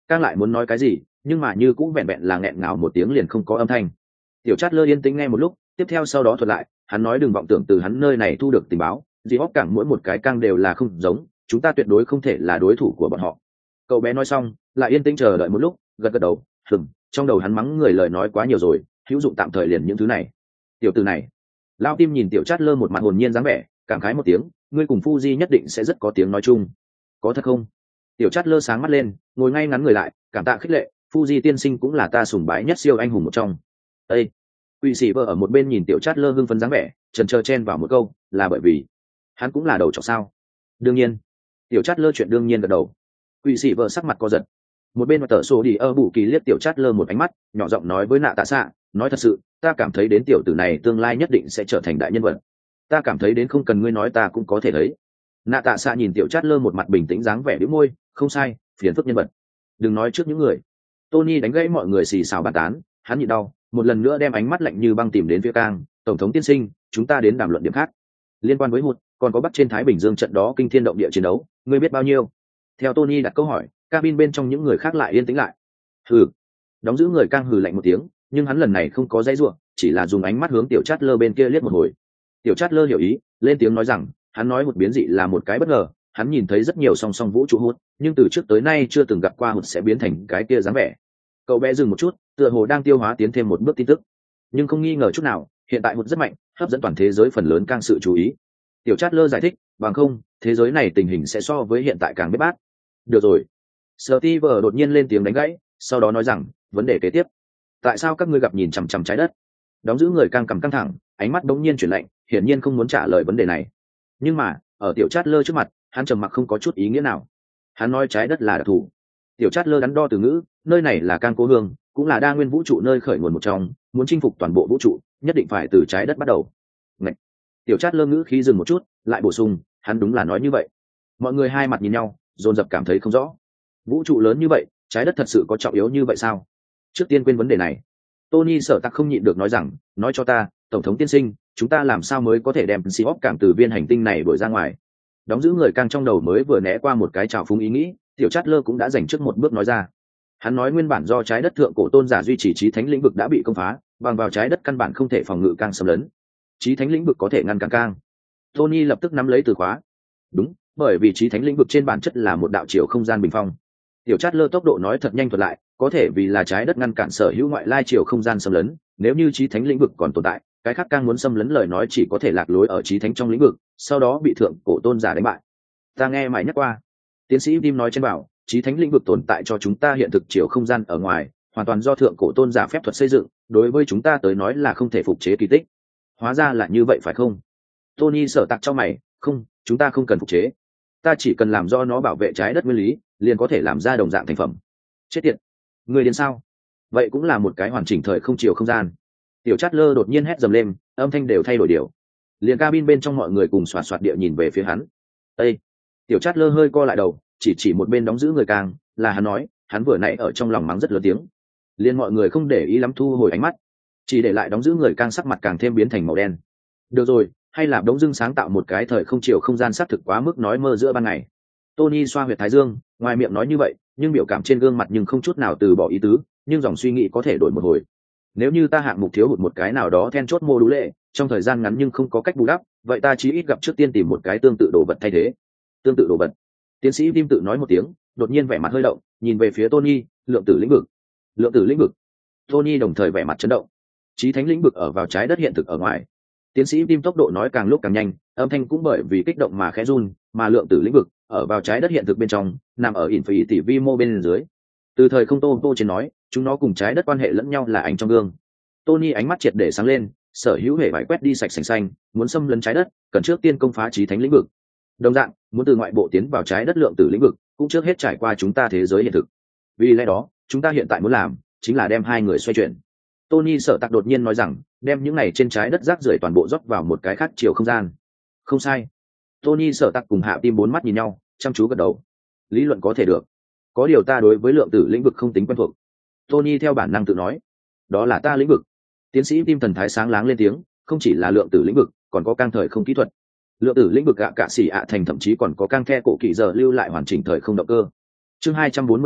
Cang lại muốn nói cái gì, nhưng mà như cũng vẹn vẹn là nghẹn ngào một tiếng liền không có âm thanh. Tiểu Chát Lơ yên tĩnh nghe một lúc, tiếp theo sau đó thuật lại, hắn nói đừng vọng tưởng từ hắn nơi này thu được tình báo, gì hóc cảng mỗi một cái Cang đều là không giống, chúng ta tuyệt đối không thể là đối thủ của bọn họ. Cậu bé nói xong, lại yên tĩnh chờ đợi một lúc, gật gật đầu, hừm, trong đầu hắn mắng người lời nói quá nhiều rồi, hữu dụng tạm thời liền những thứ này. Tiểu tử này, Lao Tim nhìn Tiểu Chát Lơ một mặt hồn nhiên dáng vẻ, cảm khái một tiếng, ngươi cùng Fuji nhất định sẽ rất có tiếng nói chung. Có thật không? Tiểu Chát Lơ sáng mắt lên, ngồi ngay ngắn người lại, cảm tạ khích lệ, Fuji tiên sinh cũng là ta sùng bái nhất siêu anh hùng một trong. Ê! Quỷ sĩ vợ ở một bên nhìn Tiểu Chát Lơ hưng phấn dáng vẻ, chần chờ chen vào một câu, là bởi vì hắn cũng là đầu trọc sao? Đương nhiên. Tiểu Chát Lơ chuyện đương nhiên gật đầu. Quỷ sĩ vợ sắc mặt co giật. Một bên mà tở sổ đi ơ bù kỳ liếc Tiểu Chát Lơ một ánh mắt, nhỏ giọng nói với nạ tạ xạ, nói thật sự, ta cảm thấy đến tiểu tử này tương lai nhất định sẽ trở thành đại nhân vật. Ta cảm thấy đến không cần ngươi nói ta cũng có thể thấy. Nạ tạ xạ nhìn Tiểu Chát Lơ một mặt bình tĩnh dáng vẻ bĩu môi, không sai, phiền phức nhân vật. Đừng nói trước những người. Tony đánh gãy mọi người xì xào bàn tán, hắn nhịn đau, một lần nữa đem ánh mắt lạnh như băng tìm đến phía Cang, tổng thống tiên sinh, chúng ta đến đàm luận điểm khác. Liên quan với hụt, còn có Bắc trên Thái Bình Dương trận đó kinh thiên động địa chiến đấu, ngươi biết bao nhiêu? Theo Tony đặt câu hỏi, cabin bên trong những người khác lại yên tĩnh lại. Hừ. Đóng giữ người Cang hừ lạnh một tiếng, nhưng hắn lần này không có dãy rủa, chỉ là dùng ánh mắt hướng Tiểu Chát Lơ bên kia liếc một hồi. Tiểu Chát Lơ hiểu ý, lên tiếng nói rằng, hắn nói một biến dị là một cái bất ngờ, hắn nhìn thấy rất nhiều song song vũ trụ hút, nhưng từ trước tới nay chưa từng gặp qua hút sẽ biến thành cái kia dáng vẻ. Cậu bé dừng một chút, tựa hồ đang tiêu hóa tiến thêm một bước tin tức, nhưng không nghi ngờ chút nào, hiện tại hút rất mạnh, hấp dẫn toàn thế giới phần lớn Cang sự chú ý. Tiểu Chát Lơ giải thích, bằng không, thế giới này tình hình sẽ so với hiện tại càng bế bát. Được rồi. Steve đột nhiên lên tiếng đánh gãy, sau đó nói rằng, vấn đề kế tiếp, tại sao các ngươi gặp nhìn chằm chằm trái đất? Đóng giữ người Cang cầm căng thẳng, ánh mắt đống nhiên chuyển lạnh, hiển nhiên không muốn trả lời vấn đề này. Nhưng mà, ở Tiểu Chát Lơ trước mặt, hắn trầm mặc không có chút ý nghĩa nào. Hắn nói trái đất là đặc thù. Tiểu Chát Lơ đắn đo từ ngữ, nơi này là Cang cố hương, cũng là đa nguyên vũ trụ nơi khởi nguồn một trong, muốn chinh phục toàn bộ vũ trụ, nhất định phải từ trái đất bắt đầu. Ngậy. Tiểu Chát Lơ ngữ khí dừng một chút, lại bổ sung, hắn đúng là nói như vậy. Mọi người hai mặt nhìn nhau, dồn dập cảm thấy không rõ. Vũ trụ lớn như vậy, trái đất thật sự có trọng yếu như vậy sao? Trước tiên quên vấn đề này. Tony Sở Tặc không nhịn được nói rằng, nói cho ta, tổng thống tiên sinh, chúng ta làm sao mới có thể đem Seahawks cảm từ viên hành tinh này đuổi ra ngoài? Đóng giữ người Cang trong đầu mới vừa né qua một cái trào phúng ý nghĩ, Tiểu Chát Lơ cũng đã dành trước một bước nói ra. Hắn nói nguyên bản do trái đất thượng cổ tôn giả duy trì chí thánh lĩnh vực đã bị công phá, bằng vào trái đất căn bản không thể phòng ngự Cang xâm lấn. Chí thánh lĩnh vực có thể ngăn cản Cang. Tony lập tức nắm lấy từ khóa. Đúng, bởi vì chí thánh lĩnh vực trên bản chất là một đạo chiều không gian bình phong. Tiểu Chát Lơ tốc độ nói thật nhanh thuật lại, có thể vì là trái đất ngăn cản sở hữu ngoại lai chiều không gian xâm lấn, nếu như chí thánh lĩnh vực còn tồn tại, cái khác Cang muốn xâm lấn lời nói chỉ có thể lạc lối ở chí thánh trong lĩnh vực, sau đó bị thượng cổ tôn giả đánh bại. Ta nghe mày nhắc qua. Tiến sĩ Tim nói trên bảo, chí thánh lĩnh vực tồn tại cho chúng ta hiện thực chiều không gian ở ngoài, hoàn toàn do thượng cổ tôn giả phép thuật xây dựng, đối với chúng ta tới nói là không thể phục chế kỳ tích. Hóa ra là như vậy phải không? Tony Sở Tặc cho mày, không, chúng ta không cần phục chế. Ta chỉ cần làm do nó bảo vệ trái đất nguyên lý, liền có thể làm ra đồng dạng thành phẩm. Chết tiệt, người điên sao? Vậy cũng là một cái hoàn chỉnh thời không chiều không gian. Tiểu Chát Lơ đột nhiên hét dầm lên, âm thanh đều thay đổi điều. Liền cabin bên trong mọi người cùng xoạt xoạt địa nhìn về phía hắn. Ê! Tiểu Chát Lơ hơi co lại đầu, chỉ chỉ một bên đóng giữ người Cang, là hắn nói, hắn vừa nãy ở trong lòng mắng rất lớn tiếng. Liên mọi người không để ý lắm thu hồi ánh mắt, chỉ để lại đóng giữ người Cang sắc mặt càng thêm biến thành màu đen. Được rồi, hay là đống dưng sáng tạo một cái thời không chiều không gian xác thực quá mức nói mơ giữa ban ngày. Tony xoa huyệt thái dương, ngoài miệng nói như vậy, nhưng biểu cảm trên gương mặt nhưng không chút nào từ bỏ ý tứ, nhưng dòng suy nghĩ có thể đổi một hồi. Nếu như ta hạng mục thiếu hụt một cái nào đó then chốt mô đũ lệ, trong thời gian ngắn nhưng không có cách bù đắp, vậy ta chí ít gặp trước tiên tìm một cái tương tự đồ vật thay thế. Tương tự đồ vật. Tiến sĩ Tim tự nói một tiếng, đột nhiên vẻ mặt hơi động, nhìn về phía Tony, lượng tử lĩnh vực. Lượng tử lĩnh vực. Tony đồng thời vẻ mặt chấn động. Chí thánh lĩnh vực ở vào trái đất hiện thực ở ngoài. Tiến sĩ Tim tốc độ nói càng lúc càng nhanh, âm thanh cũng bởi vì kích động mà khẽ run, mà lượng tử lĩnh vực ở vào trái đất hiện thực bên trong, nằm ở ỉn tỷ vi mô bên dưới. Từ thời không tô tô trên nói, chúng nó cùng trái đất quan hệ lẫn nhau là ảnh trong gương. Tony ánh mắt triệt để sáng lên, sở hữu hệ vải quét đi sạch sành xanh, muốn xâm lấn trái đất, cần trước tiên công phá chí thánh lĩnh vực. Đồng dạng, muốn từ ngoại bộ tiến vào trái đất lượng tử lĩnh vực, cũng trước hết trải qua chúng ta thế giới hiện thực. Vì lẽ đó, chúng ta hiện tại muốn làm, chính là đem hai người xoay chuyển. Tony Sở Tặc đột nhiên nói rằng, đem những này trên trái đất rác rưởi toàn bộ rót vào một cái khác chiều không gian. Không sai. Tony Sở Tặc cùng Hạ Tim bốn mắt nhìn nhau, chăm chú gật đầu. Lý luận có thể được. Có điều ta đối với lượng tử lĩnh vực không tính quen thuộc. Tony theo bản năng tự nói, đó là ta lĩnh vực. Tiến sĩ Tim thần thái sáng láng lên tiếng, không chỉ là lượng tử lĩnh vực, còn có cang thời không kỹ thuật. Lượng tử lĩnh vực gạ cả xỉ ạ thành thậm chí còn có cang the cổ kỳ giờ lưu lại hoàn chỉnh thời không động cơ. Chương hai trăm bốn mươi lăm,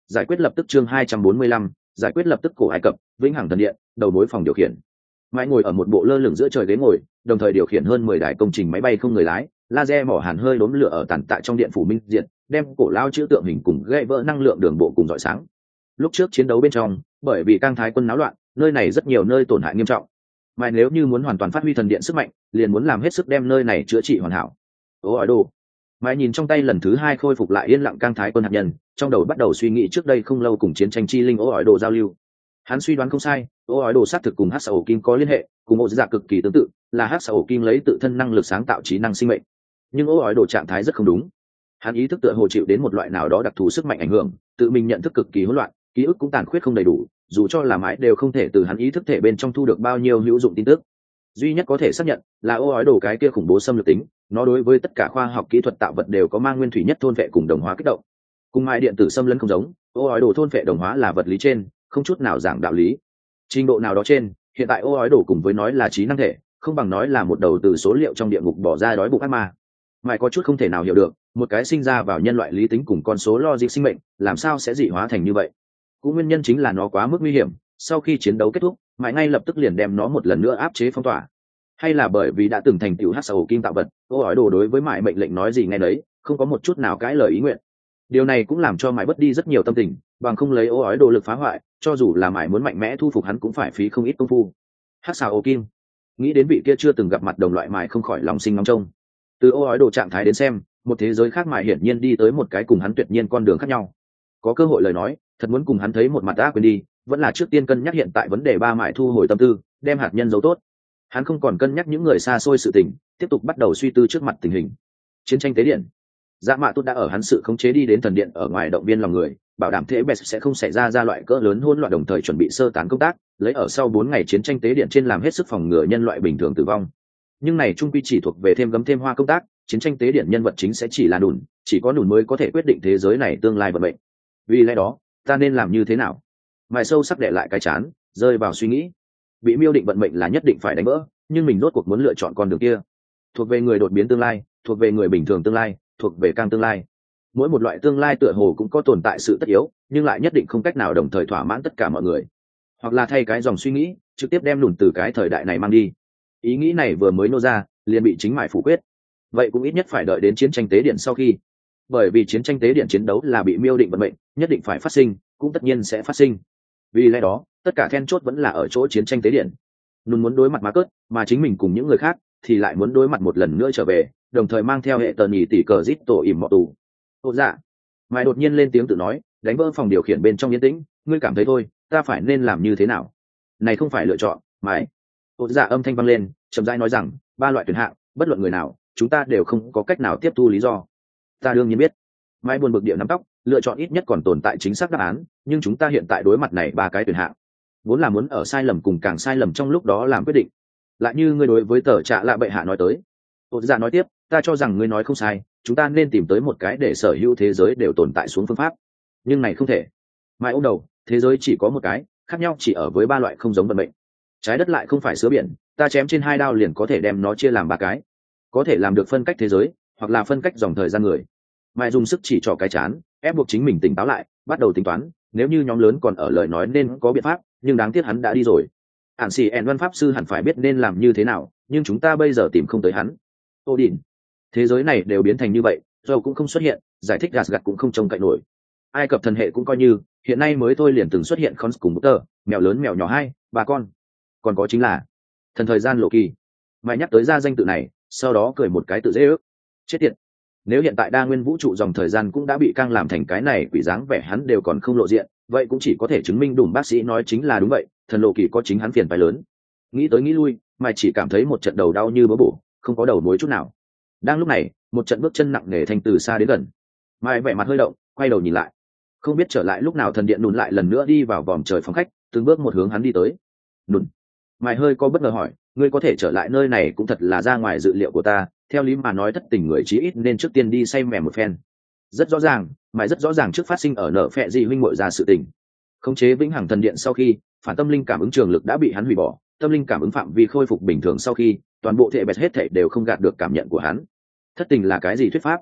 giải quyết lập tức chương hai trăm bốn mươi lăm, giải quyết lập tức cổ Ai Cập, vĩnh hằng thần điện, đầu mối phòng điều khiển. Mãi ngồi ở một bộ lơ lửng giữa trời ghế ngồi, đồng thời điều khiển hơn mười đài công trình máy bay không người lái, laser mỏ hàn hơi đốm lửa ở tàn tạ trong điện phủ minh diện, đem cổ lao chữ tượng hình cùng gãy vỡ năng lượng đường bộ cùng rọi sáng. Lúc trước chiến đấu bên trong, bởi vì cang thái quân náo loạn, nơi này rất nhiều nơi tổn hại nghiêm trọng. Mà nếu như muốn hoàn toàn phát huy thần điện sức mạnh, liền muốn làm hết sức đem nơi này chữa trị hoàn hảo. Ô hỏi đồ. Mãi nhìn trong tay lần thứ hai khôi phục lại yên lặng cang thái quân hạt nhân, trong đầu bắt đầu suy nghĩ trước đây không lâu cùng chiến tranh chi linh ô hỏi đồ giao lưu. Hắn suy đoán không sai, ô hỏi đồ xác thực cùng hắc xà ổ kim có liên hệ, cùng ô dạ cực kỳ tương tự, là hắc xà ổ kim lấy tự thân năng lực sáng tạo trí năng sinh mệnh. Nhưng ô hỏi đồ trạng thái rất không đúng. Hắn ý thức tựa hồ chịu đến một loại nào đó đặc thù sức mạnh ảnh hưởng, tự mình nhận thức cực kỳ hỗn loạn, ký ức cũng tàn khuyết không đầy đủ, dù cho là mãi đều không thể từ hắn ý thức thể bên trong thu được bao nhiêu hữu dụng tin tức. Duy nhất có thể xác nhận là ô ói đồ cái kia khủng bố xâm lược tính, nó đối với tất cả khoa học kỹ thuật tạo vật đều có mang nguyên thủy nhất thôn vệ cùng đồng hóa kích động. Cùng mãi điện tử xâm lấn không giống, ô ói đồ thôn vệ đồng hóa là vật lý trên, không chút nào giảng đạo lý. Trình độ nào đó trên, hiện tại ô ói đồ cùng với nói là trí năng thể, không bằng nói là một đầu từ số liệu trong địa ngục bỏ ra đói bụng ác ma. Mãi có chút không thể nào hiểu được, một cái sinh ra vào nhân loại lý tính cùng con số logic sinh mệnh, làm sao sẽ dị hóa thành như vậy? Cũng nguyên nhân chính là nó quá mức nguy hiểm, sau khi chiến đấu kết thúc, mãi ngay lập tức liền đem nó một lần nữa áp chế phong tỏa. Hay là bởi vì đã từng thành tựu hắc xà ổ kim tạo vật, ô ói đồ đối với mãi mệnh lệnh nói gì nghe đấy, không có một chút nào cãi lời ý nguyện. Điều này cũng làm cho mãi bất đi rất nhiều tâm tình, bằng không lấy ô ói đồ lực phá hoại, cho dù là mãi muốn mạnh mẽ thu phục hắn cũng phải phí không ít công phu. Hắc xà ổ kim, nghĩ đến vị kia chưa từng gặp mặt đồng loại mãi không khỏi lòng sinh ngóng trông. Từ ô ói đồ trạng thái đến xem, một thế giới khác mãi hiển nhiên đi tới một cái cùng hắn tuyệt nhiên con đường khác nhau. Có cơ hội lời nói, thật muốn cùng hắn thấy một mặt đã quên đi, vẫn là trước tiên cân nhắc hiện tại vấn đề ba mãi thu hồi tâm tư, đem hạt nhân giấu tốt. Hắn không còn cân nhắc những người xa xôi sự tình, tiếp tục bắt đầu suy tư trước mặt tình hình. Chiến tranh tế điện, dạ mạ tốt đã ở hắn sự khống chế đi đến thần điện ở ngoài động viên lòng người, bảo đảm thế bẹt sẽ không xảy ra ra loại cỡ lớn hỗn loạn, đồng thời chuẩn bị sơ tán công tác, lấy ở sau bốn ngày chiến tranh tế điện trên làm hết sức phòng ngừa nhân loại bình thường tử vong. Nhưng này trung quy chỉ thuộc về thêm gấm thêm hoa công tác, chiến tranh tế điện nhân vật chính sẽ chỉ là Nùn, chỉ có Nùn mới có thể quyết định thế giới này tương lai vận mệnh. Vì lẽ đó, ta nên làm như thế nào? Mài sâu sắc để lại cái chán, rơi vào suy nghĩ. Bị miêu định vận mệnh là nhất định phải đánh vỡ, nhưng mình rốt cuộc muốn lựa chọn con đường kia. Thuộc về người đột biến tương lai, thuộc về người bình thường tương lai, thuộc về cang tương lai. Mỗi một loại tương lai tựa hồ cũng có tồn tại sự tất yếu, nhưng lại nhất định không cách nào đồng thời thỏa mãn tất cả mọi người. Hoặc là thay cái dòng suy nghĩ, trực tiếp đem Nùn từ cái thời đại này mang đi. Ý nghĩ này vừa mới nô ra, liền bị chính Mại phủ quyết. Vậy cũng ít nhất phải đợi đến chiến tranh tế điện sau khi. Bởi vì chiến tranh tế điện chiến đấu là bị miêu định vận mệnh, nhất định phải phát sinh, cũng tất nhiên sẽ phát sinh. Vì lẽ đó, tất cả then chốt vẫn là ở chỗ chiến tranh tế điện. Nùn muốn đối mặt Marcus, mà chính mình cùng những người khác thì lại muốn đối mặt một lần nữa trở về, đồng thời mang theo hệ tờ nhì tỷ cờ giết tổ ỉm mọ tù. Ô dạ, Mại đột nhiên lên tiếng tự nói, đánh vỡ phòng điều khiển bên trong yên tĩnh, ngươi cảm thấy thôi, ta phải nên làm như thế nào? Này không phải lựa chọn, Mại. Ô dạ âm thanh vang lên, chậm rãi nói rằng, ba loại tuyển hạng, bất luận người nào, chúng ta đều không có cách nào tiếp thu lý do. Ta đương nhiên biết. Mãi buồn bực địa nắm tóc, lựa chọn ít nhất còn tồn tại chính xác đáp án, nhưng chúng ta hiện tại đối mặt này ba cái tuyển hạng, vốn là muốn ở sai lầm cùng càng sai lầm trong lúc đó làm quyết định. Lại như ngươi đối với tờ trạ lạ bệ hạ nói tới. Ô dạ nói tiếp, ta cho rằng ngươi nói không sai, chúng ta nên tìm tới một cái để sở hữu thế giới đều tồn tại xuống phương pháp. Nhưng này không thể. Mãi ôm đầu, thế giới chỉ có một cái, khác nhau chỉ ở với ba loại không giống vận mệnh. Trái đất lại không phải sứa biển, ta chém trên hai đao liền có thể đem nó chia làm ba cái. Có thể làm được phân cách thế giới, hoặc là phân cách dòng thời gian người. Mãi dùng sức chỉ trỏ cái chán, ép buộc chính mình tỉnh táo lại, bắt đầu tính toán, nếu như nhóm lớn còn ở lời nói nên có biện pháp, nhưng đáng tiếc hắn đã đi rồi. Ản xì ẻn văn pháp sư hẳn phải biết nên làm như thế nào, nhưng chúng ta bây giờ tìm không tới hắn. Tô Đỉnh, thế giới này đều biến thành như vậy, dầu cũng không xuất hiện, giải thích gạt gạt cũng không trông cậy nổi. Ai Cập thần hệ cũng coi như, hiện nay mới thôi liền từng xuất hiện con cùng một tờ, mèo lớn mèo nhỏ hai, bà con. Còn có chính là thần thời gian lộ kỳ. Mày nhắc tới ra danh tự này, sau đó cười một cái tự dễ ước. Chết tiệt. Nếu hiện tại đa nguyên vũ trụ dòng thời gian cũng đã bị căng làm thành cái này quỷ dáng vẻ hắn đều còn không lộ diện, vậy cũng chỉ có thể chứng minh đùm bác sĩ nói chính là đúng vậy, thần lộ kỳ có chính hắn phiền phải lớn. Nghĩ tới nghĩ lui, mà chỉ cảm thấy một trận đầu đau như bớ bổ, không có đầu mối chút nào. Đang lúc này, một trận bước chân nặng nề thành từ xa đến gần. Mai vẻ mặt hơi động, quay đầu nhìn lại. Không biết trở lại lúc nào thần điện Nùn lại lần nữa đi vào vòm trời phòng khách, từng bước một hướng hắn đi tới. Nùn. Mai hơi có bất ngờ hỏi, ngươi có thể trở lại nơi này cũng thật là ra ngoài dự liệu của ta, theo lý mà nói thất tình người chí ít nên trước tiên đi say mềm một phen. Rất rõ ràng, Mai rất rõ ràng trước phát sinh ở nợ phệ gì huynh muội ra sự tình. Khống chế vĩnh hằng thần điện sau khi, phản tâm linh cảm ứng trường lực đã bị hắn hủy bỏ, tâm linh cảm ứng phạm vi khôi phục bình thường sau khi, toàn bộ thể bẹt hết thể đều không gạt được cảm nhận của hắn. Thất tình là cái gì thuyết pháp?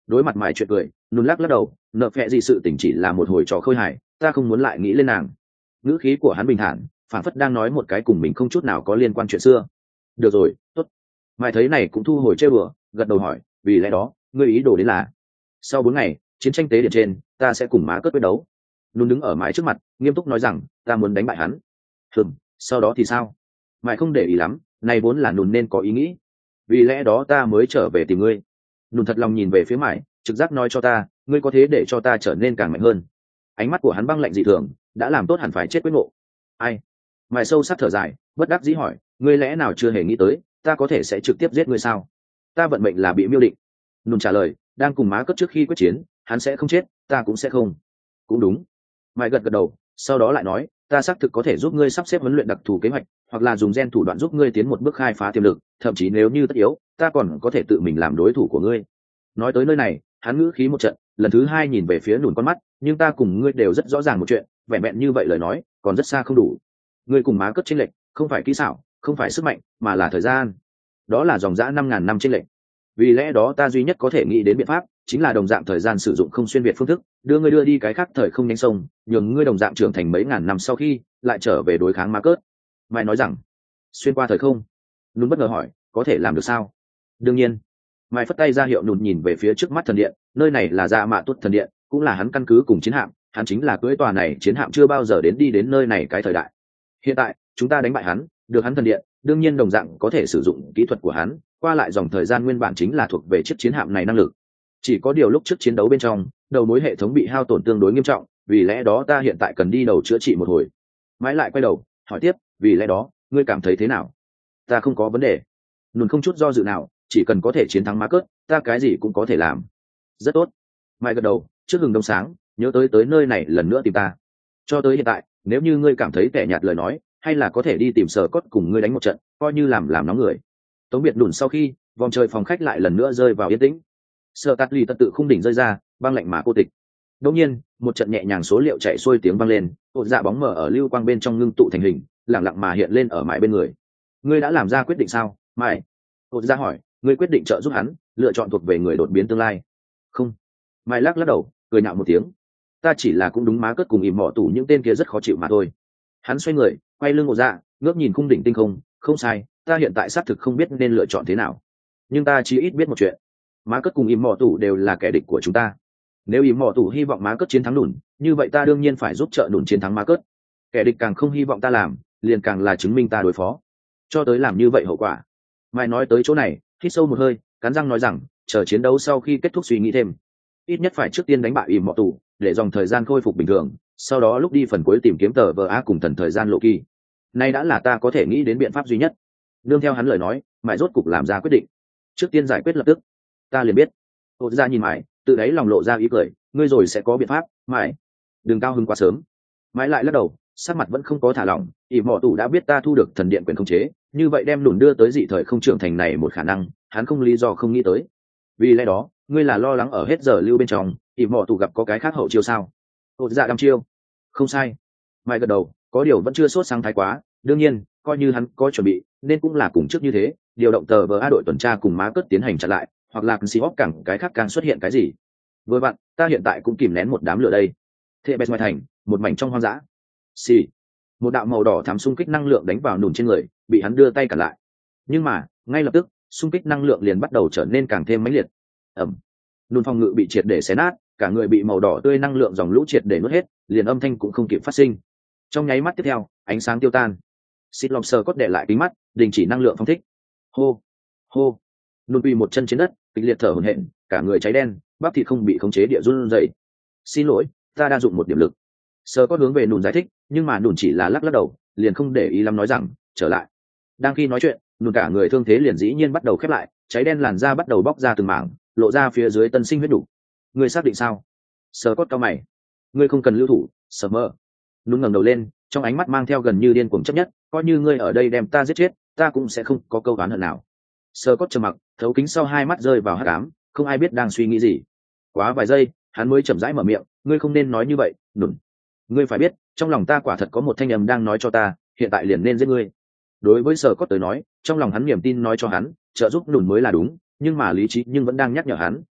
Đối mặt mãi chuyện cười, nùn lắc lắc đầu, nợ phẹ gì sự tình chỉ là một hồi trò khơi hài, ta không muốn lại nghĩ lên nàng. Ngữ khí của hắn bình thản, phản phất đang nói một cái cùng mình không chút nào có liên quan chuyện xưa. Được rồi, tốt. Mãi thấy này cũng thu hồi chơi bừa, gật đầu hỏi, vì lẽ đó ngươi ý đồ đến là sau bốn ngày chiến tranh tế điện trên ta sẽ cùng má cất quyết đấu. Nùn đứng ở mãi trước mặt nghiêm túc nói rằng ta muốn đánh bại hắn. Hừm, sau đó thì sao? Mãi không để ý lắm, này vốn là nùn nên có ý nghĩ. Vì lẽ đó ta mới trở về tìm ngươi. Nùn thật lòng nhìn về phía mãi, trực giác nói cho ta ngươi có thế để cho ta trở nên càng mạnh hơn. Ánh mắt của hắn băng lạnh dị thường, đã làm tốt hẳn phải chết quyết ngộ. Ai? Mãi sâu sắc thở dài, bất đắc dĩ hỏi, ngươi lẽ nào chưa hề nghĩ tới ta có thể sẽ trực tiếp giết ngươi sao? Ta vận mệnh là bị miêu định. Nùn trả lời, đang cùng má cất trước khi quyết chiến hắn sẽ không chết, ta cũng sẽ không. Cũng đúng. Mãi gật gật đầu, sau đó lại nói, ta xác thực có thể giúp ngươi sắp xếp huấn luyện đặc thù kế hoạch, hoặc là dùng gen thủ đoạn giúp ngươi tiến một bước khai phá tiềm lực, thậm chí nếu như tất yếu ta còn có thể tự mình làm đối thủ của ngươi. Nói tới nơi này hắn ngữ khí một trận, lần thứ hai nhìn về phía Nùn con mắt, nhưng ta cùng ngươi đều rất rõ ràng một chuyện, vẹn vẹn như vậy lời nói còn rất xa không đủ. Ngươi cùng má cất chênh lệch không phải kỹ xảo, không phải sức mạnh, mà là thời gian. Đó là dòng dã năm ngàn năm chênh lệch. Vì lẽ đó ta duy nhất có thể nghĩ đến biện pháp chính là đồng dạng thời gian sử dụng không xuyên việt phương thức, đưa ngươi đưa đi cái khác thời không nhanh sông, nhường ngươi đồng dạng trưởng thành mấy ngàn năm sau khi lại trở về đối kháng ma cớt. Mãi nói rằng xuyên qua thời không. Nún bất ngờ hỏi, có thể làm được sao? Đương nhiên. Mãi phất tay ra hiệu Nún nhìn về phía trước mắt thần điện, nơi này là Dạ Mạ Tuất thần điện, cũng là hắn căn cứ cùng chiến hạm, hắn chính là cưỡi tòa này chiến hạm chưa bao giờ đến đi đến nơi này cái thời đại. Hiện tại chúng ta đánh bại hắn, được hắn thần điện, đương nhiên đồng dạng có thể sử dụng kỹ thuật của hắn, qua lại dòng thời gian nguyên bản chính là thuộc về chiếc chiến hạm này năng lực. Chỉ có điều lúc trước chiến đấu bên trong đầu mối hệ thống bị hao tổn tương đối nghiêm trọng, vì lẽ đó ta hiện tại cần đi đầu chữa trị một hồi. Mãi lại quay đầu hỏi tiếp, vì lẽ đó ngươi cảm thấy thế nào? Ta không có vấn đề. Nùn không chút do dự nào, chỉ cần có thể chiến thắng ma cớt ta cái gì cũng có thể làm. Rất tốt. Mãi gật đầu, trước hừng đông sáng nhớ tới tới nơi này lần nữa tìm ta. Cho tới hiện tại nếu như ngươi cảm thấy tẻ nhạt lời nói, hay là có thể đi tìm Sở Cốt cùng ngươi đánh một trận, coi như làm làm nóng người. Tống biệt đùn sau khi vòng trời phòng khách lại lần nữa rơi vào yên tĩnh. Sở Tát Ly tật tự khung đỉnh rơi ra, băng lạnh mà cô tịch. Đột nhiên một trận nhẹ nhàng số liệu chạy xuôi tiếng vang lên, ột dạ bóng mờ ở lưu quang bên trong ngưng tụ thành hình, lặng lặng mà hiện lên ở mãi bên người. Ngươi đã làm ra quyết định sao, mãi? Ột dạ hỏi, ngươi quyết định trợ giúp hắn lựa chọn thuộc về người đột biến tương lai? Không. Mãi lắc lắc đầu, cười nhạo một tiếng. Ta chỉ là cũng đúng má cất cùng ìm mỏ tủ những tên kia rất khó chịu mà thôi. Hắn xoay người quay lưng ột dạ, ngước nhìn khung đỉnh tinh không. Không sai, ta hiện tại xác thực không biết nên lựa chọn thế nào, nhưng ta chỉ ít biết một chuyện, má cất cùng ìm mỏ tủ đều là kẻ địch của chúng ta. Nếu ìm mỏ tủ hy vọng má cất chiến thắng Nùn, như vậy ta đương nhiên phải giúp trợ Nùn chiến thắng má cất. Kẻ địch càng không hy vọng ta làm, liền càng là chứng minh ta đối phó. Cho tới làm như vậy hậu quả. Mai nói tới chỗ này hít sâu một hơi, cắn răng nói rằng chờ chiến đấu sau khi kết thúc suy nghĩ thêm, ít nhất phải trước tiên đánh bại ìm mỏ tủ, để dòng thời gian khôi phục bình thường, sau đó lúc đi phần cuối tìm kiếm tờ vờ á cùng thần thời gian lộ kỳ. Nay đã là ta có thể nghĩ đến biện pháp duy nhất. Nương theo hắn lời nói, mãi rốt cục làm ra quyết định. Trước tiên giải quyết lập tức. Ta liền biết. Ột ra nhìn mãi, tự đáy lòng lộ ra ý cười, ngươi rồi sẽ có biện pháp, mãi. Đừng cao hứng quá sớm. Mãi lại lắc đầu, sắc mặt vẫn không có thả lỏng, ỷ mỏ tủ đã biết ta thu được thần điện quyền khống chế, như vậy đem Nùn đưa tới dị thời không trưởng thành này một khả năng, hắn không lý do không nghĩ tới. Vì lẽ đó, ngươi là lo lắng ở hết giờ lưu bên trong, ỷ mỏ tủ gặp có cái khác hậu chiêu sao? Ột dạ đăm chiêu. Không sai. Mãi gật đầu, có điều vẫn chưa sốt sáng thái quá, đương nhiên coi như hắn có chuẩn bị nên cũng là cùng trước như thế, điều động tờ vờ a đội tuần tra cùng má cất tiến hành chặn lại, hoặc là si hóc cẳng cái khác càng xuất hiện cái gì. Vừa vặn ta hiện tại cũng kìm nén một đám lửa đây. Thệ bẹt ngoài thành một mảnh trong hoang dã, xì một đạo màu đỏ thắm xung kích năng lượng đánh vào Nùn trên người, bị hắn đưa tay cản lại. Nhưng mà ngay lập tức xung kích năng lượng liền bắt đầu trở nên càng thêm mãnh liệt. ẩm Nùn phòng ngự bị triệt để xé nát, cả người bị màu đỏ tươi năng lượng dòng lũ triệt để nuốt hết, liền âm thanh cũng không kịp phát sinh. Trong nháy mắt tiếp theo ánh sáng tiêu tan, xịt lọc sờ cốt để lại kính mắt, đình chỉ năng lượng phong thích. Hô hô. Nùn quỳ một chân trên đất, kịch liệt thở hổn hển, cả người cháy đen, bắp thịt không bị khống chế địa run rẩy. Xin lỗi, ta đa dụng một điểm lực. Sờ cốt hướng về Nùn giải thích, nhưng mà Nùn chỉ là lắc lắc đầu, liền không để ý lắm nói rằng trở lại. Đang khi nói chuyện, Nùn cả người thương thế liền dĩ nhiên bắt đầu khép lại, cháy đen làn da bắt đầu bóc ra từng mảng, lộ ra phía dưới tân sinh huyết đủ. Ngươi xác định sao? Sờ cốt cao mày. Ngươi không cần lưu thủ, sờ mơ. Nùn ngẩng đầu lên, trong ánh mắt mang theo gần như điên cuồng chấp nhất, coi như ngươi ở đây đem ta giết chết, ta cũng sẽ không có câu oán hận nào. Sơ cốt trầm mặc, thấu kính sau hai mắt rơi vào hắc ám, không ai biết đang suy nghĩ gì. Quá vài giây, hắn mới chậm rãi mở miệng, ngươi không nên nói như vậy, Nùn. Ngươi phải biết, trong lòng ta quả thật có một thanh âm đang nói cho ta, hiện tại liền nên giết ngươi. Đối với Sơ cốt tới nói, trong lòng hắn niềm tin nói cho hắn, trợ giúp Nùn mới là đúng, nhưng mà lý trí nhưng vẫn đang nhắc nhở hắn,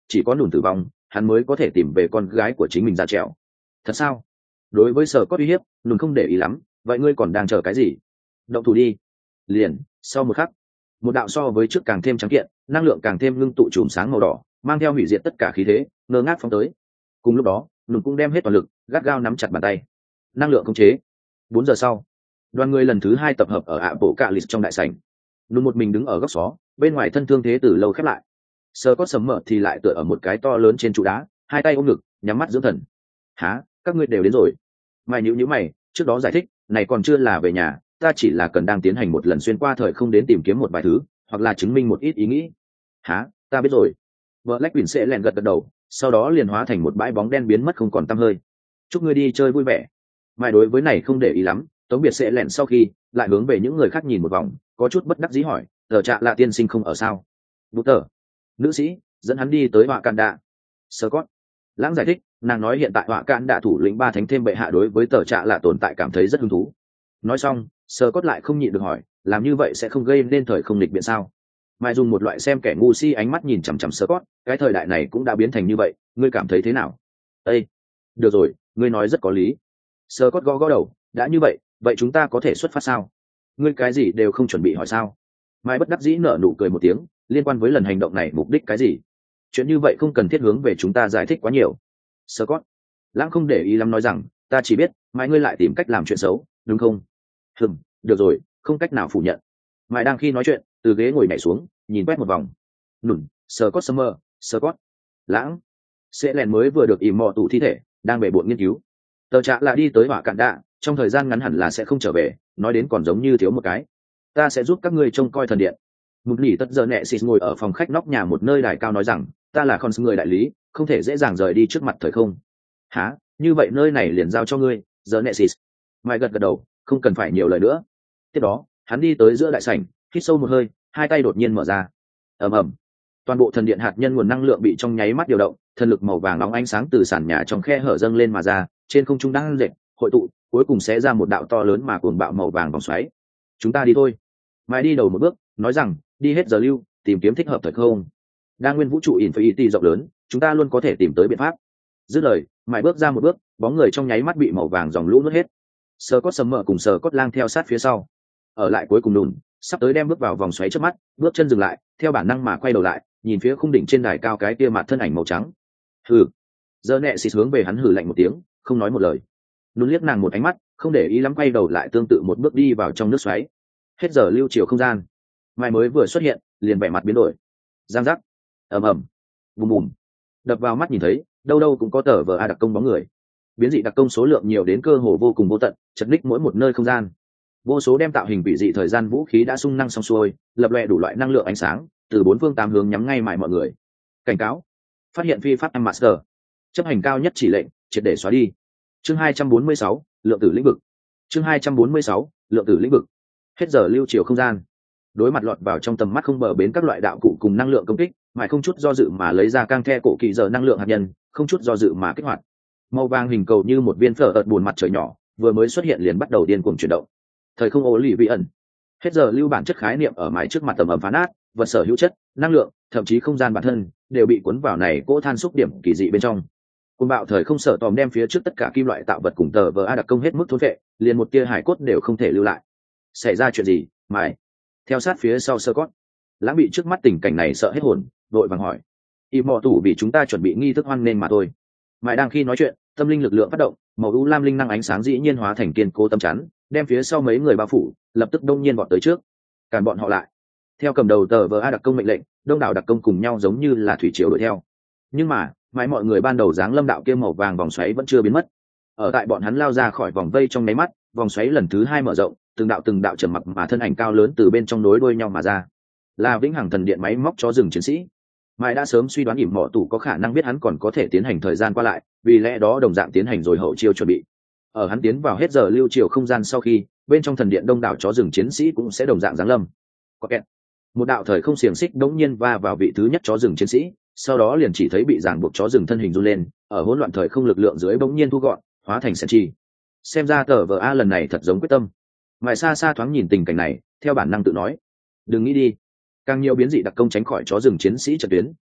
chỉ có nùn tử vong hắn mới có thể tìm về con gái của chính mình ra trèo. Thật sao? Đối với sở có uy hiếp, nùn không để ý lắm. Vậy ngươi còn đang chờ cái gì? Động thủ đi. Liền sau một khắc, một đạo so với trước càng thêm trắng kiện, năng lượng càng thêm ngưng tụ chùm sáng màu đỏ mang theo hủy diệt tất cả khí thế ngơ ngác phóng tới. Cùng lúc đó nùn cũng đem hết toàn lực gắt gao nắm chặt bàn tay, năng lượng khống chế. Bốn giờ sau, đoàn người lần thứ hai tập hợp ở ạ bộ cạ lịt trong đại sảnh. Nùn một mình đứng ở góc xó, bên ngoài thân thương thế từ lâu khép lại. Sơ có sầm mở thì lại tựa ở một cái to lớn trên trụ đá, hai tay ôm ngực nhắm mắt dưỡng thần. Hả, các ngươi đều đến rồi? Mày nhíu nhíu mày, trước đó giải thích này còn chưa là về nhà, ta chỉ là cần đang tiến hành một lần xuyên qua thời không đến tìm kiếm một vài thứ, hoặc là chứng minh một ít ý nghĩ. Hả, ta biết rồi. Black Queen sẽ lẹn gật gật đầu, sau đó liền hóa thành một bãi bóng đen biến mất không còn tăm hơi. Chúc ngươi đi chơi vui vẻ. Mày đối với này không để ý lắm, tống biệt sẽ lẹn sau khi lại hướng về những người khác nhìn một vòng, có chút bất đắc dĩ hỏi, tờ trạ là tiên sinh không ở sao? Bút tờ, nữ sĩ dẫn hắn đi tới họa can đạ. Scott lãng giải thích, nàng nói hiện tại họa can đạ thủ lĩnh ba thánh thêm bệ hạ đối với tờ trạ là tồn tại cảm thấy rất hứng thú. Nói xong Scott lại không nhịn được hỏi, làm như vậy sẽ không gây nên thời không nghịch biện sao? Mai dùng một loại xem kẻ ngu si ánh mắt nhìn chằm chằm Scott, cái thời đại này cũng đã biến thành như vậy, ngươi cảm thấy thế nào? Ê, được rồi, ngươi nói rất có lý. Scott gõ gõ đầu, đã như vậy, vậy chúng ta có thể xuất phát sao? Ngươi cái gì đều không chuẩn bị hỏi sao? Mai bất đắc dĩ nở nụ cười một tiếng, liên quan với lần hành động này mục đích cái gì? Chuyện như vậy không cần thiết hướng về chúng ta giải thích quá nhiều. Scott lãng không để ý lắm nói rằng, ta chỉ biết Mai ngươi lại tìm cách làm chuyện xấu, đúng không? Hừm, được rồi, không cách nào phủ nhận. Mai đang khi nói chuyện, từ ghế ngồi nhảy xuống, nhìn quét một vòng. Nùn, Scott Summer, Scott lãng sẽ lèn mới vừa được ìm mò tủ thi thể, đang bể bộn nghiên cứu. Tờ trạ là đi tới hỏa cạn đạ, trong thời gian ngắn hẳn là sẽ không trở về, nói đến còn giống như thiếu một cái. Ta sẽ giúp các ngươi trông coi thần điện. Một nghỉ tất giờ nẹ xịt ngồi ở phòng khách nóc nhà một nơi đài cao nói rằng, ta là con người đại lý, không thể dễ dàng rời đi trước mặt thời không. Hả, như vậy nơi này liền giao cho ngươi, giờ nẹ xịt. Mai gật gật đầu, không cần phải nhiều lời nữa. Tiếp đó hắn đi tới giữa đại sảnh, hít sâu một hơi, hai tay đột nhiên mở ra. Ầm ầm, toàn bộ thần điện hạt nhân nguồn năng lượng bị trong nháy mắt điều động, thần lực màu vàng nóng ánh sáng từ sàn nhà trong khe hở dâng lên mà ra, trên không trung đang dệt hội tụ, cuối cùng sẽ ra một đạo to lớn mà cuồng bạo màu vàng vòng xoáy. Chúng ta đi thôi. Mai đi đầu một bước, nói rằng, đi hết giờ lưu, tìm kiếm thích hợp thời không. Đa nguyên vũ trụ Infinity rộng lớn, chúng ta luôn có thể tìm tới biện pháp. Dứt lời, Mai bước ra một bước, bóng người trong nháy mắt bị màu vàng dòng lũ nuốt hết. Scott Summer cùng Scott Lang theo sát phía sau. Ở lại cuối cùng Nùn, sắp tới đem bước vào vòng xoáy trước mắt, bước chân dừng lại, theo bản năng mà quay đầu lại, nhìn phía khung đỉnh trên đài cao cái kia mặt thân ảnh màu trắng. Hừ. Giờ nẹ xịt hướng về hắn hừ lạnh một tiếng, không nói một lời. Nùn liếc nàng một ánh mắt, không để ý lắm quay đầu lại tương tự một bước đi vào trong nước xoáy. Hết giờ lưu chiều không gian. Mai mới vừa xuất hiện, liền vẻ mặt biến đổi. Giang giác, ầm ầm, bùm bùm, đập vào mắt nhìn thấy, đâu đâu cũng có tờ vờ a đặc công bóng người. Biến dị đặc công số lượng nhiều đến cơ hồ vô cùng vô tận, chật ních mỗi một nơi không gian. Vô số đem tạo hình vị dị thời gian vũ khí đã sung năng xong xuôi, lập lòe đủ loại năng lượng ánh sáng, từ bốn phương tám hướng nhắm ngay mại mọi người. Cảnh cáo, phát hiện phi pháp em master, chấp hành cao nhất chỉ lệnh, triệt để xóa đi. Chương hai trăm bốn mươi sáu, lượng tử lĩnh vực. Chương hai trăm bốn mươi sáu, lượng tử lĩnh vực. Hết giờ lưu chiều không gian. Đối mặt lọt vào trong tầm mắt không bờ bến các loại đạo cụ cùng năng lượng công kích, mãi không chút do dự mà lấy ra cang the cổ kỳ giờ năng lượng hạt nhân, không chút do dự mà kích hoạt. Màu vàng hình cầu như một viên phở ợt buồn mặt trời nhỏ, vừa mới xuất hiện liền bắt đầu điên cuồng chuyển động. Thời không ố lì vị ẩn. Hết giờ lưu bản chất khái niệm ở mái trước mặt tầm ẩm phá nát, vật sở hữu chất, năng lượng, thậm chí không gian bản thân đều bị cuốn vào này cỗ than xúc điểm kỳ dị bên trong. Côn bạo thời không sợ tòm đem phía trước tất cả kim loại tạo vật cùng tờ vờ a đặc công hết mức thôn vệ, liền một tia hải cốt đều không thể lưu lại. Xảy ra chuyện gì? Mãi theo sát phía sau sơ cót, lãng bị trước mắt tình cảnh này sợ hết hồn, vội vàng hỏi. Im mò tủ vì chúng ta chuẩn bị nghi thức hoan nên mà thôi. Mãi đang khi nói chuyện, tâm linh lực lượng phát động, màu u lam linh năng ánh sáng dĩ nhiên hóa thành kiên cố tâm chắn, đem phía sau mấy người bao phủ, lập tức đông nhiên vọt tới trước, cản bọn họ lại. Theo cầm đầu tờ vờ a đặc công mệnh lệnh, đông đảo đặc công cùng nhau giống như là thủy triều đuổi theo. Nhưng mà mãi mọi người ban đầu dáng lâm đạo kia màu vàng vòng xoáy vẫn chưa biến mất. Ở tại bọn hắn lao ra khỏi vòng vây trong nháy mắt, vòng xoáy lần thứ hai mở rộng, từng đạo từng đạo trầm mặc mà thân ảnh cao lớn từ bên trong nối đuôi nhau mà ra, là vĩnh hằng thần điện máy móc chó rừng chiến sĩ. Mãi đã sớm suy đoán ỉm mỏ tủ có khả năng biết hắn còn có thể tiến hành thời gian qua lại, vì lẽ đó đồng dạng tiến hành rồi hậu chiêu chuẩn bị. Ở hắn tiến vào hết giờ lưu chiều không gian sau khi, bên trong thần điện đông đảo chó rừng chiến sĩ cũng sẽ đồng dạng giáng lâm. Có kẹt. Một đạo thời không xiềng xích đống nhiên va vào vị thứ nhất chó rừng chiến sĩ, sau đó liền chỉ thấy bị ràng buộc chó rừng thân hình run lên, ở hỗn loạn thời không lực lượng dưới bỗng nhiên thu gọn, hóa thành sẹn chi. Xem ra tờ vờ a lần này thật giống quyết tâm. Mãi xa xa thoáng nhìn tình cảnh này, theo bản năng tự nói, đừng nghĩ đi. Càng nhiều biến dị đặc công tránh khỏi chó rừng chiến sĩ trận tuyến,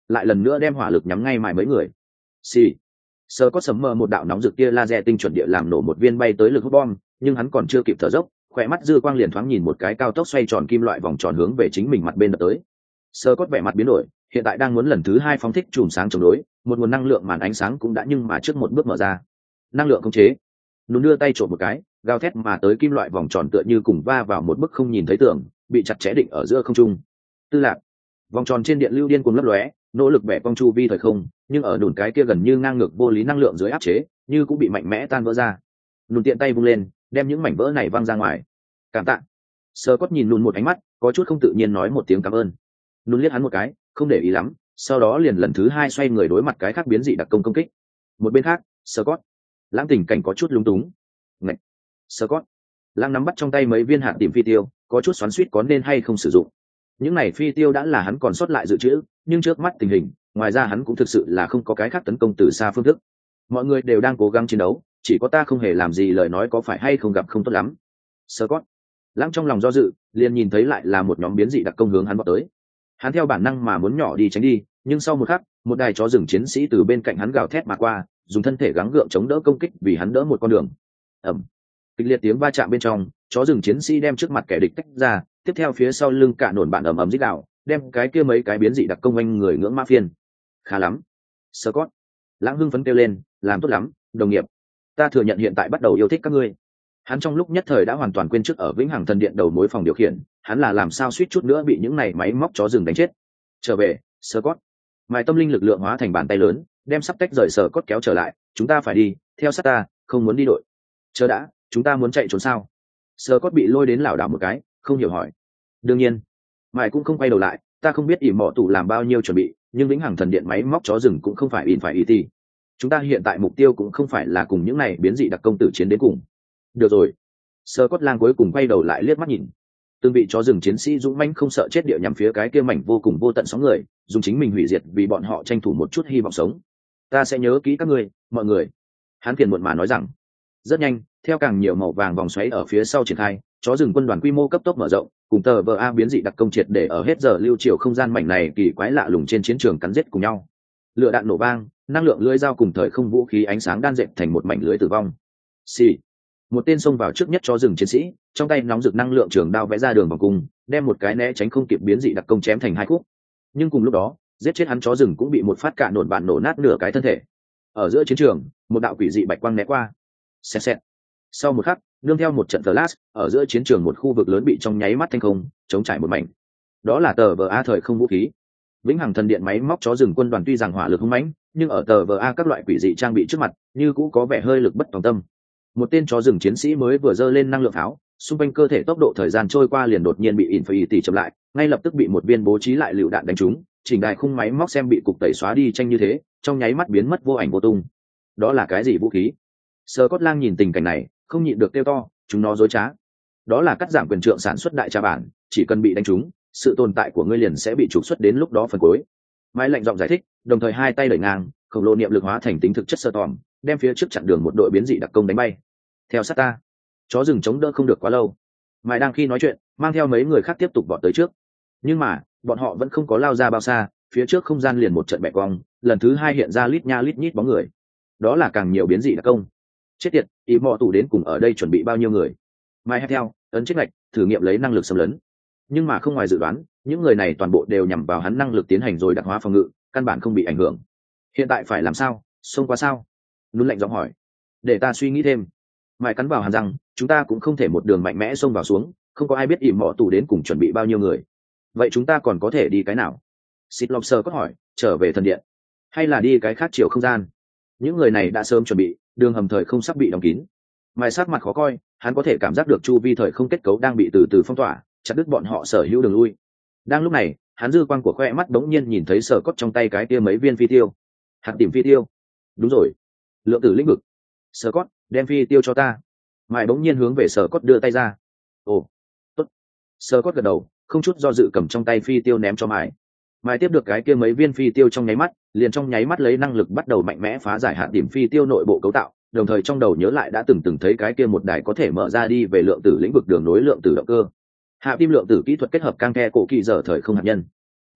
lại lần nữa đem hỏa lực nhắm ngay mãi mấy người. Xì. Sơ có sấm mờ một đạo nóng rực tia laser tinh chuẩn địa làm nổ một viên bay tới lực hút bom, nhưng hắn còn chưa kịp thở dốc, khỏe mắt dư quang liền thoáng nhìn một cái cao tốc xoay tròn kim loại vòng tròn hướng về chính mình mặt bên đập tới. Sơ cốt vẻ mặt biến đổi, hiện tại đang muốn lần thứ hai phóng thích chùm sáng chống đối, một nguồn năng lượng màn ánh sáng cũng đã nhưng mà trước một bước mở ra. Năng lượng khống chế. Nún đưa tay trộn một cái, gào thét mà tới kim loại vòng tròn tựa như cùng va vào một bức không nhìn thấy tường, bị chặt chẽ định ở giữa không trung. Tư lạc. Vòng tròn trên điện lưu điên cuồng lấp lóe, nỗ lực bẻ cong chu vi thời không, nhưng ở đùn cái kia gần như ngang ngược vô lý năng lượng dưới áp chế, như cũng bị mạnh mẽ tan vỡ ra. Nún tiện tay vung lên, đem những mảnh vỡ này văng ra ngoài. Cảm tạ. Sơ cốt nhìn Nún một ánh mắt, có chút không tự nhiên nói một tiếng cảm ơn. Nún liếc hắn một cái, không để ý lắm, sau đó liền lần thứ hai xoay người đối mặt cái khác biến dị đặc công công kích. Một bên khác, Sơ cốt, lãng tình cảnh có chút lúng túng. Ngạch. Sơ cốt, lãng nắm bắt trong tay mấy viên hạt tìm phi tiêu, có chút xoắn xuýt có nên hay không sử dụng. Những này phi tiêu đã là hắn còn sót lại dự trữ, nhưng trước mắt tình hình, ngoài ra hắn cũng thực sự là không có cái khác tấn công từ xa phương thức. Mọi người đều đang cố gắng chiến đấu, chỉ có ta không hề làm gì, lời nói có phải hay không gặp không tốt lắm. Sơ cốt, lãng trong lòng do dự, liền nhìn thấy lại là một nhóm biến dị đặc công hướng hắn vọt tới. Hắn theo bản năng mà muốn nhỏ đi tránh đi, nhưng sau một khắc, một đài chó rừng chiến sĩ từ bên cạnh hắn gào thét mà qua, dùng thân thể gắng gượng chống đỡ công kích vì hắn đỡ một con đường. Ầm. Kịch liệt tiếng va chạm bên trong, chó rừng chiến sĩ đem trước mặt kẻ địch tách ra, tiếp theo phía sau lưng cả nổn bạn ầm ầm rít gào, đem cái kia mấy cái biến dị đặc công anh người ngưỡng mã phiên. Khá lắm. Scott. Lãng hưng phấn kêu lên, làm tốt lắm, đồng nghiệp. Ta thừa nhận hiện tại bắt đầu yêu thích các ngươi. Hắn trong lúc nhất thời đã hoàn toàn quên trước ở Vĩnh Hằng Thần Điện đầu mối phòng điều khiển, hắn là làm sao suýt chút nữa bị những này máy móc chó rừng đánh chết. Trở về, Scott. Mài tâm linh lực lượng hóa thành bàn tay lớn, đem sắp tách rời Scott kéo trở lại, chúng ta phải đi, theo sát ta, không muốn đi đội. Chờ đã, chúng ta muốn chạy trốn sao? Scott bị lôi đến lảo đảo một cái, không hiểu hỏi. Đương nhiên. Mài cũng không quay đầu lại, ta không biết ỉ mọ tủ làm bao nhiêu chuẩn bị, nhưng Vĩnh Hằng Thần Điện máy móc chó rừng cũng không phải in phải ý ti. Chúng ta hiện tại mục tiêu cũng không phải là cùng những này biến dị đặc công tử chiến đến cùng. Được rồi. Scott lang cuối cùng quay đầu lại liếc mắt nhìn. Từng bị chó rừng chiến sĩ dũng mãnh không sợ chết địa nhằm phía cái kia mảnh vô cùng vô tận sóng người, dùng chính mình hủy diệt vì bọn họ tranh thủ một chút hy vọng sống. Ta sẽ nhớ kỹ các ngươi, mọi người. Hắn phiền muộn mà nói rằng. Rất nhanh, theo càng nhiều màu vàng vòng xoáy ở phía sau triển khai, chó rừng quân đoàn quy mô cấp tốc mở rộng, cùng tờ vê a biến dị đặc công triệt để ở hết giờ lưu chiều không gian mảnh này kỳ quái lạ lùng trên chiến trường cắn giết cùng nhau. Lửa đạn nổ vang, năng lượng lưỡi dao cùng thời không vũ khí ánh sáng đan dệt thành một mảnh lưới tử vong. Xì. Một tên xông vào trước nhất chó rừng chiến sĩ, trong tay nóng rực năng lượng trường đao vẽ ra đường vòng cung, đem một cái né tránh không kịp biến dị đặc công chém thành hai khúc. Nhưng cùng lúc đó, giết chết hắn chó rừng cũng bị một phát cạ nổn bạn nổ nát nửa cái thân thể. Ở giữa chiến trường, một đạo quỷ dị bạch quang né qua. Xẹt xẹt. Sau một khắc, nương theo một trận flash, ở giữa chiến trường một khu vực lớn bị trong nháy mắt thanh không, chống trải một mảnh. Đó là tờ vê a thời không vũ khí. Vĩnh Hằng Thần Điện máy móc chó rừng quân đoàn tuy rằng hỏa lực hung mãnh, nhưng ở tờ vê a các loại quỷ dị trang bị trước mặt, như cũ có vẻ hơi lực bất tòng tâm. Một tên chó rừng chiến sĩ mới vừa dơ lên năng lượng pháo, xung quanh cơ thể tốc độ thời gian trôi qua liền đột nhiên bị Infinity chậm lại, ngay lập tức bị một viên bố trí lại lựu đạn đánh trúng, chỉnh đài khung máy móc xem bị cục tẩy xóa đi tranh như thế, trong nháy mắt biến mất vô ảnh vô tung. Đó là cái gì vũ khí? Scott Lang nhìn tình cảnh này, không nhịn được kêu to, chúng nó dối trá. Đó là cắt giảm quyền trượng sản xuất đại trà bản, chỉ cần bị đánh trúng, sự tồn tại của ngươi liền sẽ bị trục xuất đến lúc đó phần cuối. Mai lạnh giọng giải thích, đồng thời hai tay đẩy ngang, khổng lồ niệm lực hóa thành tính thực chất sơ tòm, đem phía trước chặn đường một đội biến dị đặc công đánh bay. Theo sát ta. Chó rừng chống đỡ không được quá lâu. Mai đang khi nói chuyện, mang theo mấy người khác tiếp tục vọt tới trước. Nhưng mà, bọn họ vẫn không có lao ra bao xa, phía trước không gian liền một trận bẻ cong, lần thứ hai hiện ra lít nha lít nhít bóng người. Đó là càng nhiều biến dị đặc công. Chết tiệt, ý mọ tủ đến cùng ở đây chuẩn bị bao nhiêu người? Mai hét theo, ấn chết ngạch, thử nghiệm lấy năng lực xâm lấn. Nhưng mà không ngoài dự đoán, những người này toàn bộ đều nhằm vào hắn năng lực tiến hành rồi đặc hóa phòng ngự, căn bản không bị ảnh hưởng. Hiện tại phải làm sao? Xông qua sao? Nún lạnh giọng hỏi. Để ta suy nghĩ thêm. Mai cắn vào hàm răng, chúng ta cũng không thể một đường mạnh mẽ xông vào xuống, không có ai biết ỉ mọ tủ đến cùng chuẩn bị bao nhiêu người. Vậy chúng ta còn có thể đi cái nào? Xịt lọc sờ có hỏi, trở về thần điện, hay là đi cái khác chiều không gian? Những người này đã sớm chuẩn bị, đường hầm thời không sắp bị đóng kín. Mai sát mặt khó coi, hắn có thể cảm giác được chu vi thời không kết cấu đang bị từ từ phong tỏa, chặt đứt bọn họ sở hữu đường lui. Đang lúc này, hắn dư quang của khoe mắt bỗng nhiên nhìn thấy Sở Cốt trong tay cái kia mấy viên phi tiêu. Hạt tìm phi tiêu. Đúng rồi, lượng tử lĩnh vực. Sở Cốt, đem phi tiêu cho ta. Mai bỗng nhiên hướng về Sở Cốt đưa tay ra. Ồ, tốt. Sở Cốt gật đầu, không chút do dự cầm trong tay phi tiêu ném cho Mai. Mai tiếp được cái kia mấy viên phi tiêu trong nháy mắt, liền trong nháy mắt lấy năng lực bắt đầu mạnh mẽ phá giải hạt điểm phi tiêu nội bộ cấu tạo, đồng thời trong đầu nhớ lại đã từng từng thấy cái kia một đài có thể mở ra đi về lượng tử lĩnh vực đường nối lượng tử động cơ. Hạ tim lượng tử kỹ thuật kết hợp cang the cổ kỳ giờ thời không hạt nhân.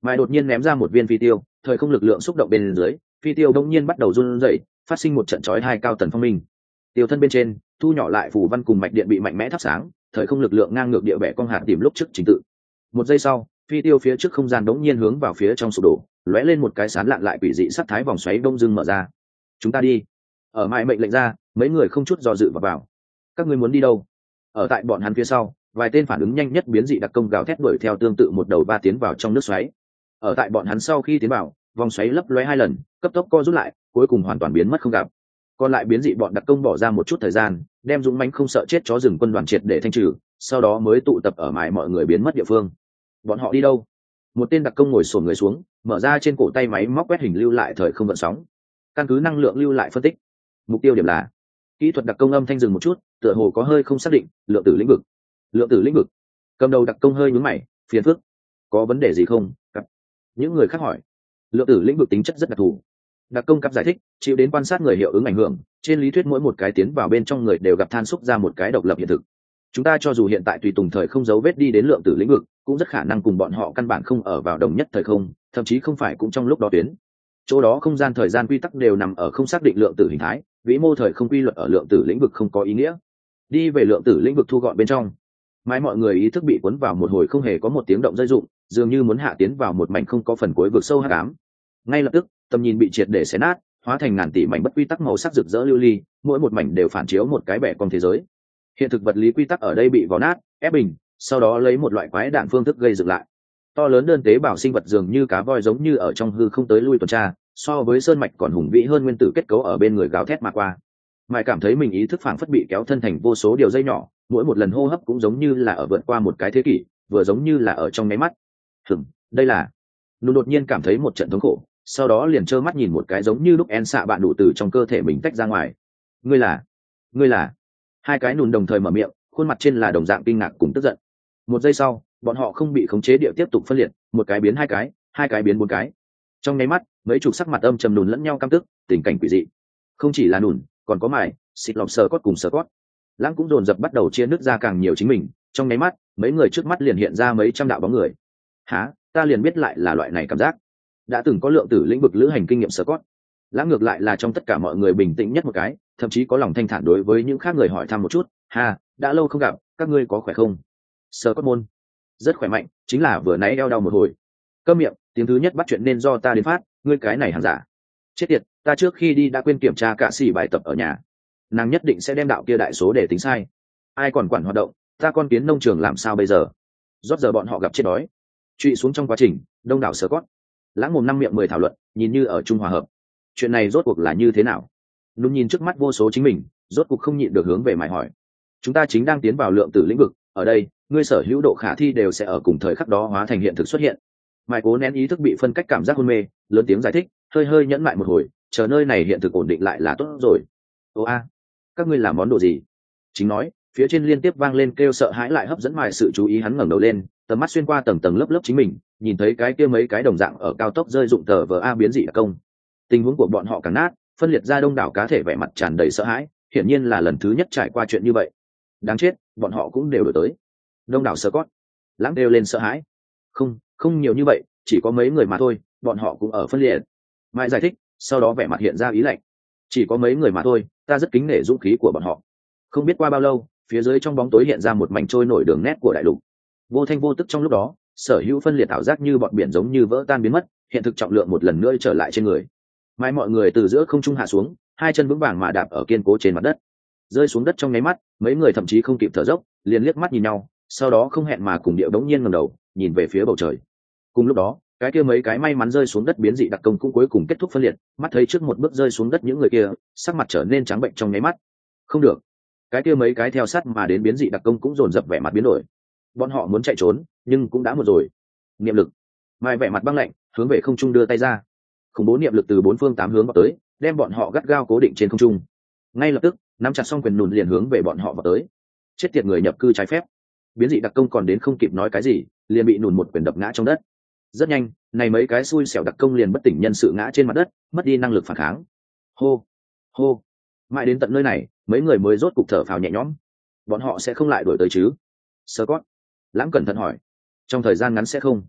Mai đột nhiên ném ra một viên phi tiêu, thời không lực lượng xúc động bên dưới, phi tiêu đông nhiên bắt đầu run rẩy, phát sinh một trận chói hai cao tần phong minh. Tiêu thân bên trên thu nhỏ lại phù văn cùng mạch điện bị mạnh mẽ thắp sáng, thời không lực lượng ngang ngược địa bẻ cong hạt tìm lúc trước trình tự. Một giây sau, phi tiêu phía trước không gian đống nhiên hướng vào phía trong sụp đổ, lóe lên một cái sán lạn lại quỷ dị sắc thái vòng xoáy đông dưng mở ra. Chúng ta đi. Ở Mai mệnh lệnh ra, mấy người không chút do dự vào vào. Các ngươi muốn đi đâu? Ở tại bọn hắn phía sau, vài tên phản ứng nhanh nhất biến dị đặc công gào thét đuổi theo tương tự một đầu va tiến vào trong nước xoáy. Ở tại bọn hắn sau khi tiến vào, vòng xoáy lấp lóe hai lần, cấp tốc co rút lại, cuối cùng hoàn toàn biến mất không gặp. Còn lại biến dị bọn đặc công bỏ ra một chút thời gian, đem dũng mãnh không sợ chết chó rừng quân đoàn triệt để thanh trừ, sau đó mới tụ tập ở mãi mọi người biến mất địa phương. Bọn họ đi đâu? Một tên đặc công ngồi xổm người xuống, mở ra trên cổ tay máy móc quét hình lưu lại thời không gợn sóng. Căn cứ năng lượng lưu lại phân tích, mục tiêu điểm là kỹ thuật đặc công âm thanh dừng một chút, tựa hồ có hơi không xác định, lượng tử lĩnh vực. Lượng tử lĩnh vực. Cầm đầu đặc công hơi nhướng mày, phiền phức. Có vấn đề gì không? Cặp. Những người khác hỏi. Lượng tử lĩnh vực tính chất rất đặc thù. Đặc công cấp giải thích, chịu đến quan sát người hiệu ứng ảnh hưởng, trên lý thuyết mỗi một cái tiến vào bên trong người đều gặp than xúc ra một cái độc lập hiện thực. Chúng ta cho dù hiện tại tùy tùng thời không dấu vết đi đến lượng tử lĩnh vực, cũng rất khả năng cùng bọn họ căn bản không ở vào đồng nhất thời không, thậm chí không phải cũng trong lúc đó tuyến. Chỗ đó không gian thời gian quy tắc đều nằm ở không xác định lượng tử hình thái, vĩ mô thời không quy luật ở lượng tử lĩnh vực không có ý nghĩa. Đi về lượng tử lĩnh vực thu gọn bên trong. Mãi mọi người ý thức bị cuốn vào một hồi không hề có một tiếng động rơi rụng, dường như muốn hạ tiến vào một mảnh không có phần cuối vực sâu hắc ám. Ngay lập tức, tầm nhìn bị triệt để xé nát, hóa thành ngàn tỷ mảnh bất quy tắc màu sắc rực rỡ lưu ly, mỗi một mảnh đều phản chiếu một cái bẻ cong thế giới. Hiện thực vật lý quy tắc ở đây bị vò nát, ép bình, sau đó lấy một loại quái đạn phương thức gây dựng lại. To lớn đơn tế bào sinh vật dường như cá voi giống như ở trong hư không tới lui tuần tra, so với sơn mạch còn hùng vĩ hơn nguyên tử kết cấu ở bên người gào thét mà qua. Mãi cảm thấy mình ý thức phảng phất bị kéo thân thành vô số điều dây nhỏ, mỗi một lần hô hấp cũng giống như là ở vượt qua một cái thế kỷ, vừa giống như là ở trong nháy mắt. Hừm, đây là. Nụ đột nhiên cảm thấy một trận thống khổ, sau đó liền trơ mắt nhìn một cái giống như lúc en xạ bạn đủ từ trong cơ thể mình tách ra ngoài. Ngươi là, ngươi là. Hai cái nùn đồng thời mở miệng, khuôn mặt trên là đồng dạng kinh ngạc cùng tức giận. Một giây sau, bọn họ không bị khống chế địa tiếp tục phân liệt, một cái biến hai cái, hai cái biến bốn cái. Trong nháy mắt, mấy chục sắc mặt âm trầm nùn lẫn nhau căm tức, tình cảnh quỷ dị. Không chỉ là nùn, còn có mài, xịt lọc sờ cốt cùng sờ cốt. Lãng cũng dồn dập bắt đầu chia nước ra càng nhiều chính mình, trong nháy mắt, mấy người trước mắt liền hiện ra mấy trăm đạo bóng người. Hả, ta liền biết lại là loại này cảm giác. Đã từng có lượng tử lĩnh vực lữ hành kinh nghiệm sờ cốt. Lãng ngược lại là trong tất cả mọi người bình tĩnh nhất một cái, thậm chí có lòng thanh thản đối với những khác người hỏi thăm một chút. Ha, đã lâu không gặp, các ngươi có khỏe không? Sờ cốt môn, rất khỏe mạnh, chính là vừa nãy eo đau một hồi. Câm miệng, tiếng thứ nhất bắt chuyện nên do ta đến phát, ngươi cái này hàng giả. Chết tiệt, ta trước khi đi đã quên kiểm tra cả xì bài tập ở nhà. Nàng nhất định sẽ đem đạo kia đại số để tính sai. Ai còn quản hoạt động, ta con kiến nông trường làm sao bây giờ? Rót giờ bọn họ gặp chết đói. Trụy xuống trong quá trình, đông đảo sờ cốt. Lãng mồm năm miệng mười thảo luận, nhìn như ở trung hòa hợp. Chuyện này rốt cuộc là như thế nào? Nún nhìn trước mắt vô số chính mình, rốt cuộc không nhịn được hướng về mày hỏi. Chúng ta chính đang tiến vào lượng tử lĩnh vực, ở đây, ngươi sở hữu độ khả thi đều sẽ ở cùng thời khắc đó hóa thành hiện thực xuất hiện. Mày cố nén ý thức bị phân cách cảm giác hôn mê, lớn tiếng giải thích, hơi hơi nhẫn lại một hồi, chờ nơi này hiện thực ổn định lại là tốt rồi. Ô a, các ngươi làm món đồ gì? Chính nói, phía trên liên tiếp vang lên kêu sợ hãi lại hấp dẫn mài sự chú ý, hắn ngẩng đầu lên, tầm mắt xuyên qua tầng tầng lớp lớp chính mình, nhìn thấy cái kia mấy cái đồng dạng ở cao tốc rơi dụng tờ vờ a biến dị đặc công. Tình huống của bọn họ càng nát, phân liệt ra đông đảo cá thể vẻ mặt tràn đầy sợ hãi, hiển nhiên là lần thứ nhất trải qua chuyện như vậy. Đáng chết, bọn họ cũng đều đổi tới. Đông đảo sơ cót, lãng đều lên sợ hãi. Không, không nhiều như vậy, chỉ có mấy người mà thôi, bọn họ cũng ở phân liệt. Mai giải thích, sau đó vẻ mặt hiện ra ý lạnh. Chỉ có mấy người mà thôi, ta rất kính nể dũng khí của bọn họ. Không biết qua bao lâu, phía dưới trong bóng tối hiện ra một mảnh trôi nổi đường nét của đại lục. Vô thanh vô tức trong lúc đó, sở hữu phân liệt ảo giác như bọn biển giống như vỡ tan biến mất, hiện thực trọng lượng một lần nữa trở lại trên người. Mai mọi người từ giữa không trung hạ xuống, hai chân vững vàng mà đạp ở kiên cố trên mặt đất. Rơi xuống đất trong nháy mắt, mấy người thậm chí không kịp thở dốc, liền liếc mắt nhìn nhau, sau đó không hẹn mà cùng điệu đống nhiên ngẩng đầu, nhìn về phía bầu trời. Cùng lúc đó, cái kia mấy cái may mắn rơi xuống đất biến dị đặc công cũng cuối cùng kết thúc phân liệt, mắt thấy trước một bước rơi xuống đất những người kia, sắc mặt trở nên trắng bệnh trong nháy mắt. Không được, cái kia mấy cái theo sát mà đến biến dị đặc công cũng dồn dập vẻ mặt biến đổi. Bọn họ muốn chạy trốn, nhưng cũng đã muộn rồi. Niệm lực, Mai vẻ mặt băng lạnh, hướng về không trung đưa tay ra. Khủng bố niệm lực từ bốn phương tám hướng vào tới, đem bọn họ gắt gao cố định trên không trung. Ngay lập tức, nắm chặt xong quyền nùn liền hướng về bọn họ vào tới. Chết tiệt người nhập cư trái phép! Biến dị đặc công còn đến không kịp nói cái gì, liền bị nùn một quyền đập ngã trong đất. Rất nhanh, này mấy cái xui xẻo đặc công liền bất tỉnh nhân sự ngã trên mặt đất, mất đi năng lực phản kháng. Hô, hô! Mãi đến tận nơi này, mấy người mới rốt cục thở phào nhẹ nhõm. Bọn họ sẽ không lại đuổi tới chứ? Scott, Lãng cẩn thận hỏi. Trong thời gian ngắn sẽ không.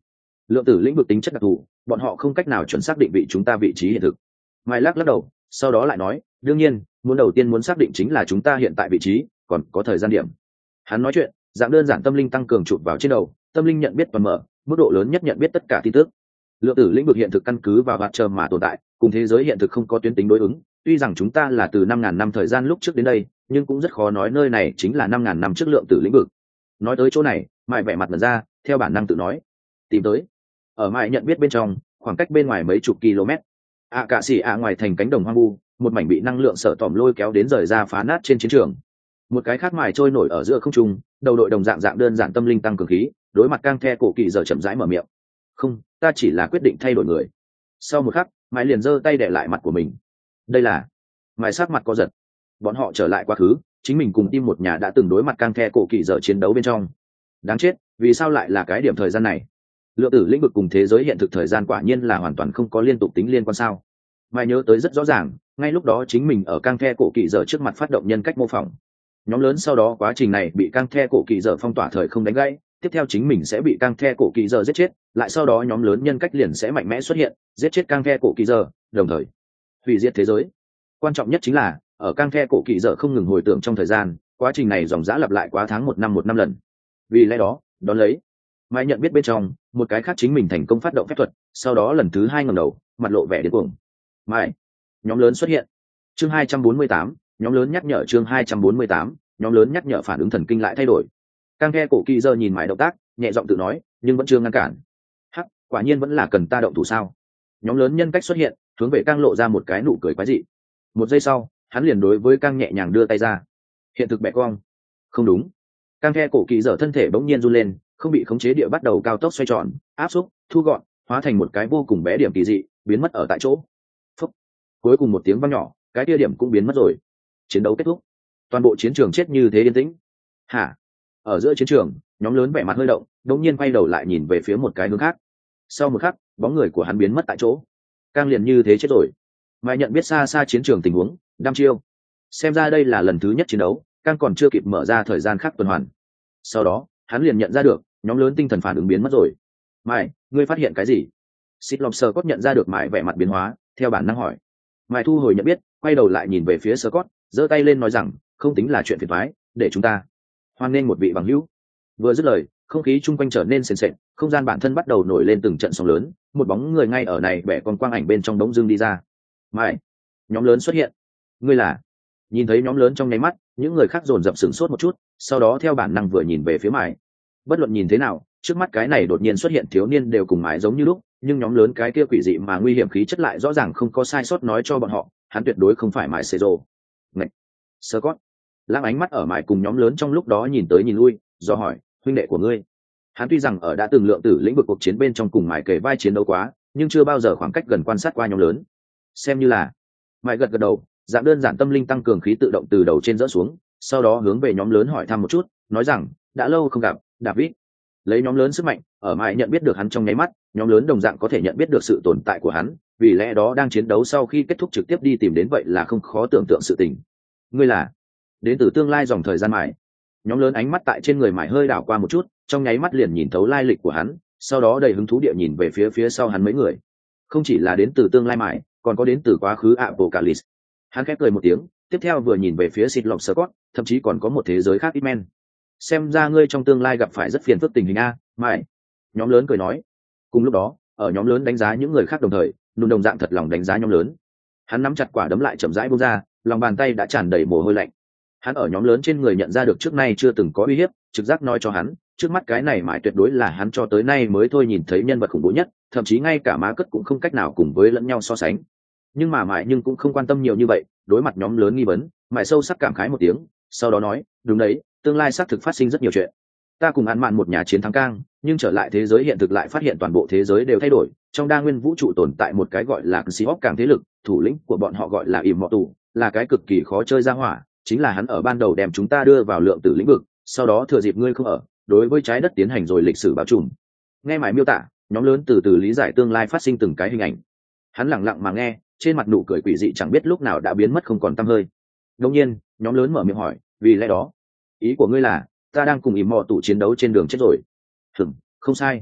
Lượng tử lĩnh vực tính chất đặc thù, bọn họ không cách nào chuẩn xác định vị chúng ta vị trí hiện thực. Mai lắc lắc đầu, sau đó lại nói, đương nhiên muốn đầu tiên muốn xác định chính là chúng ta hiện tại vị trí còn có thời gian điểm. Hắn nói chuyện dạng đơn giản, tâm linh tăng cường chụp vào trên đầu, tâm linh nhận biết toàn mở, mức độ lớn nhất nhận biết tất cả tin tức. Lượng tử lĩnh vực hiện thực căn cứ vào vật chờ mà tồn tại, cùng thế giới hiện thực không có tuyến tính đối ứng. Tuy rằng chúng ta là từ năm ngàn năm thời gian lúc trước đến đây, nhưng cũng rất khó nói nơi này chính là năm ngàn năm trước lượng tử lĩnh vực. Nói tới chỗ này, Mai vẻ mặt mở ra, theo bản năng tự nói, tìm tới. Ở Mai nhận biết bên trong, khoảng cách bên ngoài mấy chục km, ạ cạ xỉ ạ ngoài thành cánh đồng hoang vu, một mảnh bị năng lượng sở tỏm lôi kéo đến rời ra phá nát trên chiến trường. Một cái khác Mai trôi nổi ở giữa không trung, đầu đội đồng dạng dạng đơn giản tâm linh tăng cường khí, đối mặt cang the cổ kỳ giờ chậm rãi mở miệng, không, ta chỉ là quyết định thay đổi người. Sau một khắc, Mai liền giơ tay để lại mặt của mình. Đây là Mai sắc mặt co giật. Bọn họ trở lại quá khứ, chính mình cùng team một nhà đã từng đối mặt cang the cổ kỳ giờ chiến đấu bên trong. Đáng chết, vì sao lại là cái điểm thời gian này? Lượng tử lĩnh vực cùng thế giới hiện thực thời gian quả nhiên là hoàn toàn không có liên tục tính liên quan sao? Mai nhớ tới rất rõ ràng, ngay lúc đó chính mình ở cang the cổ kỳ giờ trước mặt phát động nhân cách mô phỏng. Nhóm lớn sau đó quá trình này bị cang the cổ kỳ giờ phong tỏa thời không đánh gãy, tiếp theo chính mình sẽ bị cang the cổ kỳ giờ giết chết, lại sau đó nhóm lớn nhân cách liền sẽ mạnh mẽ xuất hiện, giết chết cang the cổ kỳ giờ, đồng thời hủy diệt thế giới. Quan trọng nhất chính là ở cang the cổ kỳ giờ không ngừng hồi tưởng trong thời gian, quá trình này dòng dã lặp lại quá tháng một năm một năm lần. Vì lẽ đó, đón lấy Mai nhận biết bên trong một cái khác chính mình thành công phát động phép thuật, sau đó lần thứ hai ngẩng đầu, mặt lộ vẻ điên cuồng. Mai, nhóm lớn xuất hiện. Chương hai trăm bốn mươi tám, nhóm lớn nhắc nhở. Chương hai trăm bốn mươi tám, nhóm lớn nhắc nhở. Phản ứng thần kinh lại thay đổi. Cang the cổ kỳ giờ nhìn Mai động tác, nhẹ giọng tự nói, nhưng vẫn chưa ngăn cản. Hắc, quả nhiên vẫn là cần ta động thủ sao? Nhóm lớn nhân cách xuất hiện, hướng về Cang lộ ra một cái nụ cười quái dị. Một giây sau, hắn liền đối với Cang nhẹ nhàng đưa tay ra. Hiện thực bẻ cong. Không đúng. Cang the cổ kỳ giờ thân thể bỗng nhiên run lên, không bị khống chế địa bắt đầu cao tốc xoay tròn, áp xúc, thu gọn, hóa thành một cái vô cùng bé điểm kỳ dị, biến mất ở tại chỗ. Phúc. Cuối cùng một tiếng vang nhỏ, cái tia điểm cũng biến mất rồi. Chiến đấu kết thúc. Toàn bộ chiến trường chết như thế yên tĩnh. Hả? Ở giữa chiến trường, nhóm lớn vẻ mặt hơi động, đột nhiên quay đầu lại nhìn về phía một cái hướng khác. Sau một khắc, bóng người của hắn biến mất tại chỗ. Cang liền như thế chết rồi. Mai nhận biết xa xa chiến trường tình huống, đăm chiêu. Xem ra đây là lần thứ nhất chiến đấu, Cang còn chưa kịp mở ra thời gian khác tuần hoàn. Sau đó, hắn liền nhận ra được, nhóm lớn tinh thần phản ứng biến mất rồi. Mai, ngươi phát hiện cái gì? Xịt lọc sờ cốt nhận ra được Mai vẻ mặt biến hóa, theo bản năng hỏi. Mai thu hồi nhận biết, quay đầu lại nhìn về phía sờ cốt, giơ tay lên nói rằng, không tính là chuyện phiền toái, để chúng ta hoan nghênh một vị bằng hữu. Vừa dứt lời, không khí chung quanh trở nên sền sệt, không gian bản thân bắt đầu nổi lên từng trận sóng lớn, một bóng người ngay ở này bẻ con quang ảnh bên trong đống dương đi ra. Mai, nhóm lớn xuất hiện. Ngươi là? Nhìn thấy nhóm lớn trong nháy mắt, những người khác dồn dập sửng sốt một chút, sau đó theo bản năng vừa nhìn về phía Mai. Bất luận nhìn thế nào, trước mắt cái này đột nhiên xuất hiện thiếu niên đều cùng Mai giống như lúc, nhưng nhóm lớn cái kia quỷ dị mà nguy hiểm khí chất lại rõ ràng không có sai sót nói cho bọn họ, hắn tuyệt đối không phải Mai Cezro. Ngạch, Scott. Lãng ánh mắt ở Mai cùng nhóm lớn trong lúc đó nhìn tới nhìn lui, do hỏi, huynh đệ của ngươi. Hắn tuy rằng ở đã từng lượng tử lĩnh vực cuộc chiến bên trong cùng Mai kề vai chiến đấu quá, nhưng chưa bao giờ khoảng cách gần quan sát qua nhóm lớn. Xem như là. Mai gật gật đầu, dạng đơn giản tâm linh tăng cường khí tự động từ đầu trên dỡ xuống, sau đó hướng về nhóm lớn hỏi thăm một chút, nói rằng, đã lâu không gặp, David. Lấy nhóm lớn sức mạnh, ở Mai nhận biết được hắn trong nháy mắt, nhóm lớn đồng dạng có thể nhận biết được sự tồn tại của hắn, vì lẽ đó đang chiến đấu sau khi kết thúc trực tiếp đi tìm đến vậy là không khó tưởng tượng sự tình. Ngươi là? Đến từ tương lai dòng thời gian Mai. Nhóm lớn ánh mắt tại trên người Mai hơi đảo qua một chút, trong nháy mắt liền nhìn thấu lai lịch của hắn, sau đó đầy hứng thú địa nhìn về phía phía sau hắn mấy người. Không chỉ là đến từ tương lai Mai, còn có đến từ quá khứ Apocalypse. Hắn khép cười một tiếng, tiếp theo vừa nhìn về phía Xịt Lộc Scott, thậm chí còn có một thế giới khác X-Men. Xem ra ngươi trong tương lai gặp phải rất phiền phức tình hình a, Mai. Nhóm lớn cười nói. Cùng lúc đó, ở nhóm lớn đánh giá những người khác đồng thời, Nùn đồng dạng thật lòng đánh giá nhóm lớn. Hắn nắm chặt quả đấm lại chậm rãi buông ra, lòng bàn tay đã tràn đầy mồ hôi lạnh. Hắn ở nhóm lớn trên người nhận ra được trước nay chưa từng có uy hiếp, trực giác nói cho hắn, trước mắt cái này Mai tuyệt đối là hắn cho tới nay mới thôi nhìn thấy nhân vật khủng bố nhất, thậm chí ngay cả má cất cũng không cách nào cùng với lẫn nhau so sánh. Nhưng mà Mai nhưng cũng không quan tâm nhiều như vậy, đối mặt nhóm lớn nghi vấn, Mai sâu sắc cảm khái một tiếng, sau đó nói, đúng đấy, tương lai xác thực phát sinh rất nhiều chuyện. Ta cùng ăn mạn một nhà chiến thắng Cang, nhưng trở lại thế giới hiện thực lại phát hiện toàn bộ thế giới đều thay đổi, trong đa nguyên vũ trụ tồn tại một cái gọi là Seahawk càng thế lực, thủ lĩnh của bọn họ gọi là Immortal, là cái cực kỳ khó chơi ra hỏa, chính là hắn ở ban đầu đem chúng ta đưa vào lượng tử lĩnh vực, sau đó thừa dịp ngươi không ở, đối với trái đất tiến hành rồi lịch sử bao trùm. Nghe Mai miêu tả, nhóm lớn từ từ lý giải tương lai phát sinh từng cái hình ảnh. Hắn lặng lặng mà nghe, trên mặt nụ cười quỷ dị chẳng biết lúc nào đã biến mất không còn tăm hơi. Đột nhiên, nhóm lớn mở miệng hỏi, vì lẽ đó, ý của ngươi là ta đang cùng ìm mò tủ chiến đấu trên đường chết rồi? Hừm, không sai.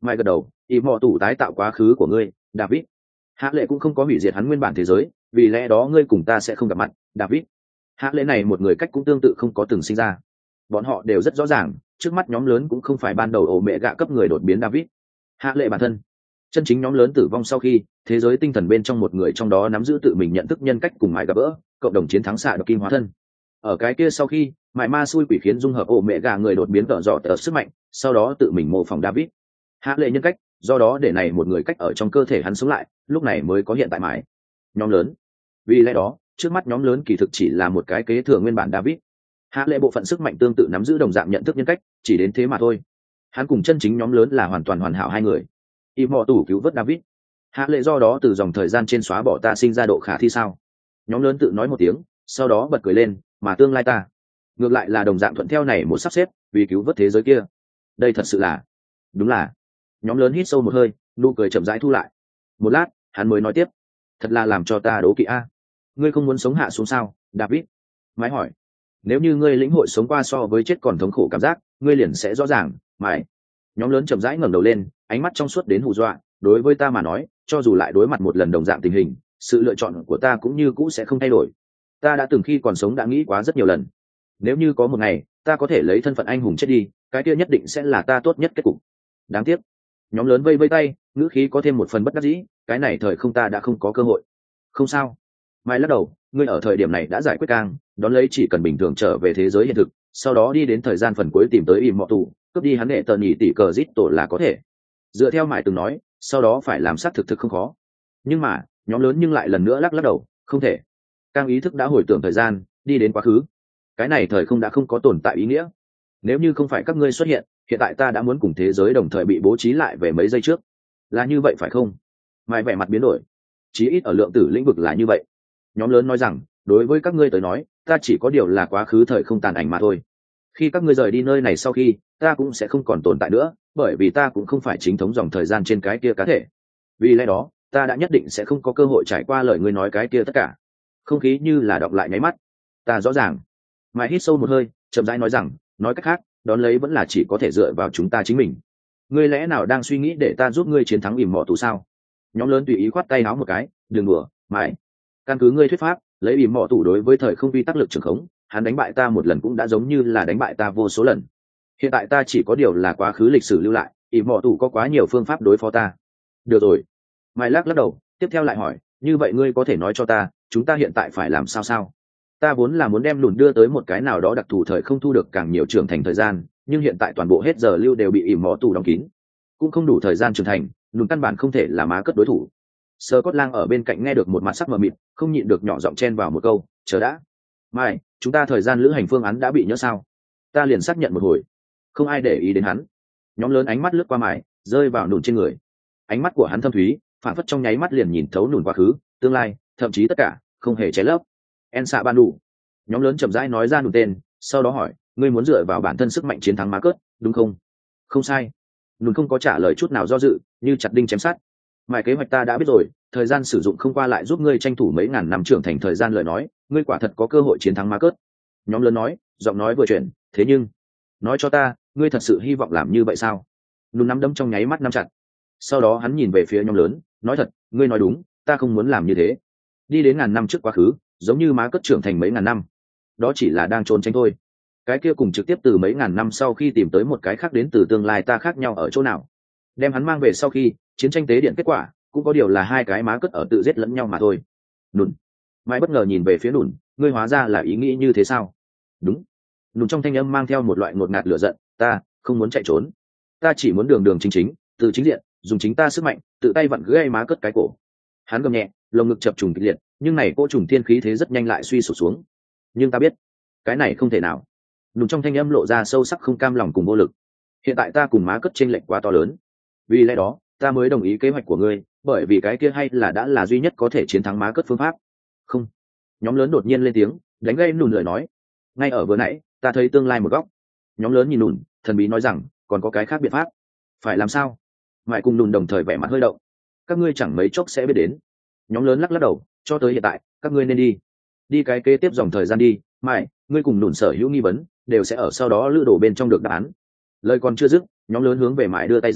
Mai gật đầu, ý mọ tủ tái tạo quá khứ của ngươi, David. Hạ lệ cũng không có hủy diệt hắn nguyên bản thế giới, vì lẽ đó ngươi cùng ta sẽ không gặp mặt, David. Hạ lệ này một người cách cũng tương tự không có từng sinh ra. Bọn họ đều rất rõ ràng, trước mắt nhóm lớn cũng không phải ban đầu ổ mẹ gạ cấp người đột biến David. Hạ lệ bản thân, chân chính nhóm lớn tử vong sau khi thế giới tinh thần bên trong một người trong đó nắm giữ tự mình nhận thức nhân cách cùng mãi gặp gỡ, cộng đồng chiến thắng xạ độc kim hóa thân. Ở cái kia sau khi mãi ma xui quỷ khiến dung hợp ổ mẹ gà người đột biến tợ dọ tờ sức mạnh, sau đó tự mình mô phỏng David. Hạ lệ nhân cách, do đó để này một người cách ở trong cơ thể hắn sống lại, lúc này mới có hiện tại mãi nhóm lớn. Vì lẽ đó trước mắt nhóm lớn kỳ thực chỉ là một cái kế thừa nguyên bản David. Hạ lệ bộ phận sức mạnh tương tự nắm giữ đồng dạng nhận thức nhân cách, chỉ đến thế mà thôi. Hắn cùng chân chính nhóm lớn là hoàn toàn hoàn hảo hai người. Y mọ tủ cứu vớt David. Hạ lệ do đó từ dòng thời gian trên xóa bỏ ta sinh ra độ khả thi sao? Nhóm lớn tự nói một tiếng, sau đó bật cười lên, mà tương lai ta ngược lại là đồng dạng thuận theo này một sắp xếp, vì cứu vớt thế giới kia. Đây thật sự là đúng là. Nhóm lớn hít sâu một hơi, nụ cười chậm rãi thu lại. Một lát hắn mới nói tiếp, thật là làm cho ta đố kỵ a. Ngươi không muốn sống hạ xuống sao, David? Mãi hỏi. Nếu như ngươi lĩnh hội sống qua so với chết còn thống khổ cảm giác, ngươi liền sẽ rõ ràng. Mãi. Nhóm lớn chậm rãi ngẩng đầu lên, ánh mắt trong suốt đến hù dọa. Đối với ta mà nói, cho dù lại đối mặt một lần đồng dạng tình hình, sự lựa chọn của ta cũng như cũ sẽ không thay đổi. Ta đã từng khi còn sống đã nghĩ quá rất nhiều lần, nếu như có một ngày ta có thể lấy thân phận anh hùng chết đi, cái kia nhất định sẽ là ta tốt nhất kết cục. Đáng tiếc. Nhóm lớn vây vây tay, ngữ khí có thêm một phần bất đắc dĩ, cái này thời không ta đã không có cơ hội. Không sao. Mai lắc đầu, ngươi ở thời điểm này đã giải quyết cang, đón lấy chỉ cần bình thường trở về thế giới hiện thực, sau đó đi đến thời gian phần cuối tìm tới im mọ tù, cướp đi hắn nghệ tờ nhỉ tỷ cờ rít tổ là có thể. Dựa theo Mại từng nói, sau đó phải làm xác thực thực không khó. Nhưng mà nhóm lớn nhưng lại lần nữa lắc lắc đầu, không thể. Cang ý thức đã hồi tưởng thời gian, đi đến quá khứ. Cái này thời không đã không có tồn tại ý nghĩa. Nếu như không phải các ngươi xuất hiện, hiện tại ta đã muốn cùng thế giới đồng thời bị bố trí lại về mấy giây trước. Là như vậy phải không? Mai vẻ mặt biến đổi. Chí ít ở lượng tử lĩnh vực là như vậy. Nhóm lớn nói rằng, đối với các ngươi tới nói, ta chỉ có điều là quá khứ thời không tàn ảnh mà thôi. Khi các ngươi rời đi nơi này sau khi, ta cũng sẽ không còn tồn tại nữa, bởi vì ta cũng không phải chính thống dòng thời gian trên cái kia cá thể. Vì lẽ đó, ta đã nhất định sẽ không có cơ hội trải qua lời ngươi nói cái kia tất cả. Không khí như là đọc lại nháy mắt. Ta rõ ràng. Mai hít sâu một hơi, chậm rãi nói rằng, nói cách khác, đón lấy vẫn là chỉ có thể dựa vào chúng ta chính mình. Ngươi lẽ nào đang suy nghĩ để ta giúp ngươi chiến thắng ỉm mọ tù sao? Nhóm lớn tùy ý khoát tay áo một cái, đừng đùa, Mai. Căn cứ ngươi thuyết pháp, lấy ỉm mọ tù đối với thời không vi tác lực trường khống, hắn đánh bại ta một lần cũng đã giống như là đánh bại ta vô số lần. Hiện tại ta chỉ có điều là quá khứ lịch sử lưu lại, ỉm mọ tù có quá nhiều phương pháp đối phó ta. Được rồi. Mai lắc lắc đầu, tiếp theo lại hỏi, như vậy ngươi có thể nói cho ta, chúng ta hiện tại phải làm sao sao? Ta vốn là muốn đem lùn đưa tới một cái nào đó đặc thù thời không thu được càng nhiều trưởng thành thời gian, nhưng hiện tại toàn bộ hết giờ lưu đều bị ỉm mọ tù đóng kín, cũng không đủ thời gian trưởng thành, lùn căn bản không thể là má cất đối thủ. Sơ Cốt Lang ở bên cạnh nghe được một mặt sắc mờ mịt, không nhịn được nhỏ giọng chen vào một câu, chờ đã. Mai, chúng ta thời gian lữ hành phương án đã bị nhớ sao? Ta liền xác nhận một hồi, không ai để ý đến hắn. Nhóm lớn ánh mắt lướt qua Mai, rơi vào nùn trên người. Ánh mắt của hắn thâm thúy, phản phất trong nháy mắt liền nhìn thấu nùn quá khứ, tương lai, thậm chí tất cả, không hề che lấp. En xạ ban đủ. Nhóm lớn chậm rãi nói ra nùn tên, sau đó hỏi, ngươi muốn dựa vào bản thân sức mạnh chiến thắng má cớt, đúng không? Không sai. Nùn không có trả lời chút nào do dự, như chặt đinh chém sắt. Mãi kế hoạch ta đã biết rồi, thời gian sử dụng không qua lại giúp ngươi tranh thủ mấy ngàn năm trưởng thành thời gian lời nói, ngươi quả thật có cơ hội chiến thắng má cớt. Nhóm lớn nói, giọng nói vừa chuyển, thế nhưng, nói cho ta, ngươi thật sự hy vọng làm như vậy sao? Nùn nắm đấm trong nháy mắt nắm chặt. Sau đó hắn nhìn về phía nhóm lớn, nói thật, ngươi nói đúng, ta không muốn làm như thế. Đi đến ngàn năm trước quá khứ, giống như má cất trưởng thành mấy ngàn năm, đó chỉ là đang trốn tránh thôi. Cái kia cùng trực tiếp từ mấy ngàn năm sau khi tìm tới một cái khác đến từ tương lai ta khác nhau ở chỗ nào? Đem hắn mang về sau khi chiến tranh tế điện kết quả, cũng có điều là hai cái má cất ở tự giết lẫn nhau mà thôi. Nùn. Mai bất ngờ nhìn về phía Nùn, ngươi hóa ra là ý nghĩ như thế sao? Đúng. Nùn trong thanh âm mang theo một loại ngột ngạt lửa giận, ta không muốn chạy trốn, ta chỉ muốn đường đường chính chính, từ chính diện, dùng chính ta sức mạnh, tự tay vặn gãy má cất cái cổ. Hắn gầm nhẹ, lồng ngực chập trùng kịch liệt, nhưng này cô trùng thiên khí thế rất nhanh lại suy sụp xuống. Nhưng ta biết, cái này không thể nào. Nùn trong thanh âm lộ ra sâu sắc không cam lòng cùng vô lực. Hiện tại ta cùng má cất chênh lệch quá to lớn, vì lẽ đó ta mới đồng ý kế hoạch của ngươi, bởi vì cái kia hay là đã là duy nhất có thể chiến thắng má cất phương pháp. Không. Nhóm lớn đột nhiên lên tiếng, đánh gây Nùn lời nói. Ngay ở vừa nãy, ta thấy tương lai một góc. Nhóm lớn nhìn Nùn, thần bí nói rằng, còn có cái khác biện pháp. Phải làm sao? Mãi cùng Nùn đồng thời vẻ mặt hơi động. Các ngươi chẳng mấy chốc sẽ biết đến. Nhóm lớn lắc lắc đầu, cho tới hiện tại, các ngươi nên đi. Đi cái kế tiếp dòng thời gian đi, Mãi, ngươi cùng Nùn sở hữu nghi vấn, đều sẽ ở sau đó lữ đổ bên trong được đáp án. Lời còn chưa dứt, nhóm lớn hướng về Mãi đưa tay ra,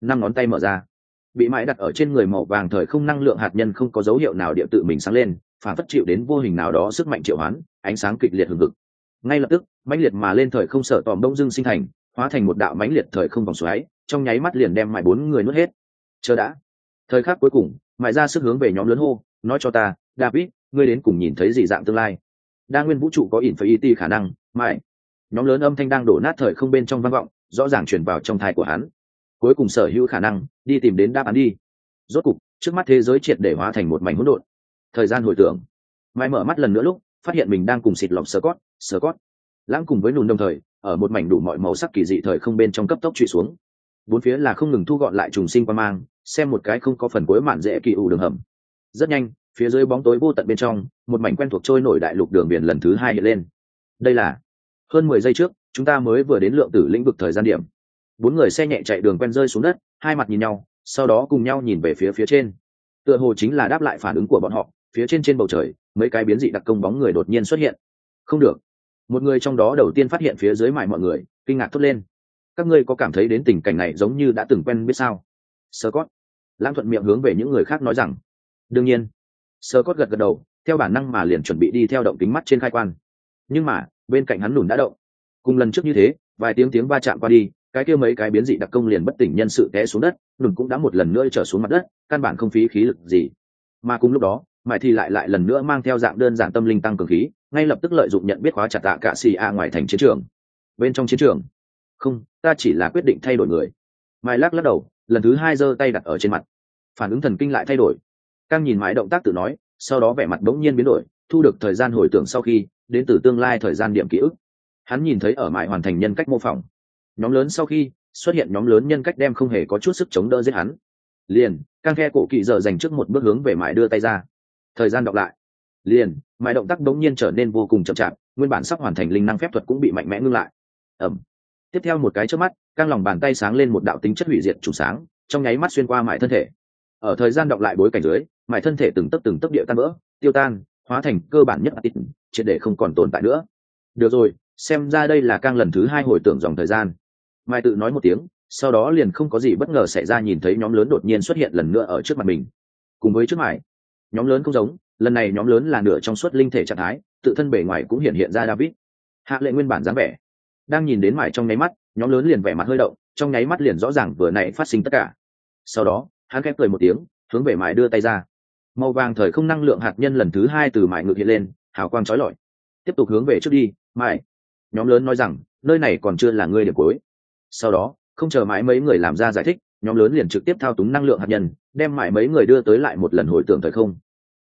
năm ngón tay mở ra, bị mãi đặt ở trên người màu vàng thời không năng lượng hạt nhân không có dấu hiệu nào địa tự mình sáng lên, phản phất chịu đến vô hình nào đó sức mạnh triệu hoán, ánh sáng kịch liệt hừng hực. Ngay lập tức mãnh liệt mà lên thời không sợ tòm đông dưng sinh thành, hóa thành một đạo mãnh liệt thời không vòng xoáy, trong nháy mắt liền đem mãi bốn người nuốt hết. Chờ đã. Thời khắc cuối cùng mãi ra sức hướng về nhóm lớn hô, nói cho ta, David, ngươi đến cùng nhìn thấy gì dạng tương lai? Đa nguyên vũ trụ có infinity khả năng, mãi. Nhóm lớn âm thanh đang đổ nát thời không bên trong vang vọng, rõ ràng truyền vào trong thai của hắn. Cuối cùng sở hữu khả năng, đi tìm đến đáp án đi. Rốt cục, trước mắt thế giới triệt để hóa thành một mảnh hỗn độn. Thời gian hồi tưởng, mãi mở mắt lần nữa lúc, phát hiện mình đang cùng xịt lọc Scott, Scott, lãng cùng với nùn đồng thời, ở một mảnh đủ mọi màu sắc kỳ dị thời không bên trong cấp tốc trụy xuống. Bốn phía là không ngừng thu gọn lại trùng sinh qua mang, xem một cái không có phần cuối mạn dễ kỳ ủ đường hầm. Rất nhanh, phía dưới bóng tối vô tận bên trong, một mảnh quen thuộc trôi nổi đại lục đường biển lần thứ hai hiện lên. Đây là hơn mười giây trước, chúng ta mới vừa đến lượng tử lĩnh vực thời gian điểm. Bốn người xe nhẹ chạy đường quen rơi xuống đất, hai mặt nhìn nhau, sau đó cùng nhau nhìn về phía phía trên. Tựa hồ chính là đáp lại phản ứng của bọn họ, phía trên trên bầu trời, mấy cái biến dị đặc công bóng người đột nhiên xuất hiện. Không được. Một người trong đó đầu tiên phát hiện phía dưới mại mọi người, kinh ngạc thốt lên. Các ngươi có cảm thấy đến tình cảnh này giống như đã từng quen biết sao? Scott. Lãng thuận miệng hướng về những người khác nói rằng. Đương nhiên. Scott gật gật đầu, theo bản năng mà liền chuẩn bị đi theo động kính mắt trên khai quan. Nhưng mà, bên cạnh hắn lùn đã động. Cùng lần trước như thế, vài tiếng tiếng va chạm qua đi, cái kia mấy cái biến dị đặc công liền bất tỉnh nhân sự té xuống đất, lùn cũng đã một lần nữa trở xuống mặt đất, căn bản không phí khí lực gì. Mà cùng lúc đó, mãi thì lại lại lần nữa mang theo dạng đơn giản tâm linh tăng cường khí, ngay lập tức lợi dụng nhận biết khóa chặt tạ cả xì a ngoài thành chiến trường. Bên trong chiến trường, không, ta chỉ là quyết định thay đổi người. Mai lắc lắc đầu, lần thứ hai giơ tay đặt ở trên mặt, phản ứng thần kinh lại thay đổi. Căng nhìn mãi động tác tự nói, sau đó vẻ mặt bỗng nhiên biến đổi, thu được thời gian hồi tưởng sau khi đến từ tương lai thời gian điểm ký ức. Hắn nhìn thấy ở mãi hoàn thành nhân cách mô phỏng, nhóm lớn sau khi xuất hiện nhóm lớn nhân cách đem không hề có chút sức chống đỡ giết hắn. Liền, Căng khe cổ kỵ giờ dành trước một bước hướng về mãi đưa tay ra. Thời gian đọc lại. Liền, mãi động tác đống nhiên trở nên vô cùng chậm chạp, nguyên bản sắp hoàn thành linh năng phép thuật cũng bị mạnh mẽ ngưng lại. Ẩm. Tiếp theo một cái chớp mắt, Căng lòng bàn tay sáng lên một đạo tính chất hủy diệt chủ sáng, trong nháy mắt xuyên qua mãi thân thể. Ở thời gian đọc lại bối cảnh dưới, mãi thân thể từng tấc từng tấc địa tan vỡ, tiêu tan, hóa thành cơ bản nhất Atit, triệt để không còn tồn tại nữa. Được rồi, xem ra đây là Căng lần thứ hai hồi tưởng dòng thời gian. Mai tự nói một tiếng, sau đó liền không có gì bất ngờ xảy ra, nhìn thấy nhóm lớn đột nhiên xuất hiện lần nữa ở trước mặt mình. Cùng với trước mãi, nhóm lớn không giống, lần này nhóm lớn là nửa trong suốt linh thể trạng thái, tự thân bề ngoài cũng hiện hiện ra David. Hạ Lệ nguyên bản dáng vẻ, đang nhìn đến mãi trong nháy mắt, nhóm lớn liền vẻ mặt hơi động, trong nháy mắt liền rõ ràng vừa nãy phát sinh tất cả. Sau đó, hắn khép cười một tiếng, hướng về mãi đưa tay ra. Màu vàng thời không năng lượng hạt nhân lần thứ hai từ mãi ngược hiện lên, hào quang chói lọi. Tiếp tục hướng về trước đi, mãi. Nhóm lớn nói rằng, nơi này còn chưa là ngươi điểm cuối. Sau đó, không chờ mãi mấy người làm ra giải thích, nhóm lớn liền trực tiếp thao túng năng lượng hạt nhân, đem mãi mấy người đưa tới lại một lần hồi tưởng thời không.